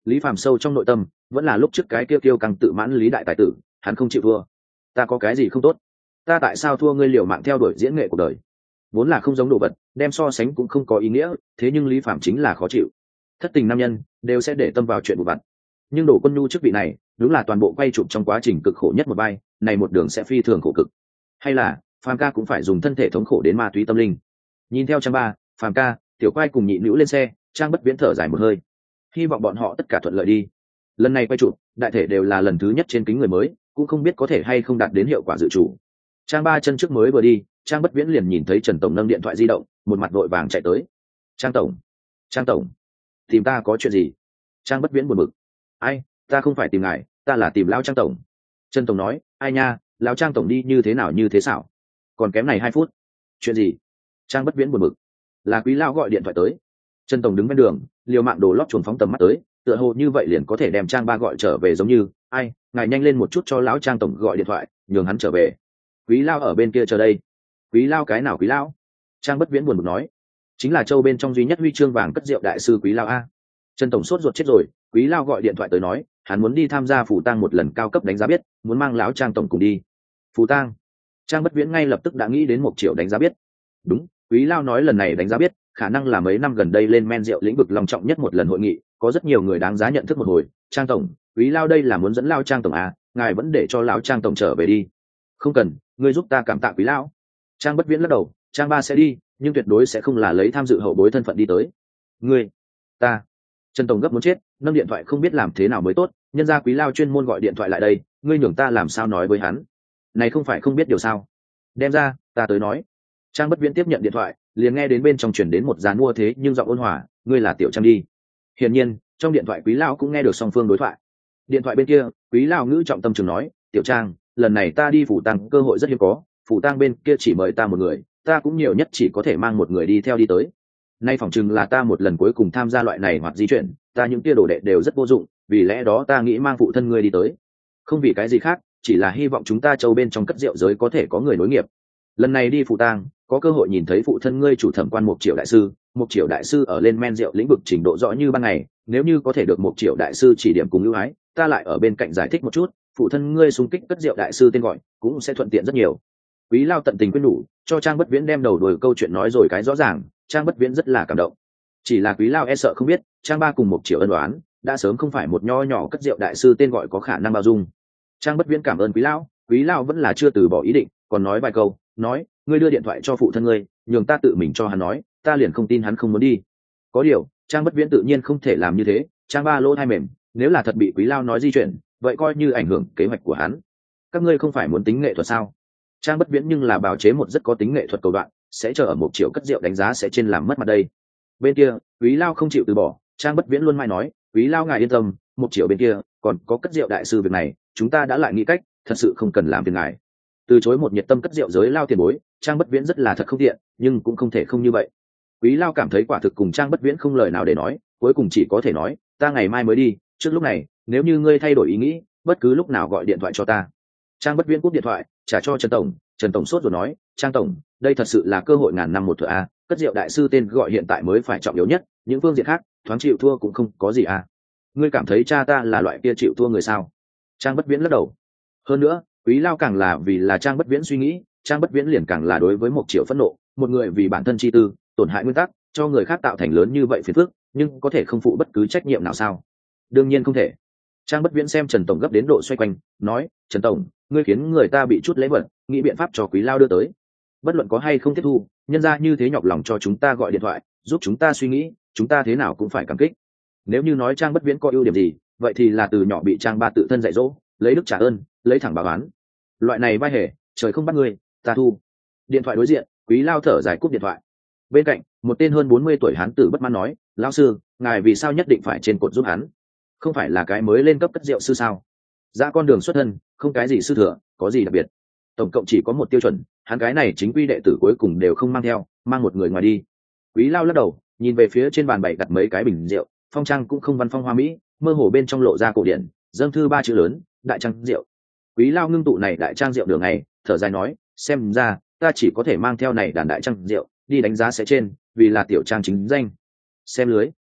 Lý Phàm sâu trong nội tâm vẫn là lúc trước cái kêu kêu căng tự mãn Lý đại tài tử, hắn không chịu thua. Ta có cái gì không tốt? Ta tại sao thua ngươi liều mạng theo đuổi diễn nghệ cuộc đời? Vốn là không giống đồ vật, đem so sánh cũng không có ý nghĩa, thế nhưng Lý Phàm chính là khó chịu. Thất tình nam nhân đều sẽ để tâm vào chuyện vụ vặt, nhưng Đỗ Quân Nhu chức vị này đúng là toàn bộ quay chụp trong quá trình cực khổ nhất một vai, này một đường sẽ phi thường khổ cực. Hay là Phàm ca cũng phải dùng thân thể thống khổ đến ma túy tâm linh. Nhìn theo Trang Ba, Phàm ca, Tiểu Quay cùng Nhị Nữu lên xe, Trang Bất Viễn thở dài một hơi, hy vọng bọn họ tất cả thuận lợi đi. Lần này quay chụp đại thể đều là lần thứ nhất trên kính người mới, cũng không biết có thể hay không đạt đến hiệu quả dự chủ. Trang Ba chân trước mới vừa đi, Trang Bất Viễn liền nhìn thấy Trần tổng nâng điện thoại di động, một mặt vội vàng chạy tới. Trang tổng, tìm ta có chuyện gì? Trang Bất Viễn buồn bực. Ai, ta không phải tìm ngài, ta là tìm lão Trang tổng. Trần tổng nói, ai nha, lão Trang tổng đi như thế nào như thế xảo, còn kém này 2 phút. Chuyện gì? Trang Bất Viễn buồn bực. Là Quý lão gọi điện thoại tới. Trần tổng đứng bên đường, liều mạng đổ lót chuồn phóng tầm mắt tới, tựa hồ như vậy liền có thể đem Trang Ba gọi trở về, giống như, ai, ngài nhanh lên một chút cho lão Trang tổng gọi điện thoại, nhường hắn trở về. Quý lão ở bên kia chờ đây. Quý lão cái nào Quý lão? Trang Bất Viễn buồn bực nói, chính là châu bên trong duy nhất huy chương vàng cất rượu đại sư Quý lão a. Trần tổng sốt ruột chết rồi, Quý lão gọi điện thoại tới nói, hắn muốn đi tham gia phủ tang một lần cao cấp đánh giá biết, muốn mang lão Trang tổng cùng đi. Phủ tang? Trang Bất Viễn ngay lập tức đã nghĩ đến 1 triệu đánh giá biết. Đúng, Quý lão nói lần này đánh giá biết, khả năng là mấy năm gần đây lên men rượu lĩnh vực long trọng nhất một lần hội nghị, có rất nhiều người đáng giá nhận thức một hồi. Trang tổng, Quý lão đây là muốn dẫn lão Trang tổng à, ngài vẫn để cho lão Trang tổng trở về đi. Không cần, ngươi giúp ta cảm tạ Quý lão. Trang Bất Viễn lắc đầu, Trang Ba sẽ đi, nhưng tuyệt đối sẽ không là lấy tham dự hậu bối thân phận đi tới. Ngươi, ta. Trần tổng gấp muốn chết, nâng điện thoại không biết làm thế nào mới tốt, nhân gia Quý lão chuyên môn gọi điện thoại lại đây, ngươi nhường ta làm sao nói với hắn? Này không phải không biết điều sao? Đem ra, ta tới nói. Trang Bất Viễn tiếp nhận điện thoại, liền nghe đến bên trong truyền đến một dàn mua thế nhưng giọng ôn hòa, ngươi là Tiểu Trang đi. Hiển nhiên, trong điện thoại Quý lão cũng nghe được song phương đối thoại. Điện thoại bên kia, Quý lão ngữ trọng tâm trường nói, Tiểu Trang, lần này ta đi phủ tang cơ hội rất hiếm có, phủ tang bên kia chỉ mời ta một người, ta cũng nhiều nhất chỉ có thể mang một người đi theo đi tới. Nay phỏng chừng là ta một lần cuối cùng tham gia loại này hoặc di chuyển, ta những kia đồ đệ đều rất vô dụng, vì lẽ đó ta nghĩ mang phụ thân ngươi đi tới. Không vì cái gì khác, chỉ là hy vọng chúng ta châu bên trong cất rượu giới có thể có người nối nghiệp. Lần này đi phủ tang, có cơ hội nhìn thấy phụ thân ngươi chủ thẩm quan 1 triệu đại sư. 1 triệu đại sư ở lên men rượu lĩnh vực trình độ rõ như ban ngày, nếu như có thể được 1 triệu đại sư chỉ điểm cùng ưu ái, ta lại ở bên cạnh giải thích một chút, phụ thân ngươi xung kích cất rượu đại sư tên gọi cũng sẽ thuận tiện rất nhiều. Quý lao tận tình khuyên nhủ, cho Trang Bất Viễn đem đầu đuôi câu chuyện nói rồi cái rõ ràng, Trang Bất Viễn rất là cảm động. Chỉ là Quý lao e sợ không biết, Trang Ba cùng 1 triệu ân oán đã sớm không phải một nho nhỏ cất rượu đại sư tên gọi có khả năng bao dung. Trang Bất Viễn cảm ơn Quý lao vẫn là chưa từ bỏ ý định, còn nói vài câu, nói, ngươi đưa điện thoại cho phụ thân ngươi, nhường ta tự mình cho hắn nói, ta liền không tin hắn không muốn đi. Có điều, Trang Bất Viễn tự nhiên không thể làm như thế, Trang Ba lỗ tai mềm, nếu là thật bị Quý lao nói di chuyển, vậy coi như ảnh hưởng kế hoạch của hắn. Các ngươi không phải muốn tính nghệ thuật sao? Trang Bất Viễn nhưng là bào chế một rất có tính nghệ thuật cầu đoạn, sẽ chờ ở 1 triệu cất rượu đánh giá sẽ trên làm mất mặt đây. Bên kia, Quý lao không chịu từ bỏ, Trang Bất Viễn luôn mai nói, Quý lao ngài yên tâm, 1 triệu bên kia còn có cất rượu đại sư việc này, chúng ta đã lại nghĩ cách, thật sự không cần làm phiền ngài. Từ chối một nhiệt tâm cất rượu giới lao tiền bối, Trang Bất Viễn rất là thật không tiện, nhưng cũng không thể không như vậy. Quý lao cảm thấy quả thực cùng Trang Bất Viễn không lời nào để nói, cuối cùng chỉ có thể nói, ta ngày mai mới đi, trước lúc này, nếu như ngươi thay đổi ý nghĩ, bất cứ lúc nào gọi điện thoại cho ta. Trang Bất Viễn cúp điện thoại, trả cho Trần tổng sốt rồi nói, Trang tổng, đây thật sự là cơ hội ngàn năm một thửa a, cất rượu đại sư tên gọi hiện tại mới phải trọng yếu nhất, những phương diện khác, thoáng chịu thua cũng không có gì a. Ngươi cảm thấy cha ta là loại kia chịu thua người sao? Trang Bất Viễn lắc đầu. Hơn nữa, Quý lao càng là vì là Trang Bất Viễn suy nghĩ, Trang Bất Viễn liền càng là đối với 1 triệu phẫn nộ, một người vì bản thân chi tư, tổn hại nguyên tắc, cho người khác tạo thành lớn như vậy phiền phức, nhưng có thể không phụ bất cứ trách nhiệm nào sao? Đương nhiên không thể. Trang Bất Viễn xem Trần tổng gấp đến độ xoay quanh, nói, Trần tổng, ngươi khiến người ta bị chút lễ vật, nghĩ biện pháp cho Quý lao đưa tới. Bất luận có hay không tiếp thu, nhân ra như thế nhọc lòng cho chúng ta gọi điện thoại, giúp chúng ta suy nghĩ, chúng ta thế nào cũng phải cảm kích. Nếu như nói Trang Bất Viễn có ưu điểm gì, vậy thì là từ nhỏ bị Trang Ba tự thân dạy dỗ, lấy đức trả ơn, lấy thẳng báo oán. Loại này vai hề, trời không bắt ngươi, ta thu. Điện thoại đối diện, Quý lao thở dài cúp điện thoại. Bên cạnh, một tên hơn 40 tuổi hán tử bất mãn nói, lão sư, ngài vì sao nhất định phải trên cột giúp hắn? Không phải là cái mới lên cấp cất rượu sư sao? Ra con đường xuất thân, không cái gì sư thừa, có gì đặc biệt. Tổng cộng chỉ có một tiêu chuẩn, hắn cái này chính quy đệ tử cuối cùng đều không mang theo, mang một người ngoài đi. Quý lao lắc đầu, nhìn về phía trên bàn bày đặt mấy cái bình rượu, phong trang cũng không văn phong hoa mỹ, mơ hồ bên trong lộ ra cổ điển, dâng thư 3 chữ lớn, đại trang rượu. Quý lao ngưng tụ này đại trang rượu đường này, thở dài nói, xem ra ta chỉ có thể mang theo này đàn đại trang rượu đi đánh giá sẽ trên, vì là Tiểu Trang chính danh. Xem lưới.